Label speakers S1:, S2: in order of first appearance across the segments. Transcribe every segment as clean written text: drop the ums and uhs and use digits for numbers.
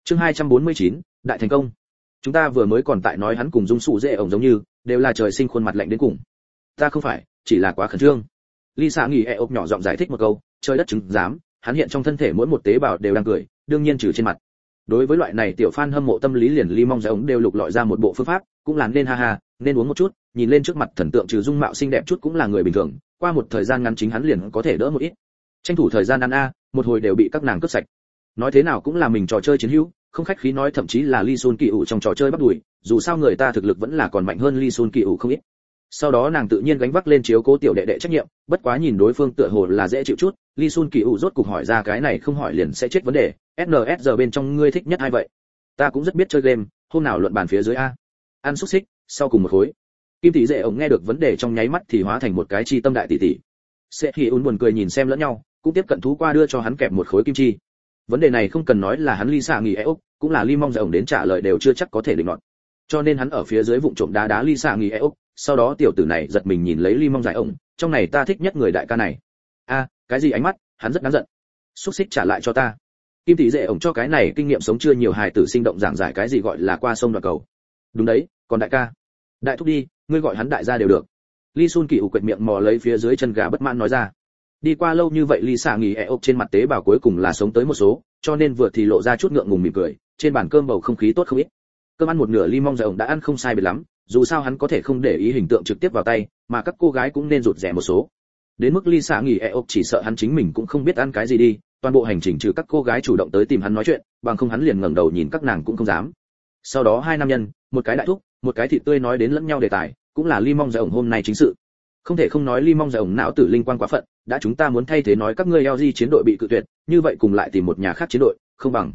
S1: Chương 249, đại thành công. Chúng ta vừa mới còn tại nói hắn cùng Dung Sụ Dễ ổng giống như, đều là trời sinh khuôn mặt lạnh đến cùng. Ta không phải, chỉ là quá khẩn trương. Lisa nghỉ ốc nhỏ giọng giải thích một câu, trời đất chứng giám, hắn hiện trong thân thể mỗi một tế bào đều đang cười, đương nhiên trừ trên mặt. Đối với loại này tiểu fan hâm mộ tâm lý liền Ly Mong Giải ổng đều lục lọi ra một bộ phương pháp, cũng là nên ha ha, nên uống một chút, nhìn lên trước mặt thần tượng trừ dung mạo xinh đẹp chút cũng là người bình thường, qua một thời gian ngắn chính hắn liền có thể đỡ một ít. Tranh thủ thời gian ăn a, một hồi đều bị các nàng cướp sạch. Nói thế nào cũng là mình trò chơi chiến hữu, không khách khí nói thậm chí là Lee Sun Kỳ ủ trong trò chơi bắt đuổi, dù sao người ta thực lực vẫn là còn mạnh hơn Lee Sun Kỳ ủ không ít. Sau đó nàng tự nhiên gánh vác lên chiếu cố tiểu đệ đệ trách nhiệm, bất quá nhìn đối phương tựa hồ là dễ chịu chút, Lee Sun Kỳ ủ rốt cục hỏi ra cái này không hỏi liền sẽ chết vấn đề, SNS bên trong ngươi thích nhất ai vậy? Ta cũng rất biết chơi game, hôm nào luận bàn phía dưới a. Ăn xúc xích, sau cùng một khối. Kim tỷ dễ ổng nghe được vấn đề trong nháy mắt thì hóa thành một cái chi tâm đại tỷ tỷ. Sẽ thì buồn cười nhìn xem lẫn nhau, cũng tiếp cận thú qua đưa cho hắn kẹp một khối kim chi. Vấn đề này không cần nói là hắn Lisa nghỉ ốc, cũng là Ly Mong Giải ổng đến trả lời đều chưa chắc có thể định luận. Cho nên hắn ở phía dưới vụng trộm đá Lisa nghỉ ốc, sau đó tiểu tử này giật mình nhìn lấy Ly Mong Giải ổng, trong này ta thích nhất người đại ca này. A, cái gì ánh mắt, hắn rất đáng giận. Xúc xích trả lại cho ta. Kim tỷ dễ ổng cho cái này kinh nghiệm sống chưa nhiều hài tử sinh động giảng giải cái gì gọi là qua sông đoạn cầu. Đúng đấy, còn đại ca. Đại thúc đi, ngươi gọi hắn đại gia đều được. Ly Sun Kỳ ủ quệt miệng mò lấy phía dưới chân gà bất mãn nói ra. Đi qua lâu như vậy Lisa nghỉ ốc trên mặt tế bào cuối cùng là sống tới một số, cho nên vừa thì lộ ra chút ngượng ngùng mỉm cười, trên bàn cơm bầu không khí tốt không ít. Cơm ăn một nửa Ly Mong Giải ổng đã ăn không sai biệt lắm, dù sao hắn có thể không để ý hình tượng trực tiếp vào tay, mà các cô gái cũng nên rụt rè một số. Đến mức Lisa nghỉ ốc chỉ sợ hắn chính mình cũng không biết ăn cái gì đi, toàn bộ hành trình trừ các cô gái chủ động tới tìm hắn nói chuyện, bằng không hắn liền ngẩng đầu nhìn các nàng cũng không dám. Sau đó hai nam nhân, một cái đại thúc, một cái thịt tươi nói đến lẫn nhau đề tài, cũng là Ly Mong Giải ổng hôm nay chính sự. Không thể không nói Ly Mong Giải ổng não tử linh quang quá phận, đã chúng ta muốn thay thế nói các ngươi LG chiến đội bị cự tuyệt, như vậy cùng lại tìm một nhà khác chiến đội, không bằng.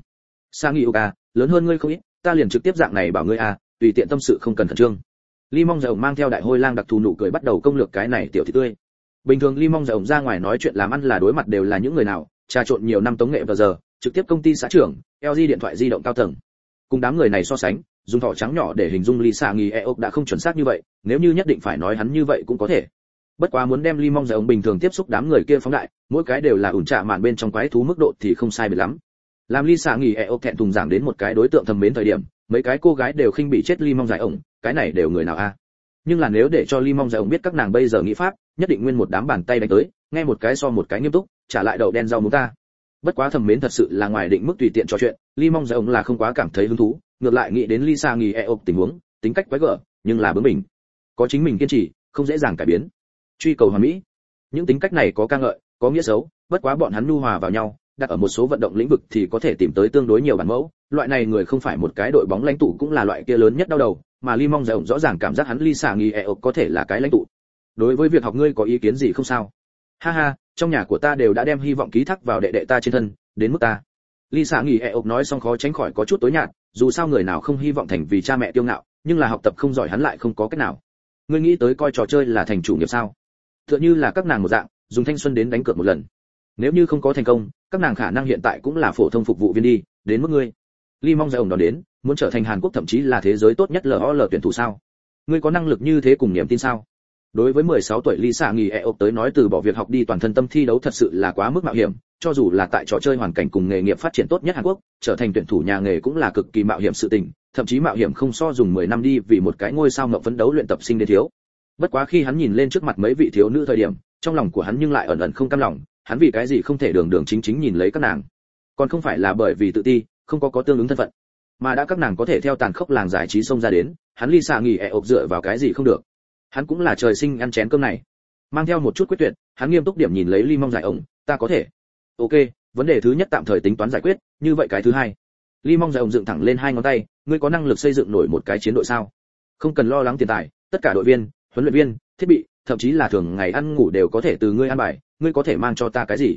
S1: Sang lớn hơn ngươi không ít, ta liền trực tiếp dạng này bảo ngươi a, tùy tiện tâm sự không cần khẩn trương. Ly Mong Giải ổng mang theo đại hôi lang đặc thù nụ cười bắt đầu công lược cái này tiểu thịt tươi. Bình thường Ly Mong Giải ổng ra ngoài nói chuyện làm ăn là đối mặt đều là những người nào, trà trộn nhiều năm tống nghệ vào giờ, trực tiếp công ty xã trưởng, LG điện thoại di động cao tầng. Cùng đám người này so sánh, dùng thỏ trắng nhỏ để hình dung Lisa nghỉ ốc đã không chuẩn xác như vậy, nếu như nhất định phải nói hắn như vậy cũng có thể. Bất quá muốn đem Ly Mong Giải ổng bình thường tiếp xúc đám người kia phóng đại, mỗi cái đều là ủn trạ mạn bên trong quái thú mức độ thì không sai biệt lắm. Làm Lisa nghỉ ốc thẹn thùng giảng đến một cái đối tượng thầm mến thời điểm, mấy cái cô gái đều khinh bị chết Ly Mong Giải ổng, cái này đều người nào a? Nhưng là nếu để cho Ly Mong Giải ổng biết các nàng bây giờ nghĩ pháp, nhất định nguyên một đám bàn tay đánh tới, nghe một cái so một cái nghiêm túc, trả lại đậu đen rau muống ta. Bất quá thầm mến thật sự là ngoài định mức tùy tiện trò chuyện, Ly Mong Giải ổng là không quá cảm thấy hứng thú, ngược lại nghĩ đến Lisa nghỉ ốc tình huống, tính cách quái gở, nhưng là bướng bỉnh, có chính mình kiên trì, không dễ dàng cải biến. Truy cầu hoàn mỹ, những tính cách này có ca ngợi, có nghĩa xấu, bất quá bọn hắn nhu hòa vào nhau, đặt ở một số vận động lĩnh vực thì có thể tìm tới tương đối nhiều bản mẫu. Loại này người không phải một cái đội bóng lãnh tụ cũng là loại kia lớn nhất đau đầu, mà Ly Mong Giải ổng rõ ràng cảm giác hắn Lisa nghỉ ốc có thể là cái lãnh tụ. Đối với việc học ngươi có ý kiến gì không sao? Ha ha, trong nhà của ta đều đã đem hy vọng ký thác vào đệ đệ ta trên thân, đến mức ta. Lisa nghỉ ốc nói xong khó tránh khỏi có chút tối nhạt, dù sao người nào không hy vọng thành vì cha mẹ kiêu ngạo, nhưng là học tập không giỏi hắn lại không có cách nào. Ngươi nghĩ tới coi trò chơi là thành chủ nghiệp sao? Tựa như là các nàng một dạng, dùng thanh xuân đến đánh cược một lần. Nếu như không có thành công, các nàng khả năng hiện tại cũng là phổ thông phục vụ viên đi, đến mức ngươi. Ly Mong Giải ổng đón đến, muốn trở thành Hàn Quốc thậm chí là thế giới tốt nhất LOL tuyển thủ sao? Ngươi có năng lực như thế cùng niềm tin sao? Đối với 16 tuổi Lisa nghỉ ốc tới nói từ bỏ việc học đi toàn thân tâm thi đấu thật sự là quá mức mạo hiểm, cho dù là tại trò chơi hoàn cảnh cùng nghề nghiệp phát triển tốt nhất Hàn Quốc, trở thành tuyển thủ nhà nghề cũng là cực kỳ mạo hiểm sự tình, thậm chí mạo hiểm không so dùng 10 năm đi vì một cái ngôi sao ngọc phấn đấu luyện tập sinh đến thiếu. Bất quá khi hắn nhìn lên trước mặt mấy vị thiếu nữ thời điểm, trong lòng của hắn nhưng lại ẩn ẩn không cam lòng, hắn vì cái gì không thể đường đường chính chính nhìn lấy các nàng? Còn không phải là bởi vì tự ti, không có tương ứng thân phận, mà đã các nàng có thể theo tàn khốc làng giải trí xông ra đến, hắn Lisa nghỉ ốc dựa vào cái gì không được? Hắn cũng là trời sinh ăn chén cơm này. Mang theo một chút quyết tuyệt, hắn nghiêm túc điểm nhìn lấy Ly Mong Giải ổng, ta có thể. Ok, vấn đề thứ nhất tạm thời tính toán giải quyết, như vậy cái thứ hai. Ly Mong Giải ổng dựng thẳng lên hai ngón tay, ngươi có năng lực xây dựng nổi một cái chiến đội sao? Không cần lo lắng tiền tài, tất cả đội viên, huấn luyện viên, thiết bị, thậm chí là thường ngày ăn ngủ đều có thể từ ngươi ăn bài, ngươi có thể mang cho ta cái gì?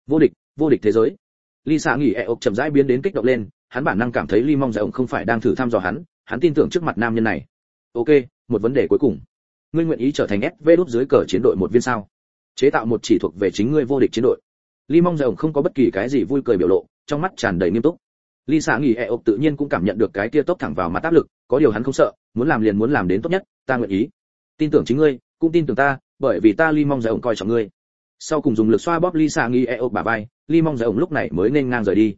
S1: Vô địch thế giới. Lisa nghỉ ốc chậm rãi biến đến kích động lên, hắn bản năng cảm thấy Ly Mong Giải ổng không phải đang thử thăm dò hắn tin tưởng trước mặt nam nhân này. Ok, một vấn đề cuối cùng. Ngươi nguyện ý trở thành SV đút dưới cờ chiến đội một viên sao? Chế tạo một chỉ thuộc về chính ngươi vô địch chiến đội. Ly Mong Giải ổng không có bất kỳ cái gì vui cười biểu lộ, trong mắt tràn đầy nghiêm túc. Lisa nghỉ ốc tự nhiên cũng cảm nhận được cái tia tốc thẳng vào mặt áp lực, có điều hắn không sợ, muốn làm liền muốn làm đến tốt nhất, ta nguyện ý. Tin tưởng chính ngươi, cũng tin tưởng ta, bởi vì ta Ly Mong Giải ổng coi trọng ngươi. Sau cùng dùng lực xoa bóp Lisa nghỉ ốc bả vai, Ly Mong Giải ổng lúc này mới nên ngang rời đi.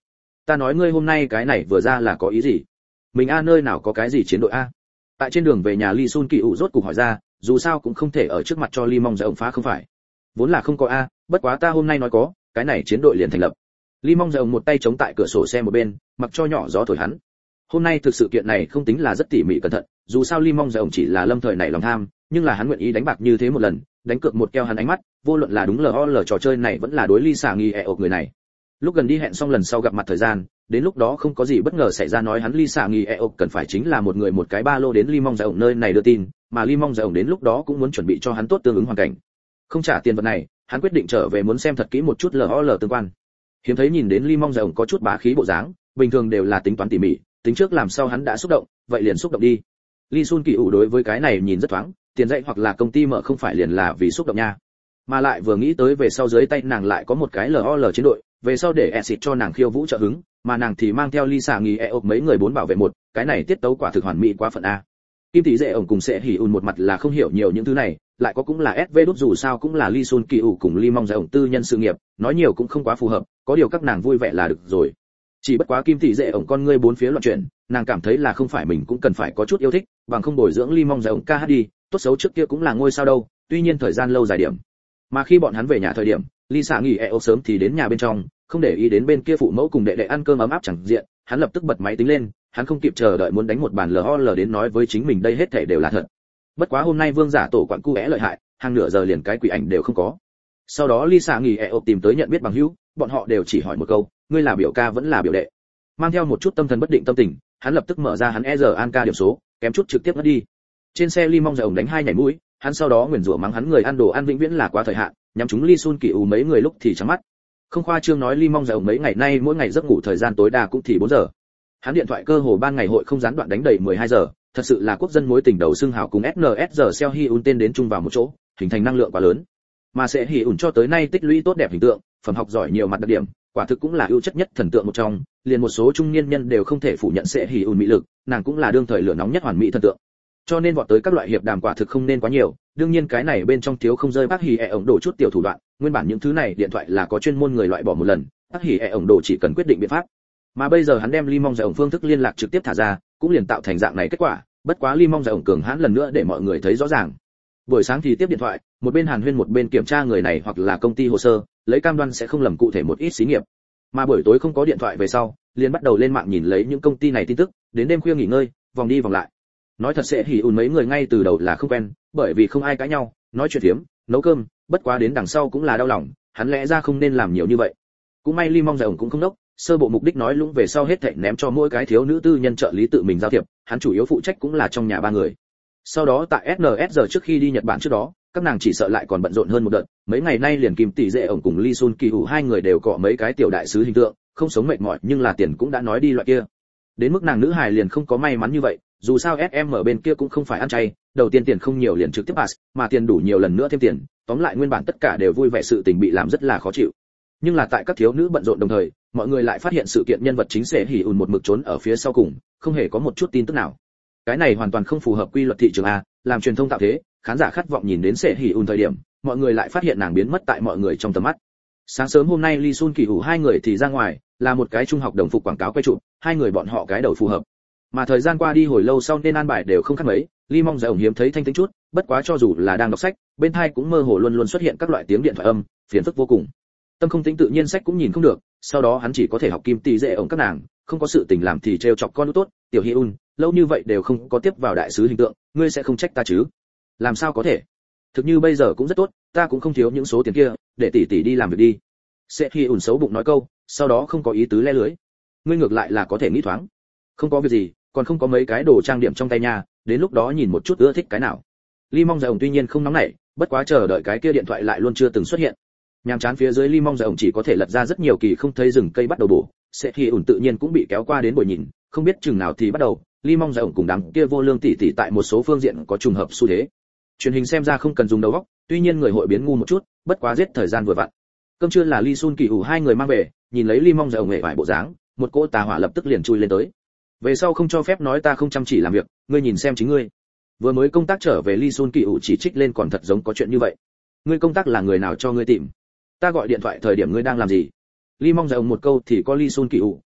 S1: ta nói ngươi hôm nay cái này vừa ra là có ý gì? Mình a nơi nào có cái gì chiến đội a? Tại trên đường về nhà Lee Sun Kỳ ủ rốt cục hỏi ra, dù sao cũng không thể ở trước mặt cho Lee Mong Giai ổng phá không phải. Vốn là không có a, bất quá ta hôm nay nói có, cái này chiến đội liền thành lập. Lee Mong Giai ổng một tay chống tại cửa sổ xe một bên, mặc cho nhỏ gió thổi hắn. Hôm nay thực sự kiện này không tính là rất tỉ mỉ cẩn thận, dù sao Lee Mong Giai ổng chỉ là lâm thời nảy lòng tham, nhưng là hắn nguyện ý đánh bạc như thế một lần, đánh cược một keo hắn ánh mắt, vô luận là đúng LOL trò chơi này vẫn là đối Lisa nghi người này. Lúc gần đi hẹn xong lần sau gặp mặt thời gian, đến lúc đó không có gì bất ngờ xảy ra nói hắn Lisa nghi cần phải chính là một người một cái ba lô đến Lee Mong Giai ổng nơi này đưa tin, mà Lee Mong Giai ổng đến lúc đó cũng muốn chuẩn bị cho hắn tốt tương ứng hoàn cảnh. Không trả tiền vật này, hắn quyết định trở về muốn xem thật kỹ một chút LOL tương quan. Hiếm thấy nhìn đến Lee Mong Giai ổng có chút bá khí bộ dáng, bình thường đều là tính toán tỉ mỉ, tính trước làm sao hắn đã xúc động, vậy liền xúc động đi. Lee Sun Kỳ ủ đối với cái này nhìn rất thoáng, tiền dạy hoặc là công ty mở không phải liền là vì xúc động nha. Mà lại vừa nghĩ tới về sau dưới tay nàng lại có một cái LOL chiến đội, về sau để Exit cho nàng khiêu vũ trợ hứng, mà nàng thì mang theo Lisa nghỉ mấy người bốn bảo vệ một, cái này tiết tấu quả thực hoàn mỹ quá phận a. Kim tỷ dễ ổng cùng sẽ hỉ ùn một mặt là không hiểu nhiều những thứ này, lại có cũng là SV đút dù sao cũng là Lee Sun Kỳ ủ cùng Lee Mong Giai ổng tư nhân sự nghiệp, nói nhiều cũng không quá phù hợp, có điều các nàng vui vẻ là được rồi. Chỉ bất quá Kim tỷ dễ ổng con ngươi bốn phía loạn chuyển, nàng cảm thấy là không phải mình cũng cần phải có chút yêu thích, bằng không bồi dưỡng Lee Mong Giai ổng ca hát đi, tốt xấu trước kia cũng là ngôi sao đâu, tuy nhiên thời gian lâu dài điểm. Mà khi bọn hắn về nhà thời điểm, Lisa nghỉ sớm thì đến nhà bên trong, không để ý đến bên kia phụ mẫu cùng đệ đệ ăn cơm ấm áp chẳng diện, hắn lập tức bật máy tính lên, hắn không kịp chờ đợi muốn đánh một bàn LOL đến nói với chính mình đây hết thảy đều là thật. Bất quá hôm nay vương giả tổ quản cu é lợi hại, hàng nửa giờ liền cái quỷ ảnh đều không có. Sau đó Lisa nghỉ tìm tới nhận biết bằng hữu, bọn họ đều chỉ hỏi một câu, ngươi là biểu ca vẫn là biểu đệ. Mang theo một chút tâm thần bất định tâm tình, hắn lập tức mở ra hắn Anka điểm số, kém chút trực tiếp mất đi. Trên xe Lee Mong Giai ổng đánh hai nhảy mũi, hắn sau đó nguyền rủa mắng hắn người ăn đồ ăn vĩnh viễn là quá thời hạn, nhắm chúng Lee Sun Kỳ ủ mấy người lúc thì trắng mắt. Không khoa trương nói Lee Mong Giai ổng mấy ngày nay mỗi ngày giấc ngủ thời gian tối đa cũng thì 4 giờ. Hắn điện thoại cơ hồ ban ngày hội không gián đoạn đánh đầy 12 giờ, thật sự là quốc dân mối tình đầu xương hào cùng SNSD Seo Hyun tên đến chung vào một chỗ, hình thành năng lượng quá lớn. Mà sẽ Hyun cho tới nay tích lũy tốt đẹp hình tượng, phẩm học giỏi nhiều mặt đặc điểm, quả thực cũng là ưu chất nhất thần tượng một trong, liền một số trung niên nhân đều không thể phủ nhận sẽ Hyun mỹ lực, nàng cũng là đương thời lửa nóng nhất hoàn mỹ thần tượng. Cho nên vọt tới các loại hiệp đàm quả thực không nên quá nhiều, đương nhiên cái này bên trong thiếu không rơi bác hỉ ổng đổ chút tiểu thủ đoạn, nguyên bản những thứ này điện thoại là có chuyên môn người loại bỏ một lần, bác hỉ ổng đổ chỉ cần quyết định biện pháp. Mà bây giờ hắn đem Lee Mong Giai ổng phương thức liên lạc trực tiếp thả ra, cũng liền tạo thành dạng này kết quả, bất quá Lee Mong Giai ổng cường hãn lần nữa để mọi người thấy rõ ràng. Buổi sáng thì tiếp điện thoại, một bên Hàn Huyên một bên kiểm tra người này hoặc là công ty hồ sơ, lấy cam đoan sẽ không lầm cụ thể một ít xí nghiệp. Mà buổi tối không có điện thoại về sau, liền bắt đầu lên mạng nhìn lấy những công ty này tin tức, đến đêm khuya nghỉ ngơi, vòng đi vòng lại. Nói thật sẽ hỉ ùn mấy người ngay từ đầu là không quen, bởi vì không ai cãi nhau, nói chuyện phiếm, nấu cơm, bất quá đến đằng sau cũng là đau lòng, hắn lẽ ra không nên làm nhiều như vậy. Cũng may Lee Mong Giai ổng cũng không đốc, sơ bộ mục đích nói lũng về sau hết thảy ném cho mỗi cái thiếu nữ tư nhân trợ lý tự mình giao thiệp, hắn chủ yếu phụ trách cũng là trong nhà ba người. Sau đó tại SNSD trước khi đi Nhật Bản trước đó, các nàng chỉ sợ lại còn bận rộn hơn một đợt, mấy ngày nay liền Kim tỷ dễ ổng cùng Lee Sun Kỳ ủ hai người đều cọ mấy cái tiểu đại sứ hình tượng, không sống mệt mỏi nhưng là tiền cũng đã nói đi loại kia. Đến mức nàng nữ hài liền không có may mắn như vậy, dù sao SM ở bên kia cũng không phải ăn chay, đầu tiên tiền không nhiều liền trực tiếp pass, mà tiền đủ nhiều lần nữa thêm tiền, tóm lại nguyên bản tất cả đều vui vẻ, sự tình bị làm rất là khó chịu. Nhưng là tại các thiếu nữ bận rộn đồng thời, mọi người lại phát hiện sự kiện nhân vật chính sẽ hỉ ùn một mực trốn ở phía sau cùng, không hề có một chút tin tức nào. Cái này hoàn toàn không phù hợp quy luật thị trường a, làm truyền thông tạo thế, khán giả khát vọng nhìn đến sẽ hỉ ùn thời điểm, mọi người lại phát hiện nàng biến mất tại mọi người trong tầm mắt. Sáng sớm hôm nay Lee Sun Kỳ ủ hai người thì ra ngoài, là một cái trung học đồng phục quảng cáo quay chụp, hai người bọn họ cái đầu phù hợp. Mà thời gian qua đi hồi lâu sau nên an bài đều không khác mấy, Lee Mong Giai ổng hiếm thấy thanh tĩnh chút, bất quá cho dù là đang đọc sách, bên tai cũng mơ hồ luôn luôn xuất hiện các loại tiếng điện thoại âm, phiền phức vô cùng. Tâm không tĩnh tự nhiên sách cũng nhìn không được, sau đó hắn chỉ có thể học Kim tỷ dễ ổng các nàng, không có sự tình làm thì trêu chọc con út tốt, tiểu Hyun, lâu như vậy đều không có tiếp vào đại sứ hình tượng, ngươi sẽ không trách ta chứ? Làm sao có thể? Thực như bây giờ cũng rất tốt, ta cũng không thiếu những số tiền kia, để tỷ tỷ đi làm việc đi. Sẽ Hyun xấu bụng nói câu, sau đó không có ý tứ le lưới. Ngươi ngược lại là có thể nghĩ thoáng. Không có việc gì, còn không có mấy cái đồ trang điểm trong tay nha, đến lúc đó nhìn một chút ưa thích cái nào. Lee Mong Giai ổng tuy nhiên không nóng nảy, bất quá chờ đợi cái kia điện thoại lại luôn chưa từng xuất hiện. Nhàm chán phía dưới Lee Mong Giai ổng chỉ có thể lật ra rất nhiều kỳ không thấy rừng cây bắt đầu bổ, sẽ khi ủn tự nhiên cũng bị kéo qua đến buổi nhìn, không biết chừng nào thì bắt đầu, Lee Mong Giai ổng cùng đám kia vô lương tỷ tỷ tại một số phương diện có trùng hợp xu thế. Truyền hình xem ra không cần dùng đầu óc, tuy nhiên người hội biến ngu một chút, bất quá giết thời gian vừa vặn. Cơm trưa là Lee Sun Kỳ ủ hai người mang về, nhìn lấy Lee Mong Giai ổng hề vải bộ dáng, một cỗ tà hỏa lập tức liền chui lên tới. Về sau không cho phép nói ta không chăm chỉ làm việc, ngươi nhìn xem chính ngươi. Vừa mới công tác trở về Lee Sun Kỳ ủ chỉ trích lên còn thật giống có chuyện như vậy. Ngươi công tác là người nào cho ngươi tìm? Ta gọi điện thoại thời điểm ngươi đang làm gì? Lee Mong Giai ổng một câu thì có Lee Sun Kỳ ủ,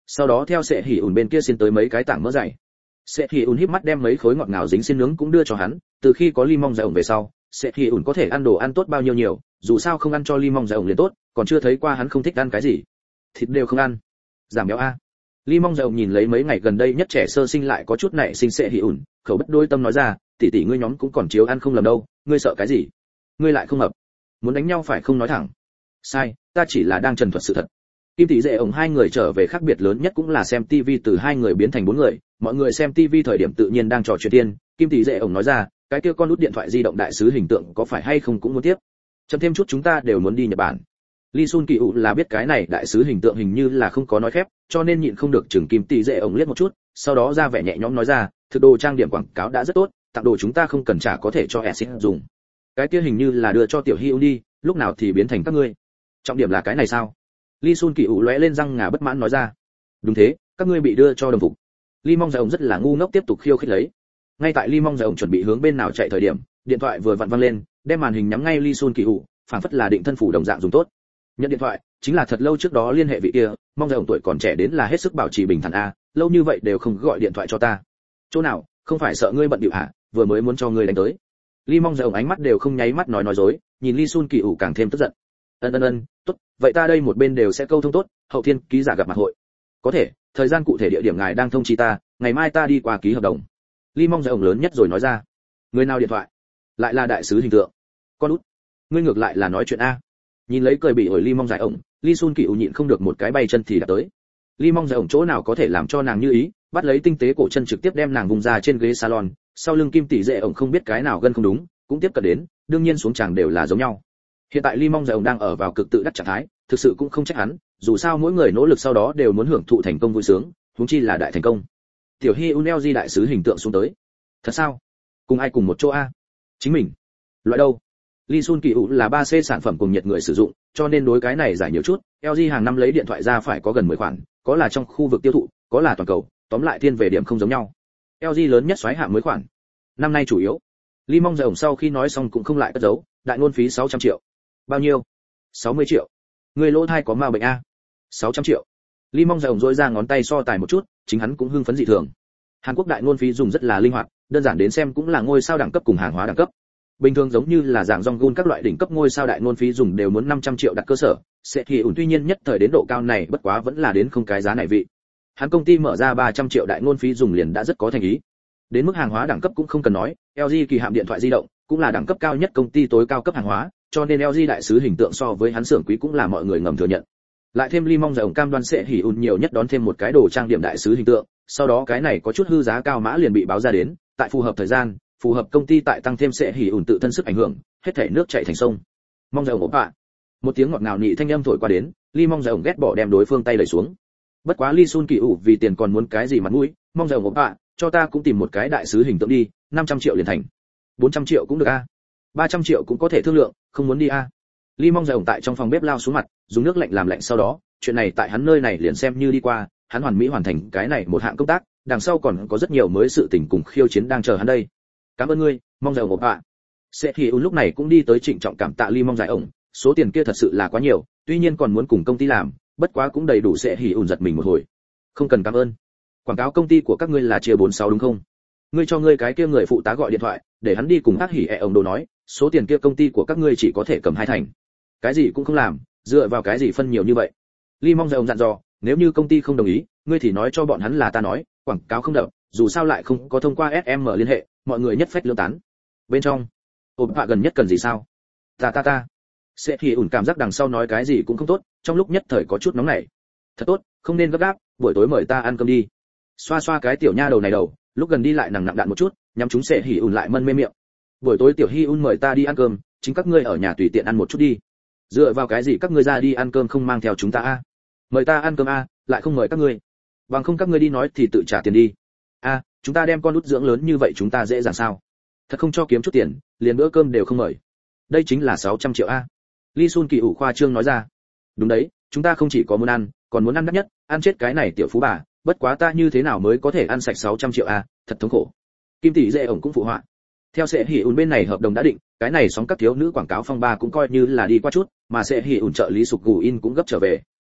S1: sau đó theo Sệ Hỉ ủn bên kia xin tới mấy cái tảng mỡ dày. Sệ Hỉ ủn híp mắt đem mấy khối ngọt ngào dính xiên nướng cũng đưa cho hắn, từ khi có ly mong dày ổng về sau, Sệ Hỉ ủn có thể ăn đồ ăn tốt bao nhiêu nhiều, dù sao không ăn cho ly mong dày ổng liền tốt, còn chưa thấy qua hắn không thích ăn cái gì. Thịt đều không ăn, giảm béo a. Ly mong dày ổng nhìn lấy mấy ngày gần đây nhất trẻ sơ sinh lại có chút nảy sinh Sệ Hỉ ủn, khẩu bất đôi tâm nói ra, tỷ tỷ ngươi nhóm cũng còn chiếu ăn không lầm đâu, ngươi sợ cái gì? Ngươi lại không hợp, muốn đánh nhau phải không nói thẳng. Sai, ta chỉ là đang trần thuật sự thật. Kim tỷ dệ ổng hai người trở về khác biệt lớn nhất cũng là xem tivi từ hai người biến thành bốn người, mọi người xem tivi thời điểm tự nhiên đang trò chuyện tiên. Kim tỷ dệ ổng nói ra, cái kia con nút điện thoại di động đại sứ hình tượng có phải hay không cũng muốn tiếp. Chậm thêm chút chúng ta đều muốn đi Nhật Bản. Lee Sun Kỳ là biết cái này đại sứ hình tượng hình như là không có nói phép, cho nên nhịn không được chừng Kim tỷ dệ ổng liếc một chút, sau đó ra vẻ nhẹ nhõm nói ra, thực đồ trang điểm quảng cáo đã rất tốt, tặng đồ chúng ta không cần trả có thể cho Exit dùng. Cái kia hình như là đưa cho tiểu Hưu đi, lúc nào thì biến thành các ngươi. Trọng điểm là cái này sao? Lee Sun Kỳ lóe lên răng ngà bất mãn nói ra. Đúng thế, các ngươi bị đưa cho đồng phục. Lee Mong Dài ổng rất là ngu ngốc tiếp tục khiêu khích lấy. Ngay tại Lee Mong Dài ổng chuẩn bị hướng bên nào chạy thời điểm, điện thoại vừa vặn vang lên, đem màn hình nhắm ngay Lee Sun Kỳ phảng phất là định thân phủ đồng dạng dùng tốt. Nhận điện thoại, chính là thật lâu trước đó liên hệ vị kia, Mong Dài ổng tuổi còn trẻ đến là hết sức bảo trì bình thản a, lâu như vậy đều không gọi điện thoại cho ta. Chỗ nào, không phải sợ ngươi bận điệu hả, vừa mới muốn cho ngươi đánh tới. Lee Mong Dài ổng ánh mắt đều không nháy mắt nói dối, nhìn Lee Sun Kỳ càng thêm tức giận. Ân, tốt, vậy ta đây một bên đều sẽ câu thông tốt, hậu thiên ký giả gặp mặt hội. Có thể, thời gian cụ thể địa điểm ngài đang thông chi ta, ngày mai ta đi qua ký hợp đồng. Lee Mong Dài ổng lớn nhất rồi nói ra. Người nào điện thoại? Lại là đại sứ hình tượng. Con út, ngươi ngược lại là nói chuyện a. Nhìn lấy cười bị ổi Lee Mong Dài ổng, Lee Sun Kỳ nhịn không được một cái bay chân thì đã tới. Lee Mong Dài ổng chỗ nào có thể làm cho nàng như ý, bắt lấy tinh tế cổ chân trực tiếp đem nàng vùng ra trên ghế salon, sau lưng Kim tỷ dệ ổng không biết cái nào gân không đúng, cũng tiếp cận đến, đương nhiên xuống chàng đều là giống nhau. Hiện tại Lee Mong Dài ổng đang ở vào cực tự đắc trạng thái, thực sự cũng không trách hắn, dù sao mỗi người nỗ lực sau đó đều muốn hưởng thụ thành công vui sướng, huống chi là đại thành công. Tiểu Hi Unlg đại sứ hình tượng xuống tới. Thật sao? Cùng ai cùng một chỗ a? Chính mình. Loại đâu? Lee Sun Kỳ là 3C sản phẩm cùng nhiệt người sử dụng, cho nên đối cái này giải nhiều chút, LG hàng năm lấy điện thoại ra phải có gần 10 khoản, có là trong khu vực tiêu thụ, có là toàn cầu, tóm lại thiên về điểm không giống nhau. LG lớn nhất xoáy hạng mới khoản. Năm nay chủ yếu. Lee Mong Dài ổng sau khi nói xong cũng không lại cất giấu, đại ngôn phí 600 triệu. Bao nhiêu? 60 triệu. Người lỗ thai có ma bệnh a. 600 triệu. Lee Mong Dài ổng rỗi ra ngón tay so tài một chút, chính hắn cũng hưng phấn dị thường. Hàn Quốc đại ngôn phí dùng rất là linh hoạt, đơn giản đến xem cũng là ngôi sao đẳng cấp cùng hàng hóa đẳng cấp. Bình thường giống như là dạng Jong-gun các loại đỉnh cấp ngôi sao đại ngôn phí dùng đều muốn 500 triệu đặt cơ sở, sẽ thì ủn tuy nhiên nhất thời đến độ cao này bất quá vẫn là đến không cái giá này vị. Hắn công ty mở ra 300 triệu đại ngôn phí dùng liền đã rất có thành ý. Đến mức hàng hóa đẳng cấp cũng không cần nói, LG kỳ hạm điện thoại di động cũng là đẳng cấp cao nhất công ty tối cao cấp hàng hóa, cho nên LG đại sứ hình tượng so với hắn xưởng quý cũng là mọi người ngầm thừa nhận. Lại thêm Lee Mong Dài ổng cam đoan sẽ hỉ ùn nhiều nhất đón thêm một cái đồ trang điểm đại sứ hình tượng, sau đó cái này có chút hư giá cao mã liền bị báo ra đến, tại phù hợp thời gian, phù hợp công ty tại tăng thêm sẽ hỉ ùn tự thân sức ảnh hưởng, hết thảy nước chảy thành sông. Mong Dài ổng bạ. Một tiếng ngọt ngào nhị thanh âm thổi qua đến, Lee Mong Dài ổng ghét bỏ đem đối phương tay đẩy xuống. Bất quá Lee Sun Kỳ vì tiền còn muốn cái gì mặt mũi, Mong Dài ổng bạ, cho ta cũng tìm một cái đại sứ hình tượng đi, 500 triệu liền thành. 400 triệu cũng được a. 300 triệu cũng có thể thương lượng, không muốn đi a. Lee Mong Dài ổng tại trong phòng bếp lao xuống mặt, dùng nước lạnh làm lạnh sau đó, chuyện này tại hắn nơi này liền xem như đi qua, hắn hoàn mỹ hoàn thành cái này một hạng công tác, đằng sau còn có rất nhiều mới sự tình cùng khiêu chiến đang chờ hắn đây. Cảm ơn ngươi, Mong Dài ổng ạ. Sẽ thì lúc này cũng đi tới trịnh trọng cảm tạ Lee Mong Dài ổng, số tiền kia thật sự là quá nhiều, tuy nhiên còn muốn cùng công ty làm, bất quá cũng đầy đủ sẽ hỉ ùn giật mình một hồi. Không cần cảm ơn. Quảng cáo công ty của các ngươi là chia 46 đúng không? Ngươi cho ngươi cái kia người phụ tá gọi điện thoại, để hắn đi cùng Hắc Hỉ ổng đồ nói, số tiền kia công ty của các ngươi chỉ có thể cầm 2 thành. Cái gì cũng không làm, dựa vào cái gì phân nhiều như vậy? Lee Mong Dài ổng dặn dò, nếu như công ty không đồng ý, ngươi thì nói cho bọn hắn là ta nói, quảng cáo không đập, dù sao lại không có thông qua SM liên hệ, mọi người nhất phách lưỡng tán. Bên trong, ổn hạ gần nhất cần gì sao? Ta. Sẽ thì ủn cảm giác đằng sau nói cái gì cũng không tốt, trong lúc nhất thời có chút nóng nảy. Thật tốt, không nên gấp gáp, buổi tối mời ta ăn cơm đi. Xoa xoa cái tiểu nha đầu này đầu, lúc gần đi lại nặng nặng đạn một chút, nhắm chúng sẽ hỉ ủn lại mân mê miệng. Buổi tối tiểu Hi Un mời ta đi ăn cơm, chính các ngươi ở nhà tùy tiện ăn một chút đi. Dựa vào cái gì các ngươi ra đi ăn cơm không mang theo chúng ta a? Mời ta ăn cơm a, lại không mời các ngươi. Bằng không các ngươi đi nói thì tự trả tiền đi. A, chúng ta đem con út dưỡng lớn như vậy chúng ta dễ dàng sao? Thật không cho kiếm chút tiền, liền bữa cơm đều không mời. Đây chính là 600 triệu a. Lee Sun Kỳ khoa trương nói ra. Đúng đấy, chúng ta không chỉ có muốn ăn, còn muốn ăn đắt nhất, ăn chết cái này tiểu phú bà, bất quá ta như thế nào mới có thể ăn sạch 600 triệu a, thật thống khổ. Kim tỷ dệ ổng cũng phụ họa. Theo sẽ hỉ ùn bên này hợp đồng đã định, cái này sóng các thiếu nữ quảng cáo phong ba cũng coi như là đi qua chút, mà sẽ hỉ ùn trợ lý sục gù in cũng gấp trở về.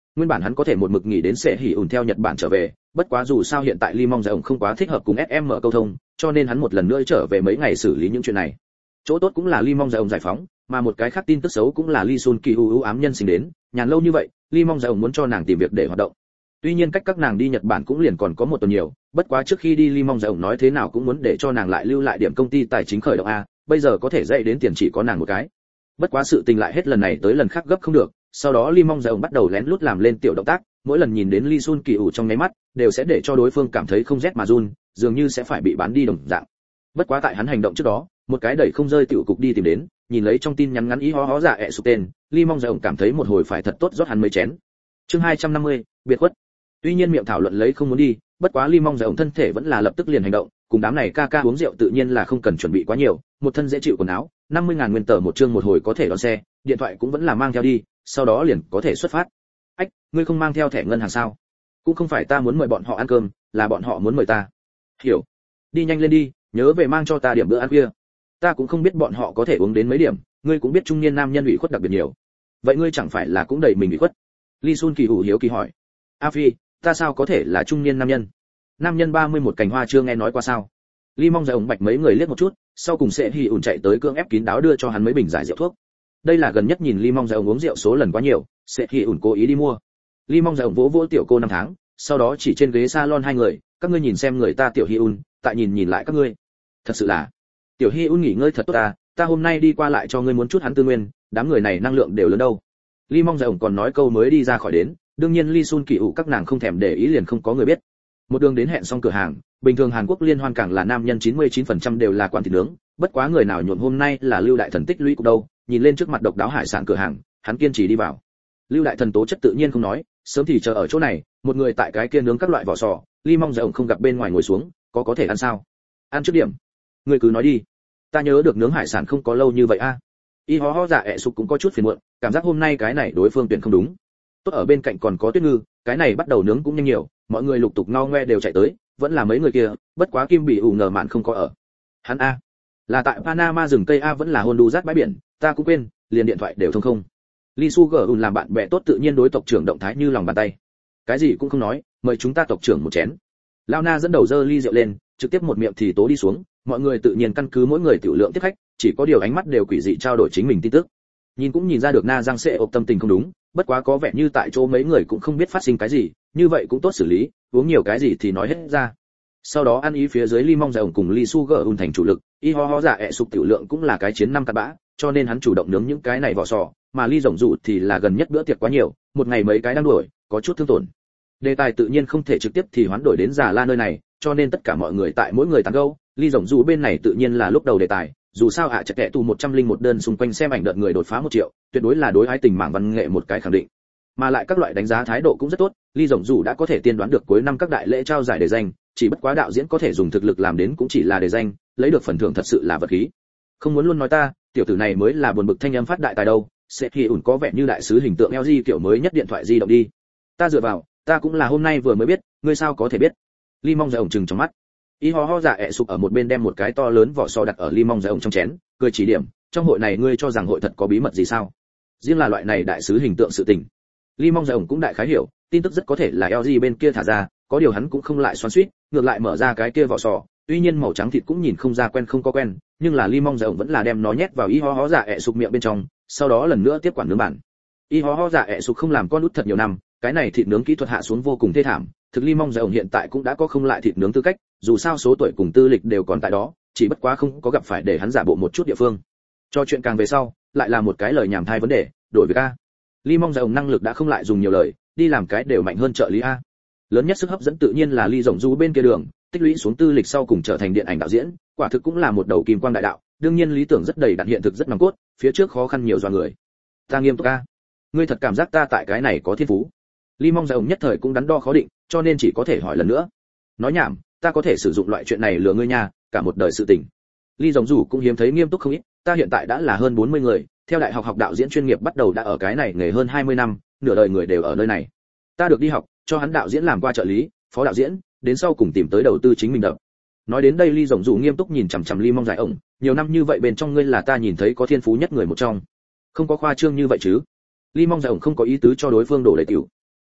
S1: Nguyên bản hắn có thể một mực nghỉ đến sẽ hỉ ủn theo Nhật Bản trở về, bất quá dù sao hiện tại Lee Mong Jae không quá thích hợp cùng SM câu thông, cho nên hắn một lần nữa trở về mấy ngày xử lý những chuyện này. Chỗ tốt cũng là Lee Mong Jae giải phóng, mà một cái khác tin tức xấu cũng là Lee Sun Ki ưu ám nhân sinh đến, nhàn lâu như vậy, Lee Mong Jae muốn cho nàng tìm việc để hoạt động. Tuy nhiên cách các nàng đi Nhật Bản cũng liền còn có một tuần nhiều, bất quá trước khi đi Lee Mong Jae nói thế nào cũng muốn để cho nàng lại lưu lại điểm công ty tài chính khởi động a, bây giờ có thể dạy đến tiền chỉ có nàng một cái. Bất quá sự tình lại hết lần này tới lần khác gấp không được, sau đó Lee Mong Jae bắt đầu lén lút làm lên tiểu động tác, mỗi lần nhìn đến Lee Sun Ki trong nháy mắt, đều sẽ để cho đối phương cảm thấy không rét mà run, dường như sẽ phải bị bán đi đồng dạng. Bất quá tại hắn hành động trước đó, một cái đẩy không rơi tiểu cục đi tìm đến, nhìn lấy trong tin nhắn ngắn ý hó dạ ẹ sụp tên, Lee Mong Jae cảm thấy một hồi phải thật tốt rót hắn mấy chén. Chương 250, biệt khuất. Tuy nhiên miệng thảo luận lấy không muốn đi, bất quá Lee Mong Jae thân thể vẫn là lập tức liền hành động, cùng đám này ca ca uống rượu tự nhiên là không cần chuẩn bị quá nhiều, một thân dễ chịu quần áo, 50.000 nguyên tờ một chương một hồi có thể đón xe, điện thoại cũng vẫn là mang theo đi, sau đó liền có thể xuất phát. Ách, ngươi không mang theo thẻ ngân hàng sao? Cũng không phải ta muốn mời bọn họ ăn cơm, là bọn họ muốn mời ta. Hiểu. Đi nhanh lên đi, nhớ về mang cho ta điểm bữa ăn khuya. Ta cũng không biết bọn họ có thể uống đến mấy điểm, ngươi cũng biết trung niên nam nhân ủy khuất đặc biệt nhiều. Vậy ngươi chẳng phải là cũng đầy mình ủy khuất? Lee Sun Ki hiếu kỳ hỏi. A Phi, ta sao có thể là trung niên nam nhân? Nam nhân 31 cành hoa chưa nghe nói qua sao? Lee Mong Jae bạch mấy người liếc một chút, sau cùng sẽ hì ủn chạy tới cưỡng ép kín đáo đưa cho hắn mấy bình giải rượu thuốc. Đây là gần nhất nhìn Lee Mong Jae uống rượu số lần quá nhiều, sẽ hì ủn cố ý đi mua. Lee Mong Jae vỗ vỗ tiểu cô 5 tháng, sau đó chỉ trên ghế salon hai người, các ngươi nhìn xem người ta tiểu Hi Un, tại nhìn lại các ngươi. Thật sự là, tiểu Hi Un nghỉ ngơi thật tốt ta hôm nay đi qua lại cho ngươi muốn chút hắn tư nguyên, đám người này năng lượng đều lớn đâu. Lee Mong Jae còn nói câu mới đi ra khỏi đến, đương nhiên Lee Sun Ki các nàng không thèm để ý liền không có người biết. Một đường đến hẹn xong cửa hàng, bình thường Hàn Quốc liên hoan càng là nam nhân 99% đều là quan thịt nướng, bất quá người nào nhuộm hôm nay là Lưu Đại Thần tích lũy cục đâu, nhìn lên trước mặt độc đáo hải sản cửa hàng, hắn kiên trì đi vào. Lưu Đại Thần tố chất tự nhiên không nói, sớm thì chờ ở chỗ này, một người tại cái kia nướng các loại vỏ sò, Lee Mong Jae không gặp bên ngoài ngồi xuống, có thể ăn sao? Ăn trước điểm. Ngươi cứ nói đi. Ta nhớ được nướng hải sản không có lâu như vậy a. Y ho dạ ẹ sụp cũng có chút phiền muộn, cảm giác hôm nay cái này đối phương tuyển không đúng. Tốt ở bên cạnh còn có Tuyết Ngư, cái này bắt đầu nướng cũng nhanh nhiều, mọi người lục tục ngao ngoe đều chạy tới, vẫn là mấy người kia, bất quá Kim Bị ủ ngờ mạn không có ở. Hắn a, là tại Panama rừng cây a vẫn là Honduras bãi biển, ta cũng quên, liền điện thoại đều thông không. Lee Sugar làm bạn bè tốt tự nhiên đối tộc trưởng động thái như lòng bàn tay. Cái gì cũng không nói, mời chúng ta tộc trưởng một chén. Lao Na dẫn đầu dơ ly rượu lên, trực tiếp một miệng thì tố đi xuống, mọi người tự nhiên căn cứ mỗi người tiểu lượng tiếp khách, chỉ có điều ánh mắt đều quỷ dị trao đổi chính mình tin tức. Nhìn cũng nhìn ra được Na Giang sẽ ộp tâm tình không đúng, bất quá có vẻ như tại chỗ mấy người cũng không biết phát sinh cái gì, như vậy cũng tốt xử lý, uống nhiều cái gì thì nói hết ra. Sau đó ăn ý phía dưới Lee Mong Jae cùng Lee Sugar thành chủ lực, y ho dạ ẹ sụp tiểu lượng cũng là cái chiến năm cát bã, cho nên hắn chủ động nướng những cái này vỏ sò, mà Lee rộng dụ thì là gần nhất bữa tiệc quá nhiều, một ngày mấy cái đang đuổi, có chút thương tổn. Đề tài tự nhiên không thể trực tiếp thì hoán đổi đến Già La nơi này, cho nên tất cả mọi người tại mỗi người tán gẫu, Lee rộng dụ bên này tự nhiên là lúc đầu đề tài, dù sao chặt kẻ tù 101 đơn xung quanh xem ảnh đợt người đột phá 1 triệu, tuyệt đối là đối ái tình mảng văn nghệ một cái khẳng định. Mà lại các loại đánh giá thái độ cũng rất tốt, Lee rộng dụ đã có thể tiên đoán được cuối năm các đại lễ trao giải đề danh, chỉ bất quá đạo diễn có thể dùng thực lực làm đến cũng chỉ là đề danh, lấy được phần thưởng thật sự là vật khí. Không muốn luôn nói ta, tiểu tử này mới là buồn bực thanh âm phát đại tài đâu, sẽ thì ủn có vẻ như đại sứ hình tượng LG kiểu mới nhất điện thoại di động đi. Ta dựa vào, ta cũng là hôm nay vừa mới biết, ngươi sao có thể biết? Lee Mong Jae trừng trong mắt. Y ho dạ ẹ sụp ở một bên đem một cái to lớn vỏ sò đặt ở Lee Mong Jae trong chén, cười chỉ điểm, trong hội này ngươi cho rằng hội thật có bí mật gì sao? Riêng là loại này đại sứ hình tượng sự tình. Lee Mong Jae cũng đại khái hiểu, tin tức rất có thể là LG bên kia thả ra, có điều hắn cũng không lại xoắn xuýt, ngược lại mở ra cái kia vỏ sò, tuy nhiên màu trắng thịt cũng nhìn không ra quen không có quen, nhưng là Lee Mong Jae vẫn là đem nó nhét vào y ho dạ ẹ sụp miệng bên trong, sau đó lần nữa tiếp quản nướng bản. Y ho dạ ẹ sụp không làm con út thật nhiều năm, cái này thịt nướng kỹ thuật hạ xuống vô cùng thê thảm, thực Lee Mong Jae hiện tại cũng đã có không lại thịt nướng tư cách, dù sao số tuổi cùng tư lịch đều còn tại đó, chỉ bất quá không có gặp phải để hắn giả bộ một chút địa phương. Cho chuyện càng về sau, lại là một cái lời nhảm thai vấn đề, đổi việc a. Lee Mong Jae năng lực đã không lại dùng nhiều lời, đi làm cái đều mạnh hơn trợ lý a. Lớn nhất sức hấp dẫn tự nhiên là Lee rộng du bên kia đường, tích lũy xuống tư lịch sau cùng trở thành điện ảnh đạo diễn, quả thực cũng là một đầu kim quang đại đạo, đương nhiên lý tưởng rất đầy đặn hiện thực rất nòng cốt, phía trước khó khăn nhiều do người. Ta nghiêm túc a. Ngươi thật cảm giác ta tại cái này có thiên phú? Lee Mong Jae nhất thời cũng đắn đo khó định, cho nên chỉ có thể hỏi lần nữa. Nói nhảm, ta có thể sử dụng loại chuyện này lừa ngươi nha, cả một đời sự tình. Lee rộng du cũng hiếm thấy nghiêm túc không ít, ta hiện tại đã là hơn 40 người, theo đại học học đạo diễn chuyên nghiệp bắt đầu đã ở cái này nghề hơn 20 năm, nửa đời người đều ở nơi này. Ta được đi học, cho hắn đạo diễn làm qua trợ lý, phó đạo diễn, đến sau cùng tìm tới đầu tư chính mình đập. Nói đến đây Lee rộng du nghiêm túc nhìn chằm chằm Lee Mong Jae ổng, nhiều năm như vậy bên trong ngươi là ta nhìn thấy có thiên phú nhất người một trong. Không có khoa trương như vậy chứ? Lee Mong Jae ổng không có ý tứ cho đối phương đổ đầy tiểu.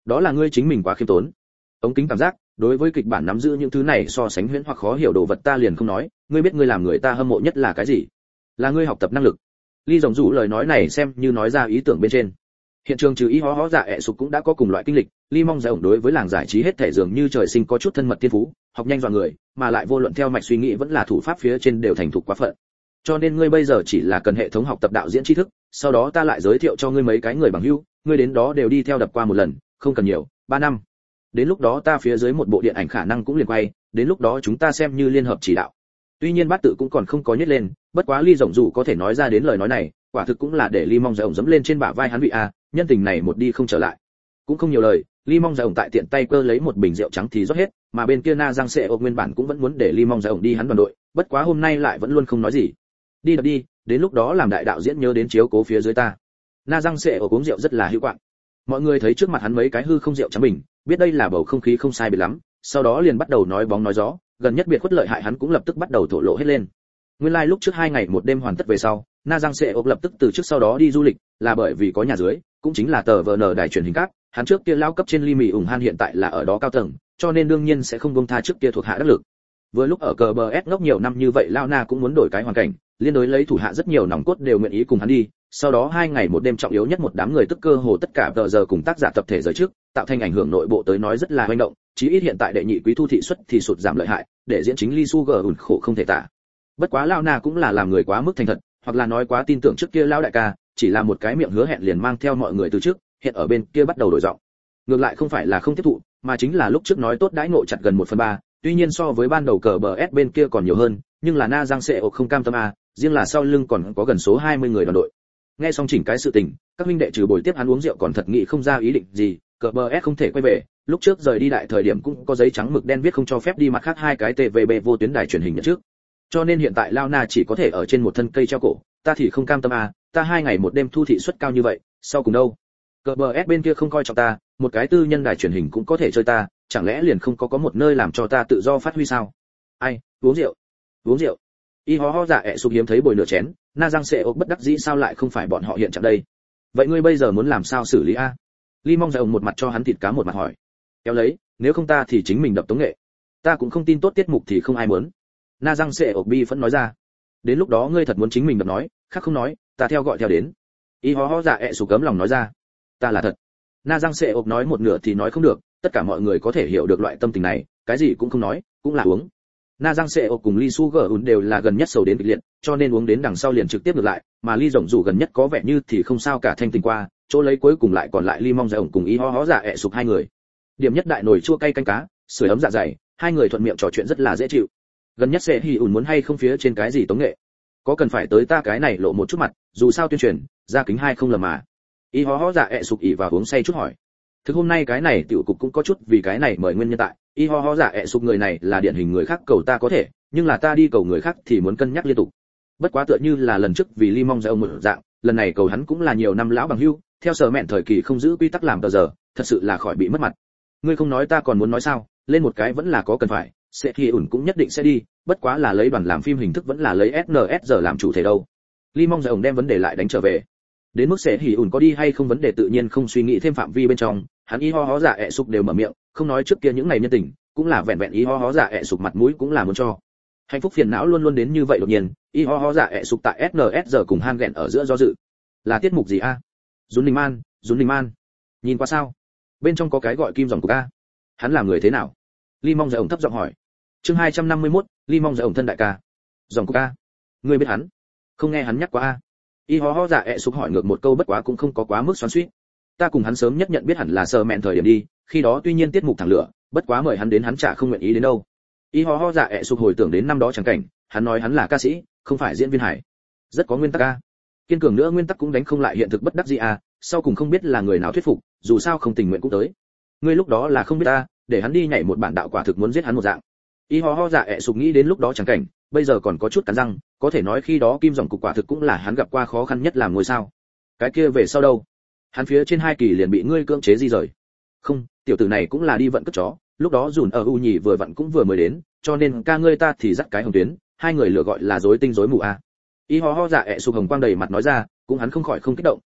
S1: Đó là ngươi chính mình quá khiêm tốn. Ống kính cảm giác, đối với kịch bản nắm giữ những thứ này so sánh huyễn hoặc khó hiểu đồ vật ta liền không nói, ngươi biết ngươi làm người ta hâm mộ nhất là cái gì? Là ngươi học tập năng lực. Lee Dòng Dụ lời nói này xem như nói ra ý tưởng bên trên. Hiện trường trừ ý hó dạ ẹ sụp cũng đã có cùng loại kinh lịch, Lee mong giải ổng đối với làng giải trí hết thể dường như trời sinh có chút thân mật thiên phú, học nhanh dọa người, mà lại vô luận theo mạch suy nghĩ vẫn là thủ pháp phía trên đều thành thục quá phận. Cho nên ngươi bây giờ chỉ là cần hệ thống học tập đạo diễn tri thức, sau đó ta lại giới thiệu cho ngươi mấy cái người bằng hữu, ngươi đến đó đều đi theo đập qua một lần, không cần nhiều, 3 năm. Đến lúc đó ta phía dưới một bộ điện ảnh khả năng cũng liền quay, đến lúc đó chúng ta xem như liên hợp chỉ đạo. Tuy nhiên bát tự cũng còn không có nhếch lên, bất quá Lee Dòng Dụ có thể nói ra đến lời nói này, quả thực cũng là để Lee mong giải ổng dẫm lên trên bả vai hắn vị a, nhân tình này một đi không trở lại. Cũng không nhiều lời, Lee mong giải ổng tại tiện tay cơ lấy một bình rượu trắng thì rót hết, mà bên kia Na Giang Sệ ộp nguyên bản cũng vẫn muốn để Lee mong giải ổng đi hắn đoàn đội, bất quá hôm nay lại vẫn luôn không nói gì. Đi đập đi, đến lúc đó làm đại đạo diễn nhớ đến chiếu cố phía dưới ta. Na Giang Sệ ộp uống rượu rất là hữu quạng. Mọi người thấy trước mặt hắn mấy cái hư không rượu trắng bình, biết đây là bầu không khí không sai biệt lắm, sau đó liền bắt đầu nói bóng nói gió, gần nhất biệt khuất lợi hại hắn cũng lập tức bắt đầu thổ lộ hết lên. Nguyên lai lúc trước 2 ngày một đêm hoàn tất về sau, Na Giang Sệ ộp lập tức từ trước sau đó đi du lịch, là bởi vì có nhà dưới, cũng chính là tờ VN đài truyền hình cáp, hắn trước kia lao cấp trên Ly Mị ủng Han hiện tại là ở đó cao tầng, cho nên đương nhiên sẽ không buông tha trước kia thuộc hạ đắc lực. Vừa lúc ở cờ bờ S ngốc nhiều năm như vậy Lao Na cũng muốn đổi cái hoàn cảnh, liên đối lấy thủ hạ rất nhiều nòng cốt đều nguyện ý cùng hắn đi, sau đó 2 ngày một đêm trọng yếu nhất một đám người tức cơ hồ tất cả tờ giờ cùng tác giả tập thể rời trước, tạo thành ảnh hưởng nội bộ tới nói rất là hoành động, chí ít hiện tại đệ nhị quý thu thị suất thì sụt giảm lợi hại, để diễn chính Lee Sugar ủn khổ không thể tả. Bất quá Lao Na cũng là làm người quá mức thành thật, hoặc là nói quá tin tưởng trước kia Lao đại ca, chỉ là một cái miệng hứa hẹn liền mang theo mọi người từ trước, hiện ở bên kia bắt đầu đổi giọng. Ngược lại không phải là không tiếp thụ, mà chính là lúc trước nói tốt đãi ngộ chặt gần 1/3, tuy nhiên so với ban đầu cờ bờ S bên kia còn nhiều hơn, nhưng là Na Giang Sệ ộp không cam tâm a, riêng là sau lưng còn có gần số 20 người đoàn đội. Nghe xong chỉnh cái sự tình, các huynh đệ trừ bồi tiếp hắn uống rượu còn thật nghĩ không ra ý định gì, cờ bờ S không thể quay về, lúc trước rời đi đại thời điểm cũng có giấy trắng mực đen viết không cho phép đi mặt khác 2 cái TVB vô tuyến đài truyền hình nhận trước. Cho nên hiện tại Lao Na chỉ có thể ở trên một thân cây treo cổ, ta thì không cam tâm a, ta 2 ngày một đêm thu thị suất cao như vậy, sau cùng đâu? Cờ bờ S bên kia không coi trọng ta, một cái tư nhân đài truyền hình cũng có thể chơi ta, chẳng lẽ liền không có một nơi làm cho ta tự do phát huy sao? Ai, uống rượu. Uống rượu. Y ho ho dạ ẹ sụp hiếm thấy bồi nửa chén, Na Giang Sệ ộp bất đắc dĩ sao lại không phải bọn họ hiện trạng đây? Vậy ngươi bây giờ muốn làm sao xử lý a? Ly mong giải ổng một mặt cho hắn thịt cá một mặt hỏi. Kéo lấy, nếu không ta thì chính mình đập tống nghệ. Ta cũng không tin tốt tiết mục thì không ai muốn. Na Giang Sệ ộp bi vẫn nói ra. Đến lúc đó ngươi thật muốn chính mình đập nói, khác không nói, ta theo gọi theo đến. Y ho ho dạ ẹ sụp cấm lòng nói ra. Ta là thật. Na Giang Sệ ộp nói một nửa thì nói không được, tất cả mọi người có thể hiểu được loại tâm tình này, cái gì cũng không nói, cũng là uống. Na Giang Sệ ộp cùng Lee Sugar ủn đều là gần nhất sầu đến kịch liệt, cho nên uống đến đằng sau liền trực tiếp ngược lại, mà Lee Dòng Dụ gần nhất có vẻ như thì không sao cả thanh tình qua, chỗ lấy cuối cùng lại còn lại Lee mong giải ổng cùng Y ho ho dạ ẹ sụp 2 người. Điểm nhất đại nồi chua cay canh cá, sưởi ấm dạ dày, 2 người thuận miệng trò chuyện rất là dễ chịu. Gần nhất Sệ Hỉ ủn muốn hay không phía trên cái gì tống nghệ? Có cần phải tới ta cái này lộ một chút mặt, dù sao tuyên truyền, ra kính 2 không lầm mà. Y ho ho dạ ẹ sụp ỉ và uống say chút hỏi. Thực hôm nay cái này tiểu cục cũng có chút vì cái này mời nguyên nhân tại, Y ho ho dạ ẹ sụp người này là điển hình người khác cầu ta có thể, nhưng là ta đi cầu người khác thì muốn cân nhắc liên tục. Bất quá tựa như là lần trước vì Ly mong giải ông một dạng, lần này cầu hắn cũng là nhiều năm lão bằng hữu, theo sở mẹn thời kỳ không giữ quy tắc làm tờ giờ, thật sự là khỏi bị mất mặt. Ngươi không nói ta còn muốn nói sao, lên một cái vẫn là có cần phải, sẽ khi ủn cũng nhất định sẽ đi, bất quá là lấy đoàn làm phim hình thức vẫn là lấy SNS giờ làm chủ thể đâu. Ly mong giải ông đem vấn đề lại đánh trở về. Đến mức sẽ hỉ ủn có đi hay không vấn đề tự nhiên không suy nghĩ thêm phạm vi bên trong, hắn Y ho ho dạ ẹ sụp đều mở miệng, không nói trước kia những ngày nhân tình, cũng là vẹn vẹn Y ho ho dạ ẹ sụp mặt mũi cũng là muốn cho. Hạnh phúc phiền não luôn luôn đến như vậy đột nhiên, Y ho ho dạ ẹ sụp tại SNS giờ cùng Han ghẹn ở giữa do dự. Là tiết mục gì a? Dún Ninh Man. Nhìn qua sao? Bên trong có cái gọi Kim Dòng của ca. Hắn là người thế nào? Ly mong giải ổng thấp giọng hỏi. Chương 251, Ly mong giải ổng thân đại ca. Dòng của ca. Ngươi biết hắn? Không nghe hắn nhắc qua a. Y ho ho dạ ẹ sụp hỏi ngược một câu bất quá cũng không có quá mức xoắn xuýt. Ta cùng hắn sớm nhất nhận biết hẳn là sờ mẹn thời điểm đi, khi đó tuy nhiên tiết mục thẳng lửa, bất quá mời hắn đến hắn chả không nguyện ý đến đâu. Y ho ho dạ ẹ sụp hồi tưởng đến năm đó chẳng cảnh, hắn nói hắn là ca sĩ, không phải diễn viên hài. Rất có nguyên tắc a. Kiên cường nữa nguyên tắc cũng đánh không lại hiện thực bất đắc dĩ a, sau cùng không biết là người nào thuyết phục, dù sao không tình nguyện cũng tới. Ngươi lúc đó là không biết ta, để hắn đi nhảy một bản đạo quả thực muốn giết hắn một dạng. Y ho ho dạ ẹ sụp nghĩ đến lúc đó chẳng cảnh, bây giờ còn có chút cắn răng, có thể nói khi đó Kim Dòng cục quả thực cũng là hắn gặp qua khó khăn nhất làm ngôi sao. Cái kia về sau đâu? Hắn phía trên 2 kỳ liền bị ngươi cưỡng chế di rời. Không, tiểu tử này cũng là đi vận cất chó, lúc đó dùn ở U nhì vừa vặn cũng vừa mới đến, cho nên ca ngươi ta thì dắt cái hồng tuyến, 2 người lựa gọi là rối tinh rối mù a. Y ho ho dạ ẹ sụp hồng quang đầy mặt nói ra, cũng hắn không khỏi không kích động,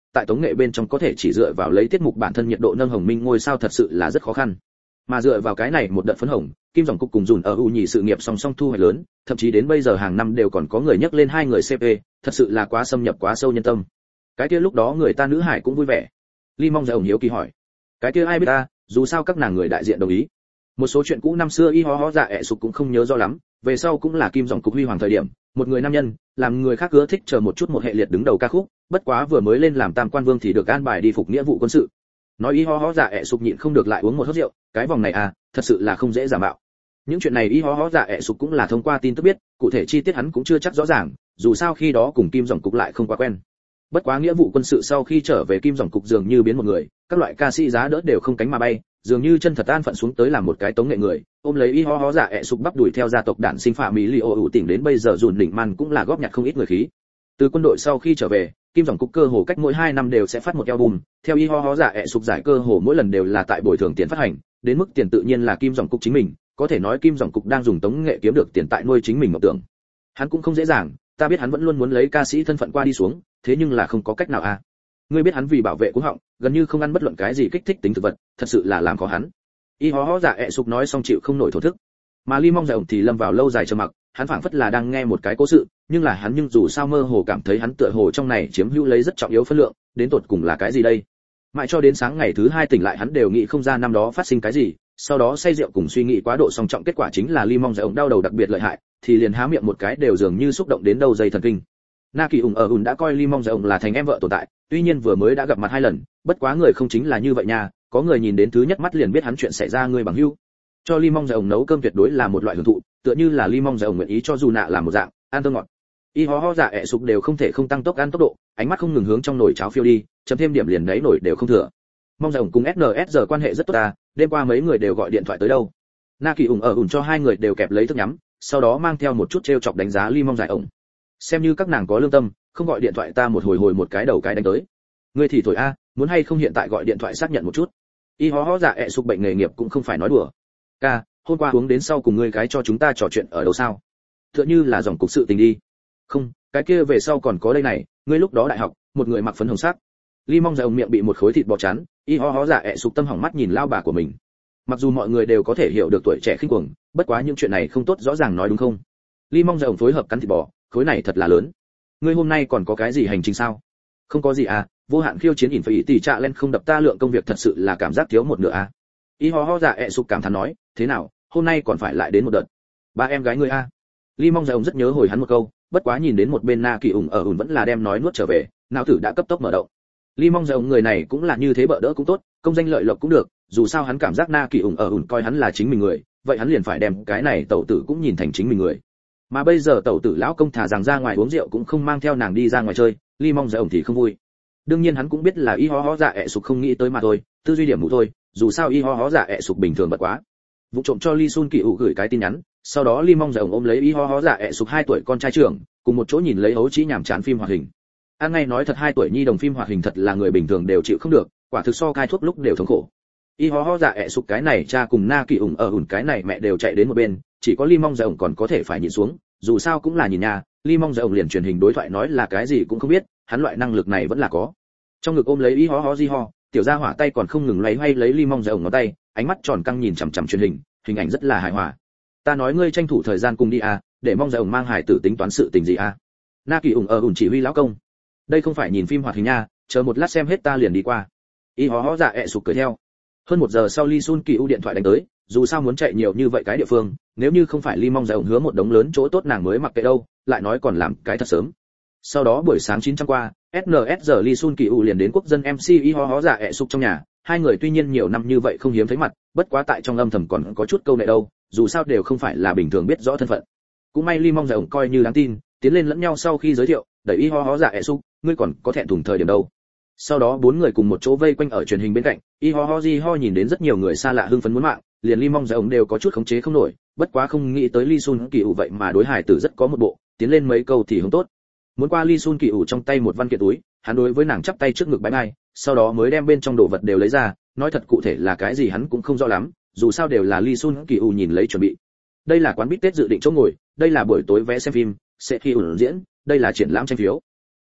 S1: tại tống nghệ bên trong có thể chỉ dựa vào lấy tiết mục bản thân nhiệt độ nâng hồng minh ngôi sao thật sự là rất khó khăn. Mà dựa vào cái này một đợt phấn hồng, Kim Dòng Cục cùng Dùn ở U nhì sự nghiệp song song thu hoạch lớn, thậm chí đến bây giờ hàng năm đều còn có người nhắc lên hai người CP, thật sự là quá xâm nhập quá sâu nhân tâm. Cái kia lúc đó người ta nữ hải cũng vui vẻ. Ly Mong Dạ ổng hiếu kỳ hỏi, cái kia ai biết ta, dù sao các nàng người đại diện đồng ý. Một số chuyện cũ năm xưa y hó hó dạ ẹ sụp cũng không nhớ rõ lắm, về sau cũng là Kim Dòng Cục huy hoàng thời điểm, một người nam nhân, làm người khác ưa thích chờ một chút một hệ liệt đứng đầu ca khúc, bất quá vừa mới lên làm tam quan vương thì được an bài đi phục nghĩa vụ quân sự. Nói y hó hó dạ ẹ sụp nhịn không được lại uống một hớp rượu, cái vòng này à, thật sự là không dễ giả mạo. Những chuyện này y hó hó dạ ẹ sụp cũng là thông qua tin tức biết, cụ thể chi tiết hắn cũng chưa chắc rõ ràng, dù sao khi đó cùng Kim Dòng Cục lại không quá quen. Bất quá nghĩa vụ quân sự sau khi trở về Kim Dòng Cục dường như biến một người, các loại ca sĩ giá đỡ đều không cánh mà bay, dường như chân thật an phận xuống tới làm một cái tống nghệ người, ôm lấy y ho ho dạ ẹ sụp bắp đuổi theo gia tộc đản sinh phạm mỹ li ô ủ tỉnh đến bây giờ dùn đỉnh man cũng là góp nhặt không ít người khí. Từ quân đội sau khi trở về, Kim Dòng Cục cơ hồ cách mỗi 2 năm đều sẽ phát một album, theo y ho ho dạ ẹ sụp giải cơ hồ mỗi lần đều là tại bồi thường tiền phát hành, đến mức tiền tự nhiên là Kim Dòng Cục chính mình, có thể nói Kim Dòng Cục đang dùng tống nghệ kiếm được tiền tại nuôi chính mình mộng tưởng. Hắn cũng không dễ dàng, ta biết hắn vẫn luôn muốn lấy ca sĩ thân phận qua đi xuống, thế nhưng là không có cách nào à. Ngươi biết hắn vì bảo vệ cú họng, gần như không ăn bất luận cái gì kích thích tính thực vật, thật sự là làm khó hắn. Y hó hó dạ ẹ sụp nói xong chịu không nổi thổ thức. Mà Ly Mong Dạ ổng thì lâm vào lâu dài trầm mặc, hắn phảng phất là đang nghe một cái cố sự, nhưng là hắn dù sao mơ hồ cảm thấy hắn tựa hồ trong này chiếm hữu lấy rất trọng yếu phân lượng, đến tột cùng là cái gì đây? Mãi cho đến sáng ngày thứ 2 tỉnh lại hắn đều nghĩ không ra năm đó phát sinh cái gì, sau đó say rượu cùng suy nghĩ quá độ song trọng kết quả chính là Ly Mong Dạ ổng đau đầu đặc biệt lợi hại, thì liền há miệng một cái đều dường như xúc động đến đầu dây thần kinh. Na Kỳ ủng ở ủng đã coi Ly Mong Dạ ổng là thành em vợ tồn tại, tuy nhiên vừa mới đã gặp mặt 2 lần, bất quá người không chính là như vậy nha, có người nhìn đến thứ nhất mắt liền biết hắn chuyện xảy ra người bằng hữu. Cho Ly Mong Dạ ổng nấu cơm tuyệt đối là một loại hưởng thụ, tựa như là Ly Mong Dạ ổng nguyện ý cho dù nạ làm một dạng, ăn thơm ngọt. Y hó hó dạ ẹ sụp đều không thể không tăng tốc ăn tốc độ, ánh mắt không ngừng hướng trong nồi cháo phiêu đi, chấm thêm điểm liền đấy nồi đều không thừa. Mong Dạ ổng cùng SNS giờ quan hệ rất tốt ta, đêm qua mấy người đều gọi điện thoại tới đâu. Na Kỳ ủng ở ủng cho 2 người đều kẹp lấy thức nhắm, sau đó mang theo một chút trêu chọc đánh giá Ly Mong Dạ ổng. Xem như các nàng có lương tâm, không gọi điện thoại ta một hồi một cái đầu cái đánh tới. Ngươi thì thổi a, muốn hay không hiện tại gọi điện thoại xác nhận một chút. Y hó hó dạ ẹ sụp bệnh nghề nghiệp cũng không phải nói đùa. Ca, hôm qua uống đến sau cùng ngươi cái cho chúng ta trò chuyện ở đâu sao? Tựa như là dòng cục sự tình đi. Không, cái kia về sau còn có đây này, ngươi lúc đó đại học, một người mặc phấn hồng sắc. Ly Mong Dạ ổng miệng bị một khối thịt bò chắn, y hó hó dạ ẹ sụp tâm hỏng mắt nhìn lao bà của mình. Mặc dù mọi người đều có thể hiểu được tuổi trẻ khinh cuồng, bất quá những chuyện này không tốt rõ ràng nói đúng không? Ly Mong Dạ ổng phối hợp cắn thịt bò, khối này thật là lớn. Ngươi hôm nay còn có cái gì hành trình sao? Không có gì à, vô hạn khiêu chiến ỉn phải tỷ trạ lên không đập ta lượng công việc thật sự là cảm giác thiếu một nửa à. Y ho ho dạ ẹ sụp cảm thán nói, thế nào, hôm nay còn phải lại đến một đợt. Ba em gái ngươi a. Ly Mong Dạ ổng rất nhớ hồi hắn một câu, bất quá nhìn đến một bên Na Kỳ ủng ở ủng vẫn là đem nói nuốt trở về, não tử đã cấp tốc mở động. Ly Mong Dạ ổng người này cũng là như thế bợ đỡ cũng tốt, công danh lợi lộc cũng được, dù sao hắn cảm giác Na Kỳ ủng ở ủng coi hắn là chính mình người, vậy hắn liền phải đem cái này tẩu tử cũng nhìn thành chính mình người. Mà bây giờ tẩu tử lão công thả rằng ra ngoài uống rượu cũng không mang theo nàng đi ra ngoài chơi, Ly Mong Dạ ổng thì không vui. Đương nhiên hắn cũng biết là y ho ho dạ ẹ sụp không nghĩ tới mà thôi, tư duy điểm mù thôi, dù sao y ho ho dạ ẹ sụp bình thường bật quá. Vụ trộm cho Ly Sun Kỳ ủ gửi cái tin nhắn, sau đó Ly Mong Dạ ổng ôm lấy y ho ho dạ ẹ sụp 2 tuổi con trai trưởng, cùng một chỗ nhìn lấy ấu trí nhảm chán phim hoạt hình. An ngay nói thật 2 tuổi nhi đồng phim hoạt hình thật là người bình thường đều chịu không được, quả thực so cai thuốc lúc đều thống khổ. Y ho ho dạ ẹ sụp cái này cha cùng Na Kỳ ủng ở ủng cái này mẹ đều chạy đến một bên, chỉ có Ly Mong Dạ ổng còn có thể phải nhịn xuống, dù sao cũng là nhìn nhà, Ly Mong Dạ ổng liền truyền hình đối thoại nói là cái gì cũng không biết, hắn loại năng lực này vẫn là có. Trong ngực ôm lấy y ho ho di ho, tiểu gia hỏa tay còn không ngừng loay hoay lấy Ly Mong Dạ ổng ngón tay, ánh mắt tròn căng nhìn chằm chằm truyền hình, hình ảnh rất là hài hòa. Ta nói ngươi tranh thủ thời gian cùng đi à, để Mong Dạ ổng mang hải tử tính toán sự tình gì à? Na Kỳ ủng ở ủng chỉ huy lão công. Đây không phải nhìn phim hoạt hình nha, chờ một lát xem hết ta liền đi qua. Y ho ho dạ ẹ sụp cười theo. Hơn 1 giờ sau Ly Sun Kỳ u điện thoại đánh tới, dù sao muốn chạy nhiều như vậy cái địa phương, nếu như không phải Ly Mong Dạ ổng hứa một đống lớn chỗ tốt nàng mới mặc kệ đâu, lại nói còn làm cái thật sớm. Sau đó buổi sáng 900 qua, SNS giờ Ly Sun Kỳ u liền đến quốc dân MC y ho ho dạ ẹ sụp trong nhà, 2 người tuy nhiên nhiều năm như vậy không hiếm thấy mặt, bất quá tại trong âm thầm còn có chút câu nệ đâu, dù sao đều không phải là bình thường biết rõ thân phận. Cũng may Ly Mong Dạ ổng coi như đáng tin, tiến lên lẫn nhau sau khi giới thiệu, đẩy y ho ho dạ ẹ sụp, ngươi còn có thẹn thùng thời điểm đâu. Sau đó 4 người cùng một chỗ vây quanh ở truyền hình bên cạnh, y ho ho di ho nhìn đến rất nhiều người xa lạ hưng phấn muốn mạng, liền Ly Mong Dạ ổng đều có chút khống chế không nổi, bất quá không nghĩ tới Ly Sun Kỳ ủ vậy mà đối hải tử rất có một bộ, tiến lên mấy câu thì không tốt. Muốn qua Ly Sun Kỳ ủ trong tay một văn kiện túi, hắn đối với nàng chắp tay trước ngực bái bai, sau đó mới đem bên trong đồ vật đều lấy ra, nói thật cụ thể là cái gì hắn cũng không rõ lắm, dù sao đều là Ly Sun Kỳ ủ nhìn lấy chuẩn bị. Đây là quán bít tết dự định chỗ ngồi, đây là buổi tối vé xem phim, sẽ khi ủ diễn, đây là triển lãm tranh phiếu.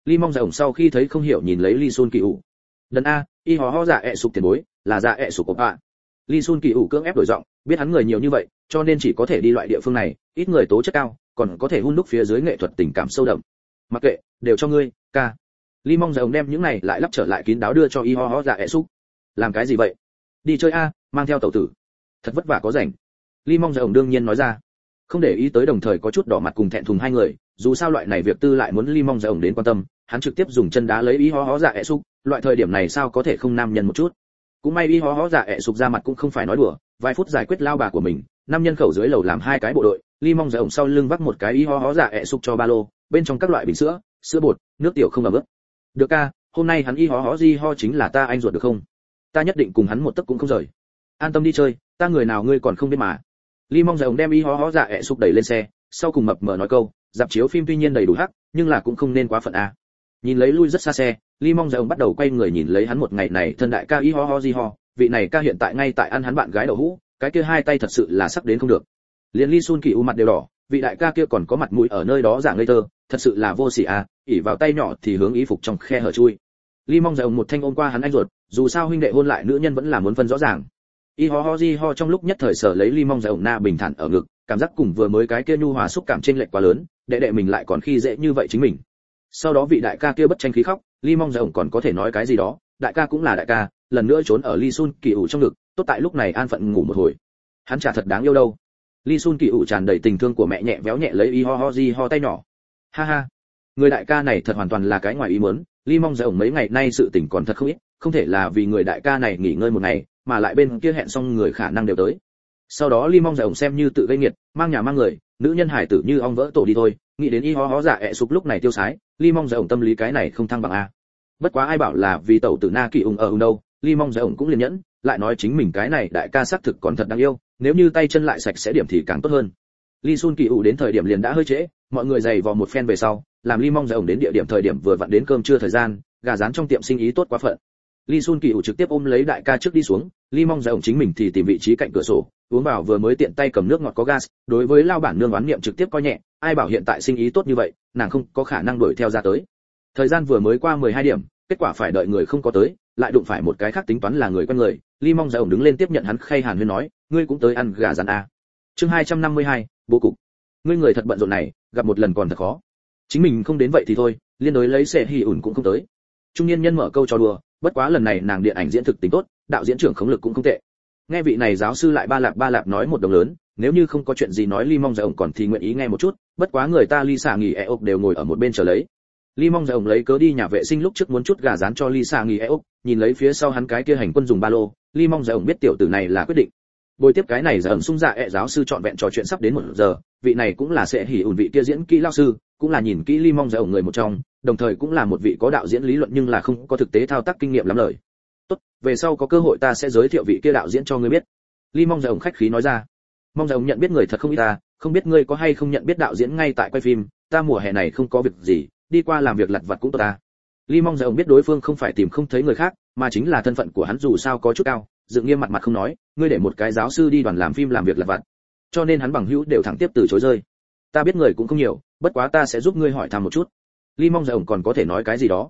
S1: Lee Mong Dạ ổng sau khi thấy không hiểu nhìn lấy Lee Sun Kỳ ủ. Đần a, y hó dạ ẹ sụp tiền bối, là dạ ẹ sụp ạ. Lee Sun Kỳ ủ cưỡng ép đổi giọng, biết hắn người nhiều như vậy, cho nên chỉ có thể đi loại địa phương này, ít người tố chất cao, còn có thể hun đúc phía dưới nghệ thuật tình cảm sâu đậm. Mặc kệ, đều cho ngươi, ca. Lee Mong Dạ ổng đem những này lại lắp trở lại kín đáo đưa cho y hó dạ ẹ sụp. Làm cái gì vậy? Đi chơi a, mang theo tẩu tử. Thật vất vả có rảnh. Lee Mong Dạ ổng đương nhiên nói ra, không để ý tới đồng thời có chút đỏ mặt cùng thẹn thùng hai người, dù sao loại này việc tư lại muốn Lee Mong Dạ ổng đến quan tâm, hắn trực tiếp dùng chân đá lấy y hó dạ ẹ sụp, loại thời điểm này sao có thể không nam nhân một chút. Cũng may y hó dạ ẹ sụp ra mặt cũng không phải nói đùa, vài phút giải quyết lao bà của mình, năm nhân khẩu dưới lầu làm hai cái bộ đội, Lee Mong Dạ ổng sau lưng vác một cái y hó dạ ẹ sụp cho ba lô, bên trong các loại bình sữa, sữa bột, nước tiểu không ẩm ướt. Được ca, hôm nay hắn y hó di ho chính là ta anh ruột được không? Ta nhất định cùng hắn một tấc cũng không rời. An tâm đi chơi, ta người nào ngươi còn không biết mà. Lee Mong Dạ ổng đem y hó dạ ẹ sụp đẩy lên xe, sau cùng mập mờ nói câu, dạp chiếu phim tuy nhiên đầy đủ hắc, nhưng là cũng không nên quá phận a. Nhìn lấy lui rất xa xe, Lee Mong Dạ ổng bắt đầu quay người nhìn lấy hắn một ngày này thân đại ca y ho di ho, vị này ca hiện tại ngay tại ăn hắn bạn gái đậu hũ, cái kia hai tay thật sự là sắc đến không được. Liên Lee Sun Kỳ u mặt đều đỏ, vị đại ca kia còn có mặt mũi ở nơi đó giả ngây thơ, thật sự là vô sỉ a, ỉ vào tay nhỏ thì hướng y phục trong khe hở chui. Lee Mong Dạ ổng một thanh ôm qua hắn anh ruột, dù sao huynh đệ hôn lại nữ nhân vẫn là muốn phân rõ ràng. Y ho di ho trong lúc nhất thời sở lấy Lee Mong Dạ ổng na bình thản ở ngực, cảm giác cùng vừa mới cái kia nhu hòa xúc cảm chênh lệch quá lớn, đệ mình lại còn khi dễ như vậy chính mình. Sau đó vị đại ca kia bất tranh khí khóc, Lee Mong Dạ ổng còn có thể nói cái gì đó, đại ca cũng là đại ca, lần nữa trốn ở Lee Sun Kỳ ủ trong ngực, tốt tại lúc này an phận ngủ một hồi. Hắn chả thật đáng yêu đâu. Lee Sun Kỳ ủ tràn đầy tình thương của mẹ nhẹ véo nhẹ lấy y ho di ho tay nhỏ. Ha ha, người đại ca này thật hoàn toàn là cái ngoài ý muốn, Lee Mong Dạ ổng mấy ngày nay sự tình còn thật không ít, không thể là vì người đại ca này nghỉ ngơi một ngày, mà lại bên kia hẹn xong người khả năng đều tới. Sau đó Lee Mong Dạ ổng xem như tự gây nghiệt, mang nhà mang người, nữ nhân hải tử như ong vỡ tổ đi thôi, nghĩ đến y ho dạ ẹ sụp lúc này tiêu sái, Lee Mong Dạ ổng tâm lý cái này không thăng bằng a. Bất quá ai bảo là vì tẩu tử Na Kỳ ung ở đâu, Lee Mong Dạ ổng cũng liền nhẫn, lại nói chính mình cái này đại ca xác thực còn thật đáng yêu, nếu như tay chân lại sạch sẽ điểm thì càng tốt hơn. Lee Sun Kỳ ủ đến thời điểm liền đã hơi trễ, mọi người giày vò một phen về sau, làm Lee Mong Dạ ổng đến địa điểm thời điểm vừa vặn đến cơm trưa thời gian, gà rán trong tiệm sinh ý tốt quá phận. Lee Sun Kỳ ủ trực tiếp ôm lấy đại ca trước đi xuống, Lee Mong Dạ ổng chính mình thì tìm vị trí cạnh cửa sổ, uống vào vừa mới tiện tay cầm nước ngọt có gas, đối với lao bản nương oán niệm trực tiếp coi nhẹ, ai bảo hiện tại sinh ý tốt như vậy, nàng không có khả năng đuổi theo ra tới. Thời gian vừa mới qua 12 điểm, kết quả phải đợi người không có tới, lại đụng phải một cái khác tính toán là người quen người, Lee Mong Dạ ổng đứng lên tiếp nhận hắn khay hàn huyên nói, ngươi cũng tới ăn gà rán à? Chương 252, bố cục. Ngươi người thật bận rộn này, gặp một lần còn thật khó. Chính mình không đến vậy thì thôi, liên đối lấy xe hỉ ủn cũng không tới. Trung niên nhân mở câu trò đùa, bất quá lần này nàng điện ảnh diễn thực tính tốt, đạo diễn trưởng khống lực cũng không tệ. Nghe vị này giáo sư lại ba lạp nói một đồng lớn, nếu như không có chuyện gì nói Lee Mong Dạ ổng còn thì nguyện ý nghe một chút, bất quá người ta Lee xả nghỉ ốc đều ngồi ở một bên chờ lấy. Lee Mong Dạ ổng lấy cớ đi nhà vệ sinh lúc trước muốn chút gà rán cho Lee xả nghỉ ốc, nhìn lấy phía sau hắn cái kia hành quân dùng ba lô, Lee Mong Dạ ổng biết tiểu tử này là quyết định. Bồi tiếp cái này giờ ẩn sung dạ giáo sư trọn vẹn trò chuyện sắp đến 1 giờ, vị này cũng là sẽ hỉ ủn vị kia diễn kỹ lao sư, cũng là nhìn kỹ Lee Mong Dạ ổng người một trong, đồng thời cũng là một vị có đạo diễn lý luận nhưng là không có thực tế thao tác kinh nghiệm lắm lời. Tốt, về sau có cơ hội ta sẽ giới thiệu vị kia đạo diễn cho ngươi biết. Lee Mong Dạ ổng khách khí nói ra. Mong Dạ ổng nhận biết người thật không ít ta, không biết ngươi có hay không nhận biết đạo diễn ngay tại quay phim, ta mùa hè này không có việc gì, đi qua làm việc lặt vặt cũng tốt ta. Lee Mong Dạ ổng biết đối phương không phải tìm không thấy người khác, mà chính là thân phận của hắn dù sao có chút cao, dựng nghiêm mặt không nói, ngươi để một cái giáo sư đi đoàn làm phim làm việc lặt vặt, cho nên hắn bằng hữu đều thẳng tiếp từ chối rơi. Ta biết người cũng không nhiều, bất quá ta sẽ giúp ngươi hỏi thăm một chút. Lee Mong Dạ ổng còn có thể nói cái gì đó.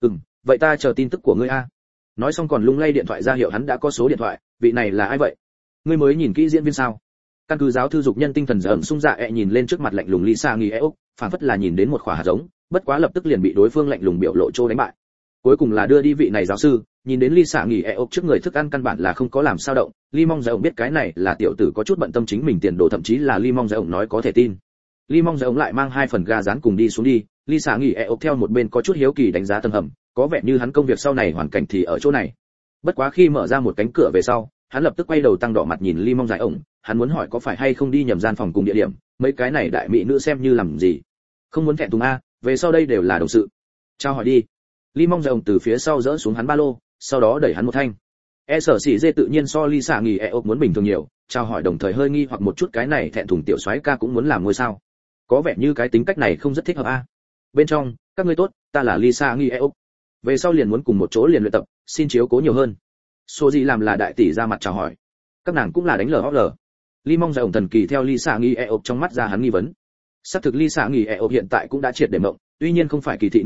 S1: Vậy ta chờ tin tức của ngươi a. Nói xong còn lung lay điện thoại ra hiệu hắn đã có số điện thoại, vị này là ai vậy? Ngươi mới nhìn kỹ diễn viên sao? Căn cứ giáo thư dục nhân tinh thần giờ ẩm sung dạ nhìn lên trước mặt lạnh lùng Lisa nghi ốc, phản phất là nhìn đến một quả hạt giống, bất quá lập tức liền bị đối phương lạnh lùng biểu lộ trô đánh bại. Cuối cùng là đưa đi vị này giáo sư, nhìn đến Lisa nghi ốc trước người thức ăn căn bản là không có làm sao động, Lee Mong Dạ ổng biết cái này là tiểu tử có chút bận tâm chính mình tiền đồ, thậm chí là Lee Mong Dạ ổng nói có thể tin. Lee Mong Dạ ổng lại mang 2 phần gà rán cùng đi xuống đi, Lisa nghi ốc theo một bên có chút hiếu kỳ đánh giá tầng hầm, có vẻ như hắn công việc sau này hoàn cảnh thì ở chỗ này. Bất quá khi mở ra một cánh cửa về sau, hắn lập tức quay đầu tăng đỏ mặt nhìn Lee Mong Dạ ổng, hắn muốn hỏi có phải hay không đi nhầm gian phòng cùng địa điểm, mấy cái này đại mỹ nữ xem như làm gì? Không muốn thẹn thùng a, về sau đây đều là đồng sự. Chào hỏi đi. Lee Mong Dạ ổng từ phía sau dỡ xuống hắn ba lô, sau đó đẩy hắn một thanh. Sở Sĩ Dê tự nhiên so Lisa nghỉ ốc muốn bình thường nhiều, chào hỏi đồng thời hơi nghi hoặc một chút cái này thẹn thùng tiểu soái ca cũng muốn làm ngôi sao. Có vẻ như cái tính cách này không rất thích hợp a. Bên trong, các ngươi tốt, ta là Lisa nghỉ ốc. Về sau liền muốn cùng một chỗ liền luyện tập, xin chiếu cố nhiều hơn. Số gì làm là đại tỷ ra mặt chào hỏi. Các nàng cũng là đánh lờ. Lee Mong Dạ ổng thần kỳ theo Lisa nghỉ ốc trong mắt ra hắn nghi vấn. Xác thực Lisa nghỉ ốc hiện tại cũng đã triệt để mộng, tuy nhiên không phải kỳ thị nữ nhân,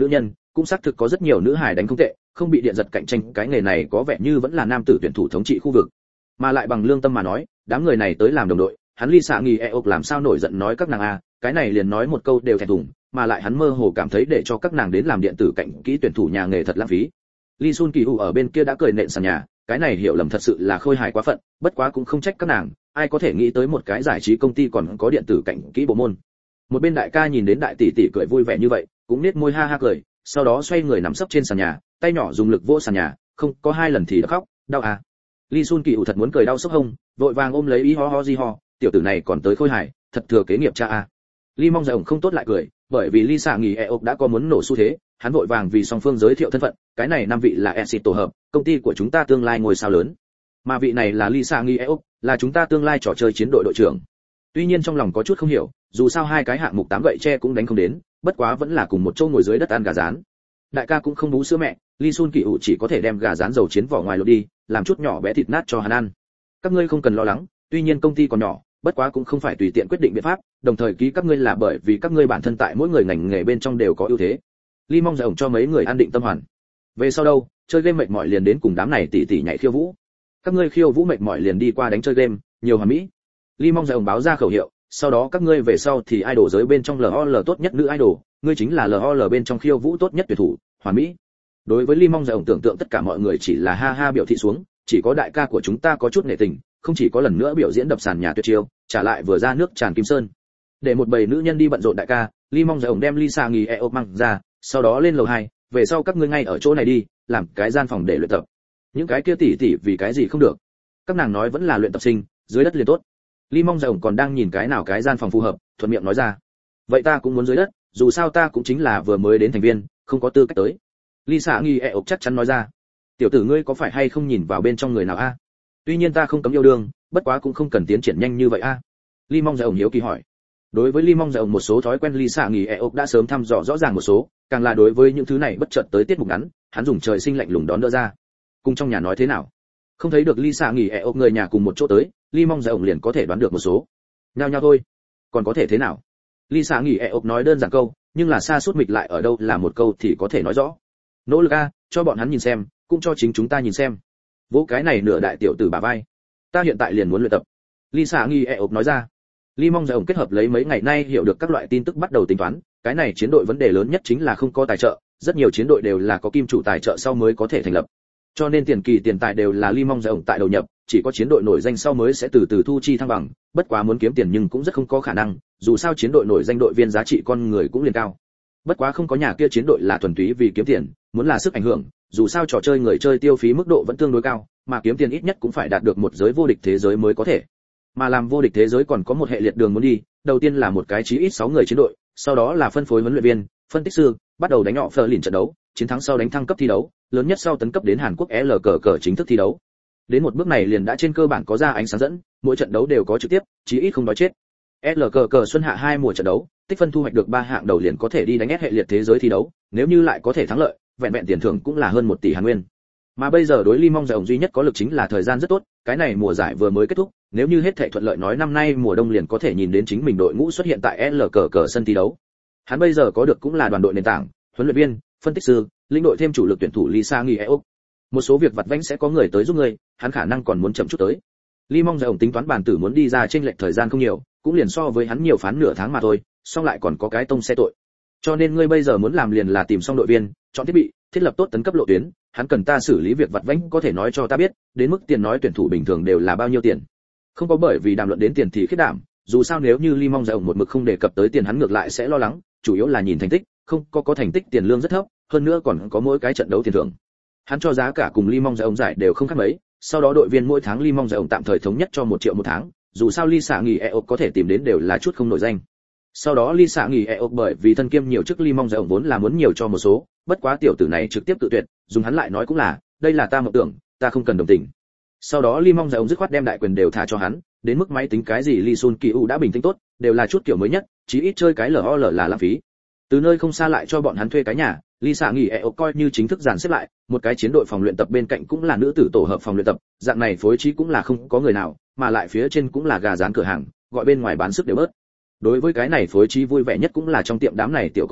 S1: cũng xác thực có rất nhiều nữ hài đánh không tệ, không bị điện giật cạnh tranh, cái nghề này có vẻ như vẫn là nam tử tuyển thủ thống trị khu vực. Mà lại bằng lương tâm mà nói, đám người này tới làm đồng đội, hắn Lisa nghi ốc làm sao nổi giận nói các nàng a, cái này liền nói một câu đều thẹn thùng, mà lại hắn mơ hồ cảm thấy để cho các nàng đến làm điện tử cạnh kỹ tuyển thủ nhà nghề thật lãng phí. Lee Sun Kỳ ở bên kia đã cười nện sàn nhà, cái này hiểu lầm thật sự là khôi hài quá phận, bất quá cũng không trách các nàng, ai có thể nghĩ tới một cái giải trí công ty còn có điện tử cạnh kỹ bộ môn. Một bên đại ca nhìn đến đại tỷ tỷ cười vui vẻ như vậy, cũng nết môi ha ha cười, sau đó xoay người nằm sấp trên sàn nhà, tay nhỏ dùng lực vỗ sàn nhà, không có 2 lần thì đã khóc, đau à. Lee Sun Kỳ thật muốn cười đau sốc hông, vội vàng ôm lấy ý ho ho di ho, tiểu tử này còn tới khôi hài, thật thừa kế nghiệp cha à. Lee mong rằng không tốt lại cười, bởi vì Lisa nghỉ ốc đã có muốn nổ xu thế, hắn vội vàng vì song phương giới thiệu thân phận, cái này 5 vị là exit tổ hợp, công ty của chúng ta tương lai ngôi sao lớn. Mà vị này là Lisa nghỉ ốc, là chúng ta tương lai trò chơi chiến đội đội trưởng. Tuy nhiên trong lòng có chút không hiểu, dù sao hai cái hạng mục 8 gậy tre cũng đánh không đến, bất quá vẫn là cùng một chỗ ngồi dưới đất ăn gà rán. Đại ca cũng không bú sữa mẹ, Lee Sun Kỳ chỉ có thể đem gà rán dầu chiến vỏ ngoài lột đi, làm chút nhỏ bé thịt nát cho hắn ăn. Các ngươi không cần lo lắng, tuy nhiên công ty còn nhỏ, bất quá cũng không phải tùy tiện quyết định biện pháp, đồng thời ký các ngươi là bởi vì các ngươi bản thân tại mỗi người ngành nghề bên trong đều có ưu thế. Lee mong rằng cho mấy người an định tâm hoàn. Về sau đâu, chơi game mệt mỏi liền đến cùng đám này tỉ tỉ nhảy khiêu vũ. Các ngươi khiêu vũ mệt mỏi liền đi qua đánh chơi game, nhiều hoàn mỹ. Lee mong rằng báo ra khẩu hiệu, sau đó các ngươi về sau thì idol giới bên trong LOL tốt nhất nữ idol, ngươi chính là LOL bên trong khiêu vũ tốt nhất tuyển thủ, hoàn mỹ. Đối với Lee mong rằng tưởng tượng tất cả mọi người chỉ là ha ha biểu thị xuống, chỉ có đại ca của chúng ta có chút nể tình, không chỉ có lần nữa biểu diễn đập sàn nhà tuyệt chiêu, trả lại vừa ra nước tràn kim sơn. Để một bầy nữ nhân đi bận rộn đại ca, Lee mong rằng đem Lisa nghỉ ốc mang ra, sau đó lên lầu 2, về sau các ngươi ngay ở chỗ này đi, làm cái gian phòng để luyện tập. Những cái kia tỉ tỉ vì cái gì không được? Các nàng nói vẫn là luyện tập sinh, dưới đất liền tốt. Lee mong rằng còn đang nhìn cái nào cái gian phòng phù hợp, thuận miệng nói ra. Vậy ta cũng muốn dưới đất, dù sao ta cũng chính là vừa mới đến thành viên, không có tư cách tới. Lisa nghi ốc chắc chắn nói ra. Tiểu tử ngươi có phải hay không nhìn vào bên trong người nào a? Tuy nhiên ta không cấm yêu đương, bất quá cũng không cần tiến triển nhanh như vậy a. Lee mong rằng hiếu kỳ hỏi. Đối với Lee mong rằng một số thói quen Lisa nghi ốc đã sớm thăm dò rõ ràng một số, càng là đối với những thứ này bất chợt tới tiết mục ngắn, hắn dùng trời sinh lạnh lùng đón đỡ ra. Cùng trong nhà nói thế nào? Không thấy được Lisa nghỉ ốc người nhà cùng một chỗ tới, Lee mong rằng liền có thể đoán được một số. Nhao nhao thôi, còn có thể thế nào? Lisa nghỉ ốc nói đơn giản câu, nhưng là xa suốt mịch lại ở đâu là một câu thì có thể nói rõ. Nỗ lực a, cho bọn hắn nhìn xem, cũng cho chính chúng ta nhìn xem. Vỗ cái này nửa đại tiểu tử bà vai. Ta hiện tại liền muốn luyện tập. Lisa nghỉ ốc nói ra. Lee mong rằng kết hợp lấy mấy ngày nay hiểu được các loại tin tức bắt đầu tính toán, cái này chiến đội vấn đề lớn nhất chính là không có tài trợ, rất nhiều chiến đội đều là có kim chủ tài trợ sau mới có thể thành lập. Cho nên tiền kỳ tiền tài đều là Lee mong rằng tại đầu nhập, chỉ có chiến đội nổi danh sau mới sẽ từ từ thu chi thăng bằng, bất quá muốn kiếm tiền nhưng cũng rất không có khả năng, dù sao chiến đội nổi danh đội viên giá trị con người cũng liền cao. Bất quá không có nhà kia chiến đội là thuần túy vì kiếm tiền, muốn là sức ảnh hưởng, dù sao trò chơi người chơi tiêu phí mức độ vẫn tương đối cao, mà kiếm tiền ít nhất cũng phải đạt được một giới vô địch thế giới mới có thể. Mà làm vô địch thế giới còn có một hệ liệt đường muốn đi, đầu tiên là một cái chí ít 6 người chiến đội, sau đó là phân phối huấn luyện viên, phân tích sư, bắt đầu đánh nhỏ phờ lìn trận đấu, chiến thắng sau đánh thăng cấp thi đấu, lớn nhất sau tấn cấp đến Hàn Quốc LCK chính thức thi đấu. Đến một bước này liền đã trên cơ bản có ra ánh sáng dẫn, mỗi trận đấu đều có trực tiếp, chí ít không đói chết. LCK xuân hạ 2 mùa trận đấu, tích phân thu hoạch được 3 hạng đầu liền có thể đi đánh S hệ liệt thế giới thi đấu, nếu như lại có thể thắng lợi, vẹn vẹn tiền thưởng cũng là hơn 1 tỷ Hàn Nguyên. Mà bây giờ đối Lee mong rằng duy nhất có lực chính là thời gian rất tốt, cái này mùa giải vừa mới kết thúc, nếu như hết thảy thuận lợi nói năm nay mùa đông liền có thể nhìn đến chính mình đội ngũ xuất hiện tại LCK sân thi đấu. Hắn bây giờ có được cũng là đoàn đội nền tảng, huấn luyện viên, phân tích sư, lĩnh đội thêm chủ lực tuyển thủ Lisa nghỉ ốc. Một số việc vặt vãnh sẽ có người tới giúp người, hắn khả năng còn muốn chậm chút tới. Lee mong rằng tính toán bản tử muốn đi ra chênh lệch thời gian không nhiều, cũng liền so với hắn nhiều phán nửa tháng mà thôi, song lại còn có cái tông xe tội. Cho nên ngươi bây giờ muốn làm liền là tìm xong đội viên, chọn thiết bị, thiết lập tốt tấn cấp lộ tuyến, hắn cần ta xử lý việc vặt vãnh có thể nói cho ta biết, đến mức tiền nói tuyển thủ bình thường đều là bao nhiêu tiền. Không có bởi vì đàm luận đến tiền thì khiết đảm, dù sao nếu như Lee mong rằng một mực không đề cập tới tiền hắn ngược lại sẽ lo lắng, chủ yếu là nhìn thành tích, không có thành tích tiền lương rất thấp, hơn nữa còn có mỗi cái trận đấu tiền thưởng. Hắn cho giá cả cùng Lee mong rằng giải đều không khác mấy, sau đó đội viên mỗi tháng Lee mong rằng tạm thời thống nhất cho 1 triệu một tháng, dù sao Lisa nghỉ ốc có thể tìm đến đều là chút không nổi danh. Sau đó Lisa nghỉ ốc bởi vì thân kiêm nhiều chức Lee mong rằng vốn là muốn nhiều cho một số, bất quá tiểu tử này trực tiếp tự tuyệt, dùng hắn lại nói cũng là, đây là ta mộng tưởng, ta không cần đồng tình. Sau đó Lee mong rằng dứt khoát đem đại quyền đều thả cho hắn, đến mức máy tính cái gì Lee Sun Kỳ đã bình tĩnh tốt, đều là chút kiểu mới nhất, chí ít chơi cái LOL là lãng phí. Từ nơi không xa lại cho bọn hắn thuê cái nhà, Lisa nghỉ ốc coi như chính thức dàn xếp lại, một cái chiến đội phòng luyện tập bên cạnh cũng là nữ tử tổ hợp phòng luyện tập, dạng này phối trí cũng là không có người nào, mà lại phía trên cũng là gà rán cửa hàng, gọi bên ngoài bán sức đều bớt. Đối với cái này phối trí vui vẻ nhất cũng là trong tiệm đám này tiểu côn đồ,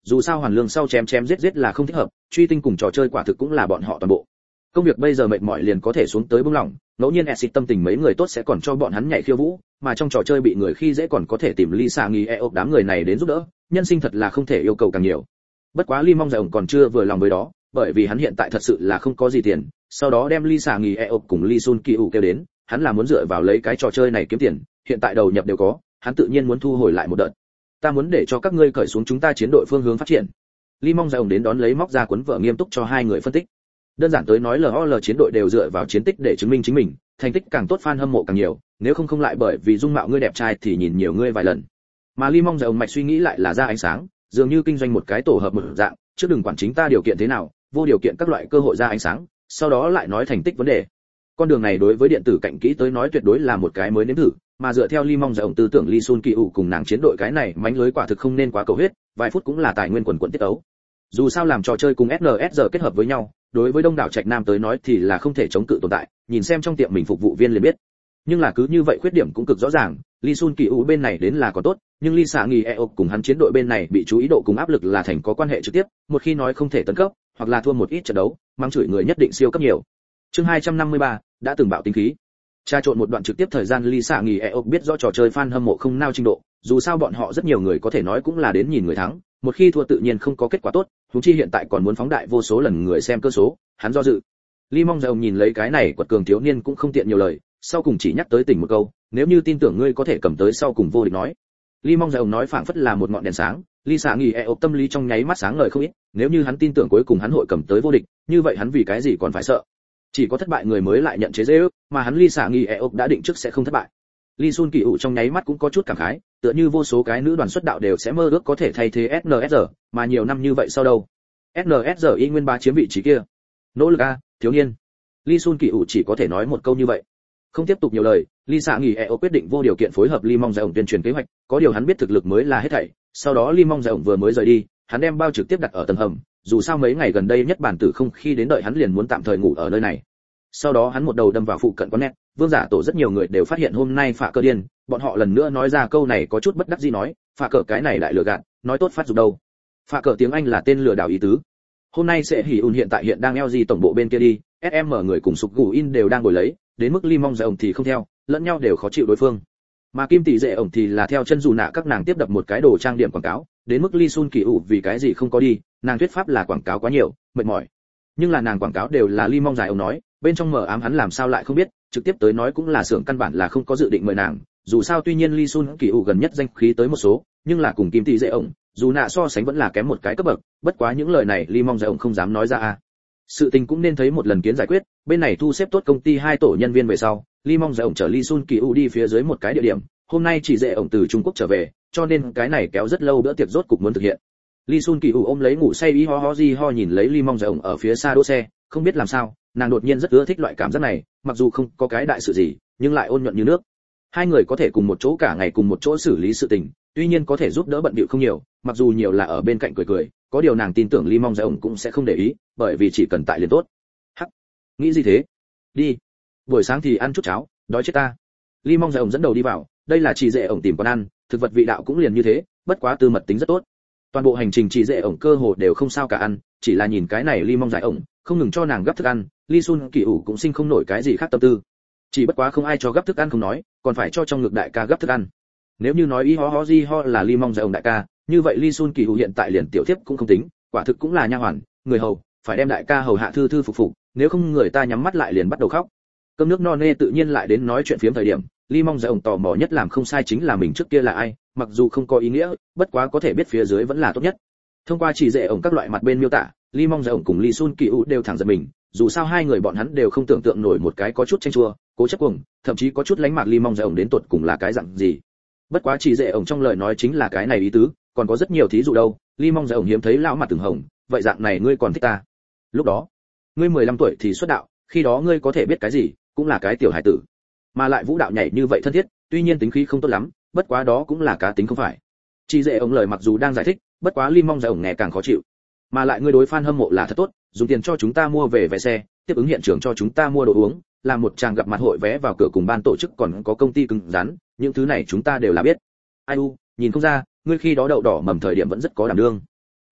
S1: dù sao hoàn lương sau chém chém giết giết là không thích hợp, truy tinh cùng trò chơi quả thực cũng là bọn họ toàn bộ. Công việc bây giờ mệt mỏi liền có thể xuống tới buông lỏng, ngẫu nhiên exit tâm tình mấy người tốt sẽ còn cho bọn hắn nhảy khiêu vũ, mà trong trò chơi bị người khi dễ còn có thể tìm Lisa nghi ốc đám người này đến giúp đỡ, nhân sinh thật là không thể yêu cầu càng nhiều. Bất quá Lee Mong Dài ổng còn chưa vừa lòng với đó, bởi vì hắn hiện tại thật sự là không có gì tiền, sau đó đem Lisa nghi ốc cùng Lee Sun Ki kêu đến, hắn là muốn dựa vào lấy cái trò chơi này kiếm tiền, hiện tại đầu nhập đều có, hắn tự nhiên muốn thu hồi lại một đợt. Ta muốn để cho các ngươi cởi xuống chúng ta chiến đội phương hướng phát triển. Lee Mong Dài ổng đến đón lấy móc ra cuốn vở nghiêm túc cho hai người phân tích. Đơn giản tới nói LOL chiến đội đều dựa vào chiến tích để chứng minh chính mình, thành tích càng tốt fan hâm mộ càng nhiều, nếu không lại bởi vì dung mạo ngươi đẹp trai thì nhìn nhiều ngươi vài lần. Mà Lee Mong Dài ổng mạch suy nghĩ lại là ra ánh sáng, dường như kinh doanh một cái tổ hợp một dạng, trước đừng quản chính ta điều kiện thế nào, vô điều kiện các loại cơ hội ra ánh sáng, sau đó lại nói thành tích vấn đề. Con đường này đối với điện tử cạnh kỹ tới nói tuyệt đối là một cái mới nếm thử, mà dựa theo Lee Mong Dài ổng tư tưởng Lee Sun Ki cùng nàng chiến đội cái này mánh lưới quả thực không nên quá cầu huyết, vài phút cũng là tài nguyên quần quần tiết tấu. Dù sao làm trò chơi cùng SNSD kết hợp với nhau, đối với đông đảo trạch nam tới nói thì là không thể chống cự tồn tại, nhìn xem trong tiệm mình phục vụ viên liền biết. Nhưng là cứ như vậy khuyết điểm cũng cực rõ ràng, Lee Sun Ki bên này đến là có tốt, nhưng Lisa nghi cùng hắn chiến đội bên này bị chú ý độ cùng áp lực là thành có quan hệ trực tiếp, một khi nói không thể tấn cấp, hoặc là thua một ít trận đấu, mang chửi người nhất định siêu cấp nhiều. Chương 253, đã từng bạo tính khí. Tra trộn một đoạn trực tiếp thời gian Lisa nghi biết rõ trò chơi fan hâm mộ không nao trình độ, dù sao bọn họ rất nhiều người có thể nói cũng là đến nhìn người thắng, một khi thua tự nhiên không có kết quả tốt, huống chi hiện tại còn muốn phóng đại vô số lần người xem cơ số, hắn do dự. Lee Mong Dài ổng nhìn lấy cái này quật cường thiếu niên cũng không tiện nhiều lời, sau cùng chỉ nhắc tới tỉnh một câu, nếu như tin tưởng ngươi có thể cầm tới sau cùng vô địch nói. Lee Mong Dài ổng nói phảng phất là một ngọn đèn sáng, Lisa nghi tâm lý trong nháy mắt sáng ngời không ít, nếu như hắn tin tưởng cuối cùng hắn hội cầm tới vô địch, như vậy hắn vì cái gì còn phải sợ? Chỉ có thất bại người mới lại nhận chế giễu, mà hắn Lisa nghi đã định trước sẽ không thất bại. Lee Sun Ki trong nháy mắt cũng có chút cảm khái, tựa như vô số cái nữ đoàn xuất đạo đều sẽ mơ ước có thể thay thế SNSD, mà nhiều năm như vậy sau đâu? SNSD y nguyên bá chiếm vị trí kia. Nỗ lực a, thiếu niên. Lee Sun Ki chỉ có thể nói một câu như vậy. Không tiếp tục nhiều lời, Lisa nghỉ quyết định vô điều kiện phối hợp Lee Mong Dài ổng tuyên truyền kế hoạch, có điều hắn biết thực lực mới là hết thảy. Sau đó Lee Mong Dài ổng vừa mới rời đi, hắn đem bao trực tiếp đặt ở tầng hầm, dù sao mấy ngày gần đây nhất bản tử không khi đến đợi hắn liền muốn tạm thời ngủ ở nơi này. Sau đó hắn một đầu đâm vào phụ cận quán net, vương giả tổ rất nhiều người đều phát hiện hôm nay phạ cờ điên, bọn họ lần nữa nói ra câu này có chút bất đắc dĩ nói, phạ cờ cái này lại lừa gạt, nói tốt phát dục đâu. Phạ cờ tiếng Anh là tên lừa đảo ý tứ. Hôm nay sẽ hỉ hiện tại hiện đang LG tổng bộ bên kia đi, SM người cùng sục gù in đều đang ngồi lấy, đến mức Lee Mong Dài ổng thì không theo, lẫn nhau đều khó chịu đối phương. Mà Kim tỷ dệ ổng thì là theo chân dù nạ các nàng tiếp đập một cái đồ trang điểm quảng cáo, đến mức Lee Sun Ki vì cái gì không có đi, nàng thuyết pháp là quảng cáo quá nhiều, mệt mỏi. Nhưng là nàng quảng cáo đều là Lee Mong Dài ổng nói, bên trong mờ ám hắn làm sao lại không biết, trực tiếp tới nói cũng là xưởng căn bản là không có dự định mời nàng, dù sao tuy nhiên Lee Sun Ki gần nhất danh khí tới một số, nhưng là cùng Kim tỷ dệ ổng, dù nạ so sánh vẫn là kém một cái cấp bậc, bất quá những lời này Lee Mong Dài ổng không dám nói ra a. Sự tình cũng nên thấy một lần kiến giải quyết, bên này thu xếp tốt công ty hai tổ nhân viên về sau, Lee Mong Dài ổng chở Lee Sun Ki đi phía dưới một cái địa điểm, hôm nay chỉ dễ ổng từ Trung Quốc trở về, cho nên cái này kéo rất lâu bữa tiệc rốt cục muốn thực hiện. Lee Sun Ki ôm lấy ngủ say y ho ho di ho nhìn lấy Lee Mong Dài ổng ở phía xa đỗ xe, không biết làm sao, nàng đột nhiên rất ưa thích loại cảm giác này, mặc dù không có cái đại sự gì, nhưng lại ôn nhuận như nước. Hai người có thể cùng một chỗ cả ngày cùng một chỗ xử lý sự tình, tuy nhiên có thể giúp đỡ bận bịu không nhiều, mặc dù nhiều là ở bên cạnh cười cười, có điều nàng tin tưởng Lee Mong Dài ổng cũng sẽ không để ý, bởi vì chỉ cần tại liền tốt. Hắc, nghĩ gì thế? Đi. Buổi sáng thì ăn chút cháo, đói chết ta. Lee Mong Dài ổng dẫn đầu đi vào, đây là chỉ dễ ổng tìm quán ăn, thực vật vị đạo cũng liền như thế, bất quá tư mật tính rất tốt. Toàn bộ hành trình chỉ dễ ổng cơ hồ đều không sao cả ăn, chỉ là nhìn cái này Lee Mong Dài ổng, không ngừng cho nàng gấp thức ăn, Lee Sun Ki cũng sinh không nổi cái gì khác tâm tư. Chỉ bất quá không ai cho gấp thức ăn không nói, còn phải cho trong ngực đại ca gấp thức ăn. Nếu như nói y ho ho di ho là Lee Mong Dài ổng đại ca, như vậy Lee Sun Ki hiện tại liền tiểu thiếp cũng không tính, quả thực cũng là nha hoàn, người hầu, phải đem đại ca hầu hạ thư thư phục phục, nếu không người ta nhắm mắt lại liền bắt đầu khóc. Cơm nước no nê tự nhiên lại đến nói chuyện phiếm thời điểm, Lee Mong Dài ổng tò mò nhất làm không sai chính là mình trước kia là ai, mặc dù không có ý nghĩa, bất quá có thể biết phía dưới vẫn là tốt nhất. Thông qua chỉ dễ ổng các loại mặt bên miêu tả, Lee Mong Dài ổng cùng Lee Sun Ki đều thẳng giật mình, dù sao hai người bọn hắn đều không tưởng tượng nổi một cái có chút tranh chua, cố chấp cuồng, thậm chí có chút lánh mạc Lee Mong Dài ổng đến tột cùng là cái dạng gì. Bất quá chỉ dễ ổng trong lời nói chính là cái này ý tứ, còn có rất nhiều thí dụ đâu. Lee Mong Dài ổng hiếm thấy lão mặt từng hồng, vậy dạng này ngươi còn thích ta? Lúc đó, ngươi 15 tuổi thì xuất đạo, khi đó ngươi có thể biết cái gì, cũng là cái tiểu hải tử. Mà lại vũ đạo nhảy như vậy thân thiết, tuy nhiên tính khí không tốt lắm, bất quá đó cũng là cá tính không phải. Chỉ dễ ổng lời mặc dù đang giải thích, bất quá Lee Mong Dài ổng nghe càng khó chịu. Mà lại ngươi đối fan hâm mộ là thật tốt, dùng tiền cho chúng ta mua về vé xe, tiếp ứng hiện trường cho chúng ta mua đồ uống, làm một tràng gặp mặt hội vé vào cửa cùng ban tổ chức còn có công ty cứng rắn, những thứ này chúng ta đều là biết. Ai u, nhìn không ra, ngươi khi đó đậu đỏ mầm thời điểm vẫn rất có đảm đương.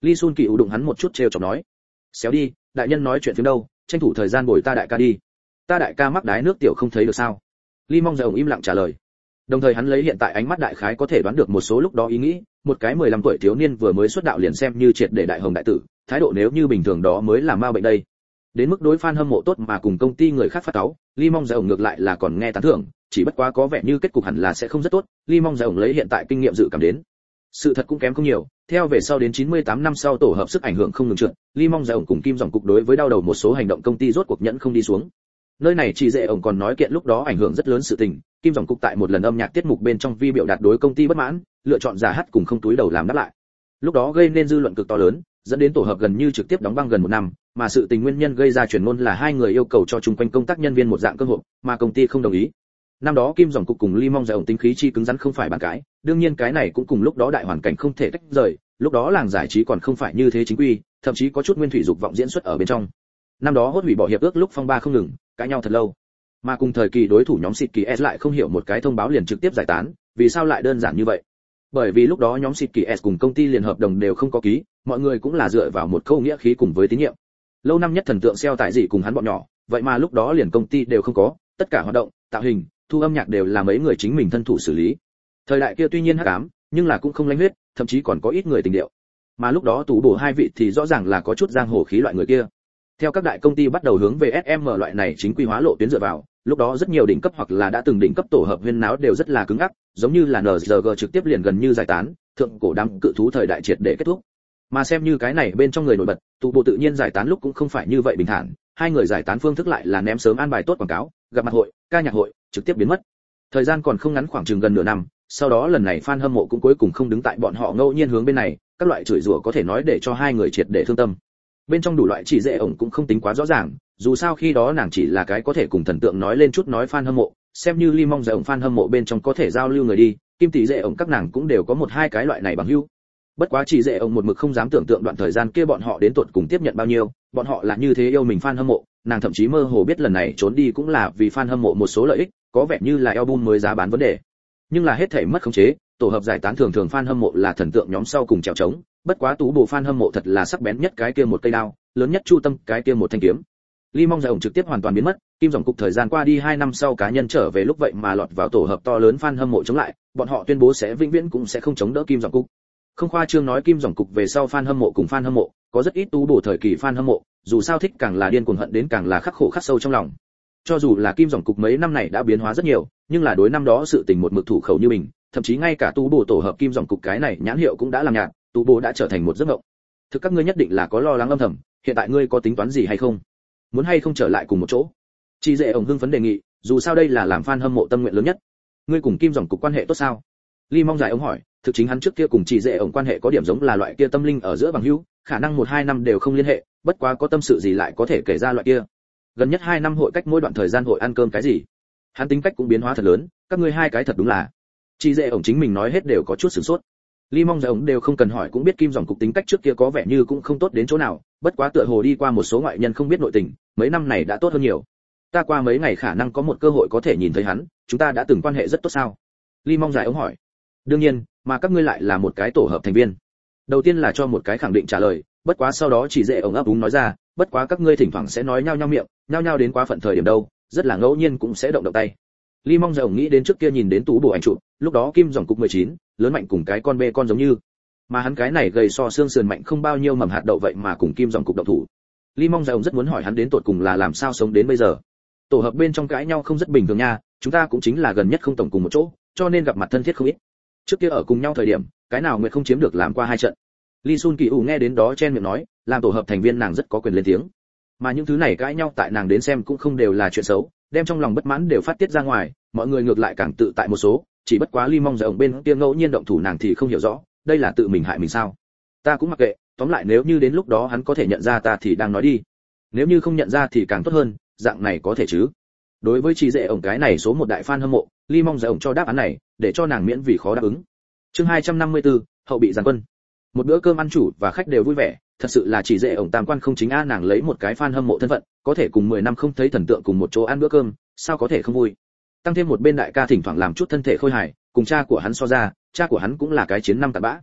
S1: Lee Sun Kỳ đụng hắn một chút trêu chọc nói. Xéo đi, đại nhân nói chuyện phiếm đâu, tranh thủ thời gian bồi ta đại ca đi. Ta đại ca mắc đái nước tiểu không thấy được sao? Lee Mong Dòng im lặng trả lời. Đồng thời hắn lấy hiện tại ánh mắt đại khái có thể đoán được một số lúc đó ý nghĩ, một cái 15 tuổi thiếu niên vừa mới xuất đạo liền xem như triệt để đại hồng đại tử, thái độ nếu như bình thường đó mới là ma bệnh đây. Đến mức đối fan hâm mộ tốt mà cùng công ty người khác phát cáu, Lee Mong Dòng ngược lại là còn nghe tán thưởng, chỉ bất quá có vẻ như kết cục hẳn là sẽ không rất tốt, Lee Mong Dòng lấy hiện tại kinh nghiệm dự cảm đến. Sự thật cũng kém không nhiều, theo về sau đến 98 năm sau tổ hợp sức ảnh hưởng không ngừng trượt, Lee Mong Dòng cùng Kim Dòng cục đối với đau đầu một số hành động công ty rốt cuộc nhẫn không đi xuống. Nơi này chỉ dễ ổng còn nói kiện lúc đó ảnh hưởng rất lớn sự tình, Kim Dòng cục tại một lần âm nhạc tiết mục bên trong vi biểu đạt đối công ty bất mãn, lựa chọn giả hát cùng không túi đầu làm đáp lại. Lúc đó gây nên dư luận cực to lớn, dẫn đến tổ hợp gần như trực tiếp đóng băng gần một năm, mà sự tình nguyên nhân gây ra truyền ngôn là hai người yêu cầu cho chung quanh công tác nhân viên một dạng cơ hội, mà công ty không đồng ý. Năm đó Kim Dòng cục cùng Lee Mong Dòng tính khí chi cứng rắn không phải bàn cãi, đương nhiên cái này cũng cùng lúc đó đại hoàn cảnh không thể tách rời, lúc đó làng giải trí còn không phải như thế chính quy, thậm chí có chút nguyên thủy dục vọng diễn xuất ở bên trong. Năm đó hốt hủy bỏ hiệp ước lúc phong ba không ngừng, cãi nhau thật lâu. Mà cùng thời kỳ đối thủ nhóm Xịt Kỳ S lại không hiểu một cái thông báo liền trực tiếp giải tán, vì sao lại đơn giản như vậy? Bởi vì lúc đó nhóm Xịt Kỳ S cùng công ty liền hợp đồng đều không có ký, mọi người cũng là dựa vào một câu nghĩa khí cùng với tín nhiệm. Lâu năm nhất thần tượng xeo tại gì cùng hắn bọn nhỏ, vậy mà lúc đó liền công ty đều không có, tất cả hoạt động, tạo hình, thu âm nhạc đều là mấy người chính mình thân thủ xử lý. Thời đại kia tuy nhiên hắc ám, nhưng là cũng không lanh huyết, thậm chí còn có ít người tình điệu. Mà lúc đó Tú Bổ hai vị thì rõ ràng là có chút giang hồ khí loại người kia. Theo các đại công ty bắt đầu hướng về SM loại này chính quy hóa lộ tuyến dựa vào, lúc đó rất nhiều đỉnh cấp hoặc là đã từng đỉnh cấp tổ hợp huyên náo đều rất là cứng ắc, giống như là NRG trực tiếp liền gần như giải tán, thượng cổ đám cự thú thời đại triệt để kết thúc. Mà xem như cái này bên trong người nổi bật, Tú Bổ tự nhiên giải tán lúc cũng không phải như vậy bình thản, hai người giải tán phương thức lại là ném sớm an bài tốt quảng cáo, gặp mặt hội, ca nhạc hội, trực tiếp biến mất. Thời gian còn không ngắn khoảng chừng gần nửa năm, sau đó lần này fan hâm mộ cũng cuối cùng không đứng tại bọn họ ngẫu nhiên hướng bên này, các loại chửi rủa có thể nói để cho hai người triệt để thương tâm. Bên trong đủ loại chỉ dễ ổng cũng không tính quá rõ ràng, dù sao khi đó nàng chỉ là cái có thể cùng thần tượng nói lên chút nói fan hâm mộ, xem như Lee Mong Dòng fan hâm mộ bên trong có thể giao lưu người đi, Kim tỷ dễ ổng các nàng cũng đều có một hai cái loại này bằng hữu. Bất quá chỉ dễ ổng một mực không dám tưởng tượng đoạn thời gian kia bọn họ đến tuột cùng tiếp nhận bao nhiêu, bọn họ là như thế yêu mình fan hâm mộ, nàng thậm chí mơ hồ biết lần này trốn đi cũng là vì fan hâm mộ một số lợi ích, có vẻ như là album mới giá bán vấn đề. Nhưng là hết thảy mất khống chế, tổ hợp giải tán thường thường fan hâm mộ là thần tượng nhóm sau cùng trèo trống, bất quá Tú Bổ fan hâm mộ thật là sắc bén nhất cái kia một cây đao, lớn nhất chu tâm cái kia một thanh kiếm. Lee Mong Dòng trực tiếp hoàn toàn biến mất, Kim Dòng cục thời gian qua đi 2 năm sau cá nhân trở về lúc vậy mà lọt vào tổ hợp to lớn fan hâm mộ chống lại, bọn họ tuyên bố sẽ vĩnh viễn cũng sẽ không chống đỡ Kim Dòng cục. Không khoa trương nói Kim Dòng cục về sau fan hâm mộ cùng fan hâm mộ, có rất ít Tú Bổ thời kỳ fan hâm mộ, dù sao thích càng là điên cuồng hận đến càng là khắc khổ khắc sâu trong lòng. Cho dù là Kim Dòng cục mấy năm này đã biến hóa rất nhiều, nhưng là đối năm đó sự tình một mực thủ khẩu như mình, thậm chí ngay cả Tú Bổ tổ hợp Kim Dòng cục cái này nhãn hiệu cũng đã làm nhạt, Tú Bổ đã trở thành một giấc mộng. Thực các ngươi nhất định là có lo lắng âm thầm, hiện tại ngươi có tính toán gì hay không? Muốn hay không trở lại cùng một chỗ? Chị dễ ổng hưng phấn đề nghị, dù sao đây là làm fan hâm mộ tâm nguyện lớn nhất. Ngươi cùng Kim Dòng cục quan hệ tốt sao? Lee Mong dài ông hỏi, thực chính hắn trước kia cùng chị dễ ổng quan hệ có điểm giống là loại kia tâm linh ở giữa bằng hữu, khả năng 1-2 năm đều không liên hệ, bất quá có tâm sự gì lại có thể kể ra loại kia. Gần nhất 2 năm hội cách mỗi đoạn thời gian hội ăn cơm cái gì? Hắn tính cách cũng biến hóa thật lớn, các ngươi hai cái thật đúng là. Chị dễ ổng chính mình nói hết đều có chút sửng sốt. Lee Mong dài ông đều không cần hỏi cũng biết Kim Dòng cục tính cách trước kia có vẻ như cũng không tốt đến chỗ nào, bất quá tựa hồ đi qua một số ngoại nhân không biết nội tình, mấy năm này đã tốt hơn nhiều. Ta qua mấy ngày khả năng có một cơ hội có thể nhìn thấy hắn, chúng ta đã từng quan hệ rất tốt sao? Lee Mong dài ông hỏi. Đương nhiên, mà các ngươi lại là một cái tổ hợp thành viên. Đầu tiên là cho một cái khẳng định trả lời, bất quá sau đó chỉ dễ ổng ấp úng nói ra, bất quá các ngươi thỉnh thoảng sẽ nói nhau nhau miệng, nhau đến quá phận thời điểm đâu, rất là ngẫu nhiên cũng sẽ động tay. Lee Mong dài ổng nghĩ đến trước kia nhìn đến Tú Bổ ảnh chụp, lúc đó Kim Dòng cục 19, lớn mạnh cùng cái con bê con giống như, mà hắn cái này gầy so xương sườn mạnh không bao nhiêu mầm hạt đậu vậy mà cùng Kim Dòng cục động thủ. Lee Mong dài ổng rất muốn hỏi hắn đến tột cùng là làm sao sống đến bây giờ. Tổ hợp bên trong cãi nhau không rất bình thường nha, chúng ta cũng chính là gần nhất không tổng cùng một chỗ, cho nên gặp mặt thân thiết không ít. Trước kia ở cùng nhau thời điểm, cái nào nguyệt không chiếm được làm qua 2 trận. Lee Sun Kỳ nghe đến đó chen miệng nói, làm tổ hợp thành viên nàng rất có quyền lên tiếng. Mà những thứ này cãi nhau tại nàng đến xem cũng không đều là chuyện xấu, đem trong lòng bất mãn đều phát tiết ra ngoài, mọi người ngược lại càng tự tại một số, chỉ bất quá Lee Mong dài ổng bên kia ngẫu nhiên động thủ nàng thì không hiểu rõ, đây là tự mình hại mình sao? Ta cũng mặc kệ, tóm lại nếu như đến lúc đó hắn có thể nhận ra ta thì đang nói đi. Nếu như không nhận ra thì càng tốt hơn, dạng này có thể chứ? Đối với chị dễ ổng cái này số một đại fan hâm mộ, Lee Mong dài ổng cho đáp án này, để cho nàng miễn vì khó đáp ứng. Chương 254, hậu bị giàn quân. Một bữa cơm ăn chủ và khách đều vui vẻ, thật sự là chỉ dễ ổng tam quan không chính a, nàng lấy một cái fan hâm mộ thân phận, có thể cùng 10 năm không thấy thần tượng cùng một chỗ ăn bữa cơm, sao có thể không vui. Tăng thêm một bên đại ca thỉnh thoảng làm chút thân thể khôi hài, cùng cha của hắn so ra, cha của hắn cũng là cái chiến năm tàn bã.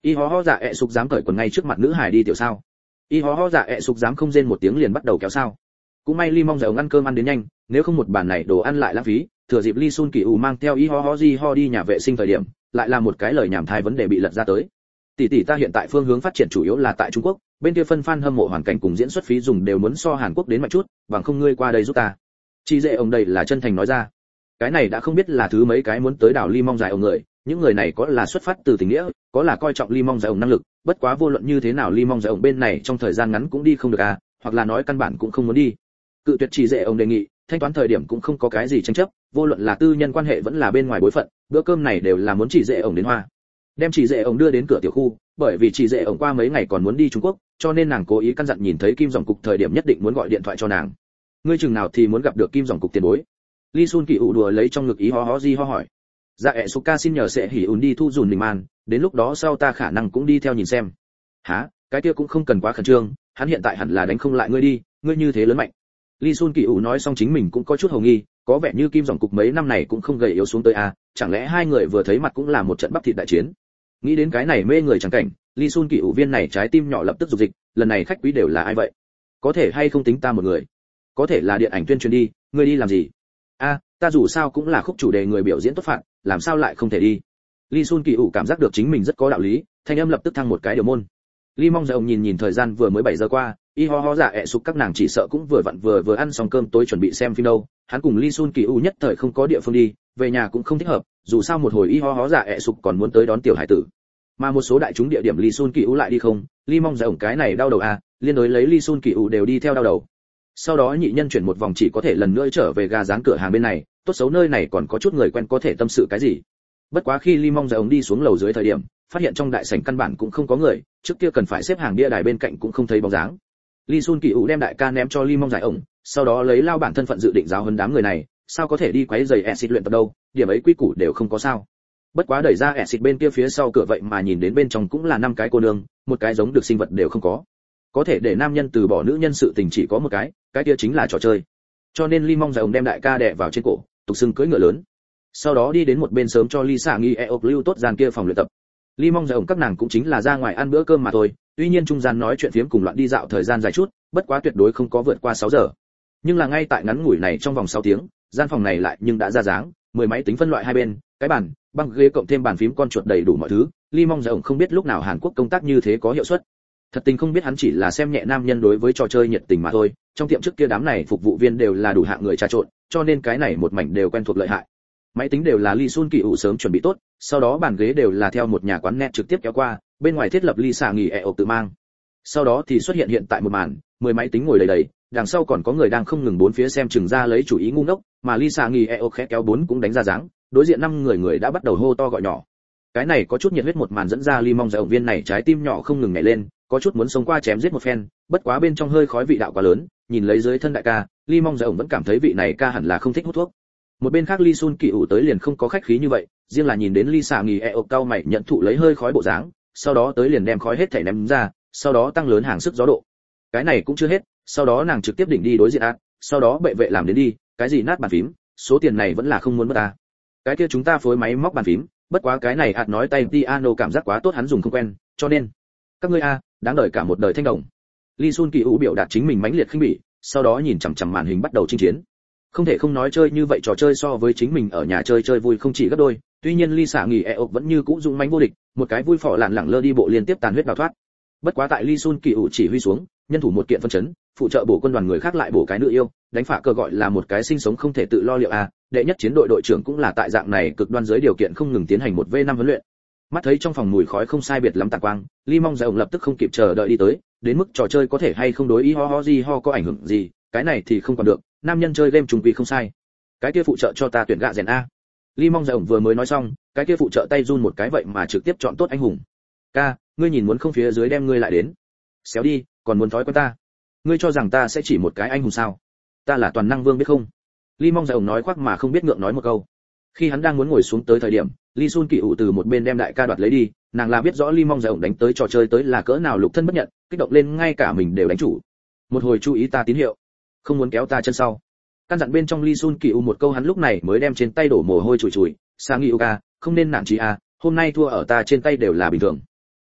S1: Y hó hó dạ ẹ sục dám cởi quần ngay trước mặt nữ hài đi tiểu sao? Y hó hó dạ ẹ sục dám không rên một tiếng liền bắt đầu kéo sao? Cũng may Ly Mong Dạy ổng ăn cơm ăn đến nhanh, nếu không một bàn này đồ ăn lại lãng phí. Thừa dịp Lee Sun Kỳ U mang theo Y ho ho di ho đi nhà vệ sinh thời điểm, lại là một cái lời nhảm thai vấn đề bị lật ra tới. Tỷ tỷ ta hiện tại phương hướng phát triển chủ yếu là tại Trung Quốc, bên kia phân fan hâm mộ hoàn cảnh cùng diễn xuất phí dùng đều muốn so Hàn Quốc đến mạnh chút, bằng không ngươi qua đây giúp ta. Chị dễ ông đây là chân thành nói ra. Cái này đã không biết là thứ mấy cái muốn tới đảo Ly Mong Dài ông người, những người này có là xuất phát từ tình nghĩa, có là coi trọng Ly Mong Dài ông năng lực, bất quá vô luận như thế nào Ly Mong Dài ông bên này trong thời gian ngắn cũng đi không được à, hoặc là nói căn bản cũng không muốn đi. Cự tuyệt chỉ dễ ông đề nghị, thanh toán thời điểm cũng không có cái gì tranh chấp, vô luận là tư nhân quan hệ vẫn là bên ngoài bối phận, bữa cơm này đều là muốn chỉ dễ ông đến hoa. Đem chỉ dễ ông đưa đến cửa tiểu khu, bởi vì chỉ dễ ông qua mấy ngày còn muốn đi Trung Quốc, cho nên nàng cố ý căn dặn nhìn thấy Kim Dòng cục thời điểm nhất định muốn gọi điện thoại cho nàng. Ngươi chừng nào thì muốn gặp được Kim Dòng cục tiền bối? Lee Sun Kỳ ủ đùa lấy trong ngực ý ho ho di ho hỏi. Dạ ẹ Suka xin nhờ sẽ hỉ ùn đi thu dùn mình man, đến lúc đó sau ta khả năng cũng đi theo nhìn xem. Hả? Cái kia cũng không cần quá khẩn trương, hắn hiện tại hẳn là đánh không lại ngươi đi, ngươi như thế lớn mạnh. Lee Sun Kỳ ủ nói xong chính mình cũng có chút hồ nghi, có vẻ như Kim Dòng cục mấy năm này cũng không gầy yếu xuống tới à, chẳng lẽ hai người vừa thấy mặt cũng là một trận bắp thịt đại chiến. Nghĩ đến cái này mê người chẳng cảnh, Lee Sun Kỳ ủ viên này trái tim nhỏ lập tức rục dịch, lần này khách quý đều là ai vậy? Có thể hay không tính ta một người? Có thể là điện ảnh tuyên truyền đi, ngươi đi làm gì? A, ta dù sao cũng là khúc chủ đề người biểu diễn tốt phạt, làm sao lại không thể đi? Lee Sun Kỳ ủ cảm giác được chính mình rất có đạo lý, thanh âm lập tức thăng một cái điều môn. Lee Mong Dạy ông nhìn thời gian vừa mới 7 giờ qua, y ho ho dạ ẹ sụp các nàng chỉ sợ cũng vừa vặn vừa ăn xong cơm tối chuẩn bị xem phim đâu. Hắn cùng Lee Sun Kỳ nhất thời không có địa phương đi, về nhà cũng không thích hợp, dù sao một hồi y ho ho dạ ẹ sụp còn muốn tới đón tiểu hải tử. Mà một số đại chúng địa điểm Lee Sun Kỳ lại đi không, Lee Mong Dạy ông cái này đau đầu à, liên đối lấy Lee Sun Kỳ đều đi theo đau đầu. Sau đó nhị nhân chuyển một vòng chỉ có thể lần nữa trở về ga dán cửa hàng bên này, tốt xấu nơi này còn có chút người quen có thể tâm sự cái gì. Bất quá khi Lee Mong Dạy ông đi xuống lầu dưới thời điểm, phát hiện trong đại sảnh căn bản cũng không có người, trước kia cần phải xếp hàng bia đài bên cạnh cũng không thấy bóng dáng. Lee Sun Kỳ đem đại ca ném cho Lee Mong Dạy ông, sau đó lấy lao bản thân phận dự định giáo huấn đám người này, sao có thể đi quấy rầy Exit luyện tập đâu, điểm ấy quy củ đều không có sao. Bất quá đẩy ra Exit bên kia phía sau cửa vậy mà nhìn đến bên trong cũng là 5 cái cô nương, một cái giống được sinh vật đều không có. Có thể để nam nhân từ bỏ nữ nhân sự tình chỉ có một cái kia chính là trò chơi. Cho nên Lee Mong Dạy ông đem đại ca đè vào trên cổ, tục xưng cưỡi ngựa lớn. Sau đó đi đến một bên sớm cho Lisa nghi lưu tốt gian kia phòng luyện tập. Lee Mong Dạy ông các nàng cũng chính là ra ngoài ăn bữa cơm mà thôi, tuy nhiên trung gian nói chuyện phiếm cùng loạn đi dạo thời gian dài chút, bất quá tuyệt đối không có vượt qua 6 giờ. Nhưng là ngay tại ngắn ngủi này trong vòng 6 tiếng, gian phòng này lại nhưng đã ra dáng, 10 máy tính phân loại hai bên, cái bàn, băng ghế cộng thêm bàn phím con chuột đầy đủ mọi thứ. Lee Mong Dạy ông không biết lúc nào Hàn Quốc công tác như thế có hiệu suất. Thật tình không biết hắn chỉ là xem nhẹ nam nhân đối với trò chơi nhiệt tình mà thôi, trong tiệm trước kia đám này phục vụ viên đều là đủ hạng người trà trộn, cho nên cái này một mảnh đều quen thuộc lợi hại. Máy tính đều là Lee Sun Kỳ sớm chuẩn bị tốt, sau đó bàn ghế đều là theo một nhà quán net trực tiếp kéo qua, bên ngoài thiết lập Lisa nghỉ tự mang. Sau đó thì xuất hiện tại một màn, 10 máy tính ngồi đầy đầy, đằng sau còn có người đang không ngừng bốn phía xem chừng ra lấy chủ ý ngu ngốc, mà Lisa nghỉ khẽ kéo 4 cũng đánh ra dáng, đối diện 5 người đã bắt đầu hô to gọi nhỏ. Cái này có chút nhiệt huyết một màn dẫn ra Lee Mong Dạy ông viên này trái tim nhỏ không ngừng nhảy lên, có chút muốn xông qua chém giết một phen, bất quá bên trong hơi khói vị đạo quá lớn, nhìn lấy dưới thân đại ca, Lee Mong Dạy ông vẫn cảm thấy vị này ca hẳn là không thích hút thuốc. Một bên khác Lee Sun Kỳ tới liền không có khách khí như vậy, riêng là nhìn đến Lisa nghỉ cao mày nhận thụ lấy hơi khói bộ dáng, sau đó tới liền đem khói hết thảy ném ra, sau đó tăng lớn hàng sức gió độ. Cái này cũng chưa hết, sau đó nàng trực tiếp đỉnh đi đối diện ác, sau đó bệ vệ làm đến đi, cái gì nát bàn phím, số tiền này vẫn là không muốn mất ta. Cái kia chúng ta phối máy móc bàn phím, bất quá cái này ạt nói tay piano cảm giác quá tốt hắn dùng không quen, cho nên các ngươi a, đáng đời cả một đời thanh đồng. Lee Sun Kỳ biểu đạt chính mình mãnh liệt khinh bỉ, sau đó nhìn chằm chằm màn hình bắt đầu chinh chiến. Không thể không nói chơi như vậy trò chơi so với chính mình ở nhà chơi vui không chỉ gấp đôi, tuy nhiên Lisa nghỉ vẫn như cũ dũng mãnh vô địch, một cái vui phỏ lạn lẳng lơ đi bộ liên tiếp tàn huyết đào thoát. Bất quá tại Lee Sun Kỳ chỉ huy xuống, nhân thủ một kiện phân chấn, phụ trợ bổ quân đoàn người khác lại bổ cái nữ yêu, đánh phá cờ gọi là một cái sinh sống không thể tự lo liệu a, đệ nhất chiến đội đội trưởng cũng là tại dạng này cực đoan dưới điều kiện không ngừng tiến hành một V5 huấn luyện. Mắt thấy trong phòng mùi khói không sai biệt lắm tàn quang, Lee Mong Dạy ông lập tức không kịp chờ đợi đi tới, đến mức trò chơi có thể hay không đối ý ho có ảnh hưởng gì, cái này thì không còn được, nam nhân chơi game trùng quy không sai. Cái kia phụ trợ cho ta tuyển gạ rèn a. Lee Mong Dạy ông vừa mới nói xong, cái kia phụ trợ tay run một cái vậy mà trực tiếp chọn tốt anh hùng. Ca, ngươi nhìn muốn không phía dưới đem ngươi lại đến. Xéo đi, còn muốn thói quen ta. Ngươi cho rằng ta sẽ chỉ một cái anh hùng sao? Ta là toàn năng vương biết không? Lee Mong Dạy ông nói khoác mà không biết ngượng nói một câu. Khi hắn đang muốn ngồi xuống tới thời điểm, Lee Sun Kỳ từ một bên đem đại ca đoạt lấy đi, nàng là biết rõ Lee Mong Dạy ông đánh tới trò chơi tới là cỡ nào lục thân bất nhận, kích động lên ngay cả mình đều đánh chủ. Một hồi chú ý ta tín hiệu, không muốn kéo ta chân sau. Căn dặn bên trong Lee Sun Kỳ một câu hắn lúc này mới đem trên tay đổ mồ hôi chùi chùi, Sang Yuka, không nên nản chí a, hôm nay thua ở ta trên tay đều là bình thường.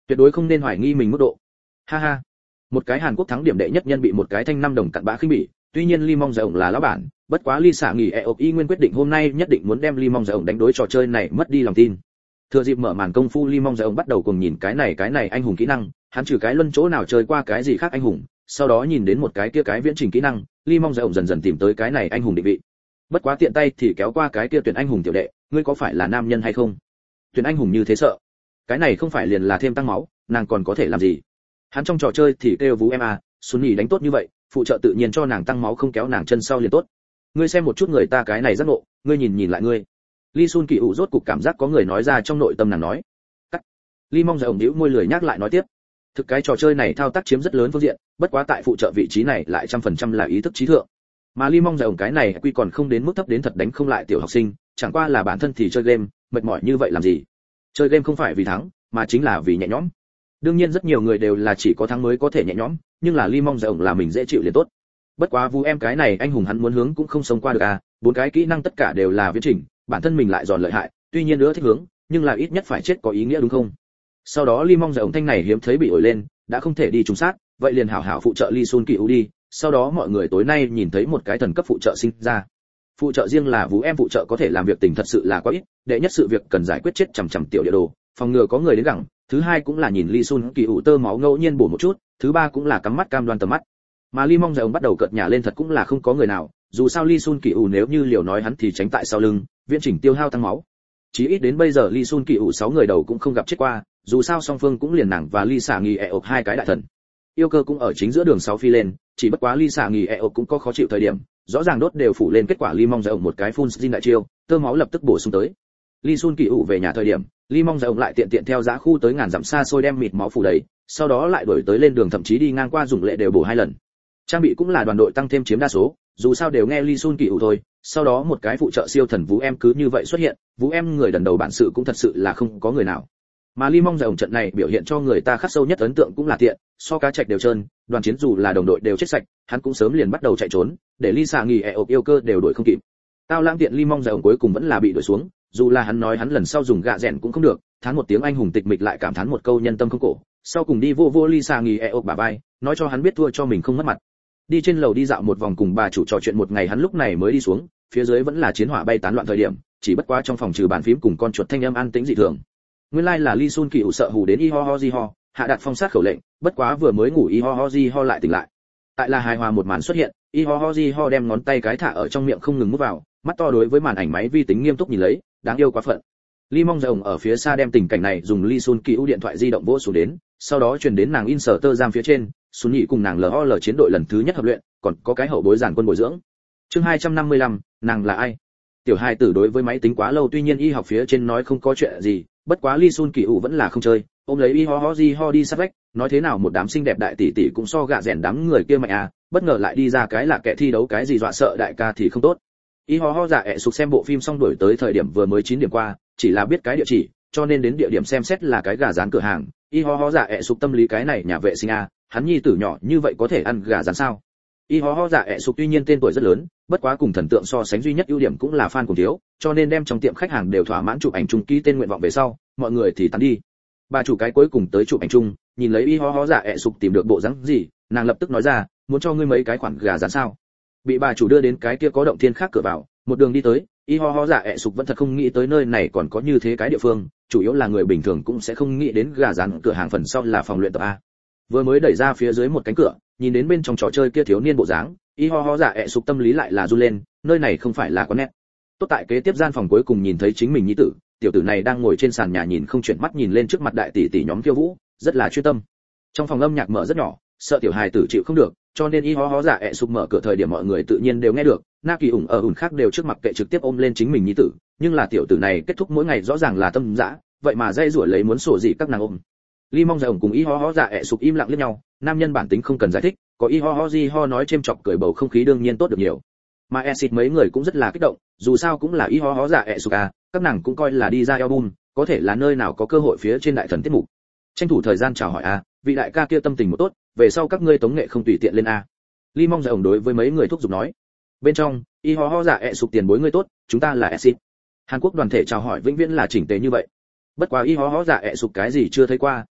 S1: tuyệt đối không nên hoài nghi mình mức độ. Ha ha, một cái Hàn Quốc thắng điểm đệ nhất nhân bị một cái thanh 5 đồng cặn bã khinh bỉ, tuy nhiên Lee Mong Jae-ổng là lão bản, bất quá Lee Sa nghỉ eo y nguyên quyết định hôm nay nhất định muốn đem Lee Mong Jae-ổng đánh đối trò chơi này mất đi lòng tin. Thừa dịp mở màn công phu Lee Mong Jae-ổng bắt đầu cùng nhìn cái này anh hùng kỹ năng, hắn trừ cái luân chỗ nào chơi qua cái gì khác anh hùng, sau đó nhìn đến một cái kia cái viễn trình kỹ năng, Lee Mong Jae-ổng dần dần tìm tới cái này anh hùng định vị. Bất quá tiện tay thì kéo qua cái kia tuyển anh hùng tiểu đệ, ngươi có phải là nam nhân hay không? Tuyển anh hùng như thế sợ, cái này không phải liền là thêm tăng máu, nàng còn có thể làm gì? Hắn trong trò chơi thì kêu vú em à, Sunny đánh tốt như vậy, phụ trợ tự nhiên cho nàng tăng máu không kéo nàng chân sau liền tốt. Ngươi xem một chút người ta cái này giác ngộ, ngươi nhìn lại ngươi. Lee Sun Kỳ ủ rốt cục cảm giác có người nói ra trong nội tâm nàng nói. Cắt. Lee Mong Jae-ổng nhíu môi lười nhắc lại nói tiếp. Thực cái trò chơi này thao tác chiếm rất lớn phương diện, bất quá tại phụ trợ vị trí này lại 100% là ý thức trí thượng. Mà Lee Mong Jae-ổng cái này quy còn không đến mức thấp đến thật đánh không lại tiểu học sinh, chẳng qua là bản thân thì chơi game, mệt mỏi như vậy làm gì? Chơi game không phải vì thắng, mà chính là vì nhẹ nhõm. Đương nhiên rất nhiều người đều là chỉ có thắng mới có thể nhẹ nhõm, nhưng là Lee Mong Jae-ổng là mình dễ chịu liền tốt. Bất quá vu em cái này anh hùng hắn muốn hướng cũng không sống qua được à, bốn cái kỹ năng tất cả đều là viễn trình, bản thân mình lại giòn lợi hại, tuy nhiên nữa thích hướng, nhưng là ít nhất phải chết có ý nghĩa đúng không? Sau đó Lee Mong Jae-ổng thanh này hiếm thấy bị ổi lên, đã không thể đi trùng sát, vậy liền hảo hảo phụ trợ Lee Sun Kỳ đi. Sau đó mọi người tối nay nhìn thấy một cái thần cấp phụ trợ sinh ra. Phụ trợ riêng là vũ em phụ trợ có thể làm việc tình thật sự là quá ít, đệ nhất sự việc cần giải quyết chết chằm tiểu địa đồ, phòng ngừa có người đến gẳng, thứ hai cũng là nhìn Lee Sun Kỳ tơ máu ngẫu nhiên bổ một chút, thứ ba cũng là cắm mắt cam đoan tầm mắt. Mà Lee Mong Jae-ổng bắt đầu cợt nhả lên thật cũng là không có người nào, dù sao Lee Sun Kỳ nếu như liều nói hắn thì tránh tại sau lưng, viễn chỉnh tiêu hao tăng máu. Chí ít đến bây giờ Lee Sun Kỳ 6 người đầu cũng không gặp chết qua, dù sao song phương cũng liền nàng và Lee Sa Nghi eo hai cái đại thần. Yêu cơ cũng ở chính giữa đường 6 phi lên, chỉ bất quá Lee Sa Nghi eo cũng có khó chịu thời điểm, rõ ràng đốt đều phủ lên kết quả Lee Mong Jae-ổng một cái full skin đại chiêu, tơ máu lập tức bổ sung tới. Lee Sun Kỳ về nhà thời điểm, Lee Mong Jae-ổng lại tiện theo dã khu tới ngàn dặm xa xôi đem mịt máu phủ đầy, sau đó lại đuổi tới lên đường thậm chí đi ngang qua dùng lệ đều bổ 2 lần. Trang bị cũng là đoàn đội tăng thêm chiếm đa số, dù sao đều nghe Lee Sun Kỳ thôi, sau đó một cái phụ trợ siêu thần vũ em cứ như vậy xuất hiện, vũ em người đần đầu bản sự cũng thật sự là không có người nào. Mà Lee Mong Jae-ổng trận này biểu hiện cho người ta khắc sâu nhất ấn tượng cũng là tiện, so cá trạch đều trơn, đoàn chiến dù là đồng đội đều chết sạch, hắn cũng sớm liền bắt đầu chạy trốn, để Lee Sa Nghi yêu cơ đều đuổi không kịp. Tao lãng tiện Lee Mong Jae-ổng cuối cùng vẫn là bị đuổi xuống, dù là hắn nói hắn lần sau dùng gạ rèn cũng không được, thán một tiếng anh hùng tịch mịch lại cảm thán một câu nhân tâm không cổ, sau cùng đi vô Lee Sa Nghi bả vai, nói cho hắn biết thua cho mình không mất mặt. Đi trên lầu đi dạo một vòng cùng bà chủ trò chuyện một ngày hắn lúc này mới đi xuống, phía dưới vẫn là chiến hỏa bay tán loạn thời điểm, chỉ bất quá trong phòng trừ bàn phím cùng con chuột thanh âm an tĩnh dị thường. Nguyên lai là Lee Sun Kỳ sợ hù đến y ho ho di ho, hạ đặt phong sát khẩu lệnh, bất quá vừa mới ngủ y ho ho di ho lại tỉnh lại. Tại là hài hòa một màn xuất hiện, y ho ho di ho đem ngón tay cái thả ở trong miệng không ngừng mút vào, mắt to đối với màn ảnh máy vi tính nghiêm túc nhìn lấy, đáng yêu quá phận. Lee Mong Jae-ổng ở phía xa đem tình cảnh này dùng Lee Sun Kỳ điện thoại di động vỗ xuống đến, sau đó truyền đến nàng Inserter giam phía trên, Sun Nhị cùng nàng LOL chiến đội lần thứ nhất hợp luyện, còn có cái hậu bối giản quân bồi dưỡng. Chương 255, nàng là ai? Tiểu hai tử đối với máy tính quá lâu tuy nhiên y học phía trên nói không có chuyện gì, bất quá Lee Sun Kỳ vẫn là không chơi, ôm lấy y ho ho di ho đi sát vách, nói thế nào một đám xinh đẹp đại tỷ tỷ cũng so gạ rèn đám người kia mạnh à, bất ngờ lại đi ra cái là kẻ thi đấu cái gì dọa sợ đại ca thì không tốt. Y ho ho dạ ẹ sục xem bộ phim xong đuổi tới thời điểm vừa mới 9 điểm qua, chỉ là biết cái địa chỉ, cho nên đến địa điểm xem xét là cái gà rán cửa hàng. Y ho ho dạ ẹ sục tâm lý cái này nhà vệ sinh à, hắn nhi tử nhỏ như vậy có thể ăn gà rán sao? Y ho ho dạ ẹ sục tuy nhiên tên tuổi rất lớn, bất quá cùng thần tượng so sánh duy nhất ưu điểm cũng là fan cùng thiếu, cho nên đem trong tiệm khách hàng đều thỏa mãn chụp ảnh chung ký tên nguyện vọng về sau, mọi người thì tán đi. Bà chủ cái cuối cùng tới chụp ảnh chung, nhìn lấy y ho ho dạ ẹ sục tìm được bộ dáng gì, nàng lập tức nói ra, muốn cho ngươi mấy cái khoản gà rán sao? Bị bà chủ đưa đến cái kia có động thiên khác cửa vào, một đường đi tới, y ho ho dạ ẹ sục vẫn thật không nghĩ tới nơi này còn có như thế cái địa phương, chủ yếu là người bình thường cũng sẽ không nghĩ đến gà rán cửa hàng phần sau là phòng luyện tập a. Vừa mới đẩy ra phía dưới một cánh cửa, nhìn đến bên trong trò chơi kia thiếu niên bộ dáng, y ho ho dạ ẹ sục tâm lý lại là run lên, nơi này không phải là quán net. Tốt tại kế tiếp gian phòng cuối cùng nhìn thấy chính mình nhi tử, tiểu tử này đang ngồi trên sàn nhà nhìn không chuyển mắt nhìn lên trước mặt đại tỷ tỷ nhóm khiêu vũ, rất là chuyên tâm. Trong phòng âm nhạc mở rất nhỏ, sợ tiểu hài tử chịu không được, cho nên y ho ho dạ ẹ sục mở cửa thời điểm mọi người tự nhiên đều nghe được, na kỳ ủng ở ủng khác đều trước mặt kệ trực tiếp ôm lên chính mình nhi tử, nhưng là tiểu tử này kết thúc mỗi ngày rõ ràng là tâm dã, vậy mà dây rủa lấy muốn sổ gì các nàng ôm. Lee Mong Jae-ổng cùng y ho ho dạ ẹ sục im lặng liếc nhau, nam nhân bản tính không cần giải thích, có y ho ho di ho nói chêm chọc cười bầu không khí đương nhiên tốt được nhiều. Mà exit mấy người cũng rất là kích động, dù sao cũng là y ho ho dạ ẹ sục à, các nàng cũng coi là đi ra album, có thể là nơi nào có cơ hội phía trên đại thần tiết mục. Tranh thủ thời gian chào hỏi a, vị đại ca kia tâm tình một tốt, về sau các ngươi tống nghệ không tùy tiện lên a. Lee Mong Jae-ổng đối với mấy người thúc giục nói. Bên trong, y ho ho dạ ẹ sục tiền bối ngươi tốt, chúng ta là exit. Hàn Quốc đoàn thể chào hỏi vĩnh viễn là chỉnh tề như vậy. Bất quá y ho ho dạ ẹ sục cái gì chưa thấy qua,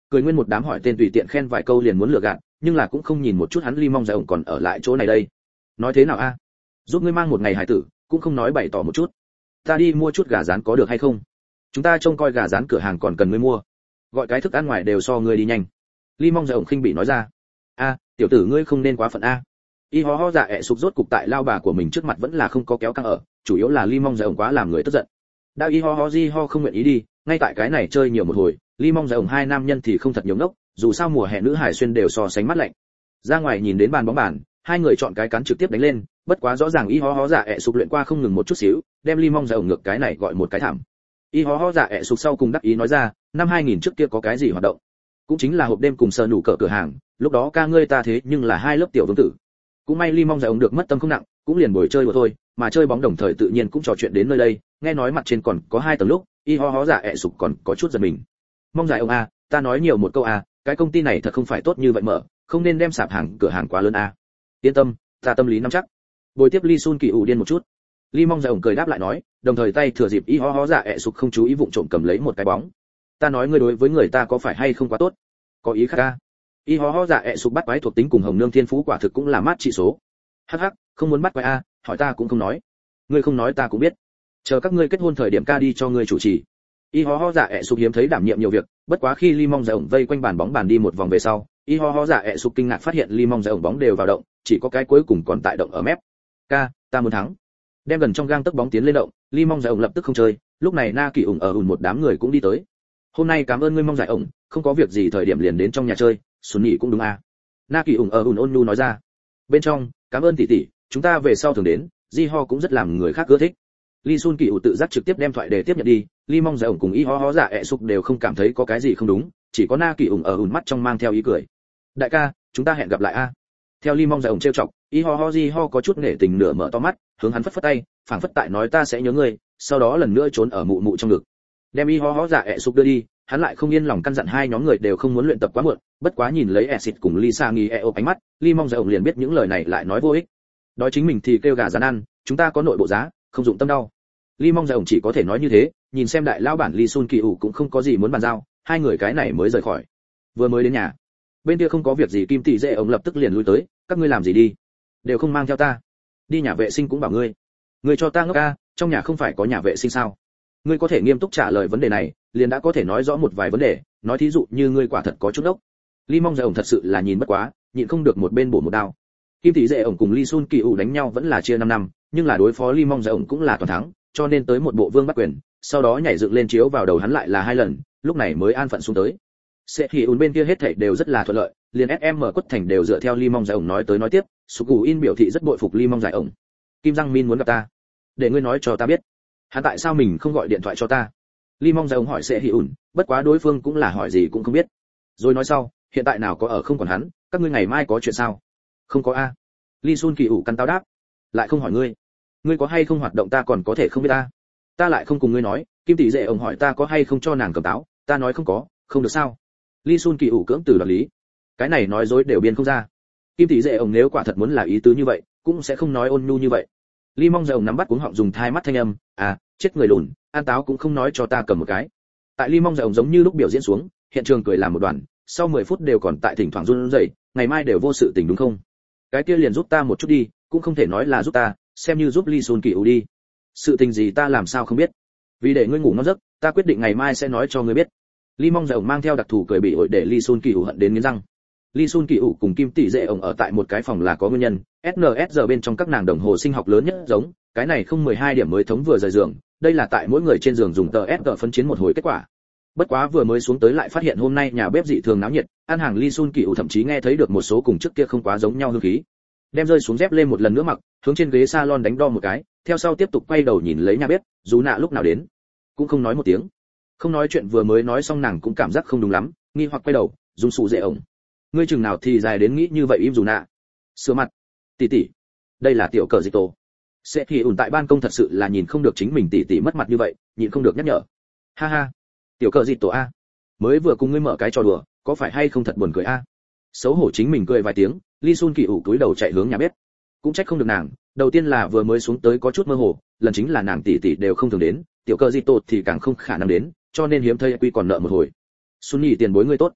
S1: cười nguyên một đám hỏi tên tùy tiện khen vài câu liền muốn lừa gạt, nhưng là cũng không nhìn một chút hắn Ly Mong Dài ổng còn ở lại chỗ này đây. Nói thế nào a? Giúp ngươi mang một ngày hải tử, cũng không nói bày tỏ một chút. Ta đi mua chút gà rán có được hay không? Chúng ta trông coi gà rán cửa hàng còn cần ngươi mua. Gọi cái thức ăn ngoài đều so ngươi đi nhanh. Ly Mong Dài ổng khinh bị nói ra. A, tiểu tử ngươi không nên quá phận a. Y ho ho dạ ẹ sụp rốt cục tại lao bà của mình trước mặt vẫn là không có kéo căng ở, chủ yếu là Ly Mong Dài ổng quá làm người tức giận. Đã y ho ho di ho không nguyện ý đi, ngay tại cái này chơi nhiều một hồi, Ly Mong Dài ổng hai nam nhân thì không thật nhiều ngốc, dù sao mùa hè nữ hải xuyên đều so sánh mát lạnh. Ra ngoài nhìn đến bàn bóng bàn, hai người chọn cái cắn trực tiếp đánh lên, bất quá rõ ràng y ho ho dạ ẹ sụp luyện qua không ngừng một chút xíu, đem Ly Mong Dài ổng ngược cái này gọi một cái thảm. Y ho ho dạ ẹ sụp sau cùng đắc ý nói ra, năm 2000 trước kia có cái gì hoạt động? Cũng chính là hộp đêm cùng sờ nủ cỡ cửa hàng, lúc đó ca ngươi ta thế nhưng là hai lớp tiểu vương tử. Cũng may Ly Mong Dài ổng được mất tâm không nặng, cũng liền bồi chơi đùa thôi, mà chơi bóng đồng thời tự nhiên cũng trò chuyện đến nơi đây, nghe nói mặt trên còn có hai tầng lúc, y ho ho dạ ẹ sụp còn có chút giật mình. Mong Dài ổng a, ta nói nhiều một câu a, cái công ty này thật không phải tốt như vậy mở, không nên đem sạp hàng cửa hàng quá lớn a. Yên tâm, ta tâm lý nắm chắc. Bồi tiếp Ly Sun Kỳ ủ điên một chút. Ly Mong Dài ổng cười đáp lại nói, đồng thời tay thừa dịp y ho ho dạ ẹ sụp không chú ý vụng trộm cầm lấy một cái bóng. Ta nói ngươi đối với người ta có phải hay không quá tốt? Có ý khác a. Y ho ho dạ ẹ sụp bắt quái thuộc tính cùng Hồng Nương Thiên Phú quả thực cũng là mát trị số. Hắc hắc, không muốn bắt quái a, hỏi ta cũng không nói. Ngươi không nói ta cũng biết. Chờ các ngươi kết hôn thời điểm ca đi cho ngươi chủ trì. Y ho ho dạ ẹ sụp hiếm thấy đảm nhiệm nhiều việc, bất quá khi Ly Mong Dài ổng vây quanh bàn bóng bàn đi một vòng về sau, y ho ho dạ ẹ sụp kinh ngạc phát hiện Ly Mong Dài ổng bóng đều vào động, chỉ có cái cuối cùng còn tại động ở mép. Ca, ta muốn thắng. Đem gần trong gang tấc bóng tiến lên động, Ly Mong Dài ổng lập tức không chơi, lúc này Na Kỳ ủng ở ùn một đám người cũng đi tới. Hôm nay cảm ơn ngươi Mong Dài ổng, không có việc gì thời điểm liền đến trong nhà chơi, Xuân Nhị cũng đúng a. Na Kỳ ủng ở ùn ôn nhu nói ra. Bên trong, cảm ơn tỷ tỷ, chúng ta về sau thường đến, Di Ho cũng rất làm người khác ưa thích. Ly Sun Kỳ ủ tự giác trực tiếp đem thoại để tiếp nhận đi, Ly Mong Dài ổng cùng Y ho ho dạ ẹ sụp đều không cảm thấy có cái gì không đúng, chỉ có Na Kỳ ủng ở ùn mắt trong mang theo ý cười. Đại ca, chúng ta hẹn gặp lại a. Theo Ly Mong Dài ổng trêu chọc, Y ho ho Di Ho có chút nể tình nửa mở to mắt, hướng hắn phất phất tay, phảng phất tại nói ta sẽ nhớ ngươi, sau đó lần nữa trốn ở mụ mụ trong ngực. Đem Y ho ho dạ ẹ sụp đưa đi, hắn lại không yên lòng căn dặn hai nhóm người đều không muốn luyện tập quá muộn, bất quá nhìn lấy Exit cùng Lisa nghi eo ánh mắt, Ly Mong Dài ổng liền biết những lời này lại nói vô ích. Đói chính mình thì kêu gà rán ăn, chúng ta có nội bộ giá, không dụng tâm đau. Ly Mong Dài ổng chỉ có thể nói như thế, nhìn xem đại lão bản Ly Sun Kỳ ủ cũng không có gì muốn bàn giao, hai người cái này mới rời khỏi. Vừa mới đến nhà, bên kia không có việc gì Kim Tỷ Dệ ổng lập tức liền lui tới, các ngươi làm gì đi? Đều không mang theo ta. Đi nhà vệ sinh cũng bảo ngươi. Ngươi cho ta ngốc a, trong nhà không phải có nhà vệ sinh sao? Ngươi có thể nghiêm túc trả lời vấn đề này, liền đã có thể nói rõ một vài vấn đề, nói thí dụ như ngươi quả thật có chút ốc. Ly Mong Dài ổng thật sự là nhìn bất quá, nhịn không được một bên bổ một đao. Kim Tỷ Dệ ổng cùng Ly Sun Kỳ ủ đánh nhau vẫn là chia 5 năm, nhưng là đối phó Ly Mong Dài ổng cũng là toàn thắng, cho nên tới một bộ vương bắt quyền, sau đó nhảy dựng lên chiếu vào đầu hắn lại là 2 lần, lúc này mới an phận xuống tới. Sẽ thì ùn bên kia hết thảy đều rất là thuận lợi, liền SM quất thành đều dựa theo Ly Mong Dài ổng nói tới nói tiếp, Sugu In biểu thị rất bội phục Ly Mong Dài ổng. Kim Giang Min muốn gặp ta, để ngươi nói cho ta biết, hắn tại sao mình không gọi điện thoại cho ta? Ly Mong Dài ổng hỏi Sẽ Hỉ ùn, bất quá đối phương cũng là hỏi gì cũng không biết. Rồi nói sau, hiện tại nào có ở không còn hắn, các ngươi ngày mai có chuyện sao? Không có a. Ly Sun Kỳ ủ căn táo đáp. Lại không hỏi ngươi, ngươi có hay không hoạt động ta còn có thể không biết ta. Ta lại không cùng ngươi nói, Kim Tỷ Dệ ổng hỏi ta có hay không cho nàng cầm táo, ta nói không có, không được sao? Ly Sun Kỳ ủ cưỡng từ đoạt lý. Cái này nói dối đều biên không ra. Kim Tỷ Dệ ổng nếu quả thật muốn là ý tứ như vậy, cũng sẽ không nói ôn nhu như vậy. Ly Mong Dài ổng nắm bắt cuống họng dùng thai mắt thanh âm, à, chết người lùn, ăn táo cũng không nói cho ta cầm một cái. Tại Ly Mong Dài ổng giống như lúc biểu diễn xuống, hiện trường cười làm một đoàn, sau 10 phút đều còn tại thỉnh thoảng run rẩy, ngày mai đều vô sự tình đúng không? Cái kia liền giúp ta một chút đi, cũng không thể nói là giúp ta, xem như giúp Ly Sun Kỳ ủ đi. Sự tình gì ta làm sao không biết? Vì để ngươi ngủ ngon giấc, ta quyết định ngày mai sẽ nói cho ngươi biết. Ly Mong Dài ổng mang theo đặc thù cười bị ổi để Ly Sun Kỳ ủ hận đến nghiến răng. Ly Sun Kỳ ủ cùng Kim Tỷ Dệ ổng ở tại một cái phòng là có nguyên nhân, SNS giờ bên trong các nàng đồng hồ sinh học lớn nhất giống, cái này không 12 điểm mới thống vừa rời giường, đây là tại mỗi người trên giường dùng tờ S phấn chiến một hồi kết quả. Bất quá vừa mới xuống tới lại phát hiện hôm nay nhà bếp dị thường náo nhiệt, ăn hàng Ly Sun Kỳ ủ thậm chí nghe thấy được một số cùng trước kia không quá giống nhau hương khí. Đem rơi xuống dép lên một lần nữa mặc, hướng trên ghế salon đánh đo một cái, theo sau tiếp tục quay đầu nhìn lấy nhà bếp, dù nạ lúc nào đến, cũng không nói một tiếng. Không nói chuyện vừa mới nói xong nàng cũng cảm giác không đúng lắm, nghi hoặc quay đầu, dùng sụ Dệ ổng. Ngươi chừng nào thì dài đến nghĩ như vậy im dù nạ. Sửa mặt. Tỷ tỷ, đây là tiểu cờ dịch tổ. Sẽ thì ủn tại ban công thật sự là nhìn không được chính mình tỷ tỷ mất mặt như vậy, nhịn không được nhắc nhở. Ha ha, tiểu cờ dịch tổ a, mới vừa cùng ngươi mở cái trò đùa, có phải hay không thật buồn cười a? Xấu hổ chính mình cười vài tiếng, Ly Sun Kỳ ủ cúi đầu chạy hướng nhà bếp. Cũng trách không được nàng, đầu tiên là vừa mới xuống tới có chút mơ hồ, lần chính là nàng tỷ tỷ đều không thường đến, tiểu cờ dịch tổ thì càng không khả năng đến, cho nên hiếm thấy quy còn nợ một hồi. Sun Nhị tiền bối ngươi tốt.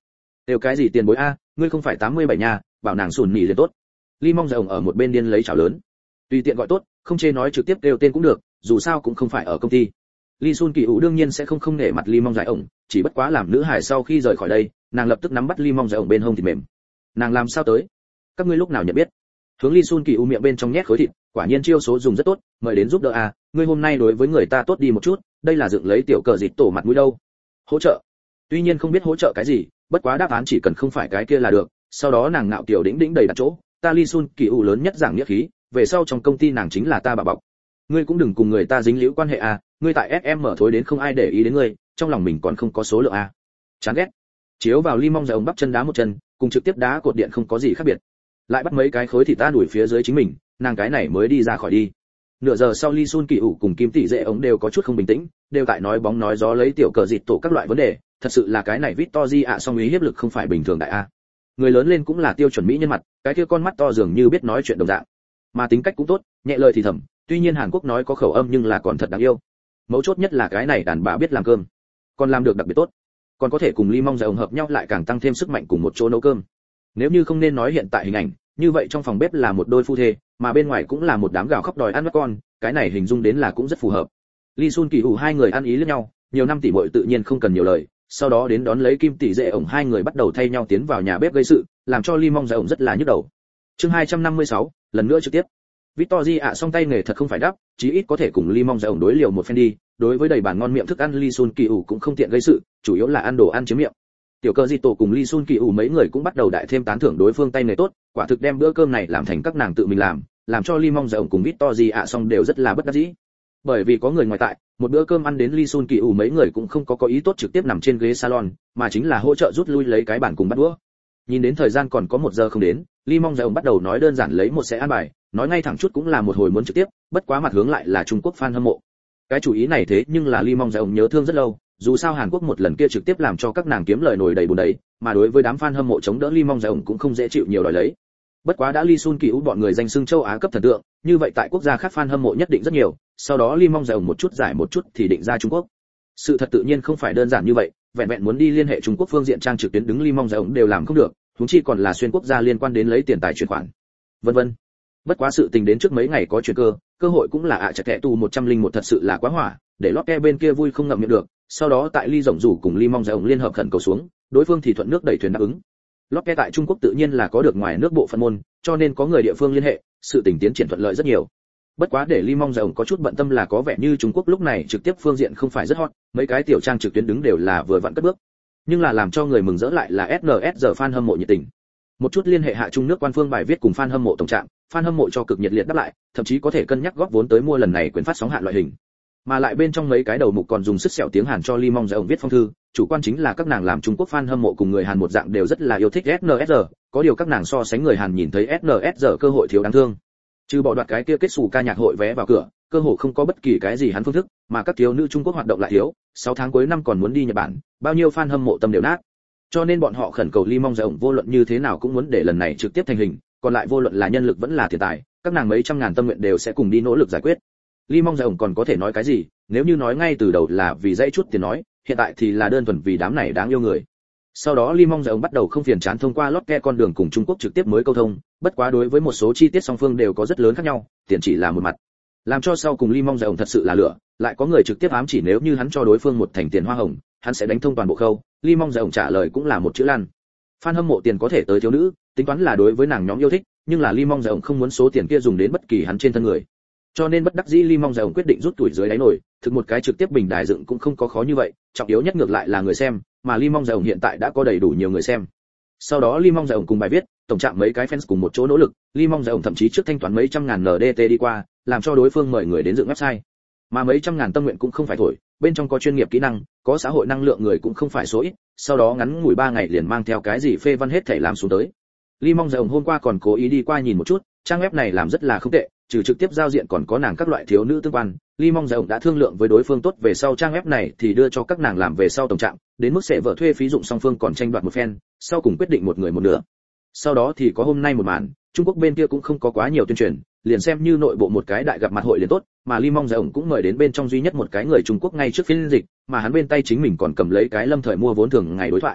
S1: đều cái gì tiền bối a, ngươi không phải 87 nha, bảo nàng sùn nỉ liền tốt. Ly Mong Dạy ổng ở một bên điên lấy chảo lớn, tùy tiện gọi tốt, không chê nói trực tiếp kêu tên cũng được, dù sao cũng không phải ở công ty. Lee Sun Kỳ Vũ đương nhiên sẽ không nể mặt Ly Mong Dạy ổng, chỉ bất quá làm nữ hải sau khi rời khỏi đây, nàng lập tức nắm bắt Ly Mong Dạy ổng bên hông thịt mềm. Nàng làm sao tới? Các ngươi lúc nào nhận biết? Hướng Lee Sun Kỳ Vũ miệng bên trong nhét khối thịt, quả nhiên chiêu số dùng rất tốt, mời đến giúp đỡ a, ngươi hôm nay đối với người ta tốt đi một chút, đây là dựng lấy tiểu cờ dịt tổ mặt mũi đâu. Hỗ trợ? Tuy nhiên không biết hỗ trợ cái gì, bất quá đáp án chỉ cần không phải cái kia là được. Sau đó nàng ngạo kiều đĩnh đĩnh đầy đặt chỗ, ta Lee Sun Kỳ Vũ lớn nhất giảng nghĩa khí, về sau trong công ty nàng chính là ta bà bọc. Ngươi cũng đừng cùng người ta dính liễu quan hệ a, ngươi tại SM mở thối đến không ai để ý đến ngươi, trong lòng mình còn không có số lượng a. Chán ghét. Chiếu vào Ly Mong Dạy ổng bắp chân đá một chân, cùng trực tiếp đá cột điện không có gì khác biệt. Lại bắt mấy cái khối thịt ta đuổi phía dưới chính mình, nàng cái này mới đi ra khỏi đi. Nửa giờ sau Lee Sun Kỳ Vũ cùng Kim Tỷ Dệ ống đều có chút không bình tĩnh, đều tại nói bóng nói gió lấy tiểu cờ dịt tổ các loại vấn đề, thật sự là cái này Victory ạ song ý hiếp lực không phải bình thường đại a. Người lớn lên cũng là tiêu chuẩn mỹ nhân mặt, cái kia con mắt to dường như biết nói chuyện đồng dạng, mà tính cách cũng tốt, nhẹ lời thì thầm, tuy nhiên Hàn Quốc nói có khẩu âm nhưng là còn thật đáng yêu. Mấu chốt nhất là cái này đàn bà biết làm cơm, còn làm được đặc biệt tốt, còn có thể cùng Ly Mong Dạy ổng hợp nhau lại càng tăng thêm sức mạnh cùng một chỗ nấu cơm. Nếu như không nên nói hiện tại hình ảnh, như vậy trong phòng bếp là một đôi phu thê, mà bên ngoài cũng là một đám gào khóc đòi ăn các con, cái này hình dung đến là cũng rất phù hợp. Lee Sun Kỳ Vũ hai người ăn ý lẫn nhau, nhiều năm tỉ muội tự nhiên không cần nhiều lời, sau đó đến đón lấy Kim Tỷ Dệ ổng hai người bắt đầu thay nhau tiến vào nhà bếp gây sự, làm cho Ly Mong Dạy ổng rất là nhức đầu. Chương 256, lần nữa trực tiếp. Victory ạ song tay nghề thật không phải đắp, chí ít có thể cùng Ly Mong Dạy ổng đối liều một phen đi, đối với đầy bàn ngon miệng thức ăn Lee Sun Kỳ Vũ cũng không tiện gây sự, chủ yếu là ăn đồ ăn chiếm miệng. Tiểu Cơ Di Tổ cùng Lee Sun Kỳ Vũ mấy người cũng bắt đầu đại thêm tán thưởng đối phương tay nghề tốt, quả thực đem bữa cơm này làm thành các nàng tự mình làm cho Ly Mong Dạy ổng cùng Victory ạ song đều rất là bất đắc dĩ. Bởi vì có người ngoài tại, một bữa cơm ăn đến Lee Sun Kỳ Vũ mấy người cũng không có ý tốt trực tiếp nằm trên ghế salon, mà chính là hỗ trợ rút lui lấy cái bàn cùng bắt đũa. Nhìn đến thời gian còn có 1 giờ không đến, Lee Mong Dạy ổng bắt đầu nói đơn giản lấy một sẽ ăn bài, nói ngay thẳng chút cũng là một hồi muốn trực tiếp, bất quá mặt hướng lại là Trung Quốc fan hâm mộ. Cái chủ ý này thế nhưng là Lee Mong Dạy ổng nhớ thương rất lâu, dù sao Hàn Quốc một lần kia trực tiếp làm cho các nàng kiếm lời nổi đầy bùn đấy, mà đối với đám fan hâm mộ chống đỡ Lee Mong Dạy ổng cũng không dễ chịu nhiều đòi lấy. Bất quá đã Lee Sun Kỳ Vũ bọn người danh xưng châu Á cấp thần tượng, như vậy tại quốc gia khác fan hâm mộ nhất định rất nhiều, sau đó Lee Mong Dạy ổng một chút giải một chút thì định ra Trung Quốc. Sự thật tự nhiên không phải đơn giản như vậy, vẹn vẹn muốn đi liên hệ Trung Quốc phương diện trang trực tuyến đứng Lee Mong Dạy ổng đều làm không được, huống chi còn là xuyên quốc gia liên quan đến lấy tiền tài chuyển khoản, vân vân. Bất quá sự tình đến trước mấy ngày có chuyển cơ hội cũng là chặt kẻ tù 101 thật sự là quá hỏa, để Lotte bên kia vui không ngậm miệng được, sau đó tại Lee rộng rủ cùng Lee Mong Dạy ổng liên hợp khẩn cầu xuống, đối phương thì thuận nước đẩy thuyền đáp ứng. Lotte tại Trung Quốc tự nhiên là có được ngoài nước bộ phận môn, cho nên có người địa phương liên hệ, sự tình tiến triển thuận lợi rất nhiều. Bất quá để Lee Mong Dạy ổng có chút bận tâm là có vẻ như Trung Quốc lúc này trực tiếp phương diện không phải rất hot, mấy cái tiểu trang trực tuyến đứng đều là vừa vặn cất bước. Nhưng là làm cho người mừng rỡ lại là SNSD fan hâm mộ nhiệt tình. Một chút liên hệ hạ trung nước quan phương bài viết cùng fan hâm mộ tổng trạng, fan hâm mộ cho cực nhiệt liệt đáp lại, thậm chí có thể cân nhắc góp vốn tới mua lần này quyền phát sóng hạn loại hình. Mà lại bên trong mấy cái đầu mục còn dùng sức sẹo tiếng Hàn cho Lee Mong Dạy ổng viết phong thư, chủ quan chính là các nàng làm Trung Quốc fan hâm mộ cùng người Hàn một dạng đều rất là yêu thích SNSD, có điều các nàng so sánh người Hàn nhìn thấy SNSD cơ hội thiếu đáng thương. Trừ bỏ đoạt cái kia kết sủ ca nhạc hội vé vào cửa, cơ hội không có bất kỳ cái gì hắn phương thức, mà các thiếu nữ Trung Quốc hoạt động lại thiếu, 6 tháng cuối năm còn muốn đi Nhật Bản, bao nhiêu fan hâm mộ tâm đều nát. Cho nên bọn họ khẩn cầu Lee Mong Dạy ổng vô luận như thế nào cũng muốn để lần này trực tiếp thành hình, còn lại vô luận là nhân lực vẫn là tiền tài, các nàng mấy trăm ngàn tâm nguyện đều sẽ cùng đi nỗ lực giải quyết. Lee Mong Dạy ổng còn có thể nói cái gì, nếu như nói ngay từ đầu là vì dãy chút tiền nói, hiện tại thì là đơn thuần vì đám này đáng yêu người. Sau đó Lee Mong Dạy ổng bắt đầu không phiền chán thông qua Lotte con đường cùng Trung Quốc trực tiếp mới câu thông, bất quá đối với một số chi tiết song phương đều có rất lớn khác nhau, tiền chỉ là một mặt. Làm cho sau cùng Lee Mong Dạy ổng thật sự là lửa, lại có người trực tiếp ám chỉ nếu như hắn cho đối phương một thành tiền hoa hồng, hắn sẽ đánh thông toàn bộ khâu. Lee Mong Dạy ổng trả lời cũng là một chữ lăn. Fan hâm mộ tiền có thể tới thiếu nữ, tính toán là đối với nàng nhóm yêu thích, nhưng là Lee Mong Dạy ổng không muốn số tiền kia dùng đến bất kỳ hắn trên thân người. Cho nên bất đắc dĩ Lee Mong Dạy ổng quyết định rút tuổi dưới đáy nổi, thực một cái trực tiếp bình đài dựng cũng không có khó như vậy, trọng yếu nhất ngược lại là người xem, mà Lee Mong Dạy ổng hiện tại đã có đầy đủ nhiều người xem. Sau đó Lee Mong Dạy ổng cùng bài viết, tổng trạng mấy cái fans cùng một chỗ nỗ lực, Lee Mong Dạy ổng thậm chí trước thanh toán mấy trăm ngàn NDT đi qua, làm cho đối phương mời người đến dựng website. Mà mấy trăm ngàn tâm nguyện cũng không phải thổi, bên trong có chuyên nghiệp kỹ năng, có xã hội năng lượng người cũng không phải số ít, sau đó ngắn ngủi 3 ngày liền mang theo cái gì phê văn hết thảy làm xuống tới. Lee Mong Dạy ổng hôm qua còn cố ý đi qua nhìn một chút, trang web này làm rất là không tệ, trừ trực tiếp giao diện còn có nàng các loại thiếu nữ tương quan. Lee Mong Dạy ổng đã thương lượng với đối phương tốt về sau trang web này thì đưa cho các nàng làm về sau tổng trạng, đến mức sẽ vợ thuê phí dụng song phương còn tranh đoạt một phen, sau cùng quyết định một người một nửa. Sau đó thì có hôm nay một màn, Trung Quốc bên kia cũng không có quá nhiều tuyên truyền, liền xem như nội bộ một cái đại gặp mặt hội liền tốt, mà Lee Mong Dạy ổng cũng mời đến bên trong duy nhất một cái người Trung Quốc ngay trước phiên dịch, mà hắn bên tay chính mình còn cầm lấy cái lâm thời mua vốn thường ngày đối thoại.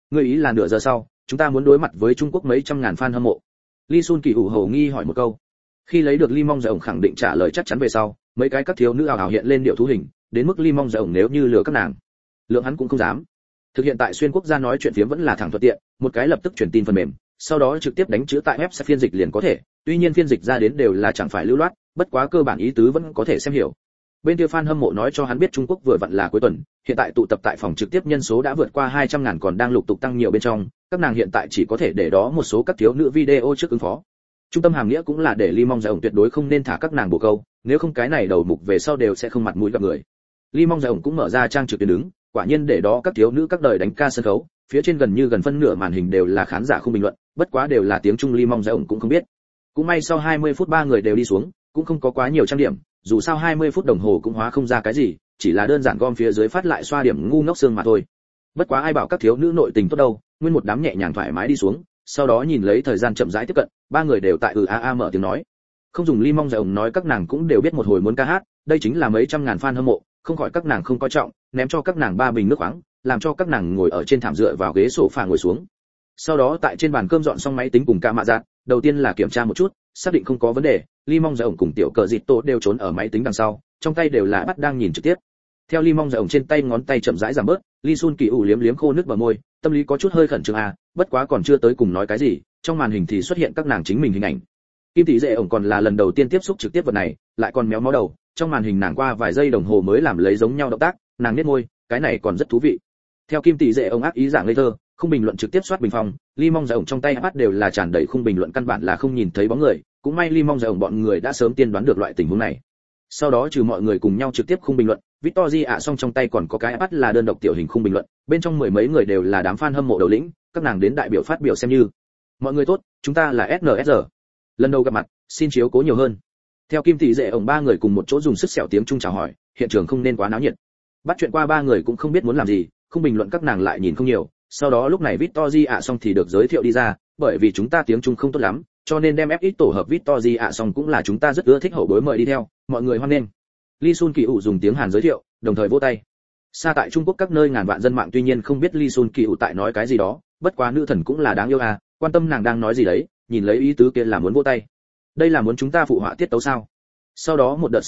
S1: Người ý là nửa giờ sau, chúng ta muốn đối mặt với Trung Quốc mấy trăm ngàn fan hâm mộ. Lee Sun Kỳ ủ hầu nghi hỏi một câu. Khi lấy được Lee Mong Jae ổng khẳng định trả lời chắc chắn về sau, mấy cái các thiếu nữ ảo ảo hiện lên điệu thú hình, đến mức Lee Mong Jae ổng nếu như lừa các nàng, lượng hắn cũng không dám. Thực hiện tại xuyên quốc gia nói chuyện phiếm vẫn là thẳng thuận tiện, một cái lập tức truyền tin phần mềm, sau đó trực tiếp đánh chữ tại web sẽ phiên dịch liền có thể, tuy nhiên phiên dịch ra đến đều là chẳng phải lưu loát, bất quá cơ bản ý tứ vẫn có thể xem hiểu. Bên kia fan hâm mộ nói cho hắn biết Trung Quốc vừa vặn là cuối tuần, hiện tại tụ tập tại phòng trực tiếp nhân số đã vượt qua 200.000 còn đang lục tục tăng nhiều bên trong, các nàng hiện tại chỉ có thể để đó một số các thiếu nữ video trước ứng phó. Trung tâm hàm nghĩa cũng là để Lee Mong Jae ổng tuyệt đối không nên thả các nàng bổ câu, nếu không cái này đầu mục về sau đều sẽ không mặt mũi gặp người. Lee Mong Jae ổng cũng mở ra trang trực tuyến đứng, quả nhiên để đó các thiếu nữ các đời đánh ca sân khấu, phía trên gần phân nửa màn hình đều là khán giả không bình luận, bất quá đều là tiếng Trung Lee Mong Jae ổng cũng không biết. Cũng may sau 20 phút ba người đều đi xuống, cũng không có quá nhiều trang điểm, dù sao 20 phút đồng hồ cũng hóa không ra cái gì, chỉ là đơn giản gom phía dưới phát lại xoa điểm ngu ngốc xương mà thôi. Bất quá ai bảo các thiếu nữ nội tình tốt đâu, nguyên một đám nhẹ nhàng thoải mái đi xuống, sau đó nhìn lấy thời gian chậm rãi tiếp cận, ba người đều tại mở tiếng nói. Không dùng Lee Mong Jae ổng nói các nàng cũng đều biết một hồi muốn ca hát, đây chính là mấy trăm ngàn fan hâm mộ, không khỏi các nàng không coi trọng, ném cho các nàng 3 bình nước khoáng, làm cho các nàng ngồi ở trên thảm dựa vào ghế sofa ngồi xuống. Sau đó tại trên bàn cơm dọn xong máy tính cùng ca mạ giặt, đầu tiên là kiểm tra một chút, xác định không có vấn đề, Lee Mong Jae ổng cùng tiểu cờ dịt tổ đều trốn ở máy tính đằng sau, trong tay đều là bắt đang nhìn trực tiếp. Theo Lee Mong Jae ổng trên tay ngón tay chậm rãi giảm bớt, Lee Sun Kỳ ủ liếm liếm khô nước bờ môi, tâm lý có chút hơi khẩn trương bất quá còn chưa tới cùng nói cái gì, trong màn hình thì xuất hiện các nàng chính mình hình ảnh. Kim tỷ dệ ổng còn là lần đầu tiên tiếp xúc trực tiếp vật này, lại còn méo mó đầu, trong màn hình nàng qua vài giây đồng hồ mới làm lấy giống nhau động tác, nàng nhếch môi, cái này còn rất thú vị. Theo Kim tỷ dệ ổng ác ý giảng ngây thơ, không bình luận trực tiếp soát bình phong, Lee Mong Jae ổng trong tay bắt đều là tràn đầy không bình luận căn bản là không nhìn thấy bóng người, cũng may Lee Mong Jae ổng bọn người đã sớm tiên đoán được loại tình huống này. Sau đó trừ mọi người cùng nhau trực tiếp không bình luận, Victory song trong tay còn có cái iPad là đơn độc tiểu hình không bình luận, bên trong mười mấy người đều là đám fan hâm mộ đầu lĩnh, các nàng đến đại biểu phát biểu xem như. Mọi người tốt, chúng ta là SNSD. Lần đầu gặp mặt, xin chiếu cố nhiều hơn. Theo Kim tỷ dệ ổng ba người cùng một chỗ dùng sức sẹo tiếng Trung chào hỏi, hiện trường không nên quá náo nhiệt. Bắt chuyện qua ba người cũng không biết muốn làm gì, không bình luận các nàng lại nhìn không nhiều. Sau đó lúc này Victory xong thì được giới thiệu đi ra, bởi vì chúng ta tiếng Trung không tốt lắm, cho nên đem FX tổ hợp Victory xong cũng là chúng ta rất ưa thích hậu bối mời đi theo, mọi người hoan nghênh. Lee Sun Kỳ ủ dùng tiếng Hàn giới thiệu, đồng thời vỗ tay. Xa tại Trung Quốc các nơi ngàn vạn dân mạng tuy nhiên không biết Lee Sun Kỳ ủ tại nói cái gì đó, bất quá nữ thần cũng là đáng yêu quan tâm nàng đang nói gì đấy, nhìn lấy ý tứ kia là muốn vỗ tay. Đây là muốn chúng ta phụ họa tiết tấu sao? Sau đó một đợt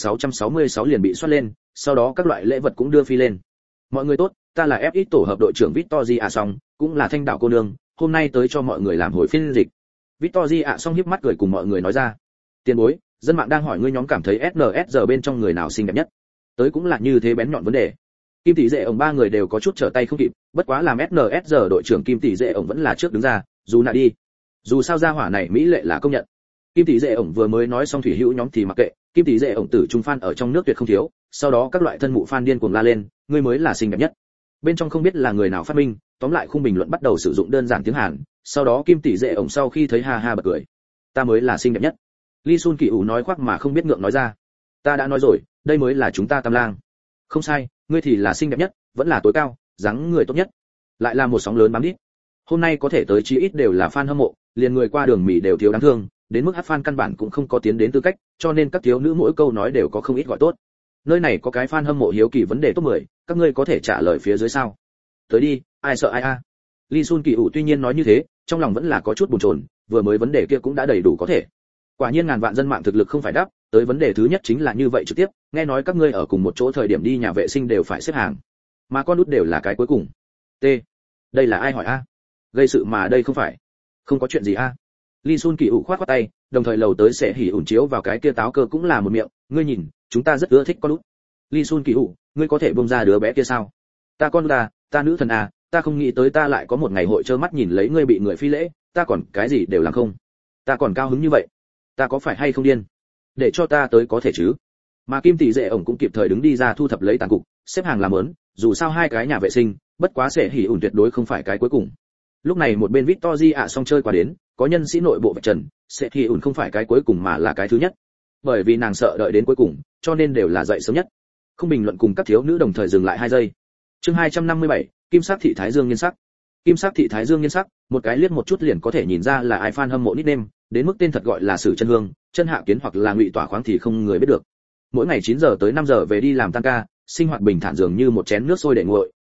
S1: 6666 liền bị soát lên, sau đó các loại lễ vật cũng đưa phi lên. Mọi người tốt, ta là FX tổ hợp đội trưởng Victory Song, cũng là Thanh Đạo cô nương, hôm nay tới cho mọi người làm hồi phiên dịch. Victory Song híp mắt cười cùng mọi người nói ra. Tiền bối, dân mạng đang hỏi ngươi nhóm cảm thấy SNSD bên trong người nào xinh đẹp nhất? Tới cũng là như thế bén nhọn vấn đề. Kim tỷ dệ ổng ba người đều có chút trở tay không kịp, bất quá làm SNSD đội trưởng Kim tỷ dệ ổng vẫn là trước đứng ra, dù nạ đi. Dù sao gia hỏa này mỹ lệ là công nhận. Kim tỷ dệ ổng vừa mới nói xong thủy hữu nhóm thì mặc kệ, Kim tỷ dệ ổng tử trung fan ở trong nước tuyệt không thiếu, sau đó các loại thân mụ fan điên cuồng la lên, ngươi mới là xinh đẹp nhất. Bên trong không biết là người nào phát minh, tóm lại khung bình luận bắt đầu sử dụng đơn giản tiếng Hàn, sau đó Kim tỷ dệ ổng sau khi thấy ha ha bật cười. Ta mới là xinh đẹp nhất. Lee Sun Kỳ ủ nói khoác mà không biết ngượng nói ra. Ta đã nói rồi, đây mới là chúng ta Tam Lang. Không sai, ngươi thì là xinh đẹp nhất, vẫn là tối cao, dáng người tốt nhất. Lại là một sóng lớn bám đít. Hôm nay có thể tới chí ít đều là fan hâm mộ, liền người qua đường mỉ đều thiếu đáng thương, đến mức hát fan căn bản cũng không có tiến đến tư cách, cho nên các thiếu nữ mỗi câu nói đều có không ít gọi tốt. Nơi này có cái fan hâm mộ hiếu kỳ vấn đề top 10, các ngươi có thể trả lời phía dưới sao? Tới đi, ai sợ ai a. Lee Sun Kỳ ủ tuy nhiên nói như thế, trong lòng vẫn là có chút bồn chồn, vừa mới vấn đề kia cũng đã đầy đủ có thể. Quả nhiên ngàn vạn dân mạng thực lực không phải đáp, tới vấn đề thứ nhất chính là như vậy trực tiếp, nghe nói các ngươi ở cùng một chỗ thời điểm đi nhà vệ sinh đều phải xếp hàng, mà con út đều là cái cuối cùng. T. Đây là ai hỏi a? Gây sự mà đây không phải. Không có chuyện gì a. Lee Sun Kỳ ủ khoát khoát tay, đồng thời lầu tới sẽ hỉ ủn chiếu vào cái kia táo cơ cũng là một miệng, ngươi nhìn, chúng ta rất ưa thích con út. Lee Sun Kỳ ủ, ngươi có thể buông ra đứa bé kia sao? Ta con ta nữ thần ta không nghĩ tới ta lại có một ngày hội trơ mắt nhìn lấy ngươi bị người phi lễ, ta còn cái gì đều làm không. Ta còn cao hứng như vậy, ta có phải hay không điên? Để cho ta tới có thể chứ? Mà Kim tỷ dệ ổng cũng kịp thời đứng đi ra thu thập lấy tàn cục, xếp hàng làm ớn, dù sao hai cái nhà vệ sinh, bất quá sẽ hỉ ủn tuyệt đối không phải cái cuối cùng. Lúc này một bên Victory xong chơi qua đến, có nhân sĩ nội bộ vạch trần, sẽ hỉ ủn không phải cái cuối cùng mà là cái thứ nhất. Bởi vì nàng sợ đợi đến cuối cùng, cho nên đều là dậy sớm nhất. Không bình luận cùng các thiếu nữ đồng thời dừng lại 2 giây. Chương 257, Kim sắc thị thái dương nhân sắc. Kim sắc thị thái dương nhân sắc, một cái liếc một chút liền có thể nhìn ra là ai fan hâm mộ nickname, đến mức tên thật gọi là Sử Chân Hương, Chân Hạ Kiến hoặc là Ngụy Tỏa Khoáng thì không người biết được. Mỗi ngày 9 giờ tới 5 giờ về đi làm tăng ca, sinh hoạt bình thản dường như một chén nước sôi để nguội,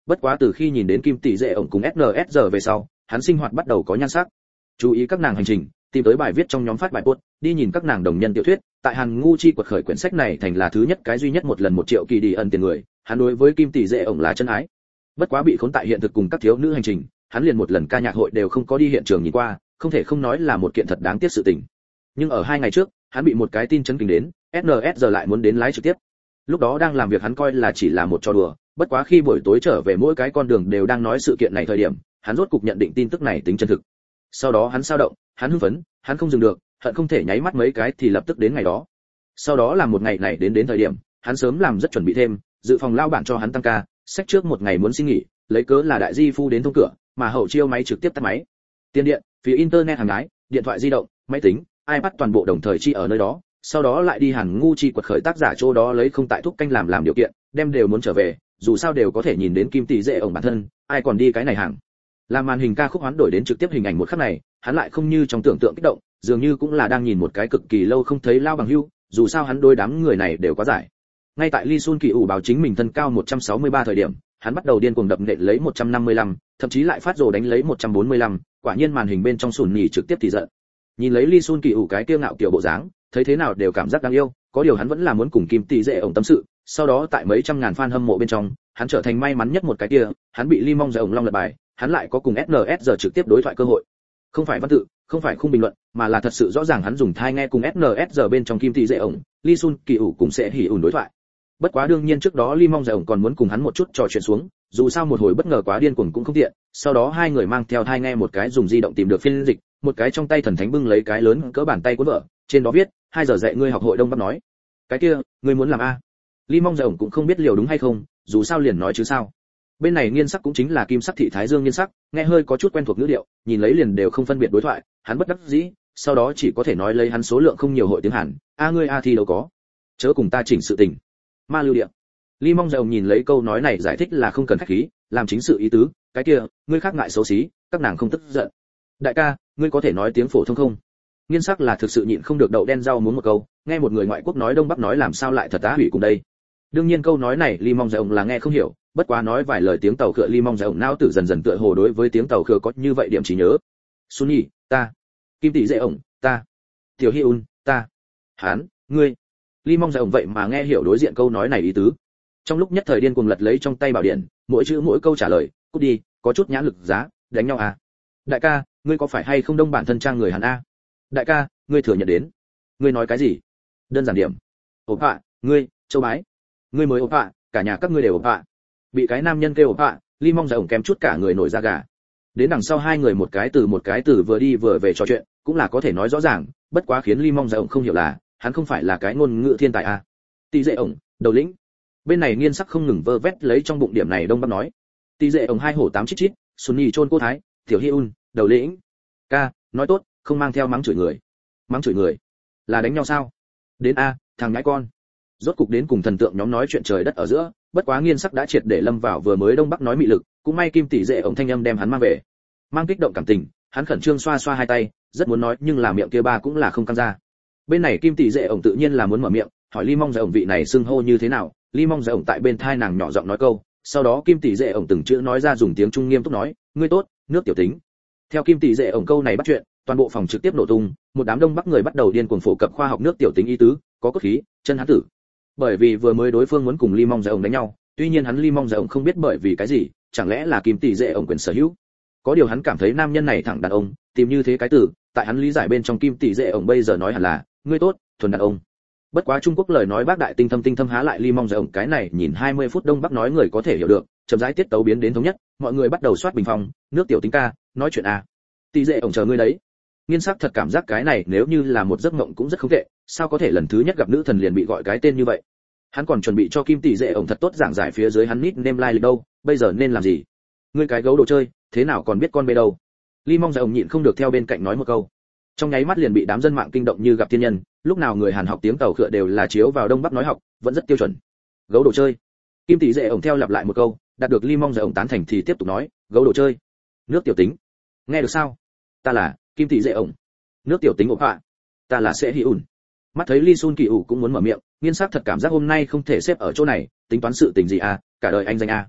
S1: bất quá từ khi nhìn đến kim tỷ dệ ổng cùng snsr về sau hắn sinh hoạt bắt đầu có nhan sắc. Chú ý các nàng hành trình, tìm tới bài viết trong nhóm phát bài post, đi nhìn các nàng đồng nhân tiểu thuyết, tại Hàn Ngu Chi quật khởi quyển sách này thành là thứ nhất cái duy nhất một lần 1 triệu kỳ đi ẩn tiền người, hắn đối với kim tỷ dệ ổng là chân ái. Bất quá bị khốn tại hiện thực cùng các thiếu nữ hành trình, hắn liền một lần ca nhạc hội đều không có đi hiện trường nhìn qua, không thể không nói là một kiện thật đáng tiếc sự tình. Nhưng ở 2 ngày trước, hắn bị một cái tin chấn kinh đến, snsr lại muốn đến lái trực tiếp. Lúc đó đang làm việc hắn coi là chỉ là một trò đùa, bất quá khi buổi tối trở về mỗi cái con đường đều đang nói sự kiện này thời điểm, hắn rốt cục nhận định tin tức này tính chân thực. Sau đó hắn sao động, hắn hưng phấn, hắn không dừng được, hận không thể nháy mắt mấy cái thì lập tức đến ngày đó. Sau đó là một ngày này đến thời điểm, hắn sớm làm rất chuẩn bị thêm, dự phòng lao bản cho hắn tăng ca, sách trước một ngày muốn xin nghỉ, lấy cớ là đại di phu đến thông cửa, mà hậu chiêu máy trực tiếp tắt máy. Tiền điện, phí internet hàng gái, điện thoại di động, máy tính, iPad toàn bộ đồng thời chi ở nơi đó, sau đó lại đi Hàn Ngu Chi quật khởi tác giả chỗ đó lấy không tại thúc canh làm điều kiện, đem đều muốn trở về, dù sao đều có thể nhìn đến kim tỷ dệ ổng bản thân, ai còn đi cái này hàng. Làm màn hình ca khúc hoán đổi đến trực tiếp hình ảnh một khắc này, hắn lại không như trong tưởng tượng kích động, dường như cũng là đang nhìn một cái cực kỳ lâu không thấy lao bằng hưu, dù sao hắn đối đám người này đều quá giải. Ngay tại Lee Sun Kỳ ủ báo chính mình thân cao 163 thời điểm, hắn bắt đầu điên cuồng đập nện lấy 155, thậm chí lại phát rồ đánh lấy 145, quả nhiên màn hình bên trong sùn nhì trực tiếp thì giận. Nhìn lấy Lee Sun Kỳ ủ cái kiêu ngạo kiểu bộ dáng, thấy thế nào đều cảm giác đáng yêu, có điều hắn vẫn là muốn cùng kim tỷ dệ ổng tâm sự, sau đó tại mấy trăm ngàn fan hâm mộ bên trong, hắn trở thành may mắn nhất một cái kia, hắn bị Lee Mong dệ ổng long lật bài, hắn lại có cùng snsr trực tiếp đối thoại cơ hội. Không phải văn tự, không phải khung bình luận, mà là thật sự rõ ràng hắn dùng thai nghe cùng snsr bên trong kim tỷ dệ ổng, Lee Sun Kỳ ủ cùng sẽ hỉ ủn đối thoại. Bất quá đương nhiên trước đó Lee Mong dệ ổng còn muốn cùng hắn một chút trò chuyện xuống, dù sao một hồi bất ngờ quá điên cuồng cũng không tiện, sau đó hai người mang theo thai nghe, một cái dùng di động tìm được phiên dịch, một cái trong tay thần thánh bưng lấy cái lớn cỡ bàn tay cuốn vở, trên đó viết 2 giờ dạy ngươi học hội đông bắc nói. Cái kia, ngươi muốn làm a? Lee Mong dệ ổng cũng không biết liều đúng hay không, dù sao liền nói chứ sao. Bên này Nghiên Sắc cũng chính là Kim Sắc thị Thái Dương Nghiên Sắc, nghe hơi có chút quen thuộc ngữ điệu, nhìn lấy liền đều không phân biệt đối thoại, hắn bất đắc dĩ, sau đó chỉ có thể nói lấy hắn số lượng không nhiều hội tiếng Hàn, a ngươi a thì đâu có, chớ cùng ta chỉnh sự tình. Ma lưu địa. Lee Mong dệ ổng nhìn lấy câu nói này giải thích là không cần khách khí, làm chính sự ý tứ, cái kia, ngươi khác ngại xấu xí, các nàng không tức giận. Đại ca, ngươi có thể nói tiếng phổ thông không? Nghiên Sắc là thực sự nhịn không được đậu đen rau muốn một câu, nghe một người ngoại quốc nói Đông Bắc nói làm sao lại thật á hủy cùng đây. Đương nhiên câu nói này Lee Mong dệ ổng là nghe không hiểu, bất quá não vài lời tiếng tàu khựa Lee Mong dệ ổng não tử dần dần tựa hồ đối với tiếng tàu khựa có như vậy điểm trí nhớ. Sunny, ta. Kim tỷ dệ ổng, ta. Tiểu Hyun, ta. Hán, ngươi. Lee Mong dệ ổng vậy mà nghe hiểu đối diện câu nói này ý tứ. Trong lúc nhất thời điên cuồng lật lấy trong tay bảo điện, mỗi chữ mỗi câu trả lời, cút đi, có chút nhãn lực giá, đánh nhau à? Đại ca, ngươi có phải hay không đông bản thân trang người Hàn a? Đại ca, ngươi thừa nhận đến. Ngươi nói cái gì? Đơn giản điểm. Ổn ạ, ngươi, châu bái. Ngươi mới ổn ạ, cả nhà các ngươi đều ổn ạ. Bị cái nam nhân kêu ổn ạ, Lee Mong dệ ổng kém chút cả người nổi da gà. Đến đằng sau hai người một cái từ vừa đi vừa về trò chuyện, cũng là có thể nói rõ ràng, bất quá khiến Lee Mong dệ ổng không hiểu là, hắn không phải là cái ngôn ngữ thiên tài a. Tỷ dệ ổng, đầu lĩnh. Bên này Nghiên Sắc không ngừng vơ vét lấy trong bụng điểm này Đông Bắc nói. Tỷ dệ ổng hai hổ tám chít chít, Sunny chôn cô thái, Tiểu Hyun, đầu lĩnh. Ca, nói tốt, không mang theo mắng chửi người. Mắng chửi người? Là đánh nhau sao? Đến a, thằng nhãi con. Rốt cục đến cùng thần tượng nhóm nói chuyện trời đất ở giữa, bất quá Nghiên Sắc đã triệt để lâm vào vừa mới Đông Bắc nói mị lực, cũng may kim tỷ dệ ổng thanh âm đem hắn mang về. Mang kích động cảm tình, hắn khẩn trương xoa xoa hai tay, rất muốn nói nhưng là miệng kia ba cũng là không căng ra. Bên này kim tỷ dệ ổng tự nhiên là muốn mở miệng, hỏi Lee Mong dệ ổng vị này xưng hô như thế nào. Lee Mong dệ ổng tại bên thai nàng nhỏ giọng nói câu, sau đó kim tỷ dệ ổng từng chữ nói ra dùng tiếng Trung nghiêm túc nói, ngươi tốt, nước tiểu tính. Theo kim tỷ dệ ổng câu này bắt chuyện, toàn bộ phòng trực tiếp nổ tung, một đám Đông Bắc người bắt đầu điên cuồng phổ cập khoa học nước tiểu tính ý tứ, có cốt khí, chân hán tử. Bởi vì vừa mới đối phương muốn cùng Lee Mong dệ ổng đánh nhau, tuy nhiên hắn Lee Mong dệ ổng không biết bởi vì cái gì, chẳng lẽ là kim tỷ dệ ổng quyền sở hữu. Có điều hắn cảm thấy nam nhân này thẳng đàn ông, tìm như thế cái từ, tại hắn lý giải bên trong kim tỷ dệ ổng bây giờ nói hẳn là, ngươi tốt, thuần đàn ông. Bất quá Trung Quốc lời nói bác đại tinh thâm há lại Lee Mong dệ ổng cái này nhìn 20 phút Đông Bắc nói người có thể hiểu được, chậm rãi tiết tấu biến đến thống nhất, mọi người bắt đầu soát bình phong, nước tiểu tính ca, nói chuyện à. Tỷ dệ ổng chờ ngươi đấy. Nghiên Sắc thật cảm giác cái này nếu như là một giấc mộng cũng rất không tệ, sao có thể lần thứ nhất gặp nữ thần liền bị gọi cái tên như vậy. Hắn còn chuẩn bị cho kim tỷ dệ ổng thật tốt giảng giải phía dưới hắn nickname like lịch đâu, bây giờ nên làm gì? Ngươi cái gấu đồ chơi, thế nào còn biết con bê đâu? Lee Mong dệ ổng nhịn không được theo bên cạnh nói một câu. Trong nháy mắt liền bị đám dân mạng kinh động như gặp thiên nhân, lúc nào người Hàn học tiếng tàu khựa đều là chiếu vào Đông Bắc nói học, vẫn rất tiêu chuẩn. Gấu đồ chơi. Kim tỷ dệ ổng theo lặp lại một câu, đạt được Lee Mong dệ ổng tán thành thì tiếp tục nói, gấu đồ chơi. Nước tiểu tính. Nghe được sao? Ta là kim tỷ dệ ổng. Nước tiểu tính ổn ạ. Ta là sẽ Hyun. Mắt thấy Lee Sun Kỳ ủ cũng muốn mở miệng, Nghiên Sắc thật cảm giác hôm nay không thể xếp ở chỗ này, tính toán sự tình gì à, cả đời anh danh à.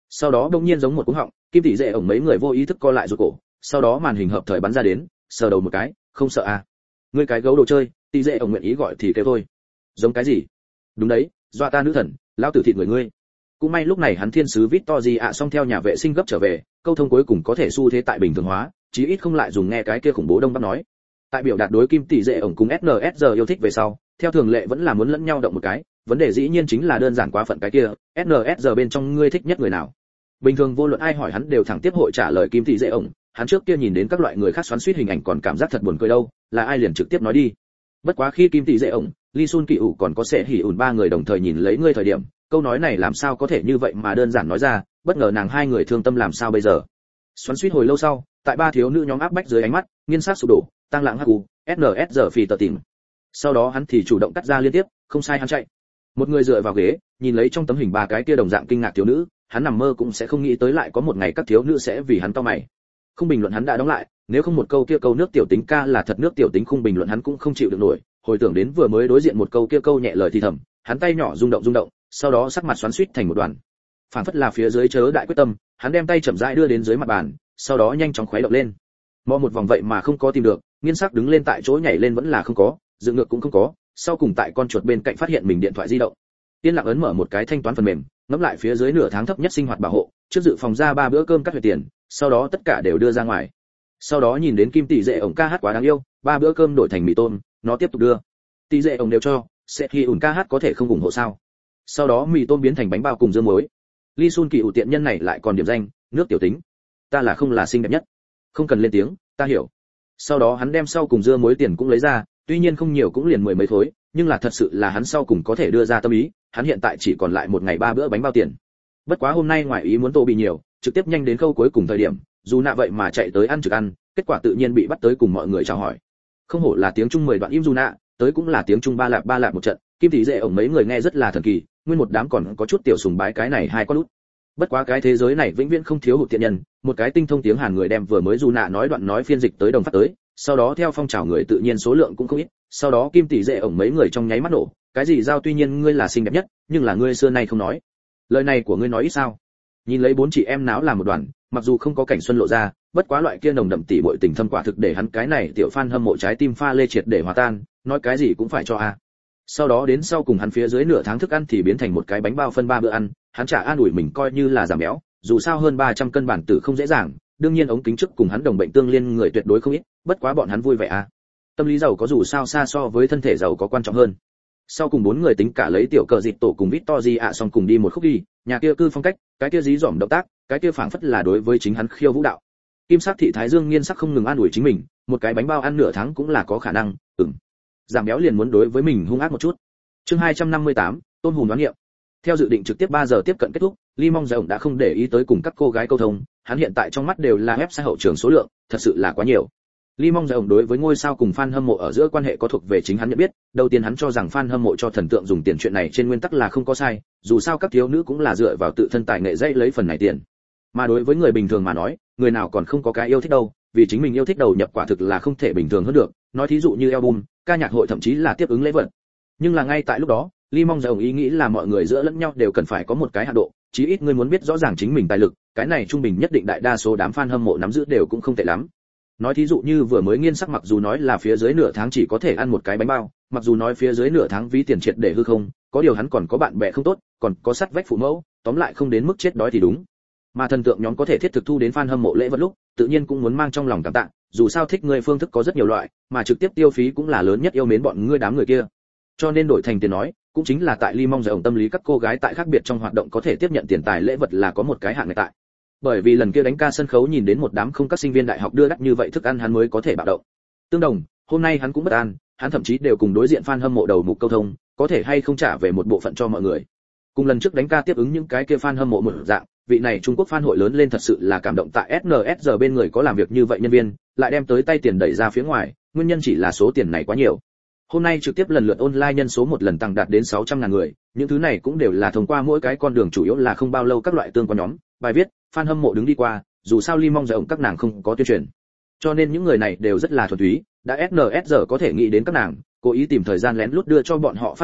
S1: Sau đó đột nhiên giống một cú họng, Kim Tỷ Dệ ổng mấy người vô ý thức co lại rụt cổ, sau đó màn hình hợp thời bắn ra đến, sờ đầu một cái, không sợ à? Ngươi cái gấu đồ chơi, Tỷ Dệ ổng nguyện ý gọi thì kêu thôi. Giống cái gì? Đúng đấy, dọa ta nữ thần, lão tử thịt người ngươi. Cũng may lúc này hắn thiên sứ Victory ạ xong theo nhà vệ sinh gấp trở về, câu thông cuối cùng có thể xu thế tại bình thường hóa, chí ít không lại dùng nghe cái kia khủng bố đông bắc nói. Tại biểu đạt đối Kim Tỷ Dệ ổng cùng SNSD yêu thích về sau, theo thường lệ vẫn là muốn lẫn nhau động một cái, vấn đề dĩ nhiên chính là đơn giản quá phận cái kia, SNSD bên trong ngươi thích nhất người nào? Bình thường vô luận ai hỏi hắn đều thẳng tiếp hội trả lời Kim Tỷ Dệ ổng, hắn trước kia nhìn đến các loại người khác xoắn xuýt hình ảnh còn cảm giác thật buồn cười đâu, là ai liền trực tiếp nói đi. Bất quá khi Kim Tỷ Dệ ổng, Lee Sun Kỳ ủ còn có Sẽ Hỉ ủn ba người đồng thời nhìn lấy ngươi thời điểm, câu nói này làm sao có thể như vậy mà đơn giản nói ra, bất ngờ nàng hai người thương tâm làm sao bây giờ. Xoắn xuýt hồi lâu sau, tại ba thiếu nữ nhóm áp bách dưới ánh mắt, nghiên sát sụp đổ, tăng lãng hắc u, SNS giờ phì tờ tìm. Sau đó hắn thì chủ động cắt ra liên tiếp, không sai hắn chạy. Một người dựa vào ghế, nhìn lấy trong tấm hình ba cái kia đồng dạng kinh ngạc thiếu nữ, hắn nằm mơ cũng sẽ không nghĩ tới lại có một ngày các thiếu nữ sẽ vì hắn cau mày. Không bình luận hắn đã đóng lại, nếu không một câu kia câu nước tiểu tính ca là thật nước tiểu tính không bình luận hắn cũng không chịu được nổi, hồi tưởng đến vừa mới đối diện một câu kia câu nhẹ lời thì thầm, hắn tay nhỏ rung động, sau đó sắc mặt xoắn xuýt thành một đoàn. Phản phất là phía dưới chớ đại quyết tâm, hắn đem tay chậm rãi đưa đến dưới mặt bàn, sau đó nhanh chóng khuấy động lên. Mò một vòng vậy mà không có tìm được, nghiên sắc đứng lên tại chỗ nhảy lên vẫn là không có, dựng ngược cũng không có, sau cùng tại con chuột bên cạnh phát hiện mình điện thoại di động. Tiên lặng ấn mở một cái thanh toán phần mềm, ngắm lại phía dưới nửa tháng thấp nhất sinh hoạt bảo hộ, trước dự phòng ra 3 bữa cơm cắt huyệt tiền, sau đó tất cả đều đưa ra ngoài. Sau đó nhìn đến Kim Tỷ Dệ ổng ca hát quá đáng yêu, 3 bữa cơm đổi thành mì tôm, nó tiếp tục đưa. Tỷ Dệ ổng đều cho, sẽ khi ủn ca hát có thể không ủng hộ sao? Sau đó mì tôm biến thành bánh bao cùng dưa muối. Lee Sun Kỳ ủ tiện nhân này lại còn điểm danh, nước tiểu tính. Ta là không là xinh đẹp nhất. Không cần lên tiếng, ta hiểu. Sau đó hắn đem sau cùng dưa muối tiền cũng lấy ra, tuy nhiên không nhiều cũng liền 10 mấy thối, nhưng là thật sự là hắn sau cùng có thể đưa ra tâm ý, hắn hiện tại chỉ còn lại một ngày 3 bữa bánh bao tiền. Bất quá hôm nay ngoài ý muốn tô bị nhiều, trực tiếp nhanh đến khâu cuối cùng thời điểm, dù nạ vậy mà chạy tới ăn trực ăn, kết quả tự nhiên bị bắt tới cùng mọi người chào hỏi. Không hổ là tiếng Trung 10 đoạn im dù nạ, tới cũng là tiếng Trung ba lạp một trận, Kim Tỷ Dệ ổng mấy người nghe rất là thần kỳ, nguyên một đám còn có chút tiểu sùng bái cái này hai con út. Bất quá cái thế giới này vĩnh viễn không thiếu hụt tiện nhân, một cái tinh thông tiếng Hàn người đem vừa mới dù nạ nói đoạn nói phiên dịch tới đồng phát tới, sau đó theo phong trào người tự nhiên số lượng cũng không ít, sau đó Kim Tỷ Dệ ổng mấy người trong nháy mắt nổ, cái gì giao tuy nhiên ngươi là xinh đẹp nhất, nhưng là ngươi xưa nay không nói. Lời này của ngươi nói ít sao? Nhìn lấy bốn chị em náo làm một đoàn, mặc dù không có cảnh xuân lộ ra, bất quá loại kia nồng đậm tỉ muội tình thâm quả thực để hắn cái này tiểu fan hâm mộ trái tim pha lê triệt để hòa tan, nói cái gì cũng phải cho a. Sau đó đến sau cùng hắn phía dưới nửa tháng thức ăn thì biến thành một cái bánh bao phân 3 bữa ăn, hắn chả an ủi mình coi như là giảm béo, dù sao hơn 300 cân bản tử không dễ dàng, đương nhiên ống kính trước cùng hắn đồng bệnh tương liên người tuyệt đối không ít, bất quá bọn hắn vui vẻ a. Tâm lý giàu có dù sao xa so với thân thể giàu có quan trọng hơn. Sau cùng 4 người tính cả lấy tiểu cờ dịt tổ cùng Victory ạ xong cùng đi một khúc đi, nhà kia cư phong cách, cái kia dí dỏm động tác, cái kia phảng phất là đối với chính hắn khiêu vũ đạo. Kim sắc thị thái dương nghiên sắc không ngừng an ủi chính mình, một cái bánh bao ăn nửa tháng cũng là có khả năng, giảm béo liền muốn đối với mình hung ác một chút. Chương 258, Tôn Hùng đoán nghiệm. Theo dự định trực tiếp 3 giờ tiếp cận kết thúc, Lee Mong Dòng đã không để ý tới cùng các cô gái câu thông, hắn hiện tại trong mắt đều là website hậu trường số lượng, thật sự là quá nhiều. Lee Mong Dòng đối với ngôi sao cùng fan hâm mộ ở giữa quan hệ có thuộc về chính hắn nhận biết, đầu tiên hắn cho rằng fan hâm mộ cho thần tượng dùng tiền chuyện này trên nguyên tắc là không có sai, dù sao các thiếu nữ cũng là dựa vào tự thân tài nghệ dây lấy phần này tiền. Mà đối với người bình thường mà nói, người nào còn không có cái yêu thích đâu, vì chính mình yêu thích đầu nhập quả thực là không thể bình thường hơn được, nói thí dụ như album, ca nhạc hội thậm chí là tiếp ứng lễ vật. Nhưng là ngay tại lúc đó, Lee Mong Dòng ý nghĩ là mọi người giữa lẫn nhau đều cần phải có một cái hạn độ, chí ít người muốn biết rõ ràng chính mình tài lực, cái này trung bình nhất định đại đa số đám fan hâm mộ nắm giữ đều cũng không tệ lắm. Nói thí dụ như vừa mới nghiên sắc mặc dù nói là phía dưới nửa tháng chỉ có thể ăn một cái bánh bao, mặc dù nói phía dưới nửa tháng ví tiền triệt để hư không, có điều hắn còn có bạn bè không tốt, còn có sắt vách phụ mẫu, tóm lại không đến mức chết đói thì đúng. Mà thần tượng nhóm có thể thiết thực thu đến fan hâm mộ lễ vật lúc, tự nhiên cũng muốn mang trong lòng cảm tạ, dù sao thích người phương thức có rất nhiều loại, mà trực tiếp tiêu phí cũng là lớn nhất yêu mến bọn ngươi đám người kia. Cho nên đổi thành tiền nói, cũng chính là tại Lee Mong Dòng tâm lý các cô gái tại khác biệt trong hoạt động có thể tiếp nhận tiền tài lễ vật là có một cái hạn ngạch tại. Bởi vì lần kia đánh ca sân khấu nhìn đến một đám không các sinh viên đại học đưa đắt như vậy thức ăn hắn mới có thể bạo động. Tương đồng, hôm nay hắn cũng bất an, hắn thậm chí đều cùng đối diện fan hâm mộ đầu mục câu thông, có thể hay không trả về một bộ phận cho mọi người. Cùng lần trước đánh ca tiếp ứng những cái kia fan hâm mộ một dạng, vị này Trung Quốc fan hội lớn lên thật sự là cảm động tại SNSD bên người có làm việc như vậy nhân viên, lại đem tới tay tiền đẩy ra phía ngoài, nguyên nhân chỉ là số tiền này quá nhiều. Hôm nay trực tiếp lần lượt online nhân số một lần tăng đạt đến 600.000 người, những thứ này cũng đều là thông qua mỗi cái con đường chủ yếu là không bao lâu các loại tương quan nhóm, bài viết, fan hâm mộ đứng đi qua, dù sao Lee Mong Dòng các nàng không có tuyên truyền. Cho nên những người này đều rất là thuần túy, đã SNSD có thể nghĩ đến các nàng, cố ý tìm thời gian lén lút đưa cho bọn họ phát phúc lợi,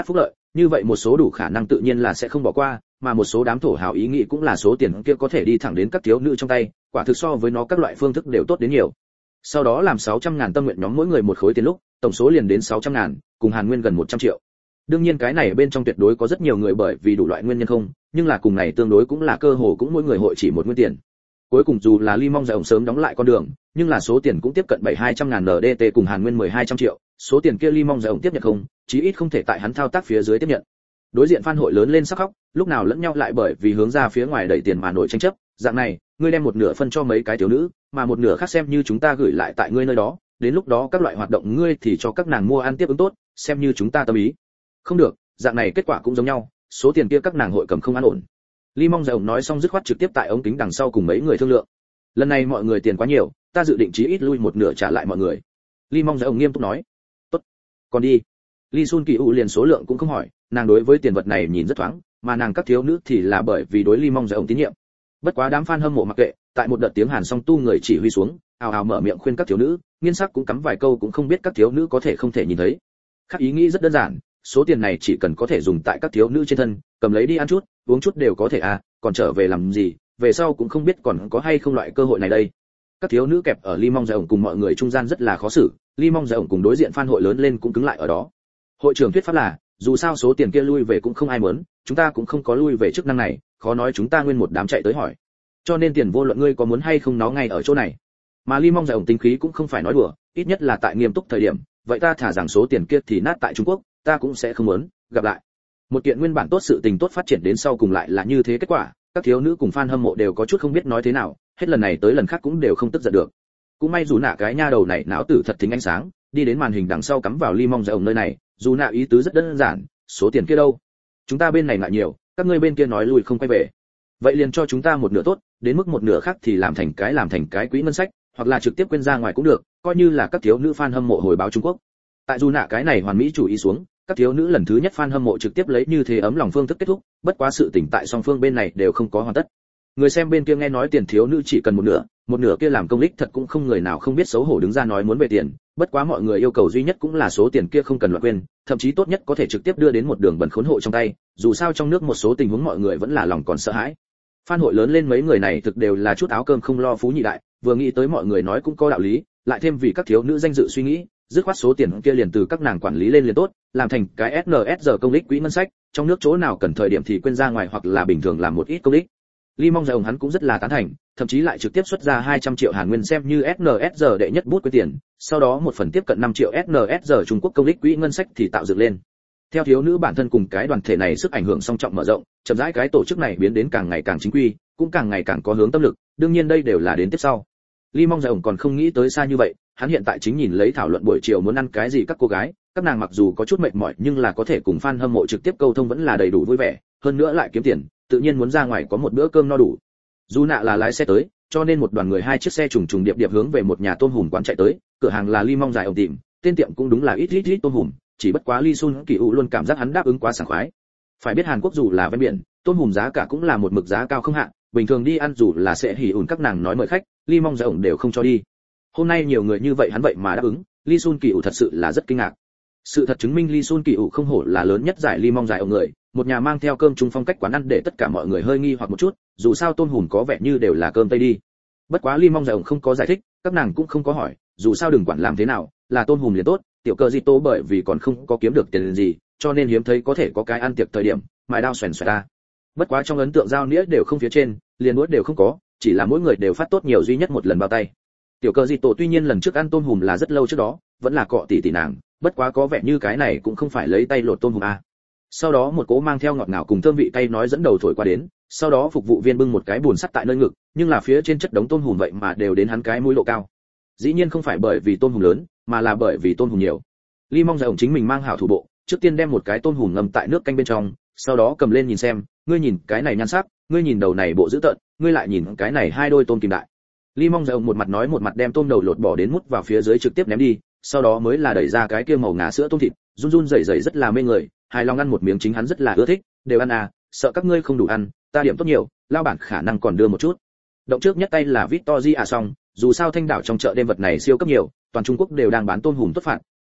S1: như vậy một số đủ khả năng tự nhiên là sẽ không bỏ qua, mà một số đám thổ hào ý nghĩ cũng là số tiền kia có thể đi thẳng đến các thiếu nữ trong tay, quả thực so với nó các loại phương thức đều tốt đến nhiều. Sau đó làm 600.000 tâm nguyện nhóm mỗi người một khối tiền lúc, tổng số liền đến 600.000, cùng Hàn Nguyên gần 100 triệu. Đương nhiên cái này bên trong tuyệt đối có rất nhiều người bởi vì đủ loại nguyên nhân không, nhưng là cùng này tương đối cũng là cơ hồ cũng mỗi người hội chỉ một nguyên tiền. Cuối cùng dù là Ly Mong Giải ổng sớm đóng lại con đường, nhưng là số tiền cũng tiếp cận 700.000 NDT cùng Hàn Nguyên 1200 triệu, số tiền kia Ly Mong Giải ổng tiếp nhận không, chí ít không thể tại hắn thao tác phía dưới tiếp nhận. Đối diện fan hội lớn lên sắc khóc, lúc nào lẫn nhau lại bởi vì hướng ra phía ngoài đẩy tiền mà nổi tranh chấp, dạng này, ngươi đem một nửa phân cho mấy cái thiếu nữ, mà một nửa khác xem như chúng ta gửi lại tại ngươi nơi đó, đến lúc đó các loại hoạt động ngươi thì cho các nàng mua ăn tiếp ứng tốt, xem như chúng ta tâm ý. Không được, dạng này kết quả cũng giống nhau, số tiền kia các nàng hội cầm không an ổn. Ly Mong Giải ổng nói xong dứt khoát trực tiếp tại ống kính đằng sau cùng mấy người thương lượng. Lần này mọi người tiền quá nhiều, ta dự định chí ít lui một nửa trả lại mọi người. Ly Mong Giải ổng nghiêm túc nói. Tốt, còn đi. Ly Sun Kỳ U liền số lượng cũng không hỏi, nàng đối với tiền vật này nhìn rất thoáng, mà nàng các thiếu nữ thì là bởi vì đối Ly Mong Giải ổng tín nhiệm. Bất quá đám fan hâm mộ mặc kệ, tại một đợt tiếng Hàn song tu người chỉ huy xuống, ào ào mở miệng khuyên các thiếu nữ, nghiên sắc cũng cắm vài câu cũng không biết các thiếu nữ có thể không thể nhìn thấy. Khác ý nghĩ rất đơn giản, số tiền này chỉ cần có thể dùng tại các thiếu nữ trên thân, cầm lấy đi ăn chút, uống chút đều có thể à, còn trở về làm gì, về sau cũng không biết còn có hay không loại cơ hội này đây. Các thiếu nữ kẹp ở Ly Mong Giải ổng cùng mọi người trung gian rất là khó xử, Ly Mong Giải ổng cùng đối diện fan hội lớn lên cũng cứng lại ở đó. Hội trưởng thuyết pháp là, dù sao số tiền kia lui về cũng không ai muốn, chúng ta cũng không có lui về chức năng này, khó nói chúng ta nguyên một đám chạy tới hỏi. Cho nên tiền vô luận ngươi có muốn hay không nó ngay ở chỗ này. Mà Ly Mong Giải ổng tính khí cũng không phải nói đùa, ít nhất là tại nghiêm túc thời điểm, vậy ta thả rằng số tiền kia thì nát tại Trung Quốc, ta cũng sẽ không muốn gặp lại. Một kiện nguyên bản tốt sự tình tốt phát triển đến sau cùng lại là như thế kết quả, các thiếu nữ cùng fan hâm mộ đều có chút không biết nói thế nào, hết lần này tới lần khác cũng đều không tức giận được. Cũng may dù nạ cái nha đầu này não tử thật thính ánh sáng, đi đến màn hình đằng sau cắm vào Ly Mong Giải ổng nơi này, dù nạ ý tứ rất đơn giản, số tiền kia đâu? Chúng ta bên này lại nhiều, các ngươi bên kia nói lui không quay về. Vậy liền cho chúng ta một nửa tốt, đến mức một nửa khác thì làm thành cái quỹ ngân sách, hoặc là trực tiếp quên ra ngoài cũng được, coi như là các thiếu nữ fan hâm mộ hồi báo Trung Quốc. Tại dù nạ cái này hoàn mỹ chủ ý xuống, các thiếu nữ lần thứ nhất fan hâm mộ trực tiếp lấy như thế ấm lòng phương thức kết thúc, bất quá sự tình tại song phương bên này đều không có hoàn tất. Người xem bên kia nghe nói tiền thiếu nữ chỉ cần một nửa kia làm công ích thật cũng không người nào không biết xấu hổ đứng ra nói muốn về tiền, bất quá mọi người yêu cầu duy nhất cũng là số tiền kia không cần loạn quên, thậm chí tốt nhất có thể trực tiếp đưa đến một đường bẩn khốn hộ trong tay, dù sao trong nước một số tình huống mọi người vẫn là lòng còn sợ hãi. Fan hội lớn lên mấy người này thực đều là chút áo cơm không lo phú nhị đại, vừa nghĩ tới mọi người nói cũng có đạo lý, lại thêm vì các thiếu nữ danh dự suy nghĩ, dứt khoát số tiền kia liền từ các nàng quản lý lên liền tốt, làm thành cái SNSD công ích quỹ ngân sách, trong nước chỗ nào cần thời điểm thì quên ra ngoài hoặc là bình thường làm một ít công ích. Ly Mong Giải ổng hắn cũng rất là tán thành, thậm chí lại trực tiếp xuất ra 200 triệu Hàn Nguyên xem như SNSD đệ nhất bút quên tiền, sau đó một phần tiếp cận 5 triệu SNSD Trung Quốc công ích quỹ ngân sách thì tạo dựng lên. Theo thiếu nữ bản thân cùng cái đoàn thể này sức ảnh hưởng song trọng mở rộng, chậm rãi cái tổ chức này biến đến càng ngày càng chính quy, cũng càng ngày càng có hướng tâm lực, đương nhiên đây đều là đến tiếp sau. Ly Mong Giải ổng còn không nghĩ tới xa như vậy, hắn hiện tại chính nhìn lấy thảo luận buổi chiều muốn ăn cái gì các cô gái, các nàng mặc dù có chút mệt mỏi nhưng là có thể cùng fan hâm mộ trực tiếp câu thông vẫn là đầy đủ vui vẻ, hơn nữa lại kiếm tiền, tự nhiên muốn ra ngoài có một bữa cơm no đủ. Dù nạ là lái xe tới, cho nên một đoàn người hai chiếc xe trùng trùng điệp điệp hướng về một nhà tôm hùm quán chạy tới, cửa hàng là Ly Mong Giải ổng tìm, tên tiệm cũng đúng là ít tôm hùm, chỉ bất quá Ly Sun Kỳ U luôn cảm giác hắn đáp ứng quá sảng khoái. Phải biết Hàn Quốc dù là ven biển, tôm hùm giá cả cũng là một mực giá cao không hạn, bình thường đi ăn dù là sẽ hỉ ủn các nàng nói mời khách, Ly Mong Giải ổng đều không cho đi. Hôm nay nhiều người như vậy hắn vậy mà đáp ứng, Ly Sun Kỳ U thật sự là rất kinh ngạc. Sự thật chứng minh Ly Sun Kỳ U không hổ là lớn nhất giải Ly Mong Giải ổng người, một nhà mang theo cơm chung phong cách quán ăn để tất cả mọi người hơi nghi hoặc một chút, dù sao tôm hùm có vẻ như đều là cơm tây đi. Bất quá Ly Mong Giải ổng không có giải thích, các nàng cũng không có hỏi, dù sao đừng quản làm thế nào, là tôm hùm liền tốt, tiểu cờ di tô bởi vì còn không có kiếm được tiền gì, cho nên hiếm thấy có thể có cái ăn tiệc thời điểm, mài đao xoèn xoẹt ta. Bất quá trong ấn tượng giao nghĩa đều không phía trên, liền nuốt đều không có, chỉ là mỗi người đều phát tốt nhiều duy nhất một lần bao tay. Tiểu cờ di tổ tuy nhiên lần trước ăn tôm hùm là rất lâu trước đó, vẫn là cọ tỷ nàng, bất quá có vẻ như cái này cũng không phải lấy tay lột tôm hùm à. Sau đó một cỗ mang theo ngọt ngào cùng thơm vị cay nói dẫn đầu thổi qua đến, sau đó phục vụ viên bưng một cái bùn sắt tại nơi ngực, nhưng là phía trên chất đống tôm hùm vậy mà đều đến hắn cái mũi độ cao. Dĩ nhiên không phải bởi vì tôm hùm lớn, mà là bởi vì tôm hùm nhiều. Ly Mong Giải ổng chính mình mang hảo thủ bộ, trước tiên đem một cái tôm hùm ngâm tại nước canh bên trong, sau đó cầm lên nhìn xem, ngươi nhìn cái này nhan sắc, ngươi nhìn đầu này bộ dữ tợn, ngươi lại nhìn cái này hai đôi tôm kim đại. Ly Mong Giải ổng một mặt nói một mặt đem tôm đầu lột bỏ đến mút vào phía dưới trực tiếp ném đi, sau đó mới là đẩy ra cái kia màu ngà sữa tôm thịt, run run rẩy rẩy rất là mê người, hài lòng ăn một miếng chính hắn rất là ưa thích, đều ăn à, sợ các ngươi không đủ ăn, ta điểm tốt nhiều, lao bản khả năng còn đưa một chút. Động trước nhất tay là Victory à xong, dù sao Thanh đảo trong chợ đêm vật này siêu cấp nhiều, toàn Trung Quốc đều đang bán tôm hùm tốt phạt,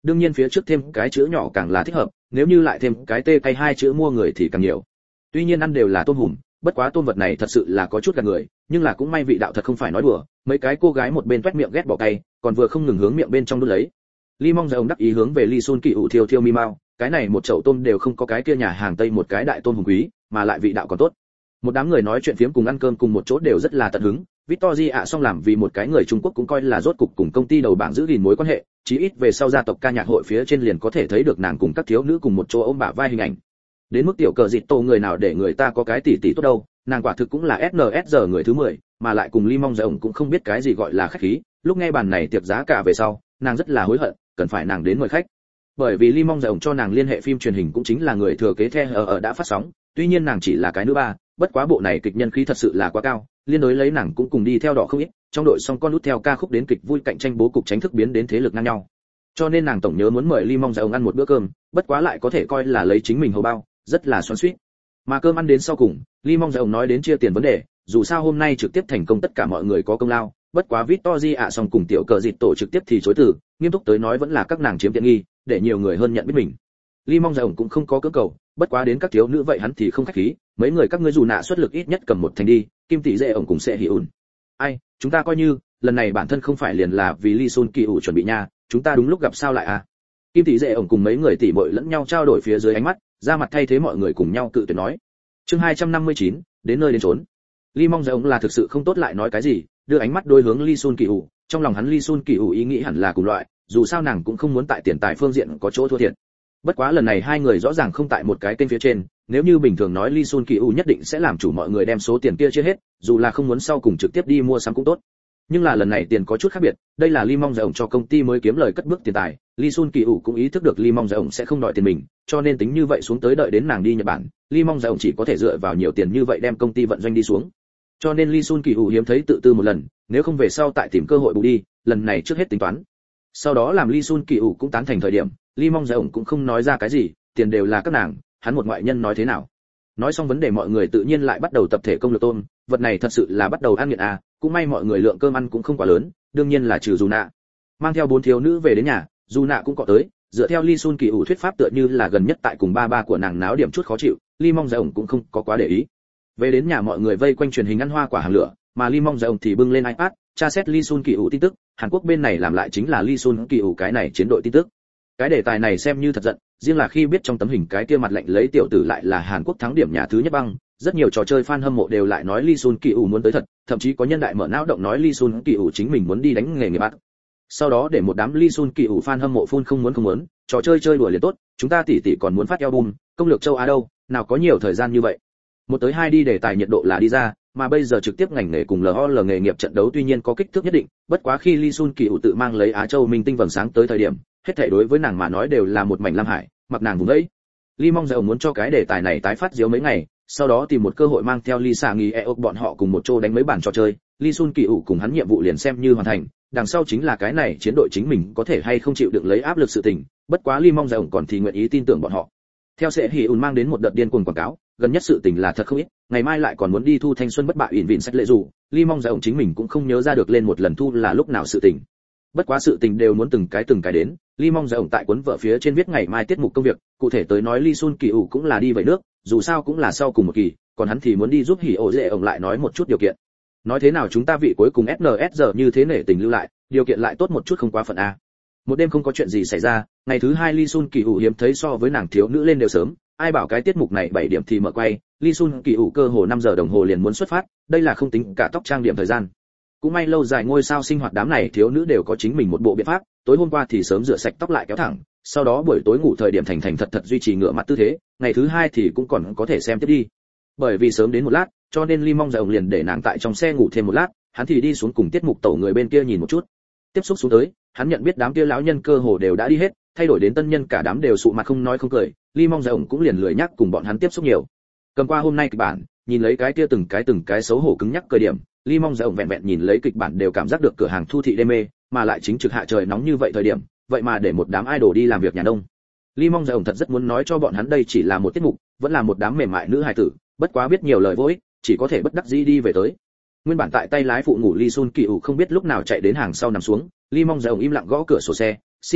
S1: đương nhiên phía trước thêm cái chữ nhỏ càng là thích hợp, nếu như lại thêm cái tê cay hai chữ mua người thì càng nhiều. Tuy nhiên ăn đều là tôm hùm, bất quá tôm vật này thật sự là có chút gạt người, nhưng là cũng may vị đạo thật không phải nói đùa, mấy cái cô gái một bên toét miệng ghét bỏ cay, còn vừa không ngừng hướng miệng bên trong đút lấy. Ly Mong Giọng đắc ý hướng về Ly Sun Kỳ ủ thiêu thiêu mi mau, cái này một chậu tôm đều không có cái kia nhà hàng Tây một cái đại tôm hùm quý, mà lại vị đạo còn tốt. Một đám người nói chuyện phiếm cùng ăn cơm cùng một chỗ đều rất là tận hứng. Victory ạ xong làm vì một cái người Trung Quốc cũng coi là rốt cục cùng công ty đầu bảng giữ gìn mối quan hệ, chí ít về sau gia tộc ca nhạc hội phía trên liền có thể thấy được nàng cùng các thiếu nữ cùng một chỗ ôm bả vai hình ảnh. Đến mức tiểu cờ dịt tổ người nào để người ta có cái tỷ tỷ tốt đâu, nàng quả thực cũng là SNSD người thứ 10, mà lại cùng Ly Mong Giọng cũng không biết cái gì gọi là khách khí, lúc nghe bàn này tiệc giá cả về sau, nàng rất là hối hận, cần phải nàng đến mời khách. Bởi vì Ly Mong Giọng cho nàng liên hệ phim truyền hình cũng chính là người thừa kế The ở đã phát sóng, tuy nhiên nàng chỉ là cái nữ ba, bất quá bộ này kịch nhân khí thật sự là quá cao, liên đối lấy nàng cũng cùng đi theo đỏ không ít, trong đội song con nút theo ca khúc đến kịch vui cạnh tranh bố cục tránh thức biến đến thế lực ngang nhau. Cho nên nàng tổng nhớ muốn mời Ly Mong Giọng ăn một bữa cơm, bất quá lại có thể coi là lấy chính mình hầu bao, rất là xoắn xuýt. Mà cơm ăn đến sau cùng, Ly Mong Giọng nói đến chia tiền vấn đề, dù sao hôm nay trực tiếp thành công tất cả mọi người có công lao, bất quá Victory ạ xong cùng tiểu cờ dịt tổ trực tiếp thì chối từ, nghiêm túc tới nói vẫn là các nàng chiếm tiện nghi, để nhiều người hơn nhận biết mình. Ly Mong Giọng cũng không có cưỡng cầu, bất quá đến các thiếu nữ vậy hắn thì không khách khí, mấy người các ngươi dù nạ xuất lực ít nhất cầm một thành đi, Kim tỷ dễ ổng cùng sẽ hỉ ủn. Ai, chúng ta coi như, lần này bản thân không phải liền là vì Ly Sun Kỳ ủ chuẩn bị nha, chúng ta đúng lúc gặp sao lại à? Kim tỷ dễ ổng cùng mấy người tỷ muội lẫn nhau trao đổi phía dưới ánh mắt, ra mặt thay thế mọi người cùng nhau cự tuyệt nói. Chương 259, đến nơi đến chốn. Ly Mong Giọng là thực sự không tốt lại nói cái gì, đưa ánh mắt đối hướng Ly Sun Kỳ ủ, trong lòng hắn Ly Sun Kỳ ủ ý nghĩ hẳn là cùng loại, dù sao nàng cũng không muốn tại tiền tài phương diện có chỗ thua thiệt. Bất quá lần này hai người rõ ràng không tại một cái kênh phía trên, nếu như bình thường nói Ly Sun Kỳ ủ nhất định sẽ làm chủ mọi người đem số tiền kia chia hết, dù là không muốn sau cùng trực tiếp đi mua sắm cũng tốt. Nhưng là lần này tiền có chút khác biệt, đây là Ly Mong Giọng cho công ty mới kiếm lời cất bước tiền tài, Ly Sun Kỳ ủ cũng ý thức được Ly Mong Giọng sẽ không đòi tiền mình, cho nên tính như vậy xuống tới đợi đến nàng đi Nhật Bản, Ly Mong Giọng chỉ có thể dựa vào nhiều tiền như vậy đem công ty vận doanh đi xuống. Cho nên Ly Sun Kỳ ủ hiếm thấy tự tư một lần, nếu không về sau tại tìm cơ hội bù đi, lần này trước hết tính toán. Sau đó làm Ly Sun Kỳ ủ cũng tán thành thời điểm, Ly Mong Giọng cũng không nói ra cái gì, tiền đều là các nàng, hắn một ngoại nhân nói thế nào. Nói xong vấn đề mọi người tự nhiên lại bắt đầu tập thể công lược tôm, vật này thật sự là bắt đầu ăn nghiện à, cũng may mọi người lượng cơm ăn cũng không quá lớn, đương nhiên là trừ Dù Nạ. Mang theo 4 thiếu nữ về đến nhà, Dù Nạ cũng có tới, dựa theo Ly Sun Kỳ ủ thuyết pháp tựa như là gần nhất tại cùng ba của nàng náo điểm chút khó chịu, Ly Mong Giọng cũng không có quá để ý. Về đến nhà mọi người vây quanh truyền hình ăn hoa quả hàng lửa, mà Ly Mong Giọng thì bưng lên iPad, tra xét Ly Sun Kỳ ủ tin tức, Hàn Quốc bên này làm lại chính là Ly Sun Kỳ ủ cái này chiến đội tin tức. Cái đề tài này xem như thật giận, riêng là khi biết trong tấm hình cái kia mặt lạnh lấy tiểu tử lại là Hàn Quốc thắng điểm nhà thứ nhất băng, rất nhiều trò chơi fan hâm mộ đều lại nói Lee Sun Kỳ ủ muốn tới thật, thậm chí có nhân đại mở não động nói Lee Sun Kỳ ủ chính mình muốn đi đánh nghề nghiệp bắt. Sau đó để một đám Lee Sun Kỳ ủ fan hâm mộ phun không muốn, trò chơi chơi đùa liền tốt, chúng ta tỷ còn muốn phát album, công lược châu Á đâu, nào có nhiều thời gian như vậy. Một tới hai đi đề tài nhiệt độ là đi ra, mà bây giờ trực tiếp ngành nghề cùng LOL nghề nghiệp trận đấu tuy nhiên có kích thước nhất định, bất quá khi Lee Sun Kỳ ủ tự mang lấy Á Châu Minh Tinh vầng sáng tới thời điểm, hết thảy đối với nàng mà nói đều là một mảnh lam hải, mặc nàng vùng đấy. Lee Mong Giọng muốn cho cái đề tài này tái phát diếu mấy ngày, sau đó tìm một cơ hội mang theo Lee Sa Nghi Eok bọn họ cùng một chỗ đánh mấy bản trò chơi, Lee Sun Kỳ ủ cùng hắn nhiệm vụ liền xem như hoàn thành, đằng sau chính là cái này chiến đội chính mình có thể hay không chịu đựng lấy áp lực sự tình, bất quá Lee Mong Giọng còn thì nguyện ý tin tưởng bọn họ. Theo sẽ Hỉ ùn mang đến một đợt điên cuồng quảng cáo, gần nhất sự tình là thật không ít, ngày mai lại còn muốn đi thu thanh xuân bất bại ỉn vịn sách lệ dù, Lee Mong Giọng chính mình cũng không nhớ ra được lên một lần thu là lúc nào sự tình. Bất quá sự tình đều muốn từng cái đến, Lee Mong Giọng tại cuốn vở phía trên viết ngày mai tiết mục công việc, cụ thể tới nói Lee Sun Kỳ ủ cũng là đi vậy nước, dù sao cũng là sau cùng một kỳ, còn hắn thì muốn đi giúp Hỉ ổ dễ ổng lại nói một chút điều kiện. Nói thế nào chúng ta vị cuối cùng SNSD như thế nể tình lưu lại, điều kiện lại tốt một chút không quá phận a. Một đêm không có chuyện gì xảy ra, ngày thứ 2 Lee Sun Kỳ ủ hiếm thấy so với nàng thiếu nữ lên đều sớm, ai bảo cái tiết mục này 7 điểm thì mở quay, Lee Sun Kỳ ủ cơ hồ 5 giờ đồng hồ liền muốn xuất phát, đây là không tính cả tóc trang điểm thời gian. Cũng may lâu dài ngôi sao sinh hoạt đám này thiếu nữ đều có chính mình một bộ biện pháp, tối hôm qua thì sớm rửa sạch tóc lại kéo thẳng, sau đó buổi tối ngủ thời điểm thành thật duy trì ngửa mặt tư thế, ngày thứ 2 thì cũng còn có thể xem tiếp đi. Bởi vì sớm đến một lát, cho nên Lee Mong Giọng liền để nàng tại trong xe ngủ thêm một lát, hắn thì đi xuống cùng tiết mục tổ người bên kia nhìn một chút. Tiếp xúc xuống tới, hắn nhận biết đám kia lão nhân cơ hồ đều đã đi hết, thay đổi đến tân nhân cả đám đều sụ mặt không nói không cười, Lee Mong Giọng cũng liền lười nhắc cùng bọn hắn tiếp xúc nhiều. Cầm qua hôm nay kịch bản, nhìn lấy cái kia từng cái xấu hổ cứng nhắc cười điểm, Lee Mong Giọng vẹn nhìn lấy kịch bản đều cảm giác được cửa hàng thu thị đê mê, mà lại chính trực hạ trời nóng như vậy thời điểm, vậy mà để một đám idol đi làm việc nhà nông. Lee Mong Giọng thật rất muốn nói cho bọn hắn đây chỉ là một tiết mục, vẫn là một đám mềm mại nữ hài tử, bất quá biết nhiều lời vô ích, chỉ có thể bất đắc dĩ đi về tới. Nguyên bản tại tay lái phụ ngủ Lee Sun Kỳ ủ không biết lúc nào chạy đến hàng sau nằm xuống, Lee Mong Giọng im lặng gõ cửa sổ xe, "Xin nhờ,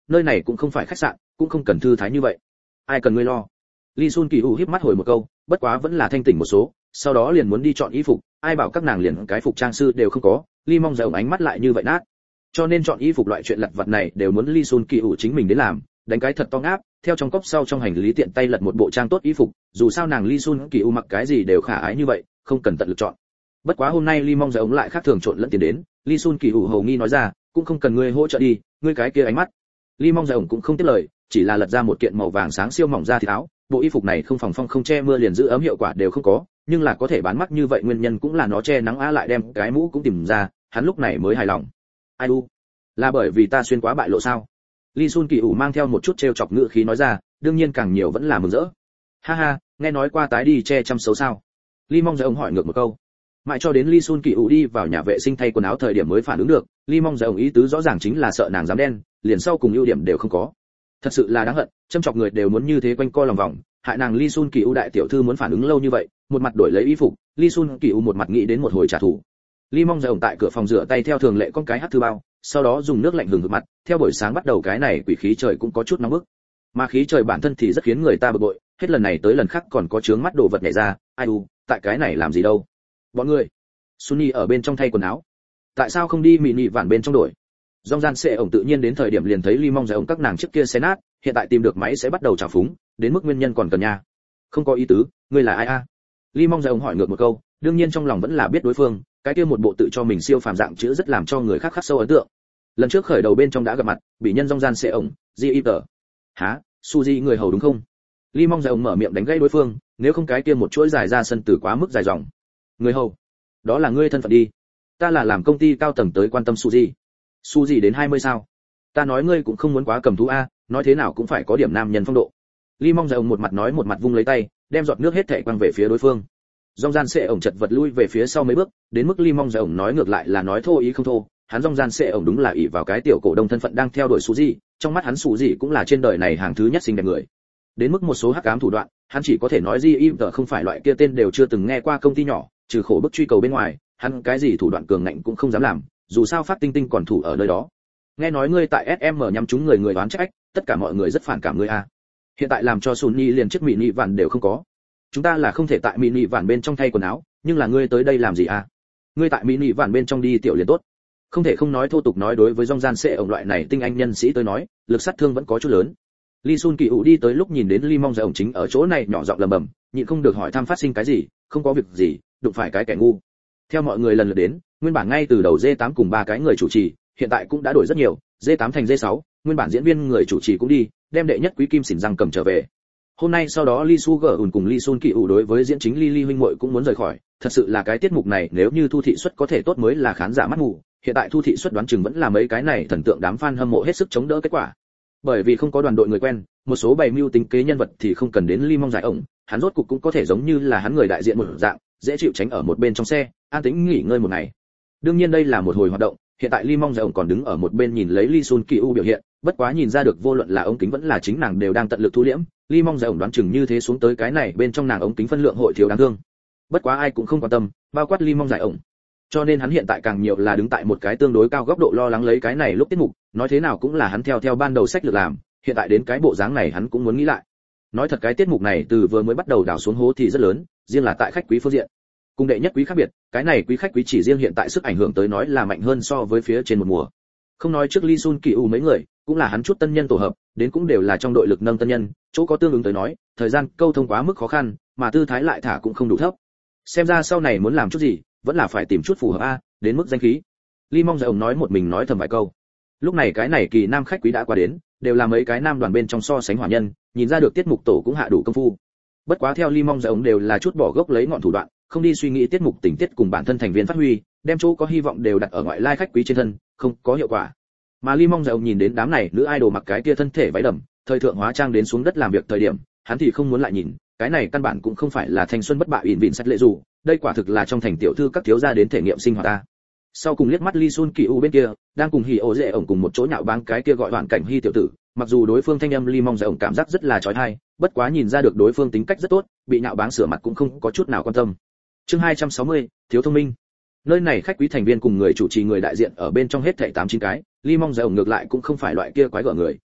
S1: nơi này cũng không phải khách sạn, cũng không cần thư thái như vậy. Ai cần ngươi lo. Lee Sun Kỳ híp mắt hồi một câu, bất quá vẫn là thanh tỉnh một số, sau đó liền muốn đi chọn y phục, ai bảo các nàng liền cái phục trang sư đều không có, Lee mong dầu ánh mắt lại như vậy nát. Cho nên chọn y phục loại chuyện lặt vặt này đều muốn Lee Sun Kỳ chính mình đến làm, đánh cái thật to ngáp, theo trong cốc sau trong hành lý tiện tay lật một bộ trang tốt y phục, dù sao nàng Lee Sun Kỳ mặc cái gì đều khả ái như vậy, không cần tận lực chọn. Bất quá hôm nay Lee mong dầu lại khác thường trộn lẫn tiền đến, Lee Sun Kỳ hầu nghi nói ra, cũng không cần ngươi hỗ trợ đi, ngươi cái kia ánh mắt. Lee mong dầu cũng không tiếp lời, chỉ là lật ra một kiện màu vàng sáng siêu mỏng da thịt áo, bộ y phục này không phòng phong không che mưa liền giữ ấm hiệu quả đều không có, nhưng là có thể bán mắt như vậy nguyên nhân cũng là nó che nắng á, lại đem cái mũ cũng tìm ra, hắn lúc này mới hài lòng. Ai u, là bởi vì ta xuyên quá bại lộ sao? Lee Sun Kỳ mang theo một chút trêu chọc ngữ khí nói ra, đương nhiên càng nhiều vẫn là mừng rỡ. Ha ha, nghe nói qua tái đi che chăm xấu sao? Lee mong dầu hỏi ngược một câu. Mãi cho đến Lee Sun Kỳ đi vào nhà vệ sinh thay quần áo thời điểm mới phản ứng được, Lee mong dầu ý tứ rõ ràng chính là sợ nàng dám đen, liền sau cùng ưu điểm đều không có. Thật sự là đáng hận, châm chọc người đều muốn như thế quanh co lòng vòng, hại nàng Lee Sun Kỳ đại tiểu thư muốn phản ứng lâu như vậy, một mặt đổi lấy y phục, Lee Sun Kỳ một mặt nghĩ đến một hồi trả thù. Lee mong dầu tại cửa phòng rửa tay theo thường lệ con cái hắt thư bao, sau đó dùng nước lạnh hừng hực mặt, theo buổi sáng bắt đầu cái này quỷ khí trời cũng có chút nóng bức. Mà khí trời bản thân thì rất khiến người ta bực bội, hết lần này tới lần khác còn có chướng mắt đồ vật nhảy ra, ai u, tại cái này làm gì đâu? Bọn người. Sunny ở bên trong thay quần áo. Tại sao không đi mini vản bên trong đổi? Dòng gian sẽ ổng tự nhiên đến thời điểm liền thấy Lee mong dầu các nàng trước kia xé nát, hiện tại tìm được máy sẽ bắt đầu trào phúng, đến mức nguyên nhân còn cần nha. Không có ý tứ, ngươi là ai a? Lee mong dầu hỏi ngược một câu, đương nhiên trong lòng vẫn là biết đối phương, cái kia một bộ tự cho mình siêu phàm dạng chữ rất làm cho người khác khắc sâu ấn tượng. Lần trước khởi đầu bên trong đã gặp mặt, bị nhân dòng gian sẽ ổng, Jeter. Hả, Suzy người hầu đúng không? Lee mong dầu mở miệng đánh gãy đối phương, nếu không cái kia một chuỗi dài ra sân từ quá mức dài dòng. Người hầu, đó là ngươi thân phận đi. Ta là làm công ty cao tầng tới quan tâm Suzy. Suzy đến 20 sao? Ta nói ngươi cũng không muốn quá cầm thú a, nói thế nào cũng phải có điểm nam nhân phong độ. Lee mong dầu một mặt nói một mặt vung lấy tay, đem giọt nước hết thảy quăng về phía đối phương. Dòng gian sẽ ổng chật vật lui về phía sau mấy bước, đến mức Lee mong dầu nói ngược lại là nói thô ý không thô, hắn dòng gian sẽ ổng đúng là ỷ vào cái tiểu cổ đông thân phận đang theo đuổi Suzy, trong mắt hắn Suzy cũng là trên đời này hàng thứ nhất xinh đẹp người. Đến mức một số hắc ám thủ đoạn, hắn chỉ có thể nói Jeter không phải loại kia tên đều chưa từng nghe qua công ty nhỏ, trừ khổ bức truy cầu bên ngoài, hắn cái gì thủ đoạn cường ngạnh cũng không dám làm, dù sao phát tinh tinh còn thủ ở nơi đó. Nghe nói ngươi tại SM nhắm trúng người đoán trách, tất cả mọi người rất phản cảm ngươi a. Hiện tại làm cho Sunny liền chiếc mini vạn đều không có. Chúng ta là không thể tại mini vạn bên trong thay quần áo, nhưng là ngươi tới đây làm gì a? Ngươi tại mini vạn bên trong đi tiểu liền tốt. Không thể không nói thô tục nói đối với dòng gian sẽ ổng loại này tinh anh nhân sĩ tới nói, lực sát thương vẫn có chút lớn. Lee Sun Kỳ đi tới lúc nhìn đến Lee mong dầu ổng chính ở chỗ này nhỏ giọng lầm bầm, nhịn không được hỏi thăm phát sinh cái gì, không có việc gì, đụng phải cái kẻ ngu. Theo mọi người lần lượt đến, nguyên bản ngay từ đầu D8 cùng ba cái người chủ trì, hiện tại cũng đã đổi rất nhiều, D8 thành D6, nguyên bản diễn viên người chủ trì cũng đi, đem đệ nhất quý kim xỉn răng cầm trở về. Hôm nay sau đó Lee Sugar cùng Lee Sun Kỳ đối với diễn chính Lee huynh muội cũng muốn rời khỏi, thật sự là cái tiết mục này nếu như thu thị suất có thể tốt mới là khán giả mắt mù, hiện tại thu thị suất đoán chừng vẫn là mấy cái này thần tượng đám fan hâm mộ hết sức chống đỡ kết quả. Bởi vì không có đoàn đội người quen, một số bày mưu tính kế nhân vật thì không cần đến Lee mong giải ổng, hắn rốt cục cũng có thể giống như là hắn người đại diện một dạng, dễ chịu tránh ở một bên trong xe, an tĩnh nghỉ ngơi một ngày. Đương nhiên đây là một hồi hoạt động, hiện tại Lee mong giải ổng còn đứng ở một bên nhìn lấy Lee Sun Kỳ biểu hiện, bất quá nhìn ra được vô luận là ống kính vẫn là chính nàng đều đang tận lực thu liễm, Lee mong giải ổng đoán chừng như thế xuống tới cái này bên trong nàng ống kính phân lượng hội thiếu đáng thương. Bất quá ai cũng không quan tâm, bao quát Lee mong giải ổng. Cho nên hắn hiện tại càng nhiều là đứng tại một cái tương đối cao góc độ lo lắng lấy cái này lúc tiết mục, nói thế nào cũng là hắn theo ban đầu sách lược làm, hiện tại đến cái bộ dáng này hắn cũng muốn nghĩ lại. Nói thật cái tiết mục này từ vừa mới bắt đầu đào xuống hố thì rất lớn, riêng là tại khách quý phương diện. Cùng đệ nhất quý khác biệt, cái này quý khách quý chỉ riêng hiện tại sức ảnh hưởng tới nói là mạnh hơn so với phía trên một mùa. Không nói trước Lee Sun Kỳ mấy người, cũng là hắn chút tân nhân tổ hợp, đến cũng đều là trong đội lực nâng tân nhân, chỗ có tương ứng tới nói, thời gian câu thông quá mức khó khăn, mà tư thái lại thả cũng không đủ thấp. Xem ra sau này muốn làm chút gì, vẫn là phải tìm chút phù hợp a, đến mức danh khí. Lee mong giải ổng nói một mình nói thầm vài câu. Lúc này cái này kỳ nam khách quý đã qua đến, đều là mấy cái nam đoàn bên trong so sánh hỏa nhân, nhìn ra được tiết mục tổ cũng hạ đủ công phu. Bất quá theo Lee mong giải ổng đều là chút bỏ gốc lấy ngọn thủ đoạn, không đi suy nghĩ tiết mục tình tiết cùng bản thân thành viên phát huy, đem chỗ có hy vọng đều đặt ở ngoại lai khách quý trên thân, không có hiệu quả. Mà Lee mong giải ổng nhìn đến đám này nữ idol mặc cái kia thân thể váy đầm, thời thượng hóa trang đến xuống đất làm việc thời điểm, hắn thì không muốn lại nhìn, cái này căn bản cũng không phải là thanh xuân bất bại ỉn vịn sách lệ dù, đây quả thực là trong thành tiểu thư các thiếu gia đến thể nghiệm sinh hoạt ta. Sau cùng liếc mắt Lee Sun Kỳ bên kia, đang cùng Hỉ Ổ Dệ ổng cùng một chỗ nhạo báng cái kia gọi Hoàn Cảnh Hi tiểu tử, mặc dù đối phương thanh âm Lee mong giải ổng cảm giác rất là chói tai, bất quá nhìn ra được đối phương tính cách rất tốt, bị nhạo báng sửa mặt cũng không có chút nào quan tâm. Chương 260, thiếu thông minh. Nơi này khách quý thành viên cùng người chủ trì người đại diện ở bên trong hết thảy 8-9 cái, Lee mong giải ổng ngược lại cũng không phải loại kia quái gở người,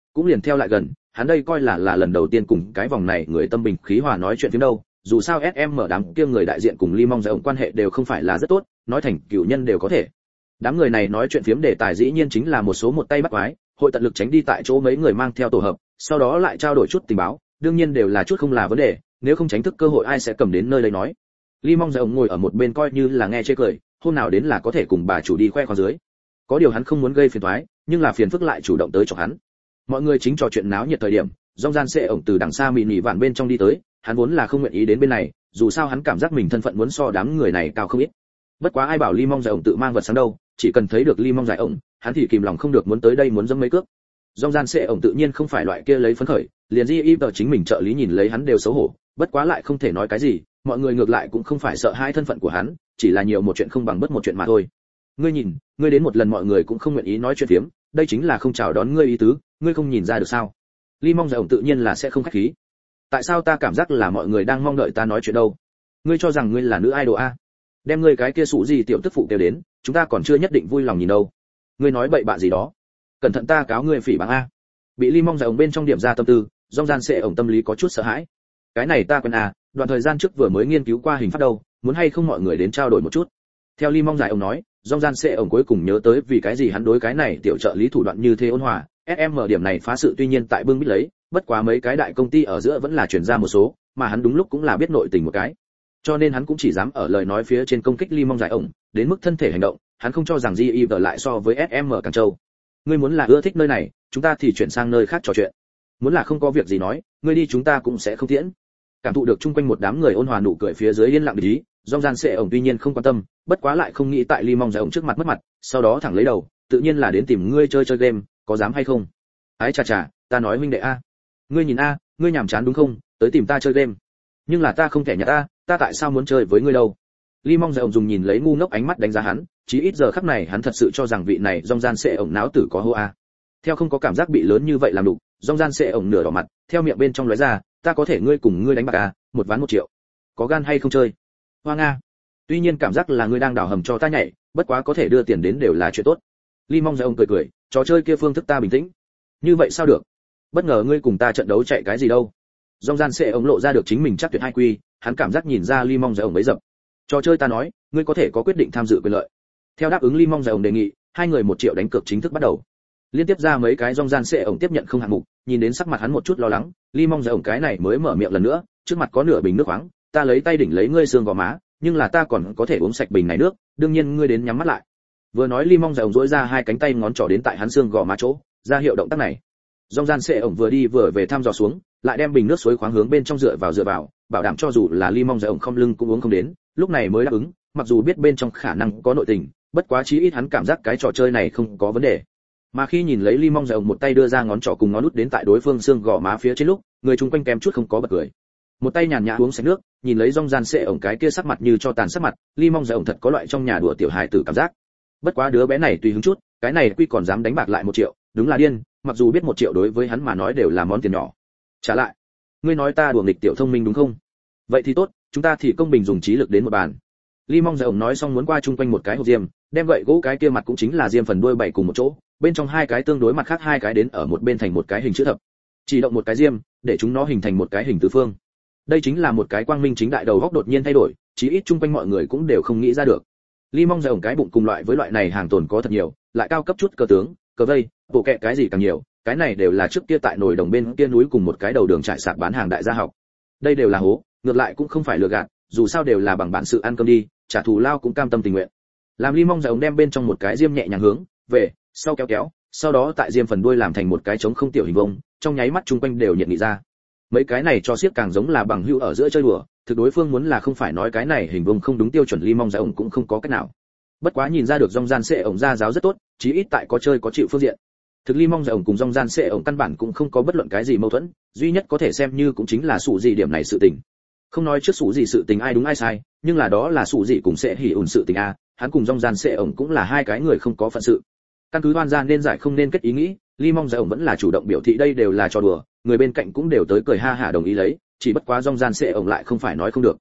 S1: cũng liền theo lại gần, hắn đây coi là lần đầu tiên cùng cái vòng này người tâm bình khí hòa nói chuyện phím đâu, dù sao SM mở đám kia người đại diện cùng Ly Mong Giải ổng quan hệ đều không phải là rất tốt, nói thành cửu nhân đều có thể. Đám người này nói chuyện phiếm đề tài dĩ nhiên chính là một số một tay bắt quái, hội tận lực tránh đi tại chỗ mấy người mang theo tổ hợp, sau đó lại trao đổi chút tình báo, đương nhiên đều là chút không là vấn đề, nếu không tránh thức cơ hội ai sẽ cầm đến nơi đây nói. Ly Mong Giải ổng ngồi ở một bên coi như là nghe chê cười, hôm nào đến là có thể cùng bà chủ đi khoe khoang dưới. Có điều hắn không muốn gây phiền toái, nhưng là phiền phức lại chủ động tới chọc hắn. Mọi người chính trò chuyện náo nhiệt thời điểm, Dong Gian Sệ ổng từ đằng xa mị mị vạn bên trong đi tới, hắn vốn là không nguyện ý đến bên này, dù sao hắn cảm giác mình thân phận muốn so đám người này cao không ít. Bất quá ai bảo Ly Mong Giải ổng tự mang vật sáng đâu, chỉ cần thấy được Ly Mong Giải ổng, hắn thì kìm lòng không được muốn tới đây muốn dẫm mấy cước. Dong Gian Sệ ổng tự nhiên không phải loại kia lấy phấn khởi, liền Di Y tờ chính mình trợ lý nhìn lấy hắn đều xấu hổ, bất quá lại không thể nói cái gì, mọi người ngược lại cũng không phải sợ hai thân phận của hắn, chỉ là nhiều một chuyện không bằng bất một chuyện mà thôi. Ngươi nhìn, ngươi đến một lần mọi người cũng không nguyện ý nói chuyện phiếm, đây chính là không chào đón ngươi ý tứ, ngươi không nhìn ra được sao? Ly Mong Giải ổng tự nhiên là sẽ không khách khí. Tại sao ta cảm giác là mọi người đang mong đợi ta nói chuyện đâu? Ngươi cho rằng ngươi là nữ idol a? Đem ngươi cái kia sụ gì tiểu tức phụ kêu đến, chúng ta còn chưa nhất định vui lòng nhìn đâu. Ngươi nói bậy bạ gì đó? Cẩn thận ta cáo ngươi phỉ báng a. Bị Ly Mong Giải ổng bên trong điểm ra tâm tư, Dong Gian Sệ ổng tâm lý có chút sợ hãi. Cái này ta quen à, đoạn thời gian trước vừa mới nghiên cứu qua hình pháp đâu, muốn hay không mọi người đến trao đổi một chút. Theo Ly Mong Giải ổng nói, Dong Gian Sệ ổng cuối cùng nhớ tới vì cái gì hắn đối cái này tiểu trợ lý thủ đoạn như thế ôn hòa, SM điểm này phá sự tuy nhiên tại bưng bít lấy, bất quá mấy cái đại công ty ở giữa vẫn là chuyển ra một số, mà hắn đúng lúc cũng là biết nội tình một cái. Cho nên hắn cũng chỉ dám ở lời nói phía trên công kích Ly Mong Giải ổng, đến mức thân thể hành động, hắn không cho rằng GI lại so với SM càng châu. Ngươi muốn là ưa thích nơi này, chúng ta thì chuyển sang nơi khác trò chuyện. Muốn là không có việc gì nói, ngươi đi chúng ta cũng sẽ không tiễn. Cảm thụ được chung quanh một đám người ôn hòa nụ cười phía dưới yên lặng để ý, Dong Gian Sệ ổng tuy nhiên không quan tâm, bất quá lại không nghĩ tại Ly Mong Giải ổng trước mặt mất mặt, sau đó thẳng lấy đầu, tự nhiên là đến tìm ngươi chơi game, có dám hay không? Ái chà chà, ta nói huynh đệ a, ngươi nhìn a, ngươi nhàm chán đúng không, tới tìm ta chơi game. Nhưng là ta không thể nhặt ta tại sao muốn chơi với ngươi đâu? Ly Mong Giải ổng dùng nhìn lấy ngu ngốc ánh mắt đánh giá hắn, chí ít giờ khắc này hắn thật sự cho rằng vị này Dong Gian Sệ ổng náo tử có hô a. Theo không có cảm giác bị lớn như vậy làm đủ, Dong Gian Sệ ổng nửa đỏ mặt, theo miệng bên trong lóe ra, ta có thể ngươi cùng ngươi đánh bạc à, một ván 1 triệu. Có gan hay không chơi? Hoa nga. Tuy nhiên cảm giác là ngươi đang đào hầm cho ta nhảy, bất quá có thể đưa tiền đến đều là chuyện tốt. Ly Mong Giải ổng cười cười, trò chơi kia phương thức ta bình tĩnh. Như vậy sao được? Bất ngờ ngươi cùng ta trận đấu chạy cái gì đâu? Dong Gian Sệ ổng lộ ra được chính mình chắc tuyệt hai quy, hắn cảm giác nhìn ra Ly Mong Giải ổng bấy dập. Trò chơi ta nói, ngươi có thể có quyết định tham dự quyền lợi. Theo đáp ứng Ly Mong Giải ổng đề nghị, hai người 1 triệu đánh cược chính thức bắt đầu. Liên tiếp ra mấy cái Dong Gian Sệ ổng tiếp nhận không hạng mục, nhìn đến sắc mặt hắn một chút lo lắng, Ly Mong Giải ổng cái này mới mở miệng lần nữa, trước mặt có nửa bình nước khoáng, ta lấy tay đỉnh lấy ngươi xương gò má, nhưng là ta còn có thể uống sạch bình này nước, đương nhiên ngươi đến nhắm mắt lại. Vừa nói Ly Mong Giải ổng duỗi ra hai cánh tay ngón trỏ đến tại hắn xương gò má chỗ, ra hiệu động tác này. Dong Gian Sệ ổng vừa đi vừa về thăm dò xuống, lại đem bình nước suối khoáng hướng bên trong dựa vào, bảo đảm cho dù là Ly Mong Giải ổng không lưng cũng uống không đến, lúc này mới đáp ứng, mặc dù biết bên trong khả năng có nội tình, bất quá chí ít hắn cảm giác cái trò chơi này không có vấn đề. Mà khi nhìn lấy Ly Mong Giải ổng một tay đưa ra ngón trỏ cùng ngón út đến tại đối phương xương gò má phía trên lúc, người chung quanh kém chút không có bật cười. Một tay nhàn nhã uống sạch nước, nhìn lấy Dong Gian Sệ ổng cái kia sắc mặt như cho tàn sắc mặt, Ly Mong Giải ổng thật có loại trong nhà đùa tiểu hài tử cảm giác. Bất quá đứa bé này tùy hứng chút, cái này quy còn dám đánh bạc lại 1 triệu, đúng là điên, mặc dù biết 1 triệu đối với hắn mà nói đều là món tiền nhỏ. Trả lại, ngươi nói ta đùa nghịch tiểu thông minh đúng không? Vậy thì tốt, chúng ta thì công bình dùng trí lực đến một bàn. Ly Mong Giải ổng nói xong muốn qua chung quanh một cái hộp diêm, đem gậy gỗ cái kia mặt cũng chính là diêm phần đuôi bảy cùng một chỗ, bên trong hai cái tương đối mặt khác hai cái đến ở một bên thành một cái hình chữ thập. Chỉ động một cái diêm, để chúng nó hình thành một cái hình tứ phương. Đây chính là một cái quang minh chính đại đầu góc đột nhiên thay đổi, chí ít chung quanh mọi người cũng đều không nghĩ ra được. Ly Mong Giải ổng cái bụng cùng loại với loại này hàng tồn có thật nhiều, lại cao cấp chút cờ tướng, cờ vây, bộ kẹ cái gì càng nhiều, cái này đều là trước kia tại nồi đồng bên kia núi cùng một cái đầu đường trải sạp bán hàng đại gia học. Đây đều là hố, ngược lại cũng không phải lừa gạt, dù sao đều là bằng bản sự ăn cơm đi, trả thù lao cũng cam tâm tình nguyện. Làm Ly Mong Giải ổng đem bên trong một cái diêm nhẹ nhàng hướng về sau kéo, sau đó tại diêm phần đuôi làm thành một cái trống không tiểu hình vông, trong nháy mắt chung quanh đều nhận nghị ra. Mấy cái này cho xiếc càng giống là bằng hữu ở giữa chơi đùa, thực đối phương muốn là không phải nói cái này hình vông không đúng tiêu chuẩn Ly Mong Giải ổng cũng không có cách nào. Bất quá nhìn ra được Dong Gian Sệ ổng ra giáo rất tốt, chí ít tại có chơi có chịu phương diện. Thực Ly Mong Giải ổng cùng Dong Gian Sệ ổng căn bản cũng không có bất luận cái gì mâu thuẫn, duy nhất có thể xem như cũng chính là sủ gì điểm này sự tình. Không nói trước sủ gì sự tình ai đúng ai sai, nhưng là đó là sủ gì cùng Sệ hỉ ủn sự tình a, hắn cùng Dong Gian Sệ ổng cũng là hai cái người không có phận sự. Căn cứ đoan ra nên giải không nên kết ý nghĩ, Ly Mong Giải ổng vẫn là chủ động biểu thị đây đều là trò đùa, người bên cạnh cũng đều tới cười ha hả đồng ý lấy, chỉ bất quá Dong Gian Sệ ổng lại không phải nói không được.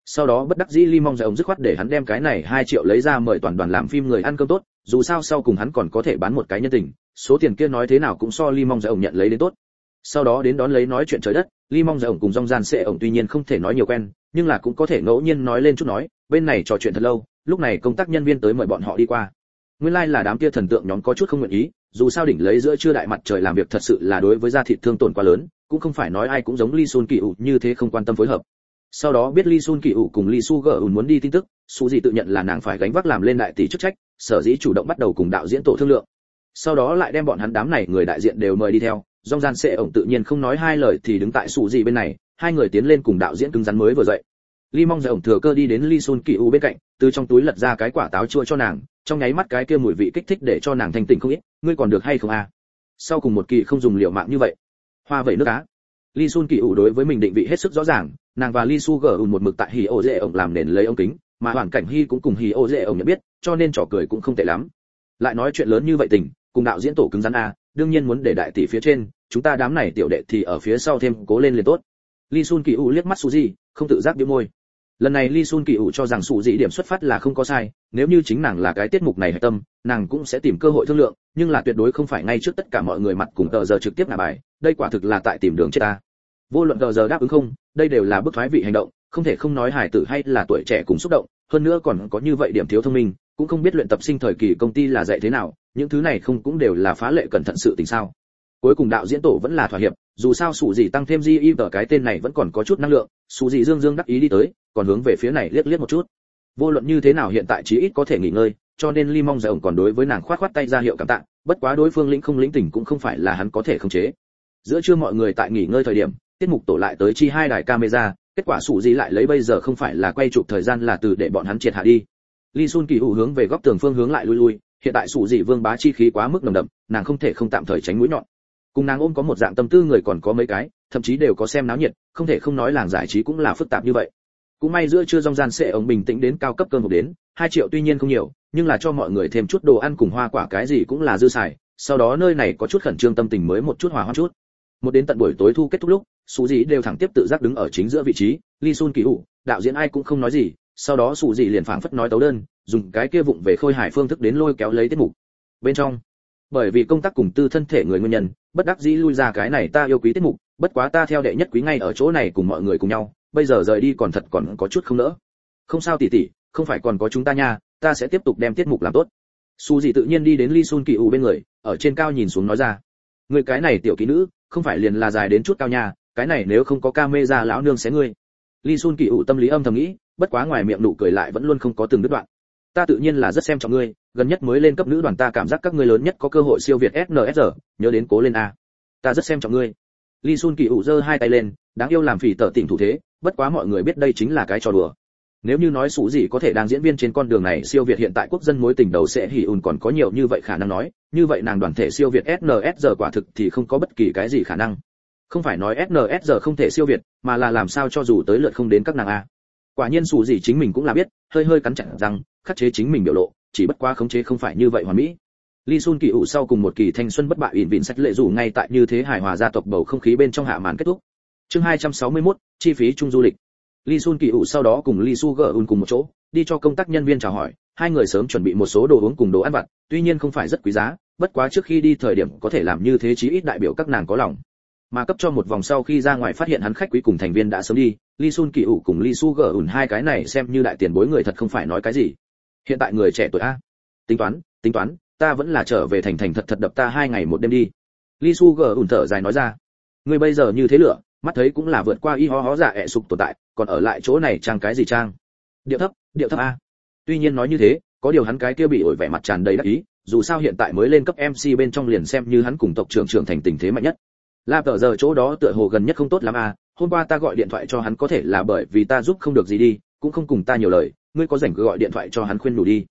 S1: Sau đó bất đắc dĩ Lee Mong Jae dứt khoát để hắn đem cái này 2 triệu lấy ra mời toàn đoàn làm phim người ăn cơm tốt, dù sao sau cùng hắn còn có thể bán một cái nhân tình, số tiền kia nói thế nào cũng so Lee Mong Jae nhận lấy đến tốt. Sau đó đến đón lấy nói chuyện trời đất, Lee Mong Jae cùng Jong Jan Sẽ tuy nhiên không thể nói nhiều quen, nhưng là cũng có thể ngẫu nhiên nói lên chút nói, bên này trò chuyện thật lâu, lúc này công tác nhân viên tới mời bọn họ đi qua. Nguyên lai là đám kia thần tượng nhóm có chút không nguyện ý, dù sao đỉnh lấy giữa trưa đại mặt trời làm việc thật sự là đối với da thịt thương tổn quá lớn, cũng không phải nói ai cũng giống Lee Sun Ki-u như thế không quan tâm phối hợp. Sau đó biết Lee Sun Ki-u cùng Lee Su Ge-un muốn đi tin tức, Su Ji tự nhận là nàng phải gánh vác làm lên đại tỷ chức trách, sở dĩ chủ động bắt đầu cùng đạo diễn tổ thương lượng. Sau đó lại đem bọn hắn đám này người đại diện đều mời đi theo, Jong Jan Sẽ tự nhiên không nói hai lời thì đứng tại Su Ji bên này, hai người tiến lên cùng đạo diễn cứng rắn mới vừa dậy. Lee Mong Jae thừa cơ đi đến Lee Sun Ki-u bên cạnh, từ trong túi lật ra cái quả táo chua cho nàng, trong nháy mắt cái kia mùi vị kích thích để cho nàng thanh tỉnh không ít, ngươi còn được hay không a? Sau cùng một kỳ không dùng liều mạng như vậy. Hoa vẩy nước cá. Lee Sun Ki-u đối với mình định vị hết sức rõ ràng, nàng và Lee Su Ge-un một mực tại Hỉ Ổ Dệ ổng làm nền lấy ống kính, mà hoàn cảnh Hy cũng cùng Hỉ Ổ Dệ ổng nhận biết, cho nên trò cười cũng không tệ lắm. Lại nói chuyện lớn như vậy tình, cùng đạo diễn tổ cứng rắn a, đương nhiên muốn để đại tỷ phía trên, chúng ta đám này tiểu đệ thì ở phía sau thêm cố lên liền tốt. Lee Sun Ki-u liếc mắt Suzy, không tự giác bĩu môi. Lần này Lee Sun Ki-u cho rằng Suzy điểm xuất phát là không có sai, nếu như chính nàng là cái tiết mục này hệ tâm, nàng cũng sẽ tìm cơ hội thương lượng, nhưng là tuyệt đối không phải ngay trước tất cả mọi người mặt cùng tờ giờ trực tiếp ngả bài, đây quả thực là tại tìm đường chết ta. Vô luận tờ giờ đáp ứng không, đây đều là bước thoái vị hành động, không thể không nói hài tử hay là tuổi trẻ cùng xúc động, hơn nữa còn có như vậy điểm thiếu thông minh, cũng không biết luyện tập sinh thời kỳ công ty là dạy thế nào, những thứ này không cũng đều là phá lệ cẩn thận sự tình sao. Cuối cùng đạo diễn tổ vẫn là thỏa hiệp, dù sao sủ gì tăng thêm di ở cái tên này vẫn còn có chút năng lượng, sủ gì dương dương đắc ý đi tới, còn hướng về phía này liếc liếc một chút. Vô luận như thế nào hiện tại chí ít có thể nghỉ ngơi, cho nên Lee Mong Jae còn đối với nàng khoát khoát tay ra hiệu cảm tạ, bất quá đối phương lĩnh không lĩnh tình cũng không phải là hắn có thể khống chế. Giữa trưa mọi người tại nghỉ ngơi thời điểm, tiết mục tổ lại tới chi 2 đài camera, kết quả sủ gì lại lấy bây giờ không phải là quay chụp thời gian là từ để bọn hắn triệt hạ đi. Lee Sun Ki-u hướng về góc tường phương hướng lại lui, hiện tại sủ gì vương bá chi khí quá mức nồng đậm, nàng không thể không tạm thời tránh mũi nhọn. Cùng nàng ôm có một dạng tâm tư người còn có mấy cái, thậm chí đều có xem náo nhiệt, không thể không nói làng giải trí cũng là phức tạp như vậy. Cũng may giữa trưa Jong Jan Sẽ ông bình tĩnh đến cao cấp cơm hộp đến, 2 triệu tuy nhiên không nhiều, nhưng là cho mọi người thêm chút đồ ăn cùng hoa quả cái gì cũng là dư xài, sau đó nơi này có chút khẩn trương tâm tình mới một chút hòa hoãn chút. Một đến tận buổi tối thu kết thúc lúc, Sú Dĩ đều thẳng tiếp tự giác đứng ở chính giữa vị trí, Lee Sun Ki-u, đạo diễn ai cũng không nói gì, sau đó Sú Dĩ liền phảng phất nói tấu đơn, dùng cái kia vụng về khôi hài phương thức đến lôi kéo lấy tiết mục. Bên trong, bởi vì công tác cùng tư thân thể người nguyên nhân, bất đắc dĩ lui ra cái này ta yêu quý tiết mục, bất quá ta theo đệ nhất quý ngay ở chỗ này cùng mọi người cùng nhau, bây giờ rời đi còn thật còn có chút không nỡ. Không sao tỷ tỷ, không phải còn có chúng ta nha, ta sẽ tiếp tục đem tiết mục làm tốt. Sú Dĩ tự nhiên đi đến Lee Sun Ki-u bên người, ở trên cao nhìn xuống nói ra, người cái này tiểu kỹ nữ, không phải liền là dài đến chút cao nha, cái này nếu không có camera lão nương xé ngươi. Lee Sun Ki-u tâm lý âm thầm nghĩ, bất quá ngoài miệng nụ cười lại vẫn luôn không có từng đứt đoạn. Ta tự nhiên là rất xem trọng ngươi, gần nhất mới lên cấp nữ đoàn ta cảm giác các ngươi lớn nhất có cơ hội siêu việt SNSD, nhớ đến cố lên a. Ta rất xem trọng ngươi. Lee Sun Ki-u giơ 2 tay lên, đáng yêu làm phỉ tở tỉnh thủ thế, bất quá mọi người biết đây chính là cái trò đùa. Nếu như nói Sú Dĩ có thể đang diễn viên trên con đường này siêu việt hiện tại quốc dân mối tình đầu sẽ Hỉ ùn còn có nhiều như vậy khả năng nói, như vậy nàng đoàn thể siêu việt SNSD quả thực thì không có bất kỳ cái gì khả năng. Không phải nói SNSD không thể siêu việt, mà là làm sao cho dù tới lượt không đến các nàng a. Quả nhiên Sú Dĩ chính mình cũng là biết, hơi hơi cắn chặt răng, khắc chế chính mình biểu lộ, chỉ bất quá khống chế không phải như vậy hoàn mỹ. Lee Sun Ki-u sau cùng một kỳ thanh xuân bất bại ỉn vịn sách lệ rủ ngay tại như thế hài hòa gia tộc bầu không khí bên trong hạ màn kết thúc. Chương 261, chi phí chung du lịch. Lee Sun Ki-u sau đó cùng Lee Su Ge-un cùng một chỗ, đi cho công tác nhân viên chào hỏi, hai người sớm chuẩn bị một số đồ uống cùng đồ ăn vặt, tuy nhiên không phải rất quý giá, bất quá trước khi đi thời điểm có thể làm như thế chí ít đại biểu các nàng có lòng. Mà cấp cho một vòng sau khi ra ngoài phát hiện hắn khách quý cùng thành viên đã sớm đi, Lee Sun Ki-u cùng Lee Su Ge-un hai cái này xem như đại tiền bối người thật không phải nói cái gì. Hiện tại người trẻ tuổi a, tính toán, ta vẫn là trở về thành thật thật đập ta 2 ngày 1 đêm đi. Lee Su Ge-un thở dài nói ra, ngươi bây giờ như thế lửa, mắt thấy cũng là vượt qua y ho dạ ẹ sụp tồn tại, còn ở lại chỗ này trang cái gì trang? Điệu thấp a. Tuy nhiên nói như thế, có điều hắn cái kia bị ổi vẻ mặt tràn đầy đắc ý, dù sao hiện tại mới lên cấp MC bên trong liền xem như hắn cùng tộc trưởng trưởng thành tình thế mạnh nhất. La tờ giờ chỗ đó tựa hồ gần nhất không tốt lắm a, hôm qua ta gọi điện thoại cho hắn có thể là bởi vì ta giúp không được gì đi, cũng không cùng ta nhiều lời, ngươi có rảnh cứ gọi điện thoại cho hắn khuyên đủ đi.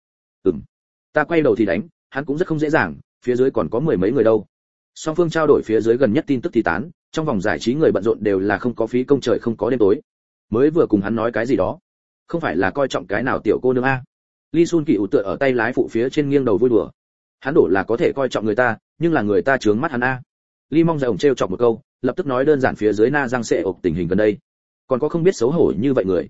S1: Ta quay đầu thì đánh, hắn cũng rất không dễ dàng, phía dưới còn có 10 mấy người đâu. Song phương trao đổi phía dưới gần nhất tin tức thì tán, trong vòng giải trí người bận rộn đều là không có phí công trời không có đêm tối. Mới vừa cùng hắn nói cái gì đó, không phải là coi trọng cái nào tiểu cô nương a. Lee Sun Ki-u tựa ở tay lái phụ phía trên nghiêng đầu vui đùa. Hắn đổ là có thể coi trọng người ta, nhưng là người ta chướng mắt hắn a. Lee Mong Jae trêu chọc một câu, lập tức nói đơn giản phía dưới Na Giang Sẽ ộc tình hình gần đây. Còn có không biết xấu hổ như vậy người.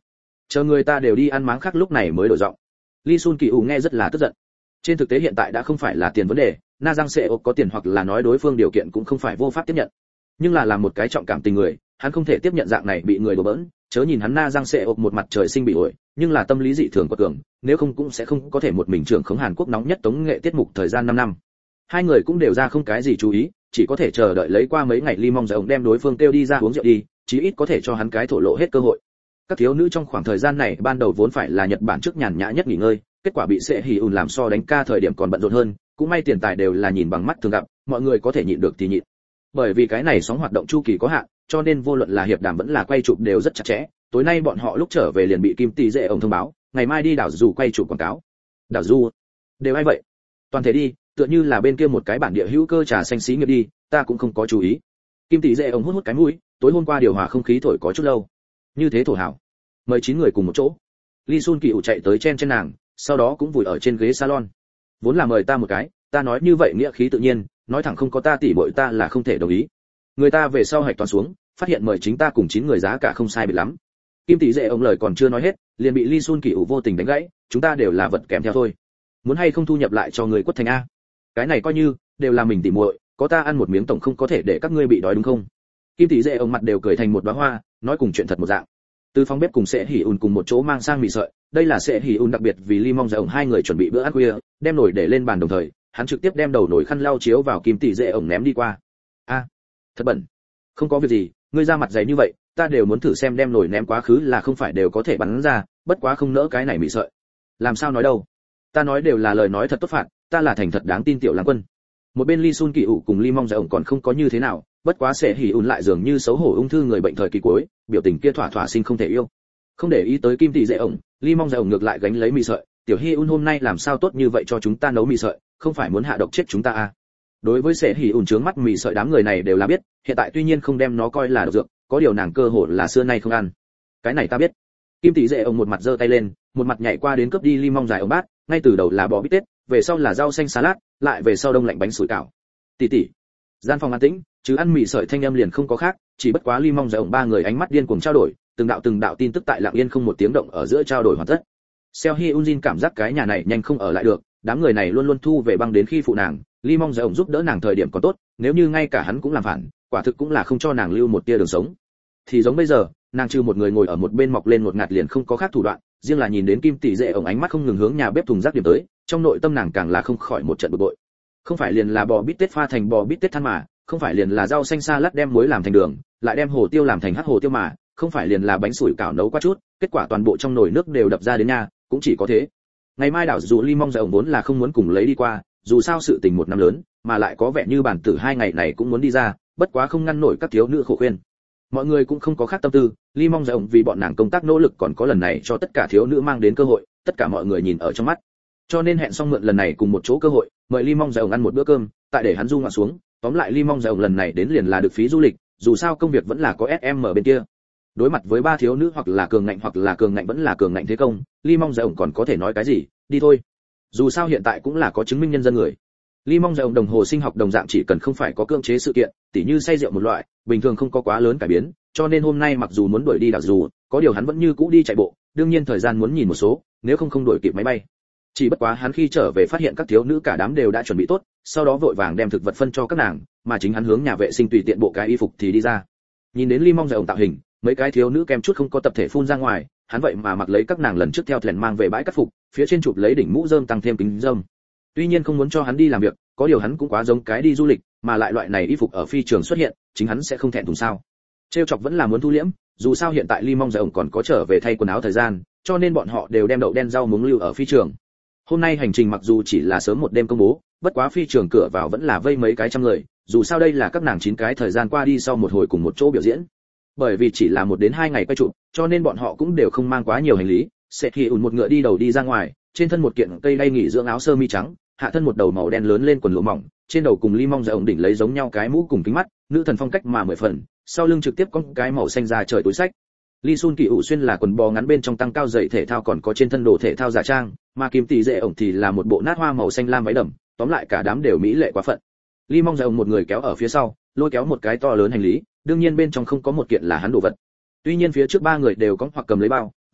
S1: Chờ người ta đều đi ăn máng khác lúc này mới đổi giọng. Lee Sun Kỳ nghe rất là tức giận. Trên thực tế hiện tại đã không phải là tiền vấn đề, Na Giang Seok có tiền hoặc là nói đối phương điều kiện cũng không phải vô pháp tiếp nhận. Nhưng là làm một cái trọng cảm tình người, hắn không thể tiếp nhận dạng này bị người đùa bỡn, chớ nhìn hắn Na Giang Seok một mặt trời sinh bị ổi, nhưng là tâm lý dị thường quật cường, nếu không cũng sẽ không có thể một mình trưởng khống Hàn Quốc nóng nhất tống nghệ tiết mục thời gian 5 năm. Hai người cũng đều ra không cái gì chú ý, chỉ có thể chờ đợi lấy qua mấy ngày Lee Mong Jae đem đối phương kêu đi ra uống rượu đi, chí ít có thể cho hắn cái thổ lộ hết cơ hội. Các thiếu nữ trong khoảng thời gian này ban đầu vốn phải là Nhật Bản trước nhàn nhã nhất nghỉ ngơi, kết quả bị Sệ Hỉ ùn làm so đánh ca thời điểm còn bận rộn hơn, cũng may tiền tài đều là nhìn bằng mắt thường gặp, mọi người có thể nhịn được thì nhịn. Bởi vì cái này sóng hoạt động chu kỳ có hạn, cho nên vô luận là hiệp đàm vẫn là quay chụp đều rất chặt chẽ. Tối nay bọn họ lúc trở về liền bị Kim Tỷ Dệ ổng thông báo, ngày mai đi đảo dù quay chụp quảng cáo. Đảo dù? Đều ai vậy? Toàn thể đi, tựa như là bên kia một cái bản địa hữu cơ trà xanh xí nghiệp đi, ta cũng không có chú ý. Kim Tỷ Dệ ổng hút cái mũi, tối hôm qua điều hòa không khí thổi có chút lâu. Như thế thổ hảo. Mời 9 người cùng một chỗ. Lee Sun Kỳ chạy tới chen nàng, sau đó cũng vùi ở trên ghế salon. Vốn là mời ta một cái, ta nói như vậy nghĩa khí tự nhiên, nói thẳng không có ta tỉ muội ta là không thể đồng ý. Người ta về sau hạch toàn xuống, phát hiện mời chính ta cùng 9 người giá cả không sai biệt lắm. Kim Tỷ Dệ ông lời còn chưa nói hết, liền bị Lee Sun Kỳ vô tình đánh gãy, chúng ta đều là vật kèm theo thôi. Muốn hay không thu nhập lại cho người quất thành a? Cái này coi như đều là mình tỉ muội, có ta ăn một miếng tổng không có thể để các ngươi bị đói đúng không? Kim Tỷ Dệ ông mặt đều cười thành một đóa hoa, nói cùng chuyện thật một dạng. Từ phòng bếp cùng Sệ Hỉ ùn cùng một chỗ mang sang mì sợi, đây là Sệ Hỉ ùn đặc biệt vì Lee Mong Jae ổng hai người chuẩn bị bữa ăn khuya, đem nồi để lên bàn đồng thời, hắn trực tiếp đem đầu nồi khăn lau chiếu vào Kim Tỷ Dệ ổng ném đi qua. A, thật bẩn. Không có việc gì, ngươi ra mặt dày như vậy, ta đều muốn thử xem đem nồi ném quá khứ là không phải đều có thể bắn ra, bất quá không nỡ cái này mì sợi. Làm sao nói đâu? Ta nói đều là lời nói thật tốt phạt, ta là thành thật đáng tin tiểu lang quân. Một bên Lee Sun Kỳ cùng Lee Mong Jae ổng còn không có như thế nào, bất quá Sệ Hỉ ùn lại dường như xấu hổ ung thư người bệnh thời kỳ cuối, biểu tình kia thỏa thỏa sinh không thể yêu. Không để ý tới Kim Tỷ Dệ ổng, Lee Mong Jae ổng ngược lại gánh lấy mì sợi, tiểu Hi Un hôm nay làm sao tốt như vậy cho chúng ta nấu mì sợi, không phải muốn hạ độc chết chúng ta à? Đối với Sệ Hỉ ùn trướng mắt mì sợi đám người này đều là biết, hiện tại tuy nhiên không đem nó coi là độc dược, có điều nàng cơ hội là xưa nay không ăn. Cái này ta biết. Kim Tỷ Dệ ổng một mặt giơ tay lên, một mặt nhảy qua đến cướp đi Lee Mong Jae ổng bát, ngay từ đầu là bò bít tết, về sau là rau xanh salad, lại về sau đông lạnh bánh sủi cảo. Tỷ tỷ. Gian phòng an tĩnh, chứ ăn mì sợi thanh âm liền không có khác, chỉ bất quá Lee Mong Jae ổng ba người ánh mắt điên cuồng trao đổi, từng đạo tin tức tại lặng yên không một tiếng động ở giữa trao đổi hoàn tất. Seo Hye Unjin cảm giác cái nhà này nhanh không ở lại được, đám người này luôn luôn thu về băng đến khi phụ nàng, Lee Mong Jae ổng giúp đỡ nàng thời điểm còn tốt, nếu như ngay cả hắn cũng làm phản, quả thực cũng là không cho nàng lưu một tia đường sống. Thì giống bây giờ, nàng trừ một người ngồi ở một bên mọc lên một ngạt liền không có khác thủ đoạn, riêng là nhìn đến Kim Tỷ Dệ ổng ánh mắt không ngừng hướng nhà bếp thùng rác điểm tới, trong nội tâm nàng càng là không khỏi một trận bực bội. Không phải liền là bò bít tết pha thành bò bít tết than mà, không phải liền là rau xanh salad đem muối làm thành đường, lại đem hồ tiêu làm thành hắc hồ tiêu mà, không phải liền là bánh sủi cảo nấu qua chút, kết quả toàn bộ trong nồi nước đều đập ra đến nhà, cũng chỉ có thế. Ngày mai đảo dù Lee Mong Jae ổng vốn là không muốn cùng lấy đi qua, dù sao sự tình một năm lớn, mà lại có vẻ như bản tử 2 ngày này cũng muốn đi ra, bất quá không ngăn nổi các thiếu nữ khổ khuyên. Mọi người cũng không có khác tâm tư, Lee Mong Jae ổng vì bọn nàng công tác nỗ lực còn có lần này cho tất cả thiếu nữ mang đến cơ hội, tất cả mọi người nhìn ở trong mắt. Cho nên hẹn xong mượn lần này cùng một chỗ cơ hội, mời Lee Mong Jae ổng ăn một bữa cơm, tại để hắn du ngoạn xuống, tóm lại Lee Mong Jae ổng lần này đến liền là được phí du lịch, dù sao công việc vẫn là có SM ở bên kia. Đối mặt với ba thiếu nữ hoặc là cường ngạnh vẫn là cường ngạnh thế công, Lee Mong Jae ổng còn có thể nói cái gì, đi thôi. Dù sao hiện tại cũng là có chứng minh nhân dân người. Lee Mong Jae ổng đồng hồ sinh học đồng dạng chỉ cần không phải có cưỡng chế sự kiện, tỉ như say rượu một loại, bình thường không có quá lớn cải biến, cho nên hôm nay mặc dù muốn đuổi đi đảo dù, có điều hắn vẫn như cũ đi chạy bộ, đương nhiên thời gian muốn nhìn một số, nếu không đuổi kịp máy bay. Chỉ bất quá hắn khi trở về phát hiện các thiếu nữ cả đám đều đã chuẩn bị tốt, sau đó vội vàng đem thực vật phân cho các nàng, mà chính hắn hướng nhà vệ sinh tùy tiện bộ cái y phục thì đi ra. Nhìn đến Lee Mong Jae ổng tạo hình, mấy cái thiếu nữ kem chút không có tập thể phun ra ngoài, hắn vậy mà mặc lấy các nàng lần trước theo thuyền mang về bãi cắt phục, phía trên chụp lấy đỉnh mũ rơm tăng thêm kính rơm. Tuy nhiên không muốn cho hắn đi làm việc, có điều hắn cũng quá giống cái đi du lịch, mà lại loại này y phục ở phi trường xuất hiện, chính hắn sẽ không thẹn thùng sao? Trêu chọc vẫn là muốn thu liễm, dù sao hiện tại Lee Mong Jae ổng còn có trở về thay quần áo thời gian, cho nên bọn họ đều đem đậu đen rau muống lưu ở phi trường. Hôm nay hành trình mặc dù chỉ là sớm một đêm công bố, bất quá phi trường cửa vào vẫn là vây mấy cái trăm người, dù sao đây là các nàng 9 cái thời gian qua đi sau một hồi cùng một chỗ biểu diễn. Bởi vì chỉ là 1 đến 2 ngày quay chụp, cho nên bọn họ cũng đều không mang quá nhiều hành lý, sẽ khi ủn một ngựa đi đầu đi ra ngoài, trên thân một kiện cây đay nghỉ dưỡng áo sơ mi trắng, hạ thân một đầu màu đen lớn lên quần lụa mỏng, trên đầu cùng Lee Mong Jae ổng đỉnh lấy giống nhau cái mũ cùng kính mắt, nữ thần phong cách mà 10 phần, sau lưng trực tiếp có cái màu xanh da trời túi sách. Lee Sun Kỳ ủ xuyên là quần bò ngắn bên trong tăng cao giày thể thao còn có trên thân đồ thể thao giả trang, mà Kim Tỷ Dệ ổng thì là một bộ nát hoa màu xanh lam váy đầm, tóm lại cả đám đều mỹ lệ quá phận. Lee Mong Jae ổng một người kéo ở phía sau, lôi kéo một cái to lớn hành lý, đương nhiên bên trong không có một kiện là hắn đồ vật. Tuy nhiên phía trước 3 người đều có hoặc cầm lấy bao,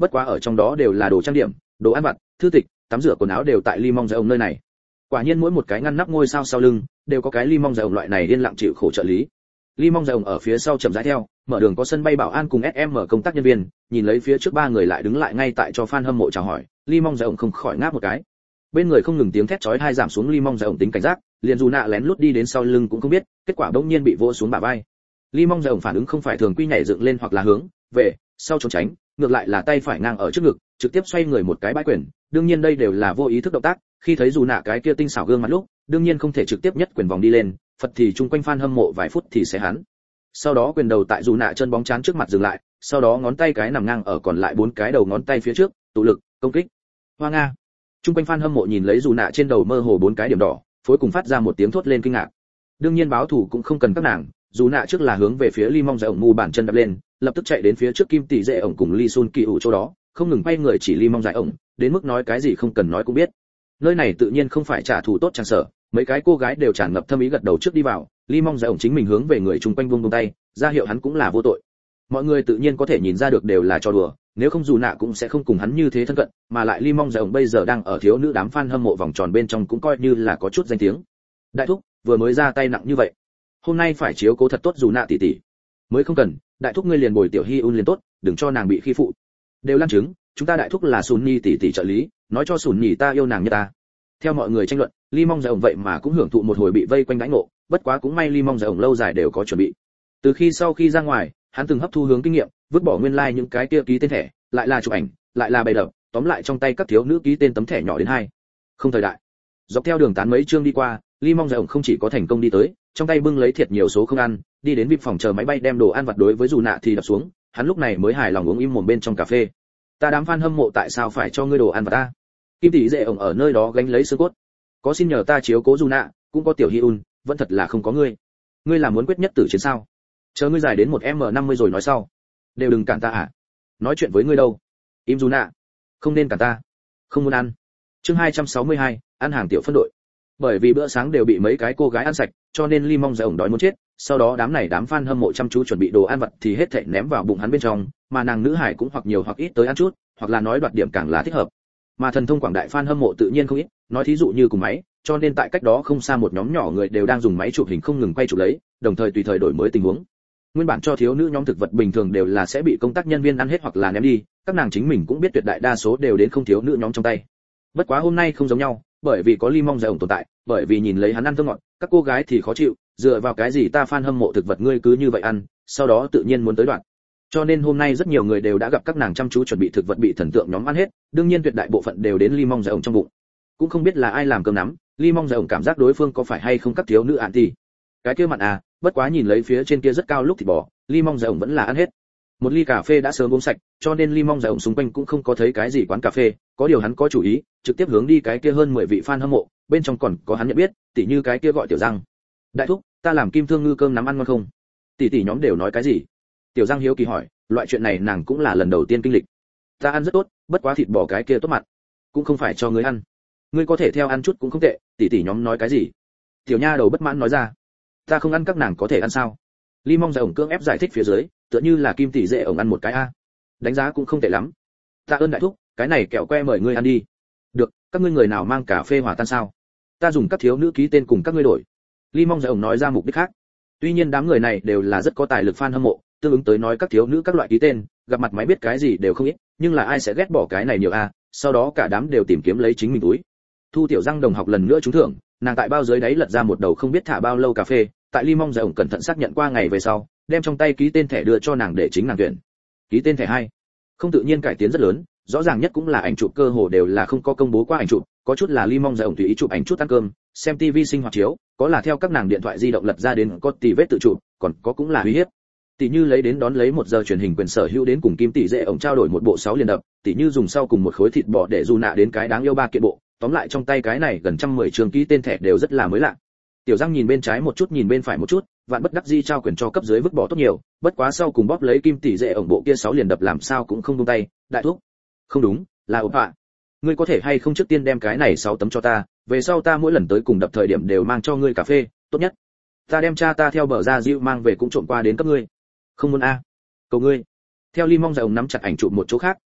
S1: bất quá ở trong đó đều là đồ trang điểm, đồ ăn vặt, thư tịch, tắm rửa quần áo đều tại ly mong giải ổng nơi này. Quả nhiên mỗi một cái ngăn nắp ngôi sao sau lưng đều có cái ly mong giải ổng loại này điên lặng chịu khổ trợ lý. Ly mong giải ổng ở phía sau chậm rãi theo, mở đường có sân bay bảo an cùng SM công tác nhân viên, nhìn lấy phía trước ba người lại đứng lại ngay tại cho fan hâm mộ chào hỏi, Ly mong giải ổng không khỏi ngáp một cái. Bên người không ngừng tiếng thét chói tai giảm xuống Ly mong giải ổng tính cảnh giác, liền dù nạ lén lút đi đến sau lưng cũng không biết, kết quả bỗng nhiên bị vỗ xuống bả vai. Ly mong giải ổng phản ứng không phải thường quy nhảy dựng lên hoặc là hướng về sau trốn tránh, ngược lại là tay phải ngang ở trước ngực, trực tiếp xoay người một cái bãi quyền, đương nhiên đây đều là vô ý thức động tác, khi thấy dù nạ cái kia tinh xảo gương mặt lúc, đương nhiên không thể trực tiếp nhất quyền vòng đi lên, phật thì chung quanh fan hâm mộ vài phút thì sẽ hắn. Sau đó quyền đầu tại dù nạ chân bóng chán trước mặt dừng lại, sau đó ngón tay cái nằm ngang ở còn lại 4 cái đầu ngón tay phía trước, tụ lực, công kích. Hoa nga. Chung quanh fan hâm mộ nhìn lấy dù nạ trên đầu mơ hồ 4 cái điểm đỏ, phối cùng phát ra một tiếng thốt lên kinh ngạc. Đương nhiên báo thủ cũng không cần các nàng, dù nạ trước là hướng về phía Ly mong giải ổng ngu bàn chân đập lên, lập tức chạy đến phía trước Kim Tỷ Dệ ổng cùng Ly Sun Kỳ ủ chỗ đó, không ngừng quay người chỉ Ly mong giải ổng, đến mức nói cái gì không cần nói cũng biết. Nơi này tự nhiên không phải trả thù tốt chẳng sợ, mấy cái cô gái đều tràn ngập thâm ý gật đầu trước đi vào, Ly mong giải ổng chính mình hướng về người chung quanh buông tay, ra hiệu hắn cũng là vô tội. Mọi người tự nhiên có thể nhìn ra được đều là trò đùa, nếu không dù nạ cũng sẽ không cùng hắn như thế thân cận, mà lại Ly mong giải ổng bây giờ đang ở thiếu nữ đám fan hâm mộ vòng tròn bên trong cũng coi như là có chút danh tiếng. Đại thúc, vừa mới ra tay nặng như vậy, hôm nay phải chiếu cố thật tốt dù nạ tỷ tỷ. Mới không cần, đại thúc ngươi liền bồi tiểu Hi Un liền tốt, đừng cho nàng bị khi phụ. Đều lăn chứng, chúng ta đại thúc là Sùn Nhi tỷ tỷ trợ lý, nói cho Sùn Nhi ta yêu nàng như ta. Theo mọi người tranh luận, Ly mong giải ổng vậy mà cũng hưởng thụ một hồi bị vây quanh đãi ngộ, bất quá cũng may Ly mong giải ổng lâu dài đều có chuẩn bị. Từ khi sau khi ra ngoài, hắn từng hấp thu hướng kinh nghiệm, vứt bỏ nguyên lai like những cái kia ký tên thẻ, lại là chụp ảnh, lại là bày đập, tóm lại trong tay các thiếu nữ ký tên tấm thẻ nhỏ đến 2. Không thời đại. Dọc theo đường tán mấy chương đi qua, Ly mong giải ổng không chỉ có thành công đi tới, trong tay bưng lấy thiệt nhiều số không ăn, đi đến VIP phòng chờ máy bay đem đồ ăn vặt đối với dù nạ thì đập xuống, hắn lúc này mới hài lòng uống im mồm bên trong cà phê. Ta đám fan hâm mộ tại sao phải cho ngươi đồ ăn vặt ta? Kim Tỷ Dệ ổng ở nơi đó gánh lấy xương cốt. Có xin nhờ ta chiếu cố dù nạ, cũng có tiểu Hi Un, vẫn thật là không có ngươi. Ngươi là muốn quyết nhất tử chiến sao? Chờ ngươi dài đến 1m50 rồi nói sau. Đều đừng cản ta à? Nói chuyện với ngươi đâu? Im dù nạ. Không nên cản ta. Không muốn ăn. Chương 262, ăn hàng tiểu phân đội. Bởi vì bữa sáng đều bị mấy cái cô gái ăn sạch, cho nên Ly mong giải ổng đói muốn chết. Sau đó đám fan hâm mộ chăm chú chuẩn bị đồ ăn vặt thì hết thảy ném vào bụng hắn bên trong, mà nàng nữ hải cũng hoặc nhiều hoặc ít tới ăn chút, hoặc là nói đoạt điểm càng là thích hợp. Mà thần thông quảng đại fan hâm mộ tự nhiên không ít, nói thí dụ như cùng máy, cho nên tại cách đó không xa một nhóm nhỏ người đều đang dùng máy chụp hình không ngừng quay chụp lấy, đồng thời tùy thời đổi mới tình huống. Nguyên bản cho thiếu nữ nhóm thực vật bình thường đều là sẽ bị công tác nhân viên ăn hết hoặc là ném đi, các nàng chính mình cũng biết tuyệt đại đa số đều đến không thiếu nữ nhóm trong tay. Bất quá hôm nay không giống nhau, bởi vì có Ly mong giải ổng tồn tại, bởi vì nhìn lấy hắn ăn thơm ngọt, các cô gái thì khó chịu, dựa vào cái gì ta fan hâm mộ thực vật ngươi cứ như vậy ăn, sau đó tự nhiên muốn tới đoạn. Cho nên hôm nay rất nhiều người đều đã gặp các nàng chăm chú chuẩn bị thực vật bị thần tượng nhóm ăn hết, đương nhiên tuyệt đại bộ phận đều đến Ly mong giải ổng trong bụng. Cũng không biết là ai làm cơm nắm, Ly mong giải ổng cảm giác đối phương có phải hay không các thiếu nữ ạn thì. Cái kia mặn à, bất quá nhìn lấy phía trên kia rất cao lúc thịt bò, Ly mong giải ổng vẫn là ăn hết. Một ly cà phê đã sớm uống sạch, cho nên Ly mong giải ổng xung quanh cũng không có thấy cái gì quán cà phê, có điều hắn có chủ ý, trực tiếp hướng đi cái kia hơn 10 vị fan hâm mộ, bên trong còn có hắn nhận biết, tỉ như cái kia gọi Tiểu Giang. Đại thúc, ta làm kim thương ngư cơm nắm ăn ngon không? Tỷ nhóm đều nói cái gì? Tiểu Giang hiếu kỳ hỏi, loại chuyện này nàng cũng là lần đầu tiên kinh lịch. Ta ăn rất tốt, bất quá thịt bò cái kia tốt mặt, cũng không phải cho ngươi ăn. Ngươi có thể theo ăn chút cũng không tệ, tỷ nhóm nói cái gì? Tiểu nha đầu bất mãn nói ra. Ta không ăn các nàng có thể ăn sao? Ly mong giải ổng cưỡng ép giải thích phía dưới, tựa như là Kim Tỷ Dệ ổng ăn một cái a. Đánh giá cũng không tệ lắm. Ta ơn đại thúc, cái này kẹo que mời ngươi ăn đi. Được, các ngươi người nào mang cà phê hòa tan sao? Ta dùng các thiếu nữ ký tên cùng các ngươi đổi. Ly mong giải ổng nói ra mục đích khác. Tuy nhiên đám người này đều là rất có tài lực fan hâm mộ, tương ứng tới nói các thiếu nữ các loại ký tên, gặp mặt máy biết cái gì đều không ít, nhưng là ai sẽ ghét bỏ cái này nhiều a, sau đó cả đám đều tìm kiếm lấy chính mình túi. Thu Tiểu Giang đồng học lần nữa trúng thưởng, nàng tại bao dưới đáy lật ra một đầu không biết thả bao lâu cà phê, tại Ly mong giải ổng cẩn thận xác nhận qua ngày về sau, đem trong tay ký tên thẻ đưa cho nàng để chính nàng tuyển. Ký tên thẻ 2. Không tự nhiên cải tiến rất lớn, rõ ràng nhất cũng là ảnh chụp cơ hồ đều là không có công bố qua ảnh chụp, có chút là Ly mong giải ổng tùy ý chụp ảnh chút ăn cơm, xem tivi sinh hoạt chiếu, có là theo các nàng điện thoại di động lật ra đến có tì vết tự chụp, còn có cũng là uy hiếp. Tỷ như lấy đến đón lấy 1 giờ truyền hình quyền sở hữu đến cùng Kim Tỷ Dệ ổng trao đổi một bộ 6 liền đập, tỷ như dùng sau cùng một khối thịt bò để dù nạ đến cái đáng yêu 3 kiện bộ, tóm lại trong tay cái này gần 110 trường ký tên thẻ đều rất là mới lạ. Tiểu Giang nhìn bên trái một chút nhìn bên phải một chút, vạn bất đắc dĩ trao quyền cho cấp dưới vứt bỏ tốt nhiều, bất quá sau cùng bóp lấy Kim Tỷ Dệ ổng bộ kia 6 liền đập làm sao cũng không buông tay, đại thúc. Không đúng, là ốp ạ. Ngươi có thể hay không trước tiên đem cái này 6 tấm cho ta, về sau ta mỗi lần tới cùng đập thời điểm đều mang cho ngươi cà phê, tốt nhất. Ta đem cha ta theo bờ ra dịu mang về cũng trộm qua đến cấp ngươi. Không muốn a. Cầu ngươi. Theo Ly mong giải ổng nắm chặt ảnh chụp một chỗ khác,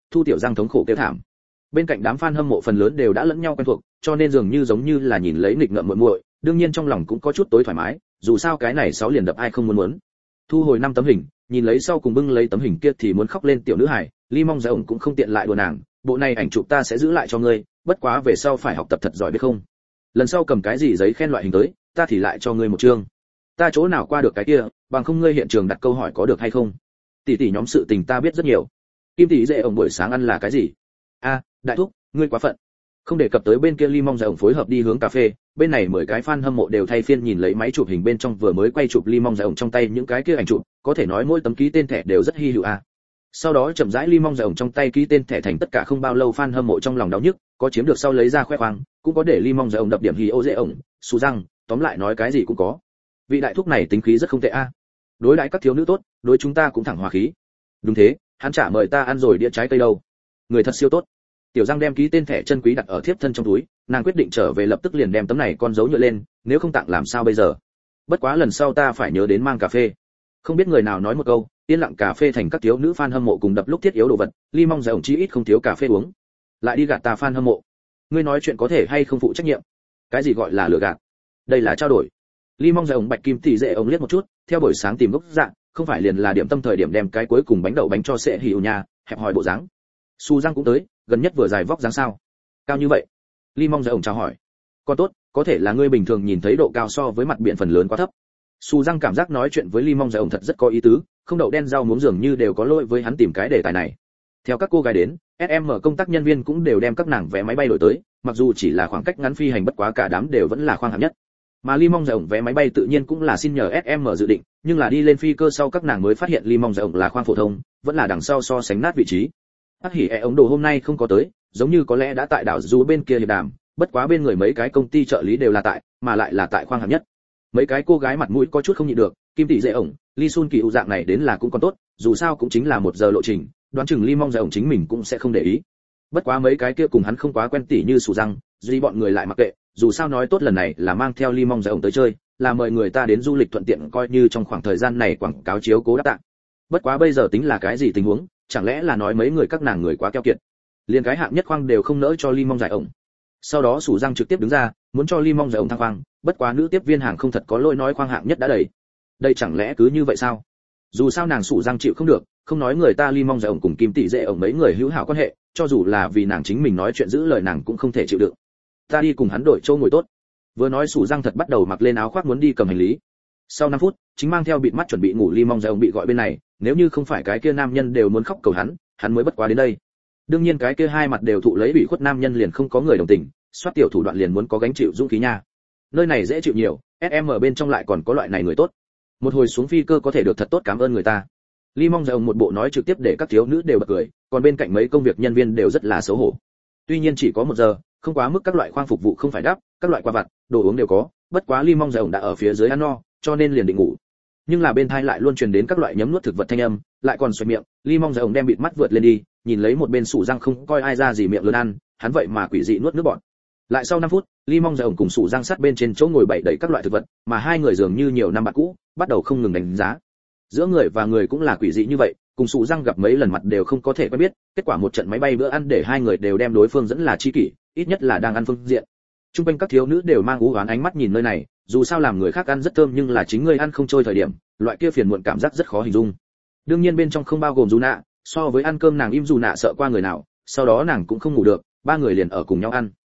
S1: Thu Tiểu Giang thống khổ kêu thảm. Bên cạnh đám fan hâm mộ phần lớn đều đã lẫn nhau quen thuộc, cho nên dường như giống như là nhìn lấy nghịch ngợm muội muội, đương nhiên trong lòng cũng có chút tối thoải mái, dù sao cái này 6 liền đập ai không muốn. Thu hồi 5 tấm hình, nhìn lấy sau cùng bưng lấy tấm hình kia thì muốn khóc lên tiểu nữ hài, Ly Mong Giải ổng cũng không tiện lại đùa nàng, bộ này ảnh chụp ta sẽ giữ lại cho ngươi, bất quá về sau phải học tập thật giỏi biết không? Lần sau cầm cái gì giấy khen loại hình tới, ta thì lại cho ngươi một chương. Ta chỗ nào qua được cái kia, bằng không ngươi hiện trường đặt câu hỏi có được hay không? Tỷ tỷ nhóm sự tình ta biết rất nhiều. Kim tỷ dễ ổng buổi sáng ăn là cái gì? A, đại thúc, ngươi quá phận. Không đề cập tới bên kia Ly Mong Giải ổng phối hợp đi hướng cà phê, bên này 10 cái fan hâm mộ đều thay phiên nhìn lấy máy chụp hình bên trong vừa mới quay chụp Ly Mong Giải ổng trong tay những cái kia ảnh chụp, có thể nói mỗi tấm ký tên thẻ đều rất hi hữu a. Sau đó chậm rãi Ly Mong Giải ổng trong tay ký tên thẻ thành tất cả không bao lâu fan hâm mộ trong lòng đau nhức, có chiếm được sau lấy ra khoe khoang, cũng có để Ly Mong Giải ổng đập điểm hì ô dễ ổng, xù răng, tóm lại nói cái gì cũng có. Vị đại thúc này tính khí rất không tệ a. Đối đãi các thiếu nữ tốt, đối chúng ta cũng thẳng hòa khí. Đúng thế, hắn trả mời ta ăn rồi đĩa trái cây đâu. Người thật siêu tốt. Tiểu Giang đem ký tên thẻ chân quý đặt ở thiếp thân trong túi, nàng quyết định trở về lập tức liền đem tấm này con dấu nhựa lên, nếu không tặng làm sao bây giờ? Bất quá lần sau ta phải nhớ đến mang cà phê. Không biết người nào nói một câu, yên lặng cà phê thành các thiếu nữ fan hâm mộ cùng đập lúc thiết yếu đồ vật, Ly Mong Giải ổng chí ít không thiếu cà phê uống. Lại đi gạt ta fan hâm mộ. Ngươi nói chuyện có thể hay không phụ trách nhiệm? Cái gì gọi là lừa gạt? Đây là trao đổi. Ly Mong Giải ổng Bạch Kim tỷ dễ ổng liếc một chút, theo buổi sáng tìm gốc dạng, không phải liền là điểm tâm thời điểm đem cái cuối cùng bánh đậu bánh cho sẽ hiểu nhà, hẹp hỏi bộ dáng. Su Giang cũng tới, gần nhất vừa dài vóc dáng sao? Cao như vậy. Ly Mong Giải ổng chào hỏi. Còn tốt, có thể là ngươi bình thường nhìn thấy độ cao so với mặt biển phần lớn quá thấp. Su Giang cảm giác nói chuyện với Ly Mong Giải ổng thật rất có ý tứ, không đậu đen rau muống dường như đều có lỗi với hắn tìm cái đề tài này. Theo các cô gái đến, SM công tác nhân viên cũng đều đem các nàng vé máy bay đổi tới, mặc dù chỉ là khoảng cách ngắn phi hành bất quá cả đám đều vẫn là khoang hạng nhất. Mà Ly Mong Giải ổng vé máy bay tự nhiên cũng là xin nhờ SM dự định, nhưng là đi lên phi cơ sau các nàng mới phát hiện Ly Mong Giải ổng là khoang phổ thông, vẫn là đằng sau so sánh nát vị trí. Hắc Hỉ ống đồ hôm nay không có tới, giống như có lẽ đã tại đảo Du bên kia hiệp đàm, bất quá bên người mấy cái công ty trợ lý đều là tại, mà lại là tại khoang hạng nhất. Mấy cái cô gái mặt mũi có chút không nhịn được, Kim tỷ dễ ổng, Ly Sun Kỳ dạng này đến là cũng còn tốt, dù sao cũng chính là 1 giờ lộ trình, đoán chừng Ly Mong Giải ổng chính mình cũng sẽ không để ý. Bất quá mấy cái kia cùng hắn không quá quen tỉ như Sù Răng, duy bọn người lại mặc kệ, dù sao nói tốt lần này là mang theo Ly Mong Giải ổng tới chơi, là mời người ta đến du lịch thuận tiện coi như trong khoảng thời gian này quảng cáo chiếu cố đáp tặng. Bất quá bây giờ tính là cái gì tình huống, chẳng lẽ là nói mấy người các nàng người quá keo kiệt, liền cái hạng nhất khoang đều không nỡ cho Ly Mong Giải ổng. Sau đó Sù Răng trực tiếp đứng ra, muốn cho Ly Mong Giải ổng thăng khoang, bất quá nữ tiếp viên hàng không thật có lỗi nói khoang hạng nhất đã đầy. Đây chẳng lẽ cứ như vậy sao? Dù sao nàng Sù Răng chịu không được, không nói người ta Ly Mong Giải ổng cùng Kim tỷ dễ ổng mấy người hữu hảo quan hệ, cho dù là vì nàng chính mình nói chuyện giữ lời nàng cũng không thể chịu đựng. Ta đi cùng hắn đổi chỗ ngồi tốt. Vừa nói Sù Răng thật bắt đầu mặc lên áo khoác muốn đi cầm hành lý. Sau 5 phút, chính mang theo bịt mắt chuẩn bị ngủ Ly Mong Giải ổng bị gọi bên này, nếu như không phải cái kia nam nhân đều muốn khóc cầu hắn mới bất quá đến đây. Đương nhiên cái kia hai mặt đều thụ lấy ủy khuất nam nhân liền không có người đồng tình, soát tiểu thủ đoạn liền muốn có gánh chịu dũng khí nha. Nơi này dễ chịu nhiều, SM ở bên trong lại còn có loại này người tốt. Một hồi xuống phi cơ có thể được thật tốt cảm ơn người ta. Ly Mong Giải ổng một bộ nói trực tiếp để các thiếu nữ đều bật cười, còn bên cạnh mấy công việc nhân viên đều rất là xấu hổ. Tuy nhiên chỉ có 1 giờ, không quá mức các loại khoang phục vụ không phải đắp, các loại quà vặt, đồ uống đều có, bất quá Ly Mong Giải ổng đã ở phía dưới ăn no, cho nên liền định ngủ. Nhưng là bên tai lại luôn truyền đến các loại nhấm nuốt thực vật thanh âm, lại còn xoay miệng, Ly Mong Giải ổng đem bịt mắt vượt lên đi, nhìn lấy một bên Sủ Răng không coi ai ra gì miệng lớn ăn, hắn vậy mà quỷ dị nuốt nước bọt. Lại sau 5 phút, Ly Mong Giải ổng cùng Sủ Răng sát bên trên chỗ ngồi bày đầy các loại thực vật, mà hai người dường như nhiều năm bạn cũ, bắt đầu không ngừng đánh giá. Giữa người và người cũng là quỷ dị như vậy, cùng Sủ Răng gặp mấy lần mặt đều không có thể quen biết, kết quả một trận máy bay bữa ăn để hai người đều đem đối phương dẫn là chi kỷ, ít nhất là đang ăn phương diện. Trung quanh các thiếu nữ đều mang u oán ánh mắt nhìn nơi này, dù sao làm người khác ăn rất thơm nhưng là chính người ăn không trôi thời điểm, loại kia phiền muộn cảm giác rất khó hình dung. Đương nhiên bên trong không bao gồm Dù Nạ, so với ăn cơm nàng im Dù Nạ sợ qua người nào, sau đó nàng cũng không ngủ được, ba người liền ở cùng nhau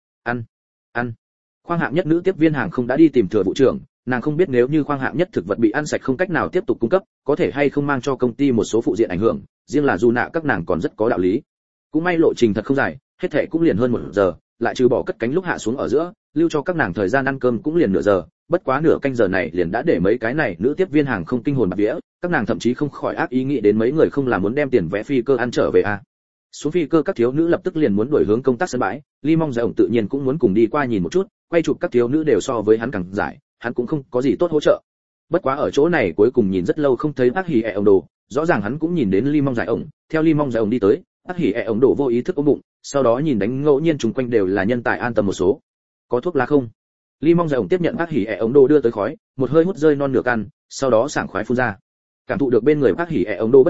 S1: ăn. Khoang hạng nhất nữ tiếp viên hàng không đã đi tìm thừa vụ trưởng, nàng không biết nếu như khoang hạng nhất thực vật bị ăn sạch không cách nào tiếp tục cung cấp, có thể hay không mang cho công ty một số phụ diện ảnh hưởng, riêng là Dù Nạ các nàng còn rất có đạo lý. Cũng may lộ trình thật không dài, hết thảy cũng liền hơn 1 giờ, lại trừ bỏ cất cánh lúc hạ xuống ở giữa, lưu cho các nàng thời gian ăn cơm cũng liền nửa giờ, bất quá nửa canh giờ này liền đã để mấy cái này nữ tiếp viên hàng không kinh hồn bạt vía, các nàng thậm chí không khỏi ác ý nghĩ đến mấy người không là muốn đem tiền vé phi cơ ăn trở về à. Xuống phi cơ các thiếu nữ lập tức liền muốn đuổi hướng công tác sân bãi, Ly Mong Giải ổng tự nhiên cũng muốn cùng đi qua nhìn một chút, quay chụp các thiếu nữ đều so với hắn càng giải, hắn cũng không có gì tốt hỗ trợ. Bất quá ở chỗ này cuối cùng nhìn rất lâu không thấy Ác Hỉ ẻ ổng đồ, rõ ràng hắn cũng nhìn đến Ly Mong Giải ổng, theo Ly Mong Giải ổng đi tới, Ác Hỉ ẻ ổng đồ vô ý thức ôm bụng, sau đó nhìn đánh ngẫu nhiên chúng quanh đều là nhân tài an tâm một số. Có thuốc lá không? Ly Mong Giải ổng tiếp nhận Ác Hỉ ẻ ổng đồ đưa tới khói, một hơi hút rơi non nửa căn, sau đó sảng khoái phun ra. Cảm thụ được bên người Ác Hỉ ẻ ổng đồ bất an,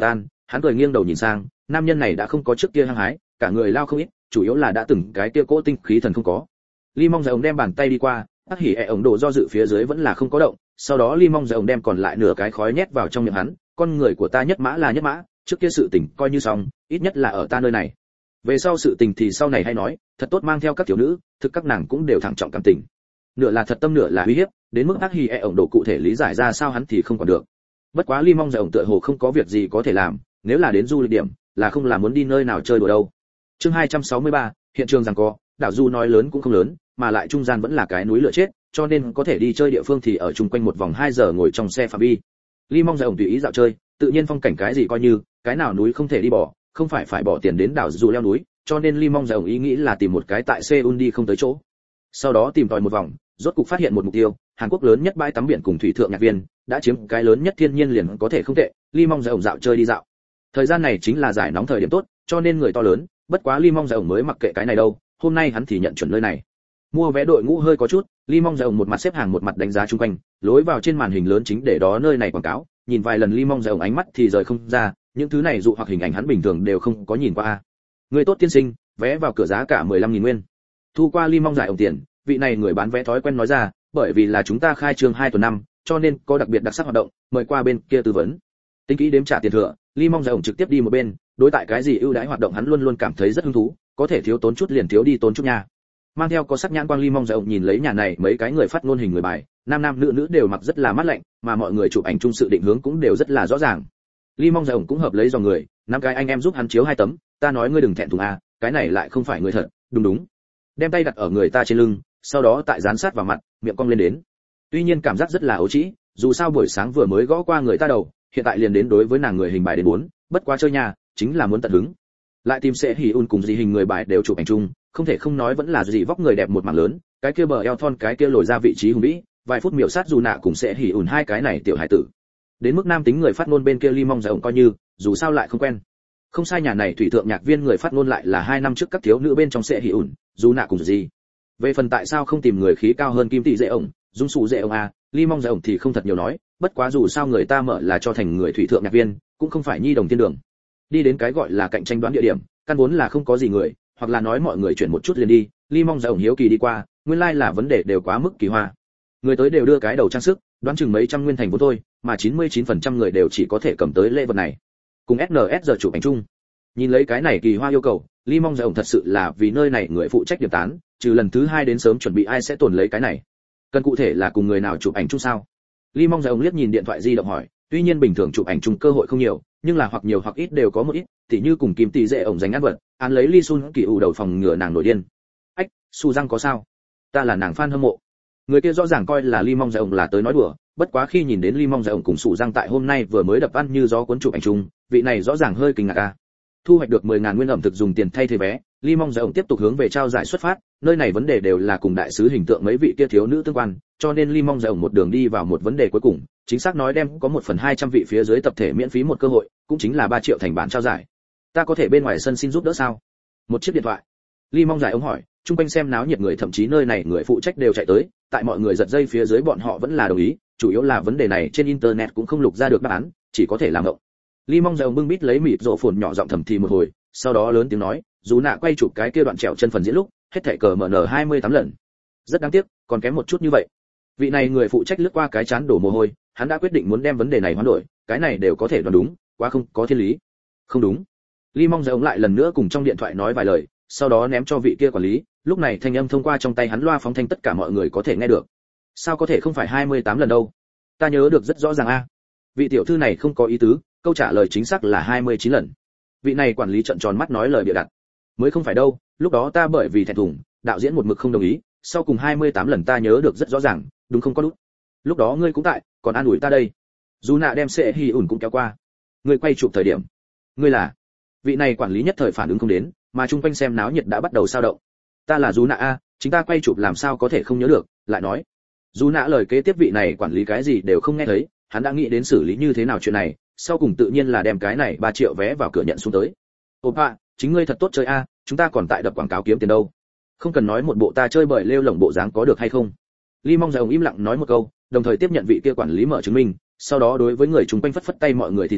S1: hắn cười nghiêng đầu nhìn sang, nam nhân này đã không có trước kia hăng hái, cả người lao không ít, chủ yếu là đã từng cái kia cỗ tinh khí thần không có. Ly Mong Dài ổng đem bàn tay đi qua, Hắc Hỉ ổng độ do dự phía dưới vẫn là không có động, sau đó Ly Mong Dài ổng đem còn lại nửa cái khói nhét vào trong miệng hắn, con người của ta nhất mã là nhất mã, trước kia sự tình coi như xong, ít nhất là ở ta nơi này. Về sau sự tình thì sau này hay nói, thật tốt mang theo các tiểu nữ, thực các nàng cũng đều thẳng trọng cảm tình. Nửa là thật tâm nửa là uy hiếp, đến mức Hắc Hỉ ổng độ cụ thể lý giải ra sao hắn thì không còn được. Bất quá Ly Mong Dài ổng tựa hồ không có việc gì có thể làm, nếu là đến du lịch điểm, là không làm muốn đi nơi nào chơi đùa đâu. Chương 263, hiện trường giằng co, đảo du nói lớn cũng không lớn, mà lại trung gian vẫn là cái núi lửa chết, cho nên có thể đi chơi địa phương thì ở chung quanh một vòng 2 giờ ngồi trong xe phạm vi. Ly Mong Dài ổng tùy ý dạo chơi, tự nhiên phong cảnh cái gì coi như, cái nào núi không thể đi bỏ, không phải bỏ tiền đến đảo du leo núi, cho nên Ly Mong Dài ổng ý nghĩ là tìm một cái tại Seoul đi không tới chỗ. Sau đó tìm tòi một vòng, rốt cục phát hiện một mục tiêu, Hàn Quốc lớn nhất bãi tắm biển cùng thủy thượng nhạc viên, đã chiếm cái lớn nhất thiên nhiên liền có thể không tệ, Ly Mong Dài ổng dạo chơi đi dạo. Thời gian này chính là giải nóng thời điểm tốt, cho nên người to lớn, bất quá Ly Mong Dài ổng mới mặc kệ cái này đâu, hôm nay hắn thì nhận chuẩn nơi này. Mua vé đội ngũ hơi có chút, Ly Mong Dài ổng một mặt xếp hàng một mặt đánh giá chung quanh, lối vào trên màn hình lớn chính để đó nơi này quảng cáo, nhìn vài lần Ly Mong Dài ổng ánh mắt thì rời không ra, những thứ này dụ hoặc hình ảnh hắn bình thường đều không có nhìn qua. Người tốt tiên sinh, vé vào cửa giá cả 15.000 nguyên. Thu qua Ly Mong Dài ổng tiền, vị này người bán vé thói quen nói ra, bởi vì là chúng ta khai trương 2 tuần năm, cho nên có đặc biệt đặc sắc hoạt động, mời qua bên kia tư vấn. Tính kỹ đếm trả tiền thừa, Ly Mong Dài ổng trực tiếp đi một bên, đối tại cái gì ưu đãi hoạt động hắn luôn luôn cảm thấy rất hứng thú, có thể thiếu tốn chút liền thiếu đi tốn chút nha. Mang theo có sắc nhãn quang Ly Mong Dài ổng nhìn lấy nhà này mấy cái người phát ngôn hình người bài, nam nam nữ nữ đều mặc rất là mát lạnh, mà mọi người chụp ảnh chung sự định hướng cũng đều rất là rõ ràng. Ly Mong Dài ổng cũng hợp lấy dòng người, năm cái anh em giúp hắn chiếu 2 tấm, ta nói ngươi đừng thẹn thùng a, cái này lại không phải người thật, đúng. Đem tay đặt ở người ta trên lưng, sau đó tại dán sát vào mặt, miệng cong lên đến. Tuy nhiên cảm giác rất là ấu trĩ, dù sao buổi sáng vừa mới gõ qua người ta đầu, hiện tại liền đến đối với nàng người hình bài đến 4, bất quá chơi nhà, chính là muốn tận hứng. Lại tìm sẽ hỉ un cùng gì hình người bài đều chụp ảnh chung, không thể không nói vẫn là gì vóc người đẹp một mảng lớn, cái kia bờ eo thon cái kia lồi ra vị trí hùng vĩ, vài phút miểu sát dù nạ cùng sẽ hỉ un hai cái này tiểu hải tử. Đến mức nam tính người phát ngôn bên kia Ly Mong Dài ổng coi như, dù sao lại không quen. Không sai, nhà này thủy thượng nhạc viên người phát ngôn lại là 2 năm trước các thiếu nữ bên trong sẽ hỉ un, dù nạ cùng gì. Về phần tại sao không tìm người khí cao hơn Kim Tỷ Dệ ổng, Dung Sủ Dệ ổng a, Ly Mong Dài ổng thì không thật nhiều nói, bất quá dù sao người ta mở là cho thành người thủy thượng nhạc viên, cũng không phải nhi đồng thiên đường. Đi đến cái gọi là cạnh tranh đoán địa điểm, căn vốn là không có gì người, hoặc là nói mọi người chuyển một chút liền đi, Ly Mong Dài ổng hiếu kỳ đi qua, nguyên lai là vấn đề đều quá mức kỳ hoa. Người tới đều đưa cái đầu trang sức, đoán chừng mấy trăm nguyên thành vốn thôi, mà 99% người đều chỉ có thể cầm tới lễ vật này. Cùng SNS giờ chụp ảnh chung. Nhìn lấy cái này kỳ hoa yêu cầu, Ly Mong Dài ổng thật sự là vì nơi này người phụ trách điểm tán, trừ lần thứ 2 đến sớm chuẩn bị ai sẽ tồn lấy cái này. Cần cụ thể là cùng người nào chụp ảnh chung sao? Ly Mong Dài ổng liếc nhìn điện thoại di động hỏi, tuy nhiên bình thường chụp ảnh chung cơ hội không nhiều, nhưng là hoặc nhiều hoặc ít đều có một ít, tỉ như cùng Kim Tỷ Dệ ổng giành ăn vật, án lấy Ly Sun Kỳ ủ đầu phòng ngừa nàng nổi điên. Ách, Su Răng có sao? Ta là nàng fan hâm mộ. Người kia rõ ràng coi là Ly Mong Dài ổng là tới nói đùa, bất quá khi nhìn đến Ly Mong Dài ổng cùng Su Răng tại hôm nay vừa mới đập ăn như gió cuốn chụp ảnh chung, vị này rõ ràng hơi kinh ngạc a. Thu hoạch được 10.000 nguyên ẩm thực dùng tiền thay thế vé, Ly Mong Dài ổng tiếp tục hướng về trao giải xuất phát, nơi này vấn đề đều là cùng đại sứ hình tượng mấy vị kia thiếu nữ tương quan, cho nên Ly Mong Dài ổng một đường đi vào một vấn đề cuối cùng, chính xác nói đem có 1/200 vị phía dưới tập thể miễn phí một cơ hội, cũng chính là 3 triệu thành bản trao giải. Ta có thể bên ngoài sân xin giúp đỡ sao? Một chiếc điện thoại. Ly Mong Dài ổng hỏi, chung quanh xem náo nhiệt người thậm chí nơi này người phụ trách đều chạy tới, tại mọi người giật dây phía dưới bọn họ vẫn là đồng ý, chủ yếu là vấn đề này trên internet cũng không lục ra được đáp án, chỉ có thể làm ngộng. Ly Mong Dài ổng bưng bít lấy mịt rộ phồn nhỏ giọng thầm thì một hồi, sau đó lớn tiếng nói, dù nạ quay chụp cái kia đoạn trèo chân phần diễn lúc, hết thảy cờ MN 28 lần. Rất đáng tiếc, còn kém một chút như vậy. Vị này người phụ trách lướt qua cái chán đổ mồ hôi, hắn đã quyết định muốn đem vấn đề này hoán đổi, cái này đều có thể đoán đúng, quá không có thiên lý. Không đúng. Ly Mong Dài ổng lại lần nữa cùng trong điện thoại nói vài lời, sau đó ném cho vị kia quản lý, lúc này thanh âm thông qua trong tay hắn loa phóng thanh tất cả mọi người có thể nghe được. Sao có thể không phải 28 lần đâu? Ta nhớ được rất rõ ràng a. Vị tiểu thư này không có ý tứ, câu trả lời chính xác là 29 lần. Vị này quản lý trợn tròn mắt nói lời bịa đặt. Mới không phải đâu, lúc đó ta bởi vì thẹn thùng, đạo diễn một mực không đồng ý, sau cùng 28 lần ta nhớ được rất rõ ràng, đúng không có đút. Lúc đó ngươi cũng tại, còn an ủi ta đây. Dù nạ đem sẽ hì ủn cũng kéo qua. Ngươi quay chụp thời điểm. Ngươi là? Vị này quản lý nhất thời phản ứng không đến, mà chung quanh xem náo nhiệt đã bắt đầu sao động. Ta là Dù nạ a, chính ta quay chụp làm sao có thể không nhớ được, lại nói. Dù nạ lời kế tiếp vị này quản lý cái gì đều không nghe thấy, hắn đã nghĩ đến xử lý như thế nào chuyện này, sau cùng tự nhiên là đem cái này 3 triệu vé vào cửa nhận xuống tới. Oppa, chính ngươi thật tốt chơi a, chúng ta còn tại đập quảng cáo kiếm tiền đâu. Không cần nói một bộ ta chơi bời lêu lổng bộ dáng có được hay không. Ly Mong Dài ổng im lặng nói một câu, đồng thời tiếp nhận vị kia quản lý mở chứng minh, sau đó đối với người chung quanh phất phất tay mọi người thì tán,